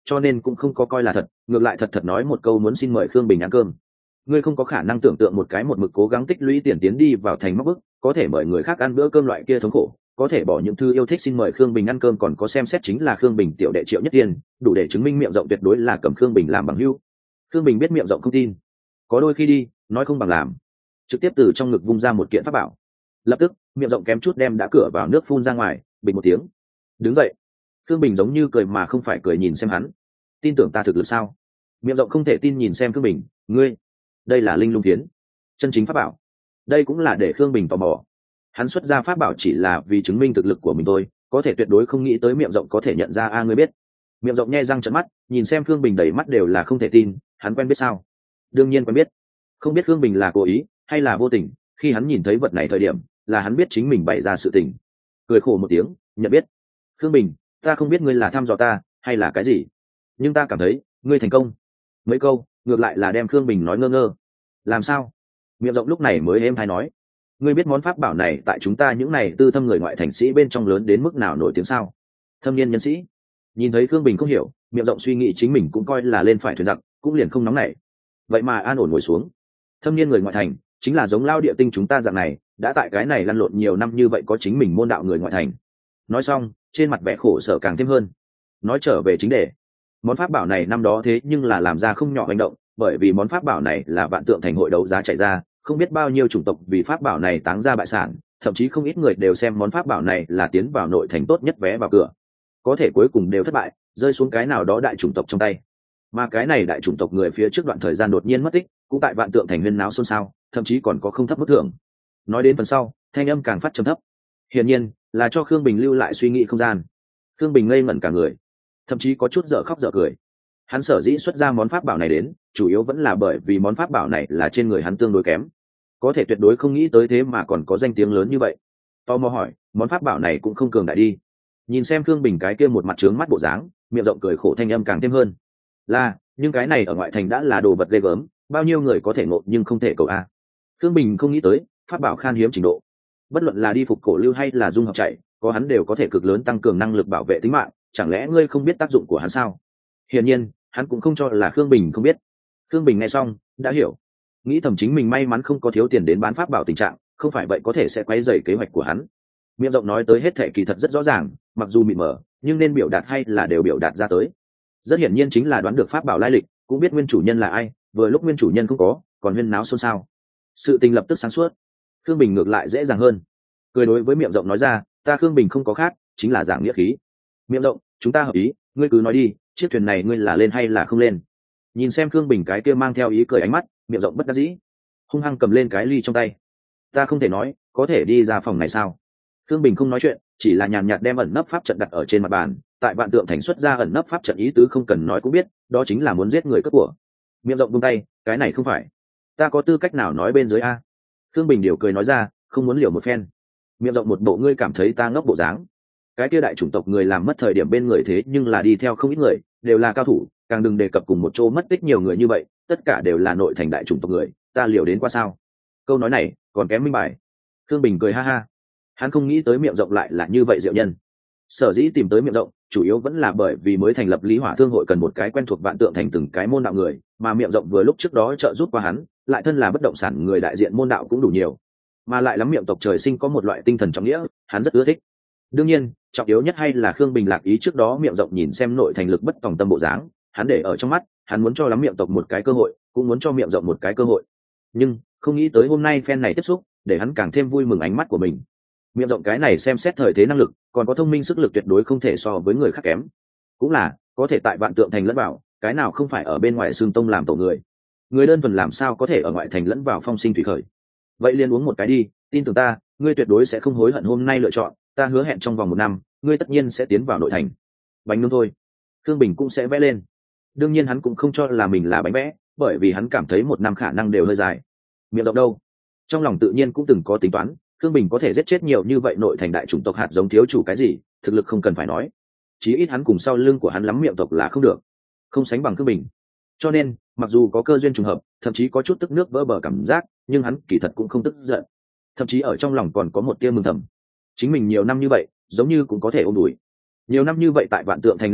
cho nên cũng không có coi là thật, ngược lại thật thật nói một câu muốn xin mời Khương Bình ăn cơm. Ngươi không có khả năng tưởng tượng một cái một mực cố gắng tích lũy tiền tiến đi vào thành móc bức, có thể mời người khác ăn bữa cơm loại kia thống khổ, có thể bỏ những thư yêu thích xin mời Khương Bình ăn cơm, còn có xem xét chính là Khương Bình tiểu đệ Triệu Nhất Tiên, đủ để chứng minh Miệng Rộng tuyệt đối là cầm Khương Bình làm bằng hữu. Khương Bình biết Miệng Rộng không tin, có đôi khi đi nói không bằng làm, trực tiếp từ trong ngực vung ra một kiện pháp bảo. Lập tức Miệng Rộng kém chút đem đã cửa vào nước phun ra ngoài, bình một tiếng đứng dậy. Khương Bình giống như cười mà không phải cười nhìn xem hắn. Tin tưởng ta thực lực sao? Miệng Rộng không thể tin nhìn xem Khương Bình. Ngươi, đây là linh lung phiến, chân chính pháp bảo. Đây cũng là để Khương Bình tò mò. Hắn xuất ra pháp bảo chỉ là vì chứng minh thực lực của mình thôi, có thể tuyệt đối không nghĩ tới Miệng Rộng có thể nhận ra. Ngươi biết? Miệng Rộng nhe răng trợn mắt nhìn xem Khương Bình, đầy mắt đều là không thể tin. Hắn quen biết sao? Đương nhiên quen biết. Không biết Khương Bình là cố ý hay là vô tình, khi hắn nhìn thấy vật này thời điểm là hắn biết chính mình bày ra sự tình. Cười khổ một tiếng, nhận biết. Khương Bình, ta không biết ngươi là thăm dò ta hay là cái gì, nhưng ta cảm thấy ngươi thành công. Mấy câu ngược lại là đem Khương Bình nói ngơ ngơ. Làm sao? Miệng Rộng lúc này mới êm hay nói, ngươi biết món pháp bảo này tại chúng ta những này tư thâm người ngoại thành sĩ bên trong lớn đến mức nào nổi tiếng sao? Thâm niên nhân sĩ. Nhìn thấy Khương Bình không hiểu, Miệng Rộng suy nghĩ chính mình cũng coi là lên phải thuyền giặc, cũng liền không nóng nảy. Vậy mà an ổn ngồi xuống. Thâm niên người ngoại thành chính là giống Lao Địa Tinh chúng ta dạng này, đã tại cái này lăn lộn nhiều năm như vậy, có chính mình môn đạo người ngoại thành. Nói xong trên mặt vẻ khổ sở càng thêm hơn. Nói trở về chính đề, món pháp bảo này năm đó thế nhưng là làm ra không nhỏ hành động, bởi vì món pháp bảo này là Vạn Tượng Thành hội đấu giá chạy ra, không biết bao nhiêu chủng tộc vì pháp bảo này táng ra bại sản, thậm chí không ít người đều xem món pháp bảo này là tiến vào nội thành tốt nhất vé vào cửa, có thể cuối cùng đều thất bại, rơi xuống cái nào đó đại chủng tộc trong tay. Mà cái này đại chủng tộc người phía trước đoạn thời gian đột nhiên mất tích, cũng tại Vạn Tượng Thành huyên náo xôn xao, thậm chí còn có không thấp mức thưởng. Nói đến phần sau, thanh âm càng phát trầm thấp, hiển nhiên là cho Khương Bình lưu lại suy nghĩ không gian. Khương Bình ngây ngẩn cả người, thậm chí có chút dở khóc dở cười. Hắn sở dĩ xuất ra món pháp bảo này đến, chủ yếu vẫn là bởi vì món pháp bảo này là trên người hắn tương đối kém, có thể tuyệt đối không nghĩ tới thế mà còn có danh tiếng lớn như vậy. Tò mò hỏi, món pháp bảo này cũng không cường đại đi? Nhìn xem Khương Bình cái kia một mặt trướng mắt bộ dáng, Miệng Rộng cười khổ, thanh âm càng thêm hơn. Là, nhưng cái này ở ngoại thành đã là đồ vật ghê gớm, bao nhiêu người có thể ngộ nhưng không thể cầu a. Khương Bình không nghĩ tới pháp bảo khan hiếm trình độ, bất luận là đi phục cổ lưu hay là dung hợp chạy, có hắn đều có thể cực lớn tăng cường năng lực bảo vệ tính mạng, chẳng lẽ ngươi không biết tác dụng của hắn sao? Hiển nhiên hắn cũng không cho là Khương Bình không biết. Khương Bình nghe xong đã hiểu, nghĩ thầm chính mình may mắn không có thiếu tiền đến bán pháp bảo tình trạng, không phải vậy có thể sẽ quấy rầy kế hoạch của hắn. Miệng Rộng nói tới hết thể kỳ thật rất rõ ràng, mặc dù mịt mờ nhưng nên biểu đạt hay là đều biểu đạt ra tới. Rất hiển nhiên chính là đoán được pháp bảo lai lịch, cũng biết nguyên chủ nhân là ai, vừa lúc nguyên chủ nhân không có, còn huyên náo xôn xao. Sự tình lập tức sáng suốt. Khương Bình ngược lại dễ dàng hơn, cười đối với Miệng Rộng nói ra, ta Khương Bình không có khác, chính là giảng nghĩa khí. Miệng Rộng, chúng ta hợp ý, ngươi cứ nói đi, chiếc thuyền này ngươi là lên hay là không lên? Nhìn xem Khương Bình cái kia mang theo ý cười ánh mắt, Miệng Rộng bất đắc dĩ, hung hăng cầm lên cái ly trong tay. Ta không thể nói, có thể đi ra phòng này sao? Khương Bình không nói chuyện, chỉ là nhàn nhạt đem ẩn nấp pháp trận đặt ở trên mặt bàn. Tại Vạn Tượng Thành xuất ra ẩn nấp pháp trận, ý tứ không cần nói cũng biết, đó chính là muốn giết người cướp của. Miệng Rộng buông tay, cái này không phải, ta có tư cách nào nói bên dưới a? Khương Bình điều cười nói ra, không muốn liều một phen. Miệng Rộng một bộ ngươi cảm thấy ta ngốc bộ dáng. Cái kia đại chủng tộc người làm mất thời điểm bên người thế nhưng là đi theo không ít người, đều là cao thủ, càng đừng đề cập cùng một chỗ mất tích nhiều người như vậy, tất cả đều là nội thành đại chủng tộc người, ta liều đến qua sao? Câu nói này còn kém minh bài. Khương Bình cười ha ha, hắn không nghĩ tới Miệng Rộng lại là như vậy diệu nhân. Sở dĩ tìm tới Miệng Rộng chủ yếu vẫn là bởi vì mới thành lập Lý Hỏa Thương hội cần một cái quen thuộc Vạn Tượng Thành từng cái môn đạo người, mà Miệng Rộng vừa lúc trước đó trợ giúp qua hắn, lại thân là bất động sản người đại diện môn đạo cũng đủ nhiều, mà lại lắm miệng tộc trời sinh có một loại tinh thần trọng nghĩa, hắn rất ưa thích. Đương nhiên trọng yếu nhất hay là Khương Bình lạc ý trước đó Miệng Rộng nhìn xem nội thành lực bất tòng tâm bộ dáng, hắn để ở trong mắt, hắn muốn cho lắm miệng tộc một cái cơ hội, cũng muốn cho Miệng Rộng một cái cơ hội. Nhưng không nghĩ tới hôm nay phen này tiếp xúc, để hắn càng thêm vui mừng ánh mắt của mình. Miệng Rộng cái này xem xét thời thế năng lực, còn có thông minh sức lực tuyệt đối không thể so với người khác kém. Cũng là có thể tại Vạn Tượng Thành lẫn vào, cái nào không phải ở bên ngoài xương tông làm tổ người. Người đơn thuần làm sao có thể ở ngoại thành lẫn vào phong sinh thủy khởi. Vậy liền uống một cái đi, tin tưởng ta, ngươi tuyệt đối sẽ không hối hận hôm nay lựa chọn, ta hứa hẹn trong vòng 1 năm, ngươi tất nhiên sẽ tiến vào nội thành. Bánh nướng thôi, Khương Bình cũng sẽ vẽ lên. Đương nhiên hắn cũng không cho là mình là bánh vẽ, bởi vì hắn cảm thấy 1 năm khả năng đều hơi dài. Miệng Rộng đâu, trong lòng tự nhiên cũng từng có tính toán, Khương Bình có thể giết chết nhiều như vậy nội thành đại chủng tộc hạt giống thiếu chủ cái gì, thực lực không cần phải nói, chí ít hắn cùng sau lưng của hắn lắm miệng tộc là không được, không sánh bằng Khương Bình. Cho nên mặc dù có cơ duyên trùng hợp, thậm chí có chút tức nước vỡ bờ cảm giác, nhưng hắn kỳ thật cũng không tức giận, thậm chí ở trong lòng còn có một tia mừng thầm. Chính mình nhiều năm như vậy giống như cũng có thể ôm đùi, nhiều năm như vậy tại Vạn Tượng Thành lan lộn,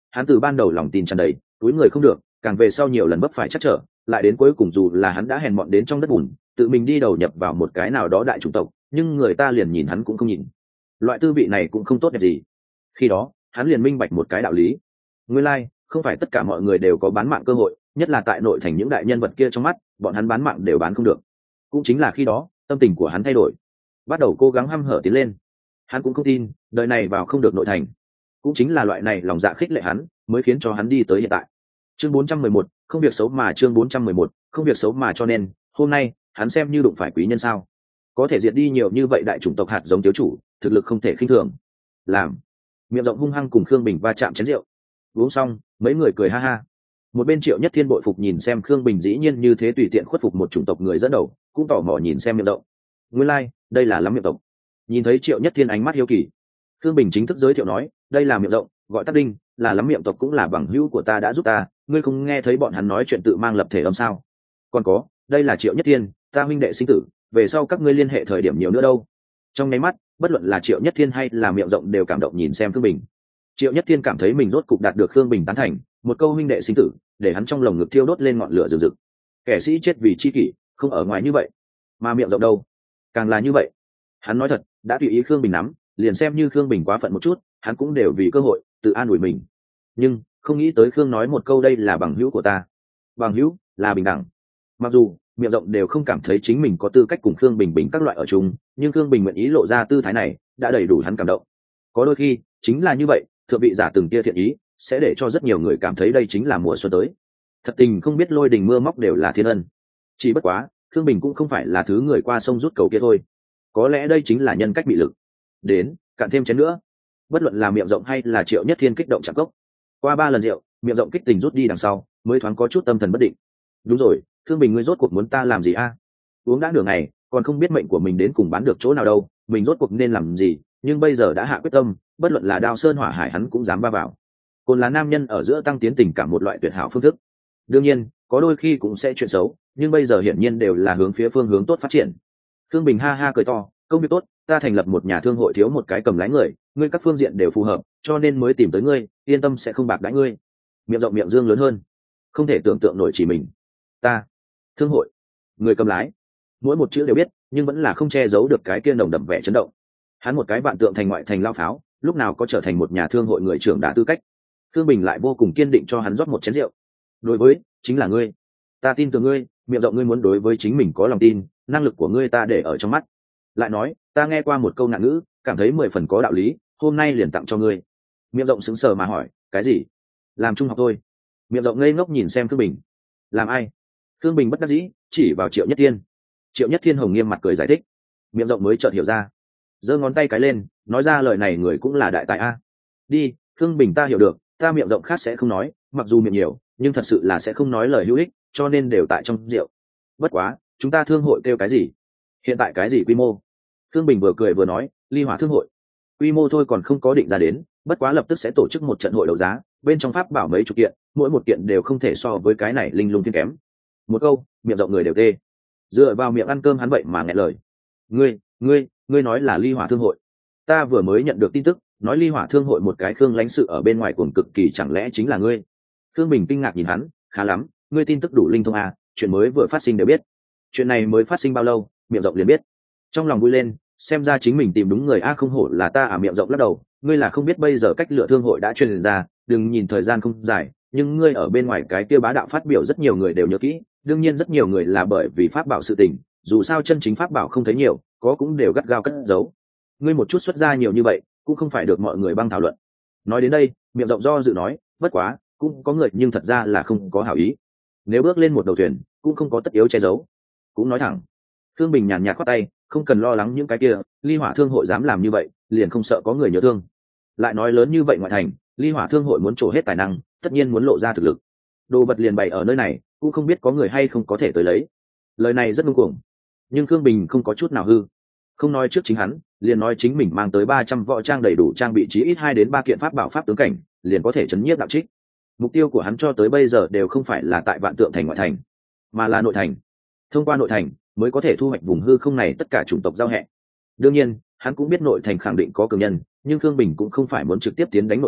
hắn từ ban đầu lòng tin tràn đầy, túi người không được, càng về sau nhiều lần vấp phải chắc trở, lại đến cuối cùng dù là hắn đã hèn mọn đến trong đất bùn, tự mình đi đầu nhập vào một cái nào đó đại chủng tộc, nhưng người ta liền nhìn hắn cũng không nhìn. Loại tư vị này cũng không tốt đẹp gì. Khi đó hắn liền minh bạch một cái đạo lý, nguyên lai không phải tất cả mọi người đều có bán mạng cơ hội, nhất là tại nội thành những đại nhân vật kia trong mắt, bọn hắn bán mạng đều bán không được. Cũng chính là khi đó tâm tình của hắn thay đổi, bắt đầu cố gắng hăm hở tiến lên. Hắn cũng không tin đời này vào không được nội thành, cũng chính là loại này lòng dạ khích lệ hắn, mới khiến cho hắn đi tới hiện tại. Chương 411, không việc xấu mà chương 411, không việc xấu mà cho nên hôm nay hắn xem như đụng phải quý nhân sao? Có thể diệt đi nhiều như vậy đại chủng tộc hạt giống thiếu chủ, thực lực không thể khinh thường. Làm miệng rộng hung hăng cùng Khương Bình va chạm chén rượu. Uống xong, mấy người cười ha ha. Một bên Triệu Nhất Thiên bội phục nhìn xem Khương Bình dĩ nhiên như thế tùy tiện khuất phục một chủng tộc người dẫn đầu, cũng tò mò nhìn xem miệng rộng. Nguyên lai, đây là lắm miệng tộc. Nhìn thấy Triệu Nhất Thiên ánh mắt hiếu kỳ, Khương Bình chính thức giới thiệu nói, đây là miệng rộng, gọi tắt đinh, là lắm miệng tộc cũng là bằng hữu của ta đã giúp ta, ngươi không nghe thấy bọn hắn nói chuyện tự mang lập thể âm sao? Còn có, đây là Triệu Nhất Thiên, ta huynh đệ sinh tử, về sau các ngươi liên hệ thời điểm nhiều nữa đâu. Trong nháy mắt, bất luận là Triệu Nhất Thiên hay là miệng rộng đều cảm động nhìn xem Khương Bình. Triệu Nhất Thiên cảm thấy mình rốt cục đạt được Khương Bình tán thành, một câu huynh đệ sinh tử, để hắn trong lồng ngực thiêu đốt lên ngọn lửa rực rực. Kẻ sĩ chết vì chi kỷ, không ở ngoài như vậy. Mà miệng rộng đâu, càng là như vậy. Hắn nói thật, đã tùy ý Khương Bình nắm, liền xem như Khương Bình quá phận một chút, hắn cũng đều vì cơ hội tự an ủi mình. Nhưng không nghĩ tới Khương nói một câu đây là bằng hữu của ta. Bằng hữu là bình đẳng. Mặc dù miệng rộng đều không cảm thấy chính mình có tư cách cùng Khương Bình bình các loại ở chung, nhưng Khương Bình nguyện ý lộ ra tư thái này, đã đầy đủ hắn cảm động. Có đôi khi chính là như vậy, thượng vị giả từng tia thiện ý sẽ để cho rất nhiều người cảm thấy đây chính là mùa xuân tới. Thật tình không biết lôi đình mưa móc đều là thiên ân. Chỉ bất quá Khương Bình cũng không phải là thứ người qua sông rút cầu kia thôi, có lẽ đây chính là nhân cách bị lực. Đến cạn thêm chén nữa. Bất luận là miệng rộng hay là Triệu Nhất Thiên kích động chạm cốc. Qua 3 lần rượu, miệng rộng kích tình rút đi đằng sau, mới thoáng có chút tâm thần bất định. Đúng rồi, Khương Bình ngươi rốt cuộc muốn ta làm gì a? Uống đã nửa ngày, còn không biết mệnh của mình đến cùng bán được chỗ nào đâu, mình rốt cuộc nên làm gì, nhưng bây giờ đã hạ quyết tâm, bất luận là Đao Sơn Hỏa Hải hắn cũng dám va vào. Cồn là nam nhân ở giữa tăng tiến tình cảm một loại tuyệt hảo phương thức. Đương nhiên, có đôi khi cũng sẽ chuyện xấu, nhưng bây giờ hiển nhiên đều là hướng phía phương hướng tốt phát triển. Khương Bình ha ha cười to, công việc tốt, ta thành lập một nhà thương hội thiếu một cái cầm lái người, ngươi các phương diện đều phù hợp, cho nên mới tìm tới ngươi, yên tâm sẽ không bạc đãi ngươi. Miệng rộng miệng dương lớn hơn, không thể tưởng tượng nổi chỉ mình. Ta, thương hội, người cầm lái, mỗi một chữ đều biết, nhưng vẫn là không che giấu được cái kia nồng đậm vẻ chấn động. Hắn một cái vạn tượng thành ngoại thành lao pháo, lúc nào có trở thành một nhà thương hội người trưởng đã tư cách. Khương Bình lại vô cùng kiên định cho hắn rót một chén rượu. Đối với chính là ngươi, ta tin tưởng ngươi, miệng rộng ngươi muốn đối với chính mình có lòng tin, năng lực của ngươi ta để ở trong mắt. Lại nói, ta nghe qua một câu nạn ngữ, cảm thấy 10 phần có đạo lý, hôm nay liền tặng cho ngươi. Miệng rộng sững sờ mà hỏi, cái gì? Làm trung học thôi. Miệng rộng ngây ngốc nhìn xem Khương Bình. Làm ai? Khương Bình bất đắc dĩ chỉ vào Triệu Nhất Thiên. Triệu Nhất Thiên hồng nghiêm mặt cười giải thích. Miệng rộng mới chợt hiểu ra, giơ ngón tay cái lên, nói ra lời này người cũng là đại tài a. Đi, Khương Bình ta hiểu được, ta miệng rộng khác sẽ không nói, mặc dù miệng nhiều, nhưng thật sự là sẽ không nói lời hữu ích, cho nên đều tại trong rượu. Bất quá, chúng ta thương hội kêu cái gì? Hiện tại cái gì quy mô? Khương Bình vừa cười vừa nói, Ly Hỏa thương hội. Quy mô thôi còn không có định ra đến, bất quá lập tức sẽ tổ chức một trận hội đấu giá, bên trong pháp bảo mấy chục kiện, mỗi một kiện đều không thể so với cái này linh lung thiên kém. Một câu, miệng rộng người đều tê. Dựa vào miệng ăn cơm hắn vậy mà nghẹn lời. Ngươi nói là Ly Hỏa thương hội? Ta vừa mới nhận được tin tức, nói Ly Hỏa thương hội một cái Khương lãnh sự ở bên ngoài cuồng cực kỳ, chẳng lẽ chính là ngươi? Khương Bình kinh ngạc nhìn hắn, khá lắm, ngươi tin tức đủ linh thông à, chuyện mới vừa phát sinh đều biết. Chuyện này mới phát sinh bao lâu, miệng rộng liền biết. Trong lòng vui lên, xem ra chính mình tìm đúng người a, không hổ là ta à. Miệng rộng lắc đầu, ngươi là không biết bây giờ cách lựa thương hội đã truyền ra, đừng nhìn thời gian không dài, nhưng ngươi ở bên ngoài cái kia bá đạo phát biểu rất nhiều người đều nhớ kỹ, đương nhiên rất nhiều người là bởi vì pháp bảo sự tình, dù sao chân chính pháp bảo không thấy nhiều, có cũng đều gắt gao cất giấu. Ngươi một chút xuất ra nhiều như vậy, cũng không phải được mọi người băng thảo luận. Nói đến đây, miệng rộng do dự nói, bất quá, cũng có người nhưng thật ra là không có hảo ý. Nếu bước lên một đầu thuyền, cũng không có tất yếu che giấu. Cũng nói thẳng. Thương Bình nhàn nhạt khoát tay, không cần lo lắng những cái kia, Ly Hỏa thương hội dám làm như vậy, liền không sợ có người nhớ thương. Lại nói lớn như vậy ngoại thành, Ly Hỏa thương hội muốn trổ hết tài năng, tất nhiên muốn lộ ra thực lực. Đồ vật liền bày ở nơi này, cũng không biết có người hay không có thể tới lấy. Lời này rất ngông cuồng, nhưng Khương Bình không có chút nào hư. Không nói trước chính hắn, liền nói chính mình mang tới 300 võ trang đầy đủ trang bị chí ít 2 đến 3 kiện pháp bảo pháp tướng cảnh, liền có thể chấn nhiếp đạo trích. Mục tiêu của hắn cho tới bây giờ đều không phải là tại vạn tượng thành ngoại thành, mà là nội thành. Thông qua nội thành mới có thể thu hoạch vùng hư không này tất cả chủng tộc giao hẹn. Đương nhiên, hắn cũng biết nội thành khẳng định có cường nhân, nhưng Khương Bình cũng không phải muốn trực tiếp tiến đánh nội thành,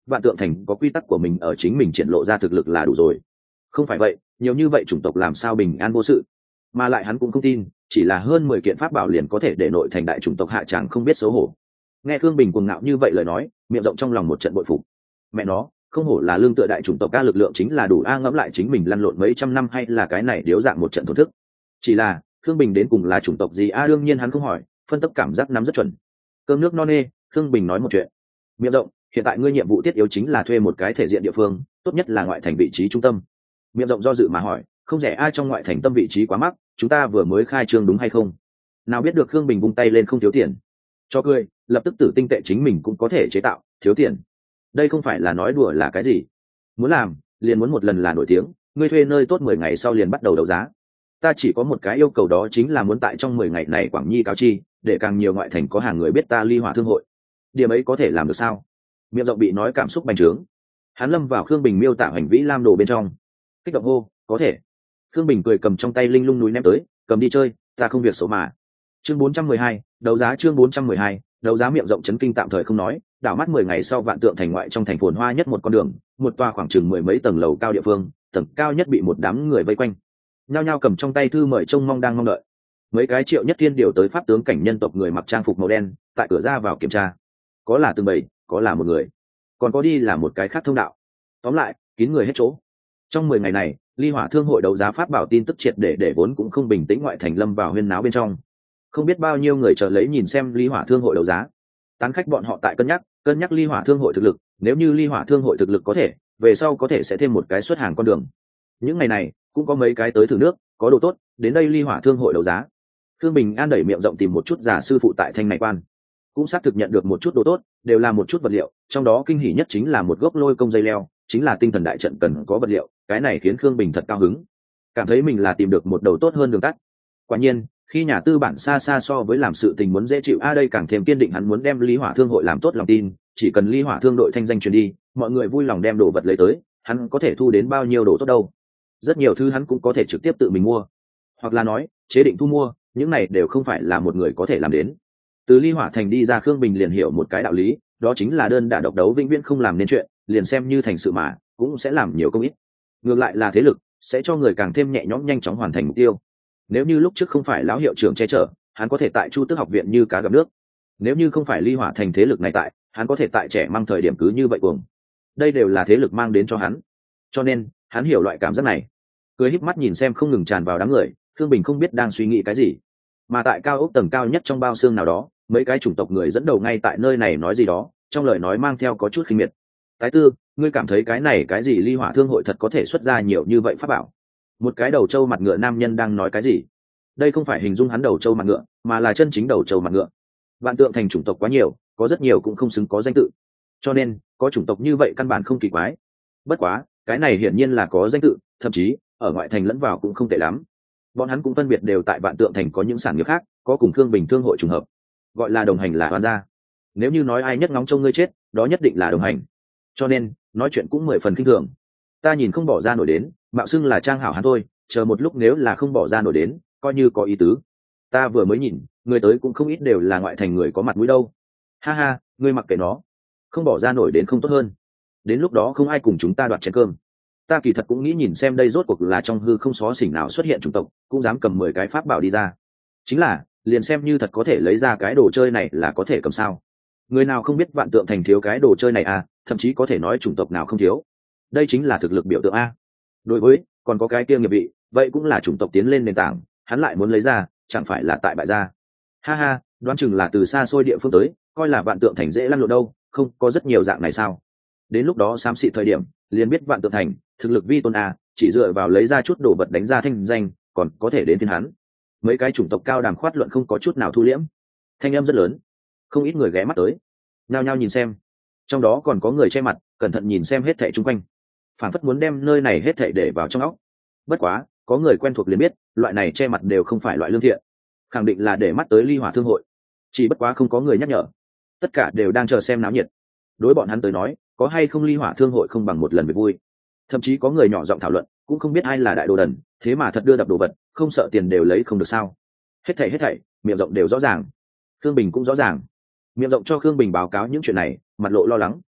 vạn tượng thành có quy tắc của mình ở chính mình triển lộ ra thực lực là đủ rồi. Không phải vậy nhiều như vậy chủng tộc làm sao bình an vô sự. Mà lại hắn cũng không tin chỉ là hơn 10 kiện pháp bảo liền có thể để nội thành đại chủng tộc hạ tràng không biết xấu hổ. Nghe Khương Bình cuồng ngạo như vậy lời nói, miệng rộng trong lòng một trận bội phục. Mẹ nó, không hổ là lương tựa đại chủng tộc, ca lực lượng chính là đủ a, ngẫm lại chính mình lăn lộn mấy trăm năm hay là cái này điếu dạng một trận thổn thức. Chỉ là Khương Bình đến cùng là chủng tộc gì a, đương nhiên hắn không hỏi, phân tích cảm giác nắm rất chuẩn. Cơm nước no nê, Khương Bình nói một chuyện. Miệng rộng, hiện tại ngươi nhiệm vụ thiết yếu chính là thuê một cái thể diện địa phương, tốt nhất là ngoại thành vị trí trung tâm. Miệng rộng do dự mà hỏi, không rẻ ai trong ngoại thành tâm vị trí quá mắc, chúng ta vừa mới khai trương đúng hay không? Nào biết được Khương Bình vung tay lên không thiếu tiền. Cho cười, lập tức tử tinh tệ chính mình cũng có thể chế tạo, thiếu tiền. Đây không phải là nói đùa là cái gì? Muốn làm, liền muốn một lần là nổi tiếng, ngươi thuê nơi tốt 10 ngày sau liền bắt đầu đấu giá. Ta chỉ có một cái yêu cầu, đó chính là muốn tại trong 10 ngày này Quảng Nhi cáo chi, để càng nhiều ngoại thành có hàng người biết ta Ly Hỏa Thương hội. Điểm ấy có thể làm được sao? Miệng rộng bị nói cảm xúc bành trướng. Hắn lâm vào Khương Bình miêu tả hành vĩ lam đồ bên trong, kích động hô, có thể. Khương Bình cười cầm trong tay linh lung núi ném tới, cầm đi chơi, ta không việc xấu mà. Chương 412, đấu giá. Chương 412, đấu giá. Miệng rộng chấn kinh tạm thời không nói, đảo mắt 10 ngày sau vạn tượng thành ngoại trong thành phồn hoa nhất một con đường, một tòa khoảng chừng 10 mấy tầng lầu cao địa phương, tầng cao nhất bị một đám người vây quanh, nhao nhao cầm trong tay thư mời trông mong đang mong đợi. Mấy cái Triệu Nhất Thiên điều tới pháp tướng cảnh nhân tộc người mặc trang phục màu đen, tại cửa ra vào kiểm tra, có là từng bầy, có là một người, còn có đi là một cái khác thông đạo. Tóm lại, kín người hết chỗ. Trong 10 ngày này, Ly Hỏa Thương hội đấu giá pháp bảo tin tức triệt để vốn cũng không bình tĩnh ngoại thành lâm vào huyên náo bên trong. Không biết bao nhiêu người chờ lấy nhìn xem Ly Hỏa Thương hội đấu giá. Tán khách bọn họ tại cân nhắc Ly Hỏa Thương hội thực lực, nếu như Ly Hỏa Thương hội thực lực có thể, về sau có thể sẽ thêm một cái xuất hàng con đường. Những ngày này, cũng có mấy cái tới thử nước, có đồ tốt, đến đây Ly Hỏa Thương hội đấu giá. Thương Bình An đẩy miệng rộng tìm một chút giả sư phụ tại thanh này quan, cũng xác thực nhận được một chút đồ tốt, đều là một chút vật liệu, trong đó kinh hỉ nhất chính là một gốc lôi công dây leo, chính là tinh thần đại trận cần có vật liệu, cái này khiến Khương Bình thật cao hứng, cảm thấy mình là tìm được một đầu tốt hơn đường tắt. Quả nhiên, khi nhà tư bản xa xa so với làm sự tình muốn dễ chịu, đây càng thêm kiên định hắn muốn đem Ly Hỏa Thương hội làm tốt lòng tin, chỉ cần Ly Hỏa Thương đội thanh danh truyền đi, mọi người vui lòng đem đồ vật lấy tới, hắn có thể thu đến bao nhiêu đồ tốt đâu. Rất nhiều thứ hắn cũng có thể trực tiếp tự mình mua, hoặc là nói chế định thu mua, những này đều không phải là một người có thể làm đến. Từ Ly Hỏa thành đi ra, Khương Bình liền hiểu một cái đạo lý, đó chính là đơn đả độc đấu vĩnh viễn không làm nên chuyện, liền xem như thành sự mà cũng sẽ làm nhiều công ít. Ngược lại là thế lực sẽ cho người càng thêm nhẹ nhõm nhanh chóng hoàn thành mục tiêu. Nếu như lúc trước không phải lão hiệu trưởng che chở, hắn có thể tại Chu Tước học viện như cá gặp nước. Nếu như không phải Ly Hỏa thành thế lực này tại, hắn có thể tại trẻ mang thời điểm cứ như vậy cuồng. Đây đều là thế lực mang đến cho hắn, cho nên hắn hiểu loại cảm giác này. Cười híp mắt nhìn xem không ngừng tràn vào đám người, Khương Bình không biết đang suy nghĩ cái gì. Mà tại cao ốc tầng cao nhất trong bao xương nào đó, mấy cái chủng tộc người dẫn đầu ngay tại nơi này nói gì đó, trong lời nói mang theo có chút khinh miệt. Tái tư, ngươi cảm thấy cái này cái gì Ly Hỏa Thương hội thật có thể xuất ra nhiều như vậy pháp bảo? Một cái đầu trâu mặt ngựa nam nhân đang nói cái gì? Đây không phải hình dung hắn đầu trâu mặt ngựa, mà là chân chính đầu trâu mặt ngựa. Vạn tượng thành chủng tộc quá nhiều, có rất nhiều cũng không xứng có danh tự, cho nên có chủng tộc như vậy căn bản không kỳ quái. Bất quá cái này hiển nhiên là có danh tự, thậm chí ở ngoại thành lẫn vào cũng không tệ lắm. Bọn hắn cũng phân biệt đều tại Vạn Tượng thành có những sản nghiệp khác, có cùng Khương Bình Thương hội trùng hợp, gọi là đồng hành là oan gia. Nếu như nói ai nhất ngóng trông ngươi chết, đó nhất định là đồng hành. Cho nên nói chuyện cũng 10 phần kinh thường. Ta nhìn không bỏ ra nổi đến, mạo xưng là trang hảo hắn thôi, chờ một lúc nếu là không bỏ ra nổi đến, coi như có ý tứ. Ta vừa mới nhìn, người tới cũng không ít đều là ngoại thành người có mặt mũi đâu. Ha ha, ngươi mặc kệ nó, không bỏ ra nổi đến không tốt hơn. Đến lúc đó không ai cùng chúng ta đoạt chén cơm. Ta kỳ thật cũng nghĩ nhìn xem đây rốt cuộc là trong hư không xó xỉnh nào xuất hiện chủng tộc, cũng dám cầm 10 cái pháp bảo đi ra. Chính là, liền xem như thật có thể lấy ra cái đồ chơi này là có thể cầm sao? Người nào không biết Vạn Tượng thành thiếu cái đồ chơi này à, thậm chí có thể nói chủng tộc nào không thiếu. Đây chính là thực lực biểu tượng a. Đối với, còn có cái kia nghiệp vị, vậy cũng là chủng tộc tiến lên nền tảng, hắn lại muốn lấy ra, chẳng phải là tại bại gia. Ha ha, đoán chừng là từ xa xôi địa phương tới, coi là Vạn Tượng thành dễ lăn lộn đâu, không, có rất nhiều dạng này sao? Đến lúc đó xám xịt thời điểm, liền biết Vạn Tượng thành thực lực vi tôn a, chỉ dựa vào lấy ra chút đồ vật đánh ra thanh danh, còn có thể đến thiên hắn. Mấy cái chủng tộc cao đàm khoát luận không có chút nào thu liễm, thanh âm rất lớn, không ít người ghé mắt tới, nhao nhao nhìn xem, trong đó còn có người che mặt, cẩn thận nhìn xem hết thảy chung quanh, phản phất muốn đem nơi này hết thảy để vào trong óc. Bất quá, có người quen thuộc liền biết, loại này che mặt đều không phải loại lương thiện, khẳng định là để mắt tới Ly Hỏa Thương hội. Chỉ bất quá không có người nhắc nhở, tất cả đều đang chờ xem náo nhiệt. Đối bọn hắn tới nói, có hay không Ly Hỏa Thương hội không bằng một lần về vui. Thậm chí có người nhỏ giọng thảo luận, cũng không biết ai là đại đồ đần, thế mà thật đưa đập đồ vật, không sợ tiền đều lấy không được sao? Hết thảy, miệng rộng đều rõ ràng. Khương Bình cũng rõ ràng. Miệng rộng cho Khương Bình báo cáo những chuyện này, mặt lộ lo lắng.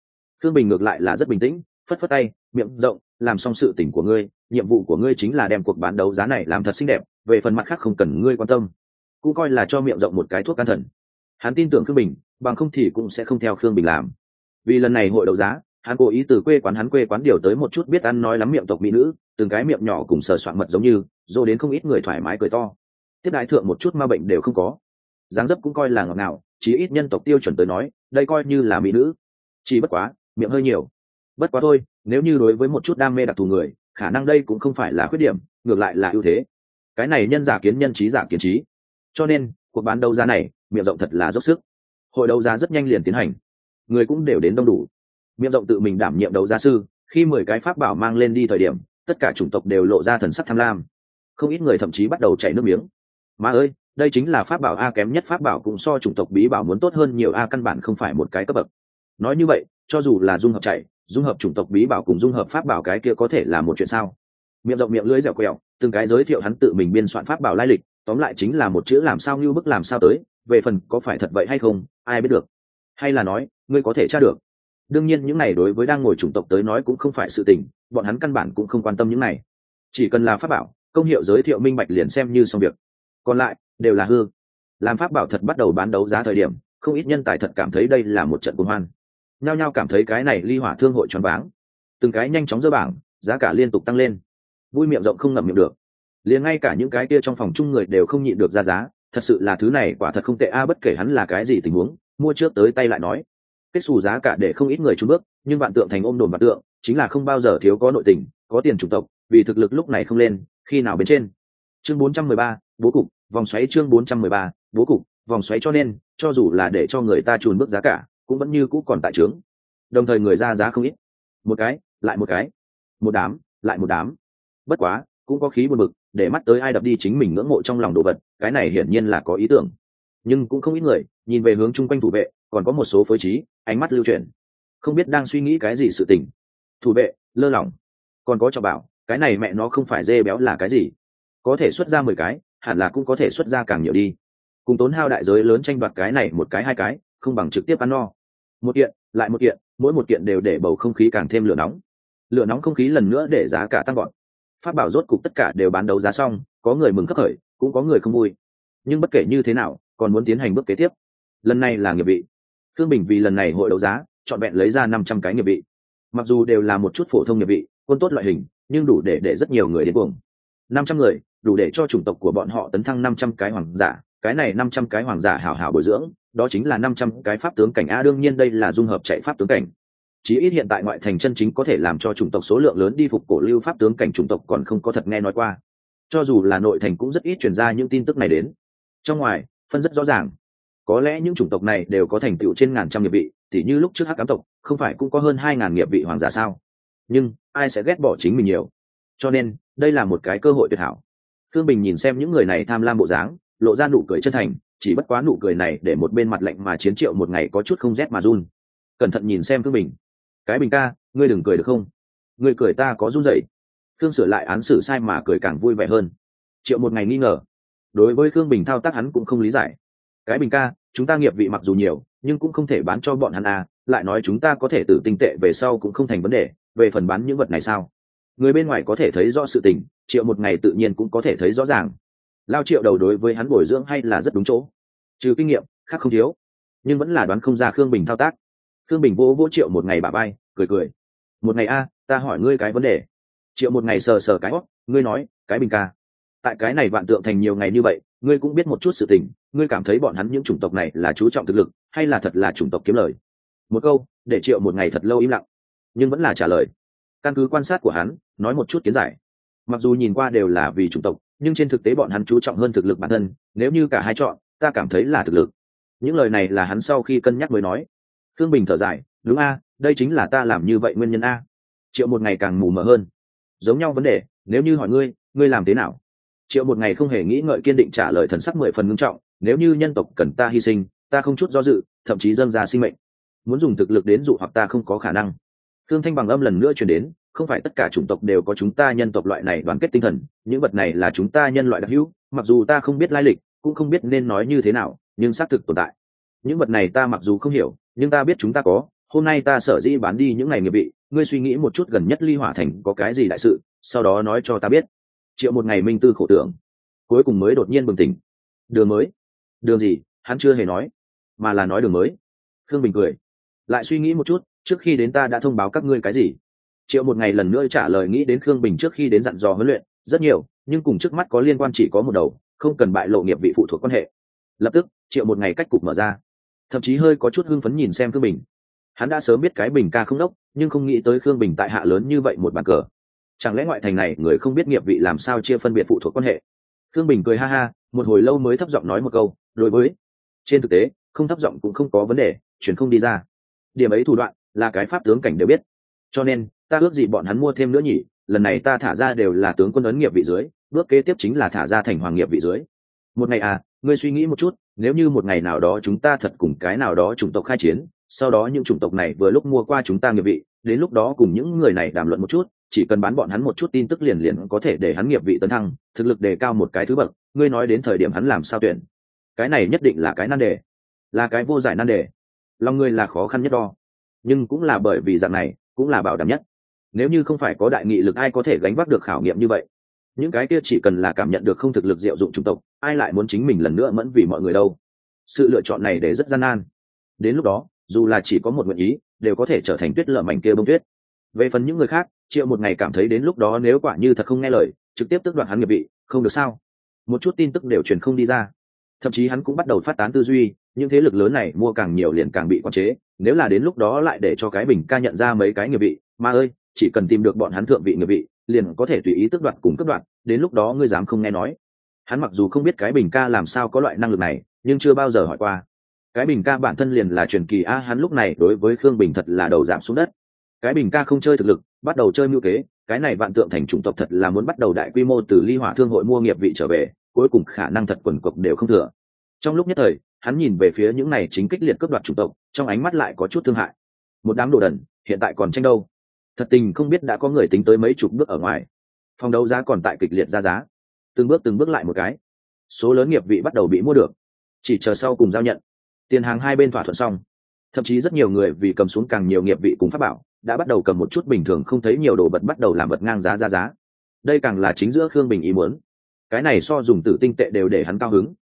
Khương Bình ngược lại là rất bình tĩnh, phất phất tay, miệng rộng, làm xong sự tình của ngươi, nhiệm vụ của ngươi chính là đem cuộc bán đấu giá này làm thật xinh đẹp, về phần mặt khác không cần ngươi quan tâm. Cũng coi là cho miệng rộng một cái thuốc can thần. Hắn tin tưởng Khương Bình, bằng không thì cũng sẽ không theo Khương Bình làm. Vì lần này hội đấu giá, hắn cố ý từ hắn quê quán điều tới một chút biết ăn nói lắm miệng tộc mỹ nữ, từng cái miệng nhỏ cùng sờ soạn mật giống như, dô đến không ít người thoải mái cười to. Tiếp đại thượng một chút ma bệnh đều không có, dáng dấp cũng coi là ngọt ngào, chí ít nhân tộc tiêu chuẩn tới nói, đây coi như là mỹ nữ. Chỉ bất quá, miệng hơi nhiều. Bất quá thôi, nếu như đối với một chút đam mê đặc thù người, khả năng đây cũng không phải là khuyết điểm, ngược lại là ưu thế. Cái này nhân giả kiến nhân, trí giả kiến trí. Cho nên, cuộc bán đấu giá này, miệng rộng thật là dốc sức. Hội đấu giá rất nhanh liền tiến hành, người cũng đều đến đông đủ. Miệng rộng tự mình đảm nhiệm đấu giá sư, khi 10 cái pháp bảo mang lên đi thời điểm, tất cả chủng tộc đều lộ ra thần sắc tham lam. Không ít người thậm chí bắt đầu chảy nước miếng. Má ơi, đây chính là pháp bảo a, kém nhất pháp bảo cũng so chủng tộc bí bảo muốn tốt hơn nhiều a, căn bản không phải một cái cấp bậc. Nói như vậy, cho dù là dung hợp chạy, dung hợp chủng tộc bí bảo cùng dung hợp pháp bảo cái kia có thể là một chuyện sao? Miệng rộng miệng lưỡi dẻo quẹo, từng cái giới thiệu hắn tự mình biên soạn pháp bảo lai lịch, tóm lại chính là một chữ làm sao như bức làm sao tới, về phần có phải thật vậy hay không, ai biết được. Hay là nói, ngươi có thể tra được. Đương nhiên những này đối với đang ngồi chủng tộc tới nói cũng không phải sự tình, bọn hắn căn bản cũng không quan tâm những này. Chỉ cần là pháp bảo, công hiệu giới thiệu minh bạch liền xem như xong việc. Còn lại đều là hư. Làm pháp bảo thật bắt đầu bán đấu giá thời điểm, không ít nhân tài thật cảm thấy đây là một trận cuồng hoan. Nhao nhao cảm thấy cái này ly hỏa thương hội choáng váng. Từng cái nhanh chóng dơ bảng, giá cả liên tục tăng lên. Vui miệng rộng không ngậm miệng được. Liền ngay cả những cái kia trong phòng chung người đều không nhịn được ra giá, thật sự là thứ này quả thật không tệ a, bất kể hắn là cái gì tình huống, mua trước tới tay lại nói. Kết xù giá cả để không ít người trốn bước, nhưng vạn tượng thành ôm đồn vạn tượng, chính là không bao giờ thiếu có nội tình, có tiền chủng tộc, vì thực lực lúc này không lên, khi nào bên trên. Chương 413, bố cục, vòng xoáy chương 413, bố cục, vòng xoáy, cho nên, cho dù là để cho người ta chùn bước giá cả, cũng vẫn như cũ còn tại trướng. Đồng thời người ra giá không ít. Một cái, lại một cái. Một đám, lại một đám. Bất quá, cũng có khí buồn bực, để mắt tới ai đập đi chính mình ngưỡng mộ trong lòng đồ vật, cái này hiển nhiên là có ý tưởng. Nhưng cũng không ít người, nhìn về hướng chung quanh thủ vệ, còn có một số phối trí, ánh mắt lưu chuyển. Không biết đang suy nghĩ cái gì sự tình. Thủ vệ, lơ lỏng. Còn có cho bảo, cái này mẹ nó không phải dê béo là cái gì? Có thể xuất ra 10 cái, hẳn là cũng có thể xuất ra càng nhiều đi. Cùng tốn hao đại giới lớn tranh đoạt cái này một cái hai cái, không bằng trực tiếp ăn no. Một kiện, lại một kiện, mỗi một kiện đều để bầu không khí càng thêm lửa nóng. Lửa nóng không khí lần nữa để giá cả tăng gọn. Pháp bảo rốt cục tất cả đều bán đấu giá xong, có người mừng khấp khởi, cũng có người không vui. Nhưng bất kể như thế nào, còn muốn tiến hành bước kế tiếp. Lần này là nghiệp vị. Khương Bình vì lần này hội đấu giá, chọn vẹn lấy ra 500 cái nghiệp vị. Mặc dù đều là một chút phổ thông nghiệp vị, quân tốt loại hình, nhưng đủ để rất nhiều người đến cuồng. 500 người, đủ để cho chủng tộc của bọn họ tấn thăng 500 cái hoàng giả, cái này 500 cái hoàng giả hảo hảo bồi dưỡng, đó chính là 500 cái pháp tướng cảnh a, đương nhiên đây là dung hợp chạy pháp tướng cảnh. Chí ít hiện tại ngoại thành chân chính có thể làm cho chủng tộc số lượng lớn đi phục cổ lưu pháp tướng cảnh chủng tộc còn không có thật nghe nói qua. Cho dù là nội thành cũng rất ít truyền ra những tin tức này đến. Trong ngoài, phân rất rõ ràng. Có lẽ những chủng tộc này đều có thành tựu trên ngàn trăm nghiệp vị, tỉ như lúc trước Hắc Ám tộc, không phải cũng có hơn 2000 nghiệp vị hoàng giả sao? Nhưng ai sẽ ghét bỏ chính mình nhiều? Cho nên, đây là một cái cơ hội tuyệt hảo. Thương Bình nhìn xem những người này tham lam bộ dáng, lộ ra nụ cười chân thành, chỉ bất quá nụ cười này để một bên mặt lạnh mà Chiến Triệu một ngày có chút không rét mà run. Cẩn thận nhìn xem Thương Bình. Cái Bình ca, ngươi đừng cười được không? Ngươi cười ta có run rẩy. Thương sửa lại án xử sai mà cười càng vui vẻ hơn. Triệu một ngày nghi ngờ. Đối với Khương Bình thao tác hắn cũng không lý giải. Cái Bình ca, chúng ta nghiệp vị mặc dù nhiều, nhưng cũng không thể bán cho bọn hắn à, lại nói chúng ta có thể tử tinh tệ về sau cũng không thành vấn đề, về phần bán những vật này sao? Người bên ngoài có thể thấy rõ sự tình, Triệu một ngày tự nhiên cũng có thể thấy rõ ràng. Lao Triệu đầu đối với hắn bồi dưỡng hay là rất đúng chỗ. Trừ kinh nghiệm, khác không thiếu, nhưng vẫn là đoán không ra Khương Bình thao tác. Khương Bình vỗ Triệu một ngày bả vai, cười cười. Một ngày a, ta hỏi ngươi cái vấn đề. Triệu một ngày sờ sờ cái hót, ngươi nói, cái Bình ca. Tại cái này vạn tượng thành nhiều ngày như vậy, ngươi cũng biết một chút sự tình, ngươi cảm thấy bọn hắn những chủng tộc này là chú trọng thực lực, hay là thật là chủng tộc kiếm lời? Một câu, để Triệu một ngày thật lâu im lặng, nhưng vẫn là trả lời. Căn cứ quan sát của hắn, nói một chút kiến giải. Mặc dù nhìn qua đều là vì chủng tộc, nhưng trên thực tế bọn hắn chú trọng hơn thực lực bản thân, nếu như cả hai chọn, ta cảm thấy là thực lực. Những lời này là hắn sau khi cân nhắc mới nói. Thương Bình thở dài, đúng a, đây chính là ta làm như vậy nguyên nhân a. Triệu một ngày càng mù mờ hơn. Giống nhau vấn đề, nếu như hỏi ngươi, ngươi làm thế nào? Triệu một ngày không hề nghĩ ngợi kiên định trả lời, thần sắc 10 phần ngưng trọng, nếu như nhân tộc cần ta hy sinh, ta không chút do dự, thậm chí dâng ra sinh mệnh. Muốn dùng thực lực đến dụ hoặc ta không có khả năng. Thương Thanh bằng âm lần nữa truyền đến, không phải tất cả chủng tộc đều có chúng ta nhân tộc loại này đoàn kết tinh thần, những vật này là chúng ta nhân loại đặc hữu, mặc dù ta không biết lai lịch, cũng không biết nên nói như thế nào, nhưng xác thực tồn tại. Những vật này ta mặc dù không hiểu, nhưng ta biết chúng ta có, hôm nay ta sở dĩ bán đi những ngày nghiệp vị, ngươi suy nghĩ một chút gần nhất Ly Hỏa Thành có cái gì đại sự, sau đó nói cho ta biết. Triệu một ngày minh tư khổ tưởng, cuối cùng mới đột nhiên bừng tỉnh. Đường mới? Đường gì? Hắn chưa hề nói, mà là nói đường mới. Khương Bình cười, lại suy nghĩ một chút, trước khi đến ta đã thông báo các ngươi cái gì? Triệu một ngày lần nữa trả lời, nghĩ đến Khương Bình trước khi đến dặn dò huấn luyện rất nhiều, nhưng cùng trước mắt có liên quan chỉ có một đầu, không cần bại lộ nghiệp vị phụ thuộc quan hệ. Lập tức Triệu một ngày cách cục mở ra, thậm chí hơi có chút hưng phấn nhìn xem Khương Bình. Hắn đã sớm biết cái Bình ca không đốc, nhưng không nghĩ tới Khương Bình tại hạ lớn như vậy một bàn cờ. Chẳng lẽ ngoại thành này người không biết nghiệp vị làm sao chia phân biệt phụ thuộc quan hệ? Khương Bình cười ha ha, một hồi lâu mới thấp giọng nói một câu, đối với. Trên thực tế, không thấp giọng cũng không có vấn đề, chuyển không đi ra. Điểm ấy thủ đoạn là cái pháp tướng cảnh đều biết. Cho nên, ta ước gì bọn hắn mua thêm nữa nhỉ, lần này ta thả ra đều là tướng quân ấn nghiệp vị dưới, bước kế tiếp chính là thả ra thành hoàng nghiệp vị dưới. Một ngày à, ngươi suy nghĩ một chút, nếu như một ngày nào đó chúng ta thật cùng cái nào đó chủng tộc khai chiến, sau đó những chủng tộc này vừa lúc mua qua chúng ta nghiệp vị, đến lúc đó cùng những người này đàm luận một chút, chỉ cần bán bọn hắn một chút tin tức liền liền có thể để hắn nghiệp vị tấn thăng, thực lực đề cao một cái thứ bậc, ngươi nói đến thời điểm hắn làm sao tuyển? Cái này nhất định là cái nan đề, là cái vô giải nan đề. Lòng ngươi là khó khăn nhất đo, nhưng cũng là bởi vì dạng này, cũng là bảo đảm nhất. Nếu như không phải có đại nghị lực, ai có thể gánh vác được khảo nghiệm như vậy? Những cái kia chỉ cần là cảm nhận được không thực lực diệu dụng chủng tộc, ai lại muốn chính mình lần nữa mẫn vì mọi người đâu? Sự lựa chọn này để rất gian nan. Đến lúc đó, dù là chỉ có một nguyện ý, đều có thể trở thành tuyết lở mảnh kia bông tuyết. Về phần những người khác, Triệu một ngày cảm thấy đến lúc đó nếu quả như thật không nghe lời, trực tiếp tước đoạt hắn nghiệp vị, không được sao? Một chút tin tức đều truyền không đi ra. Thậm chí hắn cũng bắt đầu phát tán tư duy, những thế lực lớn này mua càng nhiều liền càng bị quản chế, nếu là đến lúc đó lại để cho cái Bình ca nhận ra mấy cái nghiệp vị, ma ơi, chỉ cần tìm được bọn hắn thượng vị nghiệp vị, liền có thể tùy ý tước đoạt cùng cấp đoạt, đến lúc đó ngươi dám không nghe nói. Hắn mặc dù không biết cái Bình ca làm sao có loại năng lực này, nhưng chưa bao giờ hỏi qua. Cái Bình ca bản thân liền là truyền kỳ a, hắn lúc này đối với Khương Bình thật là đầu giảm xuống đất. Cái Bình ca không chơi thực lực, bắt đầu chơi mưu kế, cái này Vạn Tượng Thành chủng tộc thật là muốn bắt đầu đại quy mô từ Ly Hỏa Thương hội mua nghiệp vị trở về, cuối cùng khả năng thật quần cục đều không thừa. Trong lúc nhất thời, hắn nhìn về phía những này chính kích liệt cướp đoạt chủng tộc, trong ánh mắt lại có chút thương hại. Một đám đồ đần, hiện tại còn tranh đâu? Thật tình không biết đã có người tính tới mấy chục bước ở ngoài. Phòng đấu giá còn tại kịch liệt ra giá, từng bước lại một cái, số lớn nghiệp vị bắt đầu bị mua được, chỉ chờ sau cùng giao nhận, tiền hàng hai bên thỏa thuận xong, thậm chí rất nhiều người vì cầm xuống càng nhiều nghiệp vị cùng pháp bảo, đã bắt đầu cầm một chút bình thường không thấy nhiều đồ vật bắt đầu làm vật ngang giá ra giá. Đây càng là chính giữa Khương Bình ý muốn, cái này so dùng tử tinh tệ đều để hắn cao hứng.